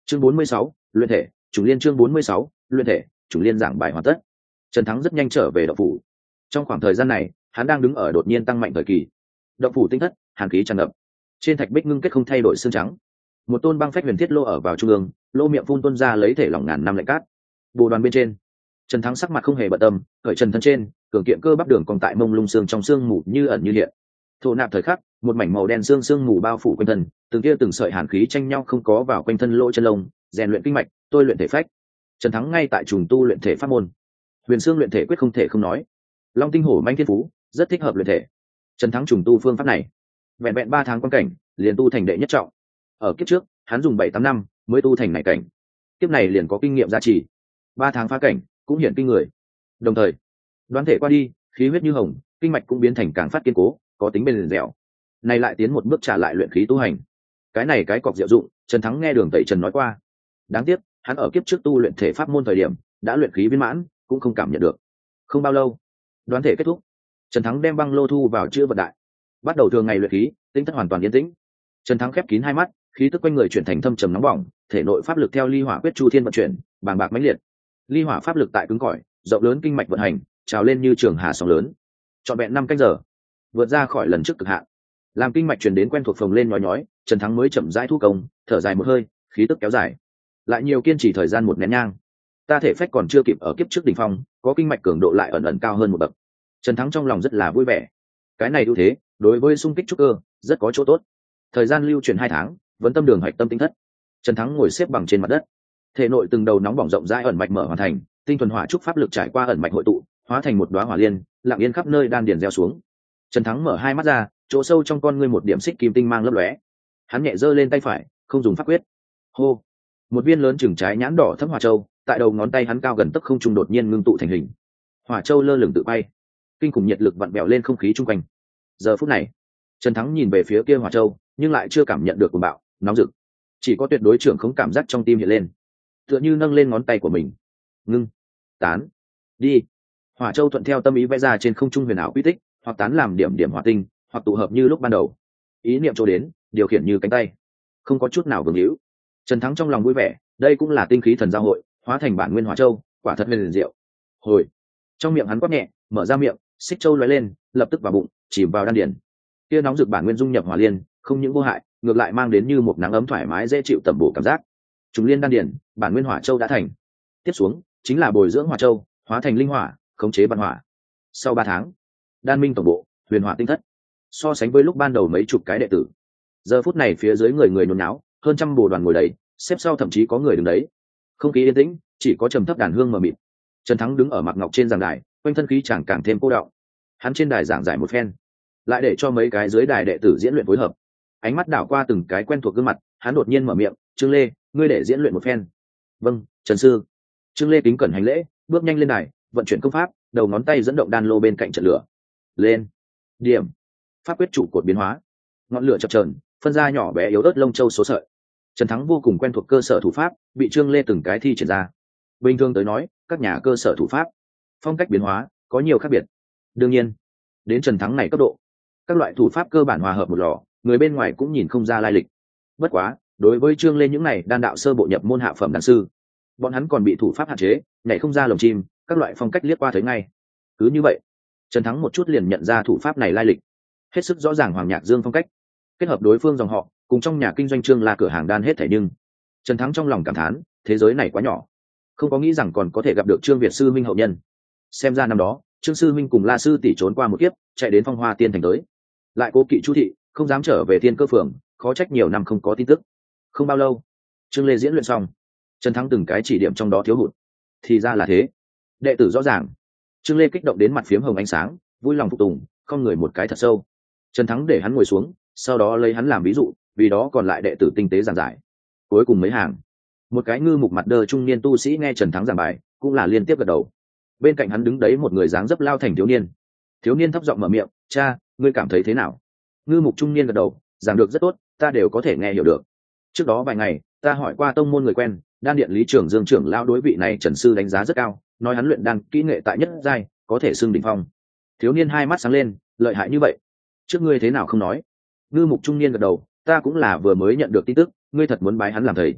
Chương 46, luyện thể chủng liên. Chương 46, luyện thể chủng liên. Giảng bài hoàn tất, Trần Thắng rất nhanh trở về động phủ. Trong khoảng thời gian này hắn đang đứng ở đột nhiên tăng mạnh thời kỳ. Động phủ tinh thất, hàn khí tràn ngập, trên thạch bích ngưng kết không thay đổi xương trắng. Một tôn băng phách huyền thiết lô ở vào trung ương, lô miệng phun tuôn ra lấy thể lỏng ngàn năm lạnh cát. Bồ đoàn bên trên, Trần Thắng sắc mặt không hề bận tâm, cởi trần thân trên, cường kiện cơ bắp đường còn tại mông lung xương trong xương mù như ẩn như hiện. Thổ nạp thời khắc, một mảnh màu đen xương mù bao phủ quanh thân, từng tia từng sợi hàn khí tranh nhau không có vào quanh thân lỗ chân lông, rèn luyện kinh mạch, tôi luyện thể phách. Trần Thắng ngay tại trùng tu luyện thể pháp môn. Huyền xương luyện thể quyết không thể không nói. Long tinh hổ manh thiên phú, rất thích hợp luyện thể. Trần Thắng trùng tu phương pháp này, vẹn vẹn 3 tháng quan cảnh, liền tu thành đệ nhất trọng. Ở kiếp trước, hắn dùng 7-8 năm mới tu thành này cảnh. Kiếp này liền có kinh nghiệm gia trì. 3 tháng phá cảnh, cũng hiển kinh người. Đồng thời, đoán thể qua đi, khí huyết như hồng, kinh mạch cũng biến thành càng phát kiên cố, có tính bền dẻo. Này lại tiến một bước trả lại luyện khí tu hành. Cái này cái cọc diệu dụng, Trần Thắng nghe Đường Tẩy Trần nói qua. Đáng tiếc, hắn ở kiếp trước tu luyện thể pháp môn thời điểm, đã luyện khí viên mãn, cũng không cảm nhận được. Không bao lâu, đoán thể kết thúc, Trần Thắng đem băng lô thu vào chữ vật đại, bắt đầu thường ngày luyện khí, tinh thất hoàn toàn yên tĩnh. Trần Thắng khép kín hai mắt, khí tức quanh người chuyển thành thâm trầm nóng bỏng, thể nội pháp lực theo ly hỏa quyết chu thiên vận chuyển, bàng bạc mãnh liệt. Ly hỏa pháp lực tại cứng cỏi, rộng lớn kinh mạch vận hành, trào lên như trường hà sóng lớn. Trọn vẹn 5 canh giờ, vượt ra khỏi lần trước cực hạn. Làm kinh mạch truyền đến quen thuộc phồng lên nhói nhói, Trần Thắng mới chậm rãi thu công, thở dài một hơi, khí tức kéo dài. Lại nhiều kiên trì thời gian một nén nhang, ta thể phách còn chưa kịp ở kiếp trước đỉnh phong, có kinh mạch cường độ lại ẩn ẩn cao hơn một bậc. Trần Thắng trong lòng rất là vui vẻ. Cái này ưu thế, đối với xung kích trúc cơ, rất có chỗ tốt. Thời gian lưu chuyển 2 tháng, vẫn tâm đường hoạch tâm tinh thất. Trần Thắng ngồi xếp bằng trên mặt đất, thể nội từng đầu nóng bỏng rộng rãi ẩn mạch mở hoàn thành, tinh thuần hỏa trúc pháp lực trải qua ẩn mạch hội tụ, hóa thành một đóa hỏa liên, lặng yên khắp nơi đan điền gieo xuống. Trần Thắng mở hai mắt ra, chỗ sâu trong con ngươi một điểm xích kim tinh mang lấp lóe. Hắn nhẹ giơ lên tay phải, không dùng pháp quyết. Hô, một viên lớn chừng trái nhãn đỏ thấm hỏa châu, tại đầu ngón tay hắn cao gần tấc không trung đột nhiên ngưng tụ thành hình. Hỏa châu lơ lửng tự bay, kinh khủng nhiệt lực vặn vẹo lên không khí chung quanh. Giờ phút này, Trần Thắng nhìn về phía kia hỏa châu, nhưng lại chưa cảm nhận được cuồng bạo, nóng rực, chỉ có tuyệt đối trưởng không cảm giác trong tim hiện lên, tựa như nâng lên ngón tay của mình. Ngưng, tán, đi. Hỏa châu thuận theo tâm ý vẽ ra trên không trung huyền ảo quy tích, hoặc tán làm điểm điểm hỏa tinh, hoặc tụ hợp như lúc ban đầu. Ý niệm chỗ đến, điều khiển như cánh tay, không có chút nào vương hữu. Trần Thắng trong lòng vui vẻ, đây cũng là tinh khí thần giao hội, hóa thành bản nguyên hỏa châu, quả thật huyền diệu. Hồi, trong miệng hắn quát nhẹ, mở ra miệng, xích châu lóe lên, lập tức vào bụng, chìm vào đan điền. Kia nóng rực bản nguyên dung nhập hỏa liên, không những vô hại, ngược lại mang đến như một nắng ấm thoải mái dễ chịu tẩm bổ cảm giác. Trùng liên đan điền, bản nguyên hỏa châu đã thành. Tiếp xuống chính là bồi dưỡng hỏa châu, hóa thành linh hỏa, khống chế văn hỏa. Sau 3 tháng, đan minh tổng bộ, huyền hỏa tinh thất. So sánh với lúc ban đầu mấy chục cái đệ tử, giờ phút này phía dưới người người nhốn nháo, hơn trăm bồ đoàn ngồi đấy, xếp sau thậm chí có người đứng đấy. Không khí yên tĩnh, chỉ có trầm thấp đàn hương mờ mịt. Trần Thắng đứng ở mặc ngọc trên giảng đài, quanh thân khí chẳng càng thêm cô đọng. Hắn trên đài giảng giải một phen, lại để cho mấy cái dưới đài đệ tử diễn luyện phối hợp. Ánh mắt đảo qua từng cái quen thuộc gương mặt, hắn đột nhiên mở miệng, "Trương Lê, ngươi để diễn luyện một phen." "Vâng, Trần sư." Trương Lê kính cẩn hành lễ, bước nhanh lên đài, vận chuyển công pháp, đầu ngón tay dẫn động đan lô bên cạnh trận lửa. Lên. Điểm. Pháp quyết trụ cột biến hóa. Ngọn lửa chập chờn, phân ra nhỏ bé yếu ớt lông châu số sợi. Trần Thắng vô cùng quen thuộc cơ sở thủ pháp, bị Trương Lê từng cái thi triển ra. Bình thường tới nói, các nhà cơ sở thủ pháp, phong cách biến hóa có nhiều khác biệt. Đương nhiên, đến Trần Thắng này cấp độ, các loại thủ pháp cơ bản hòa hợp một lò, người bên ngoài cũng nhìn không ra lai lịch. Bất quá, đối với Trương Lê những này đan đạo sơ bộ nhập môn hạ phẩm đan sư, bọn hắn còn bị thủ pháp hạn chế, nhảy không ra lồng chim, các loại phong cách liếc qua thấy ngay. Cứ như vậy, Trần Thắng một chút liền nhận ra thủ pháp này lai lịch. Hết sức rõ ràng Hoàng Nhạc Dương phong cách, kết hợp đối phương dòng họ, cùng trong nhà kinh doanh Trương La cửa hàng đan hết thảy, nhưng Trần Thắng trong lòng cảm thán, thế giới này quá nhỏ, không có nghĩ rằng còn có thể gặp được Trương Việt sư minh hậu nhân. Xem ra năm đó, Trương sư minh cùng La sư tỷ trốn qua một kiếp, chạy đến Phong Hoa Tiên thành tới, lại cố kỵ Chu thị, không dám trở về Thiên Cơ phường, khó trách nhiều năm không có tin tức. Không bao lâu, Trương Lê diễn luyện xong, Trần Thắng từng cái chỉ điểm trong đó thiếu hụt. Thì ra là thế, đệ tử rõ ràng. Trương Lê kích động đến mặt phiếm hồng ánh sáng, vui lòng phục tùng, không người một cái thật sâu. Trần Thắng để hắn ngồi xuống, sau đó lấy hắn làm ví dụ, vì đó còn lại đệ tử tinh tế giảng giải. Cuối cùng mấy hàng, một cái ngư mục mặt đơ trung niên tu sĩ nghe Trần Thắng giảng bài, cũng là liên tiếp gật đầu. Bên cạnh hắn đứng đấy một người dáng dấp lao thành thiếu niên. Thiếu niên thấp giọng mở miệng, "Cha, ngươi cảm thấy thế nào?" Ngư mục trung niên gật đầu, giảng được rất tốt, ta đều có thể nghe hiểu được. Trước đó vài ngày, ta hỏi qua tông môn người quen, đan điện lý trưởng Dương trưởng lao đối vị này Trần sư đánh giá rất cao, nói hắn luyện đan kỹ nghệ tại nhất giai, có thể xưng đỉnh phong. Thiếu niên hai mắt sáng lên, lợi hại như vậy, trước ngươi thế nào không nói? Ngư mục trung niên gật đầu, ta cũng là vừa mới nhận được tin tức, ngươi thật muốn bái hắn làm thầy.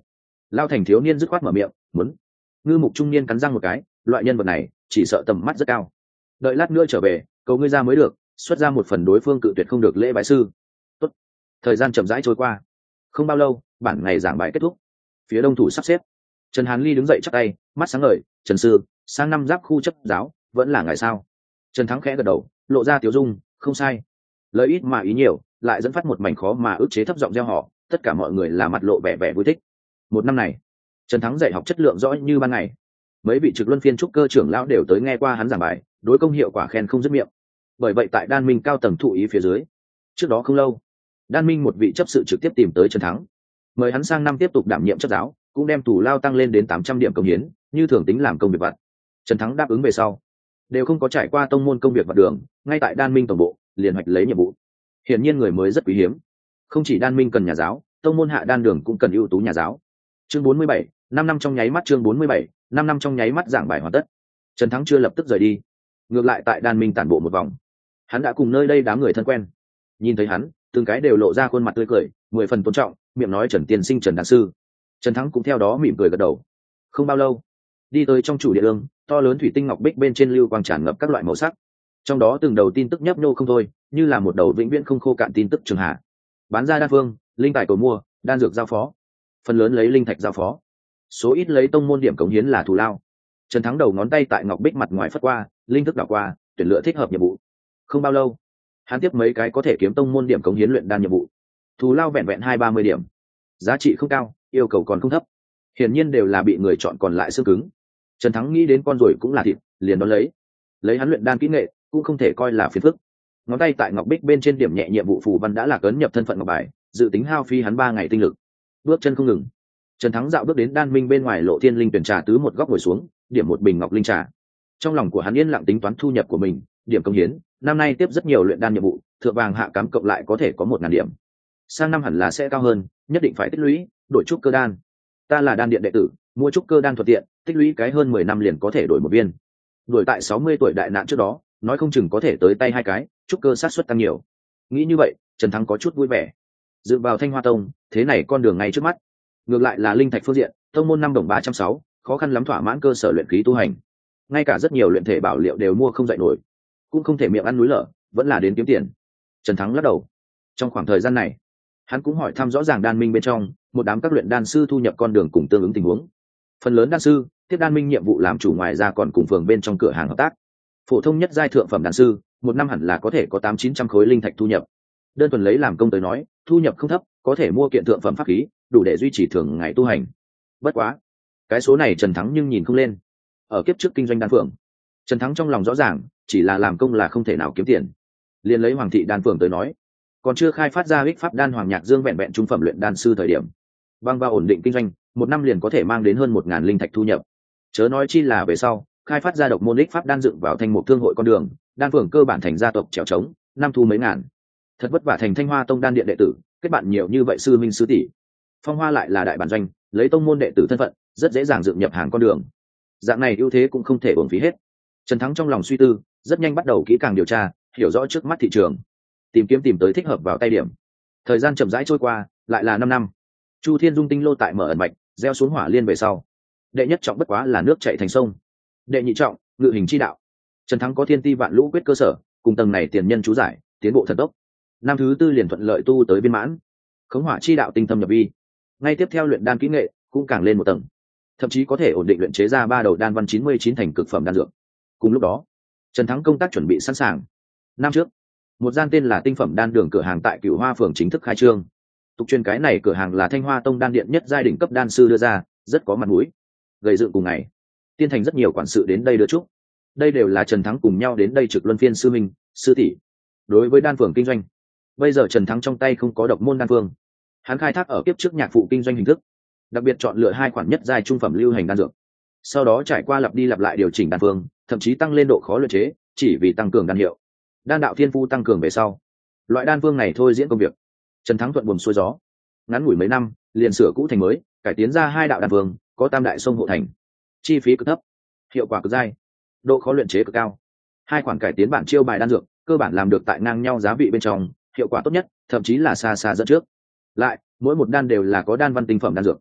Lao Thành thiếu niên dứt khoát mở miệng, muốn. Ngư Mục trung niên cắn răng một cái, loại nhân vật này chỉ sợ tầm mắt rất cao, đợi lát nữa trở về cầu ngươi ra mới được, xuất ra một phần đối phương cự tuyệt không được lễ bái sư. Tốt. Thời gian chậm rãi trôi qua, không bao lâu bản ngày giảng bài kết thúc, phía đông thủ sắp xếp. Trần Hàn Ly đứng dậy chắp tay, mắt sáng ngời. Trần sư, sang năm giáp khu chấp giáo vẫn là ngày sao? Trần Thắng khẽ gật đầu, lộ ra tiếu dung, không sai. Lời ít mà ý nhiều, lại dẫn phát một mảnh khó mà ức chế thấp giọng reo hò, tất cả mọi người là mặt lộ vẻ vẻ vui thích. Một năm này, Trần Thắng dạy học chất lượng rõ như ban ngày. Mấy vị trực luân phiên trúc cơ trưởng lão đều tới nghe qua hắn giảng bài, đối công hiệu quả khen không dứt miệng. Bởi vậy tại Đan Minh cao tầng thụ ý phía dưới, trước đó không lâu, Đan Minh một vị chấp sự trực tiếp tìm tới Trần Thắng, mời hắn sang năm tiếp tục đảm nhiệm chấp giáo, cũng đem thủ lao tăng lên đến 800 điểm công hiến, như thường tính làm công việc vặt. Trần Thắng đáp ứng về sau, đều không có trải qua tông môn công việc vặt đường, ngay tại Đan Minh tổng bộ liền hoạch lấy nhiệm vụ. Hiển nhiên người mới rất quý hiếm, không chỉ Đan Minh cần nhà giáo, tông môn hạ đan đường cũng cần ưu tú nhà giáo. Chương 47, 5 năm trong nháy mắt. Chương 47, 5 năm trong nháy mắt. Giảng bài hoàn tất, Trần Thắng chưa lập tức rời đi, ngược lại tại Đan Minh tản bộ một vòng. Hắn đã cùng nơi đây đám người thân quen, nhìn thấy hắn từng cái đều lộ ra khuôn mặt tươi cười, 10 phần tôn trọng, miệng nói Trần tiên sinh, Trần đan sư. Trần Thắng cũng theo đó mỉm cười gật đầu. Không bao lâu, đi tới trong chủ điện ương, to lớn thủy tinh ngọc bích bên trên lưu quang tràn ngập các loại màu sắc, trong đó từng đầu tin tức nhấp nhô không thôi, như là một đầu vĩnh viễn không khô cạn tin tức trường hạ. Bán ra đan phương, linh tài cầu mua, đan dược giao phó, phần lớn lấy linh thạch giao phó, số ít lấy tông môn điểm cống hiến là thù lao. Trần Thắng đầu ngón tay tại ngọc bích mặt ngoài phất qua, linh thức đảo qua, tuyển lựa thích hợp nhiệm vụ. Không bao lâu, hắn tiếp mấy cái có thể kiếm tông môn điểm cống hiến luyện đan nhiệm vụ, thù lao vẹn vẹn 20-30 điểm, giá trị không cao, yêu cầu còn không thấp, hiển nhiên đều là bị người chọn còn lại xương cứng. Trần Thắng nghĩ đến con ruồi cũng là thịt, liền đón lấy hắn luyện đan kỹ nghệ cũng không thể coi là phiền phức. Ngón tay tại ngọc bích bên trên điểm nhẹ nhiệm vụ phù văn đã là cấn nhập thân phận ngọc bài, dự tính hao phí hắn 3 ngày tinh lực. Bước chân không ngừng, Trần Thắng dạo bước đến Đan Minh bên ngoài Lộ Thiên Linh tuyển trà tứ một góc ngồi xuống, điểm một bình ngọc linh trà. Trong lòng của hắn yên lặng tính toán thu nhập của mình, điểm công hiến, năm nay tiếp rất nhiều luyện đan nhiệm vụ, thượng vàng hạ cám cộng lại có thể có 1000 điểm. Sang năm hẳn là sẽ cao hơn, nhất định phải tích lũy, đổi trúc cơ đan. Ta là đan điện đệ tử, mua trúc cơ đan thuận tiện, tích lũy cái hơn 10 năm liền có thể đổi một viên. Đổi tại 60 tuổi đại nạn trước đó, nói không chừng có thể tới tay 2 cái, trúc cơ sát suất tăng nhiều. Nghĩ như vậy, Trần Thắng có chút vui vẻ. Dựa vào Thanh Hoa Tông, thế này con đường ngay trước mắt. Ngược lại là linh thạch phương diện, tông môn 5 đồng 360, khó khăn lắm thỏa mãn cơ sở luyện khí tu hành. Ngay cả rất nhiều luyện thể bảo liệu đều mua không dậy nổi, cũng không thể miệng ăn núi lở, vẫn là đến kiếm tiền. Trần Thắng lắc đầu. Trong khoảng thời gian này, hắn cũng hỏi thăm rõ ràng Đan Minh bên trong một đám các luyện đan sư thu nhập con đường cùng tương ứng tình huống. Phần lớn đan sư tiếp Đan Minh nhiệm vụ làm chủ, ngoài ra còn cùng phường bên trong cửa hàng hợp tác. Phổ thông nhất giai thượng phẩm đan sư, một năm hẳn là có thể có 800-900 khối linh thạch thu nhập. Đơn thuần lấy làm công tới nói, thu nhập không thấp, có thể mua kiện thượng phẩm pháp khí, đủ để duy trì thường ngày tu hành. Bất quá, cái số này Trần Thắng nhưng nhìn không lên. Ở kiếp trước kinh doanh đan phường, Trần Thắng trong lòng rõ ràng, chỉ là làm công là không thể nào kiếm tiền. Liên lấy Hoàng thị đan phường tới nói, còn chưa khai phát ra ích pháp đan Hoàng Nhạc Dương vẹn vẹn trung phẩm luyện đan sư thời điểm, băng vào ổn định kinh doanh, một năm liền có thể mang đến hơn 1000 linh thạch thu nhập. Chớ nói chi là về sau khai phát ra độc môn ích pháp đan dựng vào thành một thương hội con đường, đan phường cơ bản thành gia tộc trèo trống, năm thu mấy ngàn. Thật vất vả thành Thanh Hoa Tông đan điện đệ tử, kết bạn nhiều như vậy sư minh sư tỷ. Phong Hoa lại là đại bản doanh, lấy tông môn đệ tử thân phận, rất dễ dàng dựng nhập hàng con đường. Dạng này ưu thế cũng không thể uổng phí hết. Trần Thắng trong lòng suy tư, rất nhanh bắt đầu kỹ càng điều tra, hiểu rõ trước mắt thị trường, tìm tới thích hợp vào tay điểm. Thời gian chậm rãi trôi qua, lại là 5 năm. Chu Thiên Dung tinh lô tại mở ẩn mạch, gieo xuống hỏa liên về sau, đệ nhất trọng bất quá là nước chảy thành sông. Đệ nhị trọng, ngự hình chi đạo. Trần Thắng có thiên ti vạn lũ quyết cơ sở, cùng tầng này tiền nhân chú giải, tiến bộ thần tốc. Năm thứ tư liền thuận lợi tu tới viên mãn. Khống hỏa chi đạo tinh thâm nhập vi. Ngay tiếp theo luyện đan kỹ nghệ cũng càng lên một tầng, thậm chí có thể ổn định luyện chế ra 3 đầu đan văn 99 thành cực phẩm đan dược. Cùng lúc đó, Trần Thắng công tác chuẩn bị sẵn sàng. Năm trước, một gian tên là Tinh Phẩm Đan Đường cửa hàng tại Cửu Hoa phường chính thức khai trương. Tục truyền cái này cửa hàng là Thanh Hoa Tông đan điện nhất giai đỉnh cấp đan sư đưa ra, rất có mặt mũi. Gầy dựng cùng ngày, tiên thành rất nhiều quản sự đến đây đưa chúc. Đây đều là Trần Thắng cùng nhau đến đây trực luân phiên sư minh, sư tỷ. Đối với đan phường kinh doanh, bây giờ Trần Thắng trong tay không có độc môn đan phương, hắn khai thác ở kiếp trước nhạc phụ kinh doanh hình thức, đặc biệt chọn lựa 2 khoản nhất giai trung phẩm lưu hành đan dược, sau đó trải qua lặp đi lặp lại điều chỉnh đan phương, thậm chí tăng lên độ khó luyện chế, chỉ vì tăng cường đan hiệu. Đan đạo thiên phu tăng cường về sau, loại đan phương này thôi diễn công việc, Trần Thắng thuận buồm xuôi gió, ngắn ngủi mấy năm liền sửa cũ thành mới, cải tiến ra 2 đạo đan phương, có tam đại sông hộ thành, chi phí cực thấp, hiệu quả cực dai, độ khó luyện chế cực cao. 2 khoản cải tiến bản chiêu bài đan dược cơ bản làm được tại ngang nhau giá vị bên trong, hiệu quả tốt nhất, thậm chí là xa xa dẫn trước. Lại mỗi một đan đều là có đan văn tinh phẩm đan dược,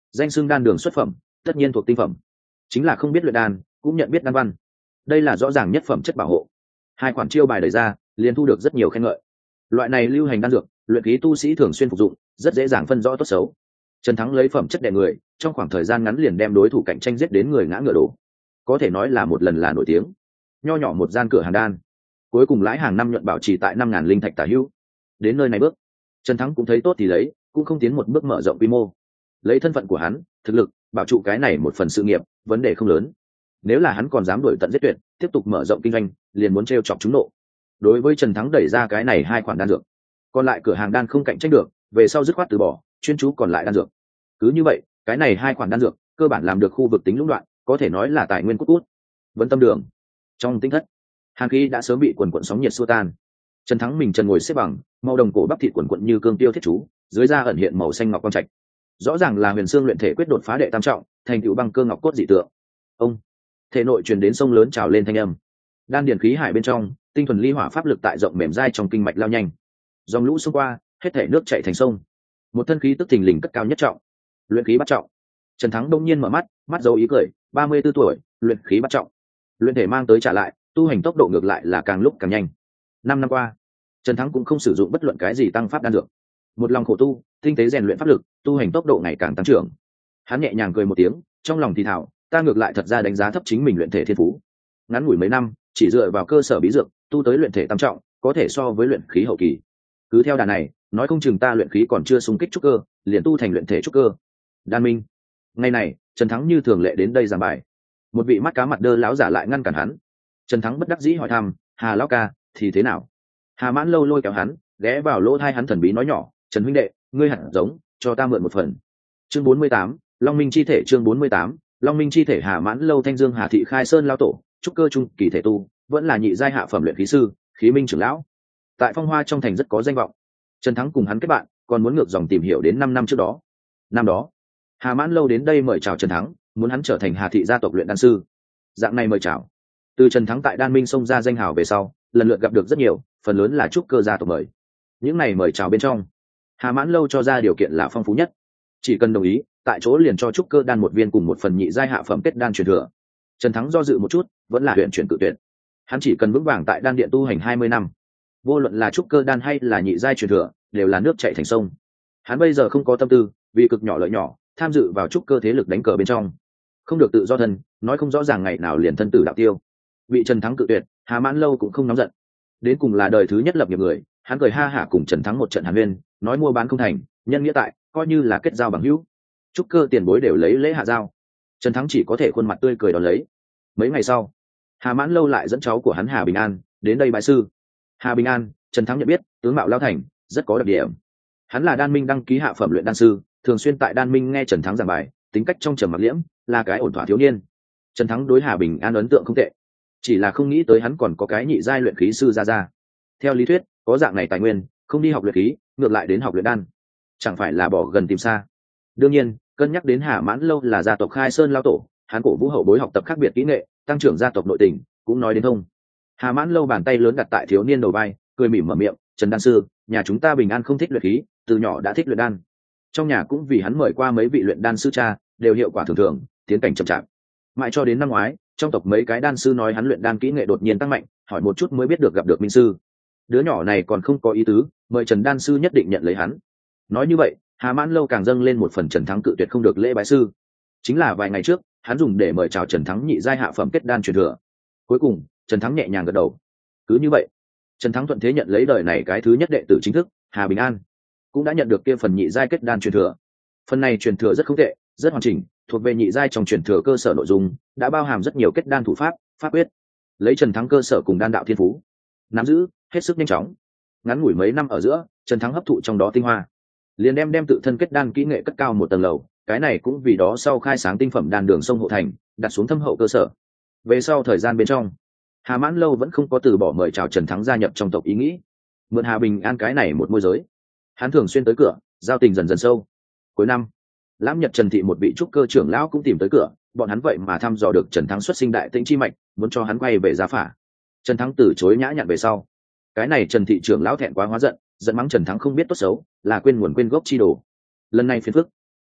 danh xưng đan đường xuất phẩm, tất nhiên thuộc tinh phẩm, chính là không biết luyện đan cũng nhận biết đan văn, đây là rõ ràng nhất phẩm chất bảo hộ. Hai khoản chiêu bài đẩy ra liền thu được rất nhiều khen ngợi. Loại này lưu hành đan dược, luyện khí tu sĩ thường xuyên phục dụng, rất dễ dàng phân rõ tốt xấu. Trần Thắng lấy phẩm chất đè người, trong khoảng thời gian ngắn liền đem đối thủ cạnh tranh giết đến người ngã ngựa đổ, có thể nói là một lần là nổi tiếng. Nho nhỏ một gian cửa hàng đan, cuối cùng lãi hàng năm nhuận bảo trì tại 5.000 linh thạch tả hữu. Đến nơi này bước, Trần Thắng cũng thấy tốt thì lấy, cũng không tiến một bước mở rộng quy mô. Lấy thân phận của hắn, thực lực, bảo trụ cái này một phần sự nghiệp, vấn đề không lớn. Nếu là hắn còn dám đuổi tận giết tuyệt, tiếp tục mở rộng kinh doanh, liền muốn trêu chọc chúng nộ. Đối với Trần Thắng đẩy ra cái này hai khoản đan dược, còn lại cửa hàng đan không cạnh tranh được, về sau dứt khoát từ bỏ, chuyên chú còn lại đan dược. Cứ như vậy, cái này hai khoản đan dược cơ bản làm được khu vực tính lũng đoạn, có thể nói là tài nguyên cút cút. Vấn tâm đường, trong tinh thất, hàn khí đã sớm bị quần quần sóng nhiệt xua tan. Trần Thắng mình trần ngồi xếp bằng, màu đồng cổ bắp thịt quần quận như cương tiêu thiết chú, dưới da ẩn hiện màu xanh ngọc quang trạch, rõ ràng là huyền xương luyện thể quyết đột phá đệ tam trọng, thành tựu băng cơ ngọc cốt dị tượng. Ông, thể nội truyền đến sông lớn trào lên thanh âm, đan điền khí hải bên trong, tinh thuần ly hỏa pháp lực tại rộng mềm dai trong kinh mạch lao nhanh, dòng lũ xông qua, hết thể nước chảy thành sông. Một thân khí tức thình lình cất cao nhất trọng, luyện khí bắt trọng. Trần Thắng đông nhiên mở mắt, mắt dấu ý cười, 34 tuổi, luyện khí bắt trọng. Luyện thể mang tới trả lại, tu hành tốc độ ngược lại là càng lúc càng nhanh. 5 năm qua, Trần Thắng cũng không sử dụng bất luận cái gì tăng pháp đan dược, một lòng khổ tu, tinh tế rèn luyện pháp lực, tu hành tốc độ ngày càng tăng trưởng. Hắn nhẹ nhàng cười một tiếng, trong lòng thì thào, ta ngược lại thật ra đánh giá thấp chính mình luyện thể thiên phú. Ngắn ngủi mấy năm, chỉ dựa vào cơ sở bí dược, tu tới luyện thể tam trọng, có thể so với luyện khí hậu kỳ. Cứ theo đà này, nói không chừng ta luyện khí còn chưa xung kích trúc cơ, liền tu thành luyện thể trúc cơ. Đan minh. Ngày này, Trần Thắng như thường lệ đến đây giảng bài. Một vị mắt cá mặt đơ lão giả lại ngăn cản hắn. Trần Thắng bất đắc dĩ hỏi thăm, Hà lão ca, thì thế nào? Hà Mãn Lâu lôi kéo hắn, ghé vào lỗ tai hắn thần bí nói nhỏ, Trần huynh đệ, ngươi hẳn giống, cho ta mượn một phần. Chương 48, Long Minh chi thể. Chương 48, Long Minh chi thể. Hà Mãn Lâu Thanh Dương Hà Thị Khai Sơn lao tổ, trúc cơ trung kỳ thể tu, vẫn là nhị giai hạ phẩm luyện khí sư, khí minh trưởng lão. Tại Phong Hoa trong thành rất có danh vọng. Trần Thắng cùng hắn kết bạn, còn muốn ngược dòng tìm hiểu đến 5 năm trước đó. Năm đó, Hà Mãn Lâu đến đây mời chào Trần Thắng, muốn hắn trở thành Hà Thị gia tộc luyện đan sư. Dạng này mời chào. Từ Trần Thắng tại Đan Minh xông ra danh hào về sau, lần lượt gặp được rất nhiều, phần lớn là trúc cơ gia tộc mời. Những này mời chào bên trong, Hà Mãn Lâu cho ra điều kiện là phong phú nhất, chỉ cần đồng ý, tại chỗ liền cho trúc cơ đan một viên cùng một phần nhị giai hạ phẩm kết đan truyền thừa. Trần Thắng do dự một chút, vẫn là huyện chuyển cự tuyệt. Hắn chỉ cần vững vàng tại đan điện tu hành 20 năm, vô luận là trúc cơ đan hay là nhị giai truyền thừa, đều là nước chảy thành sông. Hắn bây giờ không có tâm tư vì cực nhỏ lợi nhỏ tham dự vào trúc cơ thế lực đánh cờ bên trong, không được tự do thân, nói không rõ ràng ngày nào liền thân tử đạo tiêu. Bị Trần Thắng cự tuyệt, Hà Mãn Lâu cũng không nóng giận. Đến cùng là đời thứ nhất lập nghiệp người, hắn cười ha hả cùng Trần Thắng một trận hàn huyên, nói mua bán không thành, nhân nghĩa tại, coi như là kết giao bằng hữu. Trúc cơ tiền bối đều lấy lễ hạ giao. Trần Thắng chỉ có thể khuôn mặt tươi cười đón lấy. Mấy ngày sau, Hà Mãn Lâu lại dẫn cháu của hắn Hà Bình An đến đây bái sư. Hà Bình An, Trần Thắng nhận biết, tướng mạo lao thành, rất có đặc điểm. Hắn là Đan Minh đăng ký hạ phẩm luyện đan sư, thường xuyên tại Đan Minh nghe Trần Thắng giảng bài, tính cách trong trầm mặc liễm, là cái ổn thỏa thiếu niên. Trần Thắng đối Hà Bình An ấn tượng không tệ, chỉ là không nghĩ tới hắn còn có cái nhị giai luyện khí sư ra. Theo lý thuyết, có dạng này tài nguyên, không đi học luyện khí, ngược lại đến học luyện đan, chẳng phải là bỏ gần tìm xa. Đương nhiên, cân nhắc đến Hà Mãn Lâu là gia tộc Khai Sơn lao tổ, hắn cổ vũ hậu bối học tập khác biệt kỹ nghệ, tăng trưởng gia tộc nội tình, cũng nói đến thông. Hà Mãn Lâu bàn tay lớn đặt tại thiếu niên đầu vai, cười mỉm mở miệng, Trần đan sư, nhà chúng ta Bình An không thích luyện khí, từ nhỏ đã thích luyện đan. Trong nhà cũng vì hắn mời qua mấy vị luyện đan sư cha, đều hiệu quả thường thường, tiến cảnh chậm chạp. Mãi cho đến năm ngoái, trong tộc mấy cái đan sư nói hắn luyện đan kỹ nghệ đột nhiên tăng mạnh, hỏi một chút mới biết được gặp được minh sư. Đứa nhỏ này còn không có ý tứ, mời Trần đan sư nhất định nhận lấy hắn. Nói như vậy, Hà Mãn Lâu càng dâng lên một phần Trần Thắng cự tuyệt không được lễ bái sư. Chính là vài ngày trước, hắn dùng để mời chào Trần Thắng nhị giai hạ phẩm kết đan truyền thừa. Cuối cùng, Trần Thắng nhẹ nhàng gật đầu. Cứ như vậy, Trần Thắng thuận thế nhận lấy đời này cái thứ nhất đệ tử chính thức, Hà Bình An, cũng đã nhận được kia phần nhị giai kết đan truyền thừa. Phần này truyền thừa rất không tệ, rất hoàn chỉnh, thuộc về nhị giai trong truyền thừa cơ sở nội dung, đã bao hàm rất nhiều kết đan thủ pháp, pháp quyết. Lấy Trần Thắng cơ sở cùng đan đạo thiên phú, nắm giữ hết sức nhanh chóng. Ngắn ngủi mấy năm ở giữa, Trần Thắng hấp thụ trong đó tinh hoa, liền đem tự thân kết đan kỹ nghệ cất cao một tầng lầu. Cái này cũng vì đó sau khai sáng tinh phẩm đan đường sông hộ thành, đặt xuống thâm hậu cơ sở. Về sau thời gian bên trong, Hà Mãn Lâu vẫn không có từ bỏ mời chào Trần Thắng gia nhập trong tộc ý nghĩ. Mượn Hà Bình An cái này một môi giới, hắn thường xuyên tới cửa, giao tình dần dần sâu. Cuối năm, Lãm Nhật Trần Thị một vị trúc cơ trưởng lão cũng tìm tới cửa, bọn hắn vậy mà thăm dò được Trần Thắng xuất sinh đại tĩnh chi mạch, muốn cho hắn quay về gia phả. Trần Thắng từ chối nhã nhặn về sau, cái này Trần Thị trưởng lão thẹn quá hóa giận, giận mắng Trần Thắng không biết tốt xấu, là quên nguồn quên gốc chi đồ. Lần này phiền phức,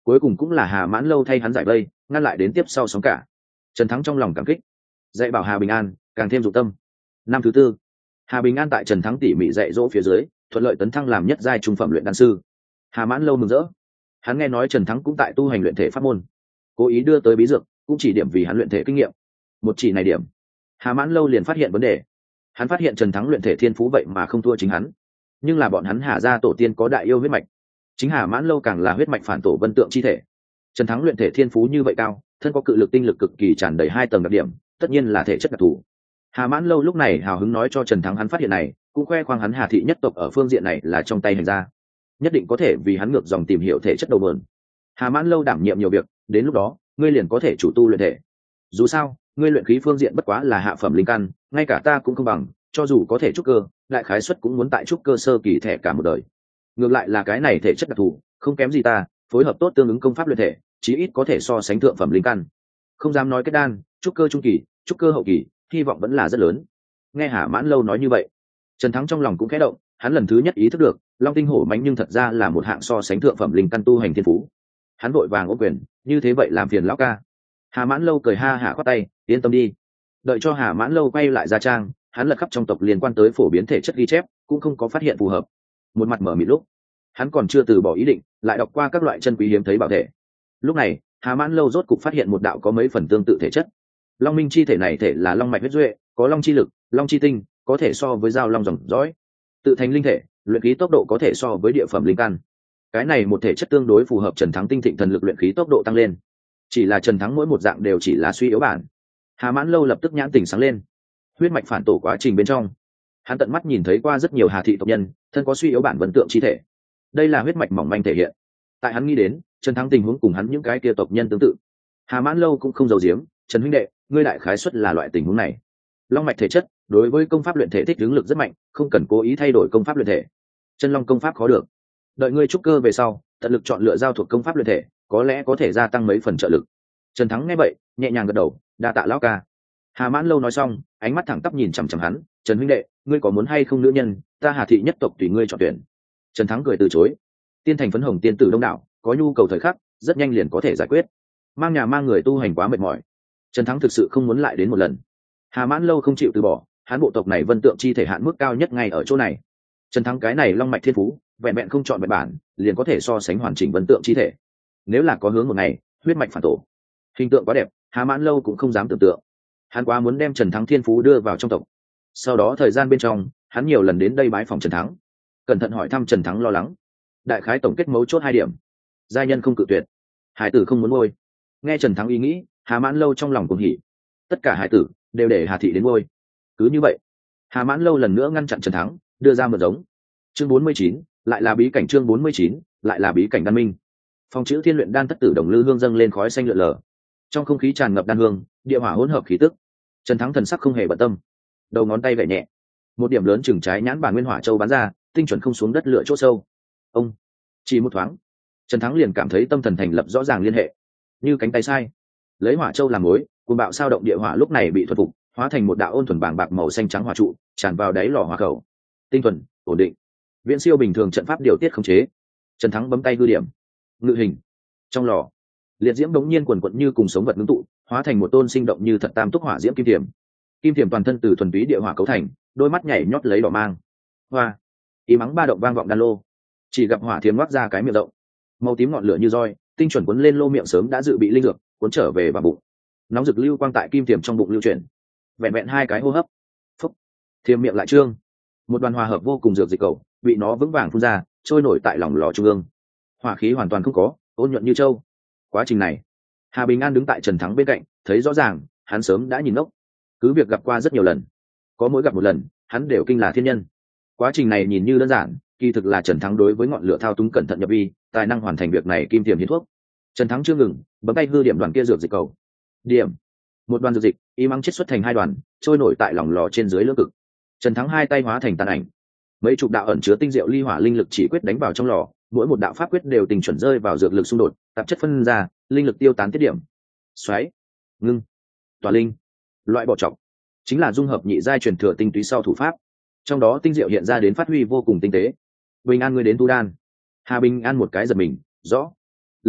cuối cùng cũng là Hà Mãn Lâu thay hắn giải vây, ngăn lại đến tiếp sau sóng cả. Trần Thắng trong lòng cảm kích, dạy bảo Hà Bình An càng thêm dụng tâm. Năm thứ tư, Hà Bình An tại Trần Thắng tỉ mỉ dạy dỗ phía dưới, thuận lợi tấn thăng làm nhất giai trung phẩm luyện đan sư. Hà Mãn Lâu mừng rỡ, hắn nghe nói Trần Thắng cũng tại tu hành luyện thể pháp môn, cố ý đưa tới bí dược, cũng chỉ điểm vì hắn luyện thể kinh nghiệm. Một chỉ này điểm, Hà Mãn Lâu liền phát hiện vấn đề. Hắn phát hiện Trần Thắng luyện thể thiên phú vậy mà không thua chính hắn, nhưng là bọn hắn Hà gia tổ tiên có đại yêu huyết mạch, chính Hà Mãn Lâu càng là huyết mạch phản tổ vân tượng chi thể. Trần Thắng luyện thể thiên phú như vậy cao, thân có cự lực tinh lực cực kỳ tràn đầy 2 tầng đặc điểm, tất nhiên là thể chất đặc thù. Hà Mãn Lâu lúc này hào hứng nói cho Trần Thắng hắn phát hiện này, cũng khoe khoang hắn Hà thị nhất tộc ở phương diện này là trong tay hành gia, nhất định có thể vì hắn ngược dòng tìm hiểu thể chất đầu mượn. Hà Mãn Lâu đảm nhiệm nhiều việc, đến lúc đó ngươi liền có thể chủ tu luyện thể. Dù sao ngươi luyện khí phương diện bất quá là hạ phẩm linh căn, ngay cả ta cũng không bằng, cho dù có thể trúc cơ, đại khái suất cũng muốn tại trúc cơ sơ kỳ thẻ cả một đời. Ngược lại là cái này thể chất đặc thù, không kém gì ta, phối hợp tốt tương ứng công pháp luyện thể, chí ít có thể so sánh thượng phẩm linh căn. Không dám nói kết đan, trúc cơ trung kỳ, trúc cơ hậu kỳ, hy vọng vẫn là rất lớn. Nghe Hà Mãn Lâu nói như vậy, Trần Thắng trong lòng cũng khẽ động, hắn lần thứ nhất ý thức được, Long Tinh Hổ Mãnh nhưng thật ra là một hạng so sánh thượng phẩm linh căn tu hành thiên phú. Hắn vội vàng ôm quyền, như thế vậy làm phiền lão ca. Hà Mãn Lâu cười ha hả khoát tay, yên tâm đi. Đợi cho Hà Mãn Lâu quay lại gia trang, hắn lật khắp trong tộc liên quan tới phổ biến thể chất ghi chép, cũng không có phát hiện phù hợp. Một mặt mở mịt lúc, hắn còn chưa từ bỏ ý định, lại đọc qua các loại chân quý hiếm thấy bảo thể. Lúc này, Hà Mãn Lâu rốt cục phát hiện một đạo có mấy phần tương tự thể chất. Long minh chi thể này thể là long mạch huyết duệ, có long chi lực, long chi tinh, có thể so với dao long dòng dõi. Tự thành linh thể, luyện khí tốc độ có thể so với địa phẩm linh căn. Cái này một thể chất tương đối phù hợp Trần Thắng tinh thịnh thần lực luyện khí tốc độ tăng lên. Chỉ là Trần Thắng mỗi một dạng đều chỉ là suy yếu bản. Hà Mãn Lâu lập tức nhãn tỉnh sáng lên. Huyết mạch phản tổ quá trình bên trong, hắn tận mắt nhìn thấy qua rất nhiều Hà thị tộc nhân, thân có suy yếu bản vân tượng chi thể. Đây là huyết mạch mỏng manh thể hiện. Tại hắn nghĩ đến, Trần Thắng tình huống cùng hắn những cái kia tộc nhân tương tự. Hà Mãn Lâu cũng không giấu giếm, Trần huynh đệ, ngươi đại khái suất là loại tình huống này. Long mạch thể chất, đối với công pháp luyện thể thích ứng lực rất mạnh, không cần cố ý thay đổi công pháp luyện thể. Chân long công pháp khó được. Đợi ngươi trúc cơ về sau, tận lực chọn lựa giao thuộc công pháp luyện thể, có lẽ có thể gia tăng mấy phần trợ lực. Trần Thắng nghe vậy, nhẹ nhàng gật đầu, đa tạ lão ca. Hà Mãn Lâu nói xong, ánh mắt thẳng tắp nhìn chằm chằm hắn, Trần huynh đệ, ngươi có muốn hay không nữ nhân, ta Hà thị nhất tộc tùy ngươi chọn tuyển. Trần Thắng cười từ chối. Tiên thành phấn hồng tiên tử đông đảo, có nhu cầu thời khắc, rất nhanh liền có thể giải quyết. Mang nhà mang người tu hành quá mệt mỏi, Trần Thắng thực sự không muốn lại đến một lần. Hà Mãn Lâu không chịu từ bỏ, hắn bộ tộc này vân tượng chi thể hạn mức cao nhất ngay ở chỗ này. Trần Thắng cái này long mạch thiên phú, vẹn vẹn không chọn vẹn bản, liền có thể so sánh hoàn chỉnh vân tượng chi thể. Nếu là có hướng một ngày, huyết mạch phản tổ, hình tượng quá đẹp, Hà Mãn Lâu cũng không dám tưởng tượng. Hắn quá muốn đem Trần Thắng thiên phú đưa vào trong tộc. Sau đó thời gian bên trong, hắn nhiều lần đến đây bái phòng Trần Thắng, cẩn thận hỏi thăm Trần Thắng lo lắng. Đại khái tổng kết mấu chốt 2 điểm: giai nhân không cự tuyệt, hải tử không muốn nuôi. Nghe Trần Thắng ý nghĩ, Hà Mãn Lâu trong lòng cuồng hỉ. Tất cả hải tử đều để Hà thị đến nuôi. Cứ như vậy, Hà Mãn Lâu lần nữa ngăn chặn Trần Thắng, đưa ra một giống. Chương 49, lại là bí cảnh. Chương 49, lại là bí cảnh đan minh. Phòng chữ Thiên luyện đan thất tử đồng lư hương dâng lên khói xanh lượn lờ, trong không khí tràn ngập đan hương, địa hỏa hỗn hợp khí tức. Trần Thắng thần sắc không hề bận tâm, đầu ngón tay gảy nhẹ, một điểm lớn chừng trái nhãn bản nguyên hỏa châu bắn ra, tinh chuẩn không xuống đất lửa chỗ sâu. Ông chỉ một thoáng, Trần Thắng liền cảm thấy tâm thần thành lập rõ ràng liên hệ, như cánh tay sai, lấy hỏa châu làm mối, cuồng bạo sao động địa hỏa lúc này bị thuần phục, hóa thành một đạo ôn thuần bàng bạc màu xanh trắng hỏa trụ, tràn vào đáy lò hỏa khẩu. Tinh thuần, ổn định, viễn siêu bình thường trận pháp điều tiết khống chế. Trần Thắng bấm tay gư điểm, ngự hình. Trong lò, liệt diễm đống nhiên quần quận như cùng sống vật ngưng tụ, hóa thành một tôn sinh động như thật tam túc hỏa diễm kim thiểm. Kim thiểm toàn thân từ thuần túy địa hỏa cấu thành, đôi mắt nhảy nhót lấy đỏ mang. Hoa, ý mắng ba động vang vọng đan lô. Chỉ gặp hỏa thiểm ngoác ra cái miệng rộng, màu tím ngọn lửa như roi, tinh chuẩn cuốn lên lô miệng sớm đã dự bị linh dược, cuốn trở về vào bụng. Nóng rực lưu quang tại kim thiểm trong bụng lưu chuyển. Vẹn vẹn 2 cái hô hấp, phúc, thiểm miệng lại trương, một đoàn hòa hợp vô cùng dược dịch cầu bị nó vững vàng phun ra, trôi nổi tại lòng lò trung ương. Hỏa khí hoàn toàn không có, ôn nhuận như châu. Quá trình này, Hà Bình An đứng tại Trần Thắng bên cạnh, thấy rõ ràng, hắn sớm đã nhìn ngốc. Cứ việc gặp qua rất nhiều lần, có mỗi gặp một lần, hắn đều kinh là thiên nhân. Quá trình này nhìn như đơn giản, kỳ thực là Trần Thắng đối với ngọn lửa thao túng cẩn thận nhập vi, tài năng hoàn thành việc này kim tiềm hiến thuốc. Trần Thắng chưa ngừng, bấm tay hư điểm đoàn kia dược dịch cầu. Điểm, một đoàn dược dịch, y mắng chết xuất thành 2 đoàn, trôi nổi tại lòng lò trên dưới lưỡng cực. Trần Thắng 2 tay hóa thành tàn ảnh, mấy chục đạo ẩn chứa tinh diệu ly hỏa linh lực chỉ quyết đánh vào trong lò, mỗi một đạo pháp quyết đều tình chuẩn rơi vào dược lực xung đột, tạp chất phân ra, linh lực tiêu tán tiết điểm. Xoáy, ngưng, tỏa linh, loại bỏ trọc, chính là dung hợp nhị giai truyền thừa tinh túy sau thủ pháp. Trong đó tinh diệu hiện ra đến phát huy vô cùng tinh tế. Bình An ngươi đến tu đan. Hà Bình An một cái giật mình, rõ. Lập tức,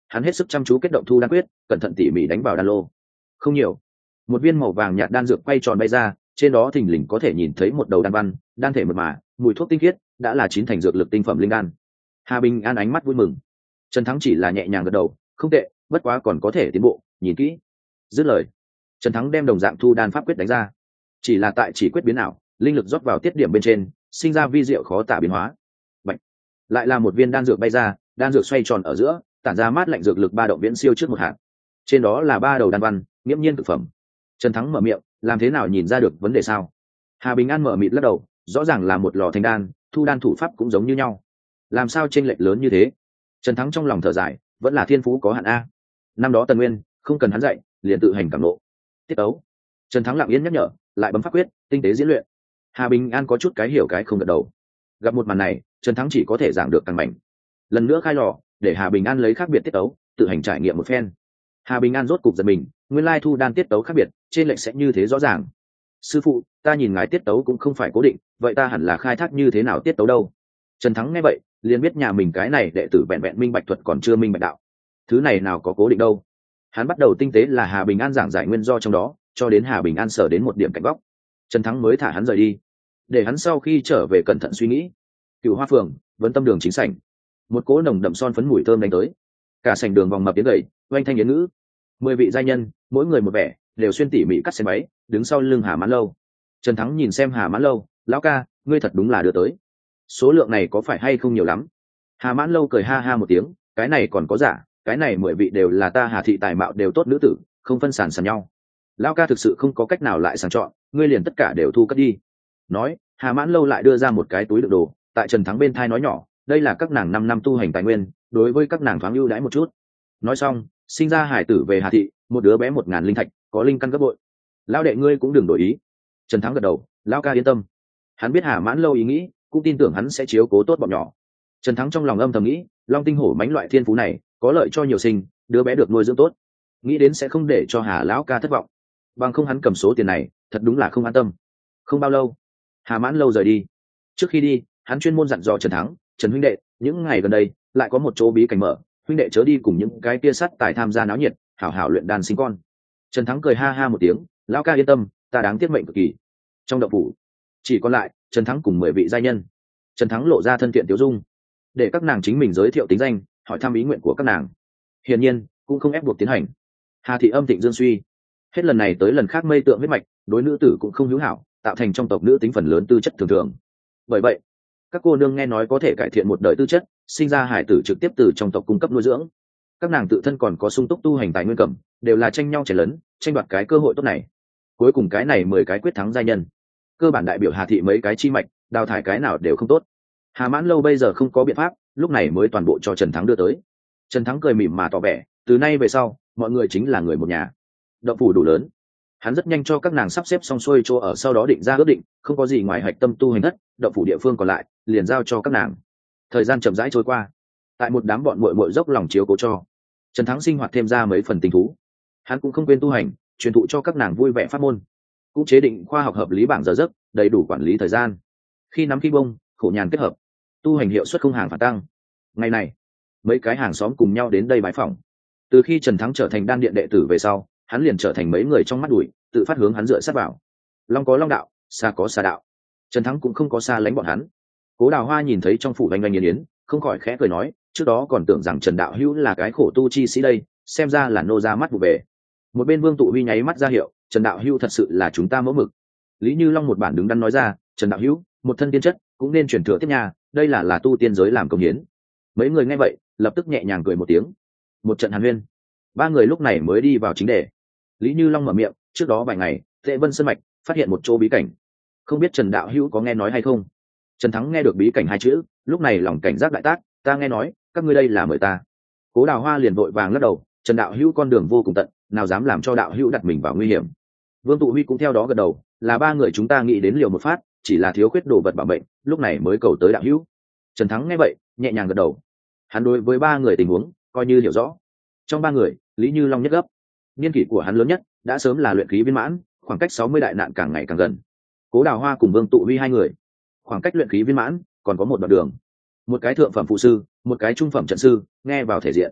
hắn hết sức chăm chú kết động thu đan quyết, cẩn thận tỉ mỉ đánh vào đan lô. Không nhiều, một viên màu vàng nhạt đan dược quay tròn bay ra, trên đó thình lình có thể nhìn thấy một đầu đan văn, đan thể mượt mà, mùi thuốc tinh khiết, đã là chín thành dược lực tinh phẩm linh đan. Hà Bình An ánh mắt vui mừng. Trần Thắng chỉ là nhẹ nhàng gật đầu, không tệ, bất quá còn có thể tiến bộ, nhìn kỹ. Dứt lời, Trần Thắng đem đồng dạng thu đan pháp quyết đánh ra. Chỉ là tại chỉ quyết biến ảo, linh lực rót vào tiết điểm bên trên, sinh ra vi diệu khó tả biến hóa. Bạch. Lại là một viên đan dược bay ra, đan dược xoay tròn ở giữa, tản ra mát lạnh dược lực ba động viễn siêu trước một hạt. Trên đó là ba đầu đan văn, nghiễm nhiên cực phẩm. Trần Thắng mở miệng, làm thế nào nhìn ra được vấn đề sao? Hà Bình An mở mịt lắc đầu, rõ ràng là một lò thành đan, thu đan thủ pháp cũng giống như nhau, làm sao chênh lệch lớn như thế? Trần Thắng trong lòng thở dài, vẫn là thiên phú có hạn a. Năm đó Tần Nguyên không cần hắn dạy, liền tự hành cảm ngộ. Tiết tấu. Trần Thắng lặng yên nhắc nhở, lại bấm pháp quyết, tinh tế diễn luyện. Hà Bình An có chút cái hiểu cái không gật đầu. Gặp một màn này, Trần Thắng chỉ có thể giảng được càng mạnh. Lần nữa khai lò, để Hà Bình An lấy khác biệt tiết tấu, tự hành trải nghiệm một phen. Hà Bình An rốt cục giật mình, nguyên lai thu đan tiết tấu khác biệt, trên lệch sẽ như thế rõ ràng. Sư phụ, ta nhìn ngài tiết tấu cũng không phải cố định, vậy ta hẳn là khai thác như thế nào tiết tấu đâu? Trần Thắng nghe vậy, liền biết nhà mình cái này đệ tử vẹn vẹn minh bạch thuật còn chưa minh bạch đạo. Thứ này nào có cố định đâu. Hắn bắt đầu tinh tế là Hà Bình An giảng giải nguyên do trong đó, cho đến Hà Bình An sở đến một điểm cạnh góc. Trần Thắng mới thả hắn rời đi, để hắn sau khi trở về cẩn thận suy nghĩ. Cựu Hoa Phường, Vấn Tâm Đường chính sảnh, một cỗ nồng đậm son phấn mùi thơm đánh tới. Cả sảnh đường vòng mập tiếng gầy, oanh thanh yến ngữ. 10 vị giai nhân, mỗi người một vẻ, đều xuyên tỉ mỉ cắt xe máy, đứng sau lưng Hà Mãn Lâu. Trần Thắng nhìn xem Hà Mãn Lâu, lão ca, ngươi thật đúng là đưa tới. Số lượng này có phải hay không nhiều lắm? Hà Mãn Lâu cười ha ha một tiếng, cái này còn có giả, cái này 10 vị đều là ta Hà thị tài mạo đều tốt nữ tử, không phân sàn sàn nhau. Lão ca thực sự không có cách nào lại sàng chọn, ngươi liền tất cả đều thu cất đi. Nói, Hà Mãn Lâu lại đưa ra một cái túi đựng đồ, tại Trần Thắng bên thai nói nhỏ, đây là các nàng 5 năm tu hành tài nguyên, đối với các nàng thoáng ưu đãi một chút. Nói xong, sinh ra hải tử về Hà thị, một đứa bé 1000 linh thạch, có linh căn gấp bội. Lão đệ ngươi cũng đừng đổi ý. Trần Thắng gật đầu, lão ca yên tâm. Hắn biết Hà Mãn Lâu ý nghĩ, cũng tin tưởng hắn sẽ chiếu cố tốt bọn nhỏ. Trần Thắng trong lòng âm thầm nghĩ, long tinh hổ mãnh loại thiên phú này có lợi cho nhiều sinh, đứa bé được nuôi dưỡng tốt, nghĩ đến sẽ không để cho Hà lão ca thất vọng. Bằng không hắn cầm số tiền này, thật đúng là không an tâm. Không bao lâu, Hà Mãn Lâu rời đi. Trước khi đi, hắn chuyên môn dặn dò Trần Thắng, Trần huynh đệ, những ngày gần đây lại có một chỗ bí cảnh mở, huynh đệ chớ đi cùng những cái tia sắt tài tham gia náo nhiệt, hảo hảo luyện đan sinh con. Trần Thắng cười ha ha một tiếng, lão ca yên tâm, ta đáng tiếc mệnh cực kỳ. Trong động phủ chỉ còn lại Trần Thắng cùng 10 vị giai nhân. Trần Thắng lộ ra thân thiện tiểu dung, để các nàng chính mình giới thiệu tính danh, hỏi thăm ý nguyện của các nàng. Hiển nhiên cũng không ép buộc tiến hành. Hà thị âm thịnh dương suy, hết lần này tới lần khác mây tượng huyết mạch, đối nữ tử cũng không hữu hảo, tạo thành trong tộc nữ tính phần lớn tư chất thường thường. Bởi vậy các cô nương nghe nói có thể cải thiện một đời tư chất, sinh ra hải tử trực tiếp từ trong tộc cung cấp nuôi dưỡng. Các nàng tự thân còn có sung túc tu hành tài nguyên cẩm, đều là tranh nhau chảy lớn, tranh đoạt cái cơ hội tốt này. Cuối cùng cái này 10 cái quyết thắng giai nhân, cơ bản đại biểu Hà thị mấy cái chi mạch, đào thải cái nào đều không tốt. Hà Mãn Lâu bây giờ không có biện pháp, lúc này mới toàn bộ cho Trần Thắng đưa tới. Trần Thắng cười mỉm mà tỏ vẻ, từ nay về sau mọi người chính là người một nhà. Động phủ đủ lớn, hắn rất nhanh cho các nàng sắp xếp xong xuôi chỗ ở, sau đó định ra ước định, không có gì ngoài hạch tâm tu hành thất, động phủ địa phương còn lại liền giao cho các nàng. Thời gian chậm rãi trôi qua, tại một đám bọn muội muội dốc lòng chiếu cố cho, Trần Thắng sinh hoạt thêm ra mấy phần tình thú. Hắn cũng không quên tu hành, truyền thụ cho các nàng vui vẻ pháp môn, cũng chế định khoa học hợp lý bảng giờ giấc, đầy đủ quản lý thời gian. Khi nắm khi bông, khổ nhàn kết hợp, tu hành hiệu suất không hàng phản tăng. Ngày này, mấy cái hàng xóm cùng nhau đến đây bái phỏng. Từ khi Trần Thắng trở thành đan điện đệ tử về sau, hắn liền trở thành mấy người trong mắt đuổi, tự phát hướng hắn dựa sát vào. Long có long đạo, xa có xa đạo. Trần Thắng cũng không có xa lánh bọn hắn. Cố Đào Hoa nhìn thấy trong phủ oanh oanh yến yến, không khỏi khẽ cười nói, trước đó còn tưởng rằng Trần đạo hữu là cái khổ tu chi sĩ đây, xem ra là nô ra mắt vụ về. Một bên Vương Tụ Huy nháy mắt ra hiệu, Trần đạo hữu thật sự là chúng ta mẫu mực. Lý Như Long một bản đứng đắn nói ra, Trần đạo hữu, một thân tiên chất cũng nên truyền thừa tiếp nhà, đây là tu tiên giới làm công hiến. Mấy người nghe vậy lập tức nhẹ nhàng cười một tiếng. Một trận hàn huyên, ba người lúc này mới đi vào chính đề. Lý Như Long mở miệng, trước đó vài ngày Tệ Vân Sơn mạch phát hiện một chỗ bí cảnh, không biết Trần đạo hữu có nghe nói hay không? Trần Thắng nghe được bí cảnh hai chữ, lúc này lòng cảnh giác đại tác, ta nghe nói các ngươi đây là mời ta. Cố Đào Hoa liền vội vàng lắc đầu, Trần đạo hữu con đường vô cùng tận, nào dám làm cho đạo hữu đặt mình vào nguy hiểm. Vương Tụ Huy cũng theo đó gật đầu, là ba người chúng ta nghĩ đến liều một phát, chỉ là thiếu khuyết đồ vật bảo bệnh, lúc này mới cầu tới đạo hữu. Trần Thắng nghe vậy nhẹ nhàng gật đầu, hắn đối với ba người tình huống coi như hiểu rõ. Trong ba người, Lý Như Long nhất gấp, niên kỷ của hắn lớn nhất, đã sớm là luyện khí viên mãn, khoảng cách 60 đại nạn càng ngày càng gần. Cố Đào Hoa cùng Vương Tụ Huy hai người, khoảng cách luyện khí viên mãn còn có một đoạn đường. Một cái thượng phẩm phụ sư, một cái trung phẩm trận sư, nghe vào thể diện.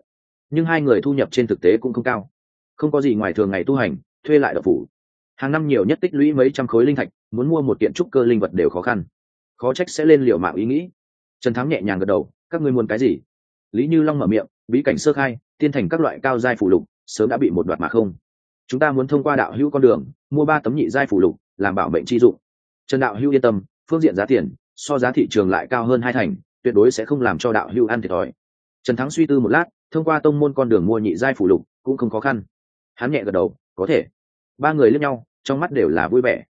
nhưng hai người thu nhập trên thực tế cũng không cao, không có gì ngoài thường ngày tu hành, thuê lại đậu phủ. Hàng năm nhiều nhất tích lũy mấy trăm khối linh thạch, muốn mua một kiện trúc cơ linh vật đều khó khăn, khó trách sẽ lên liều mạng ý nghĩ. Trần Thắng nhẹ nhàng gật đầu, các ngươi muốn cái gì? Lý Như Long mở miệng, bí cảnh sơ khai, tiên thành các loại cao giai phụ lục sớm đã bị một đoạt mà không. Chúng ta muốn thông qua đạo hữu con đường mua 3 tấm nhị giai phụ lục làm bảo mệnh chi dụng. Trần đạo hữu yên tâm, phương diện giá tiền so giá thị trường lại cao hơn 2 thành, tuyệt đối sẽ không làm cho đạo hữu ăn thiệt thòi. Trần Thắng suy tư một lát, thông qua tông môn con đường mua nhị giai phụ lục cũng không khó khăn. Hắn nhẹ gật đầu, có thể. Ba người liếc nhau, trong mắt đều là vui vẻ.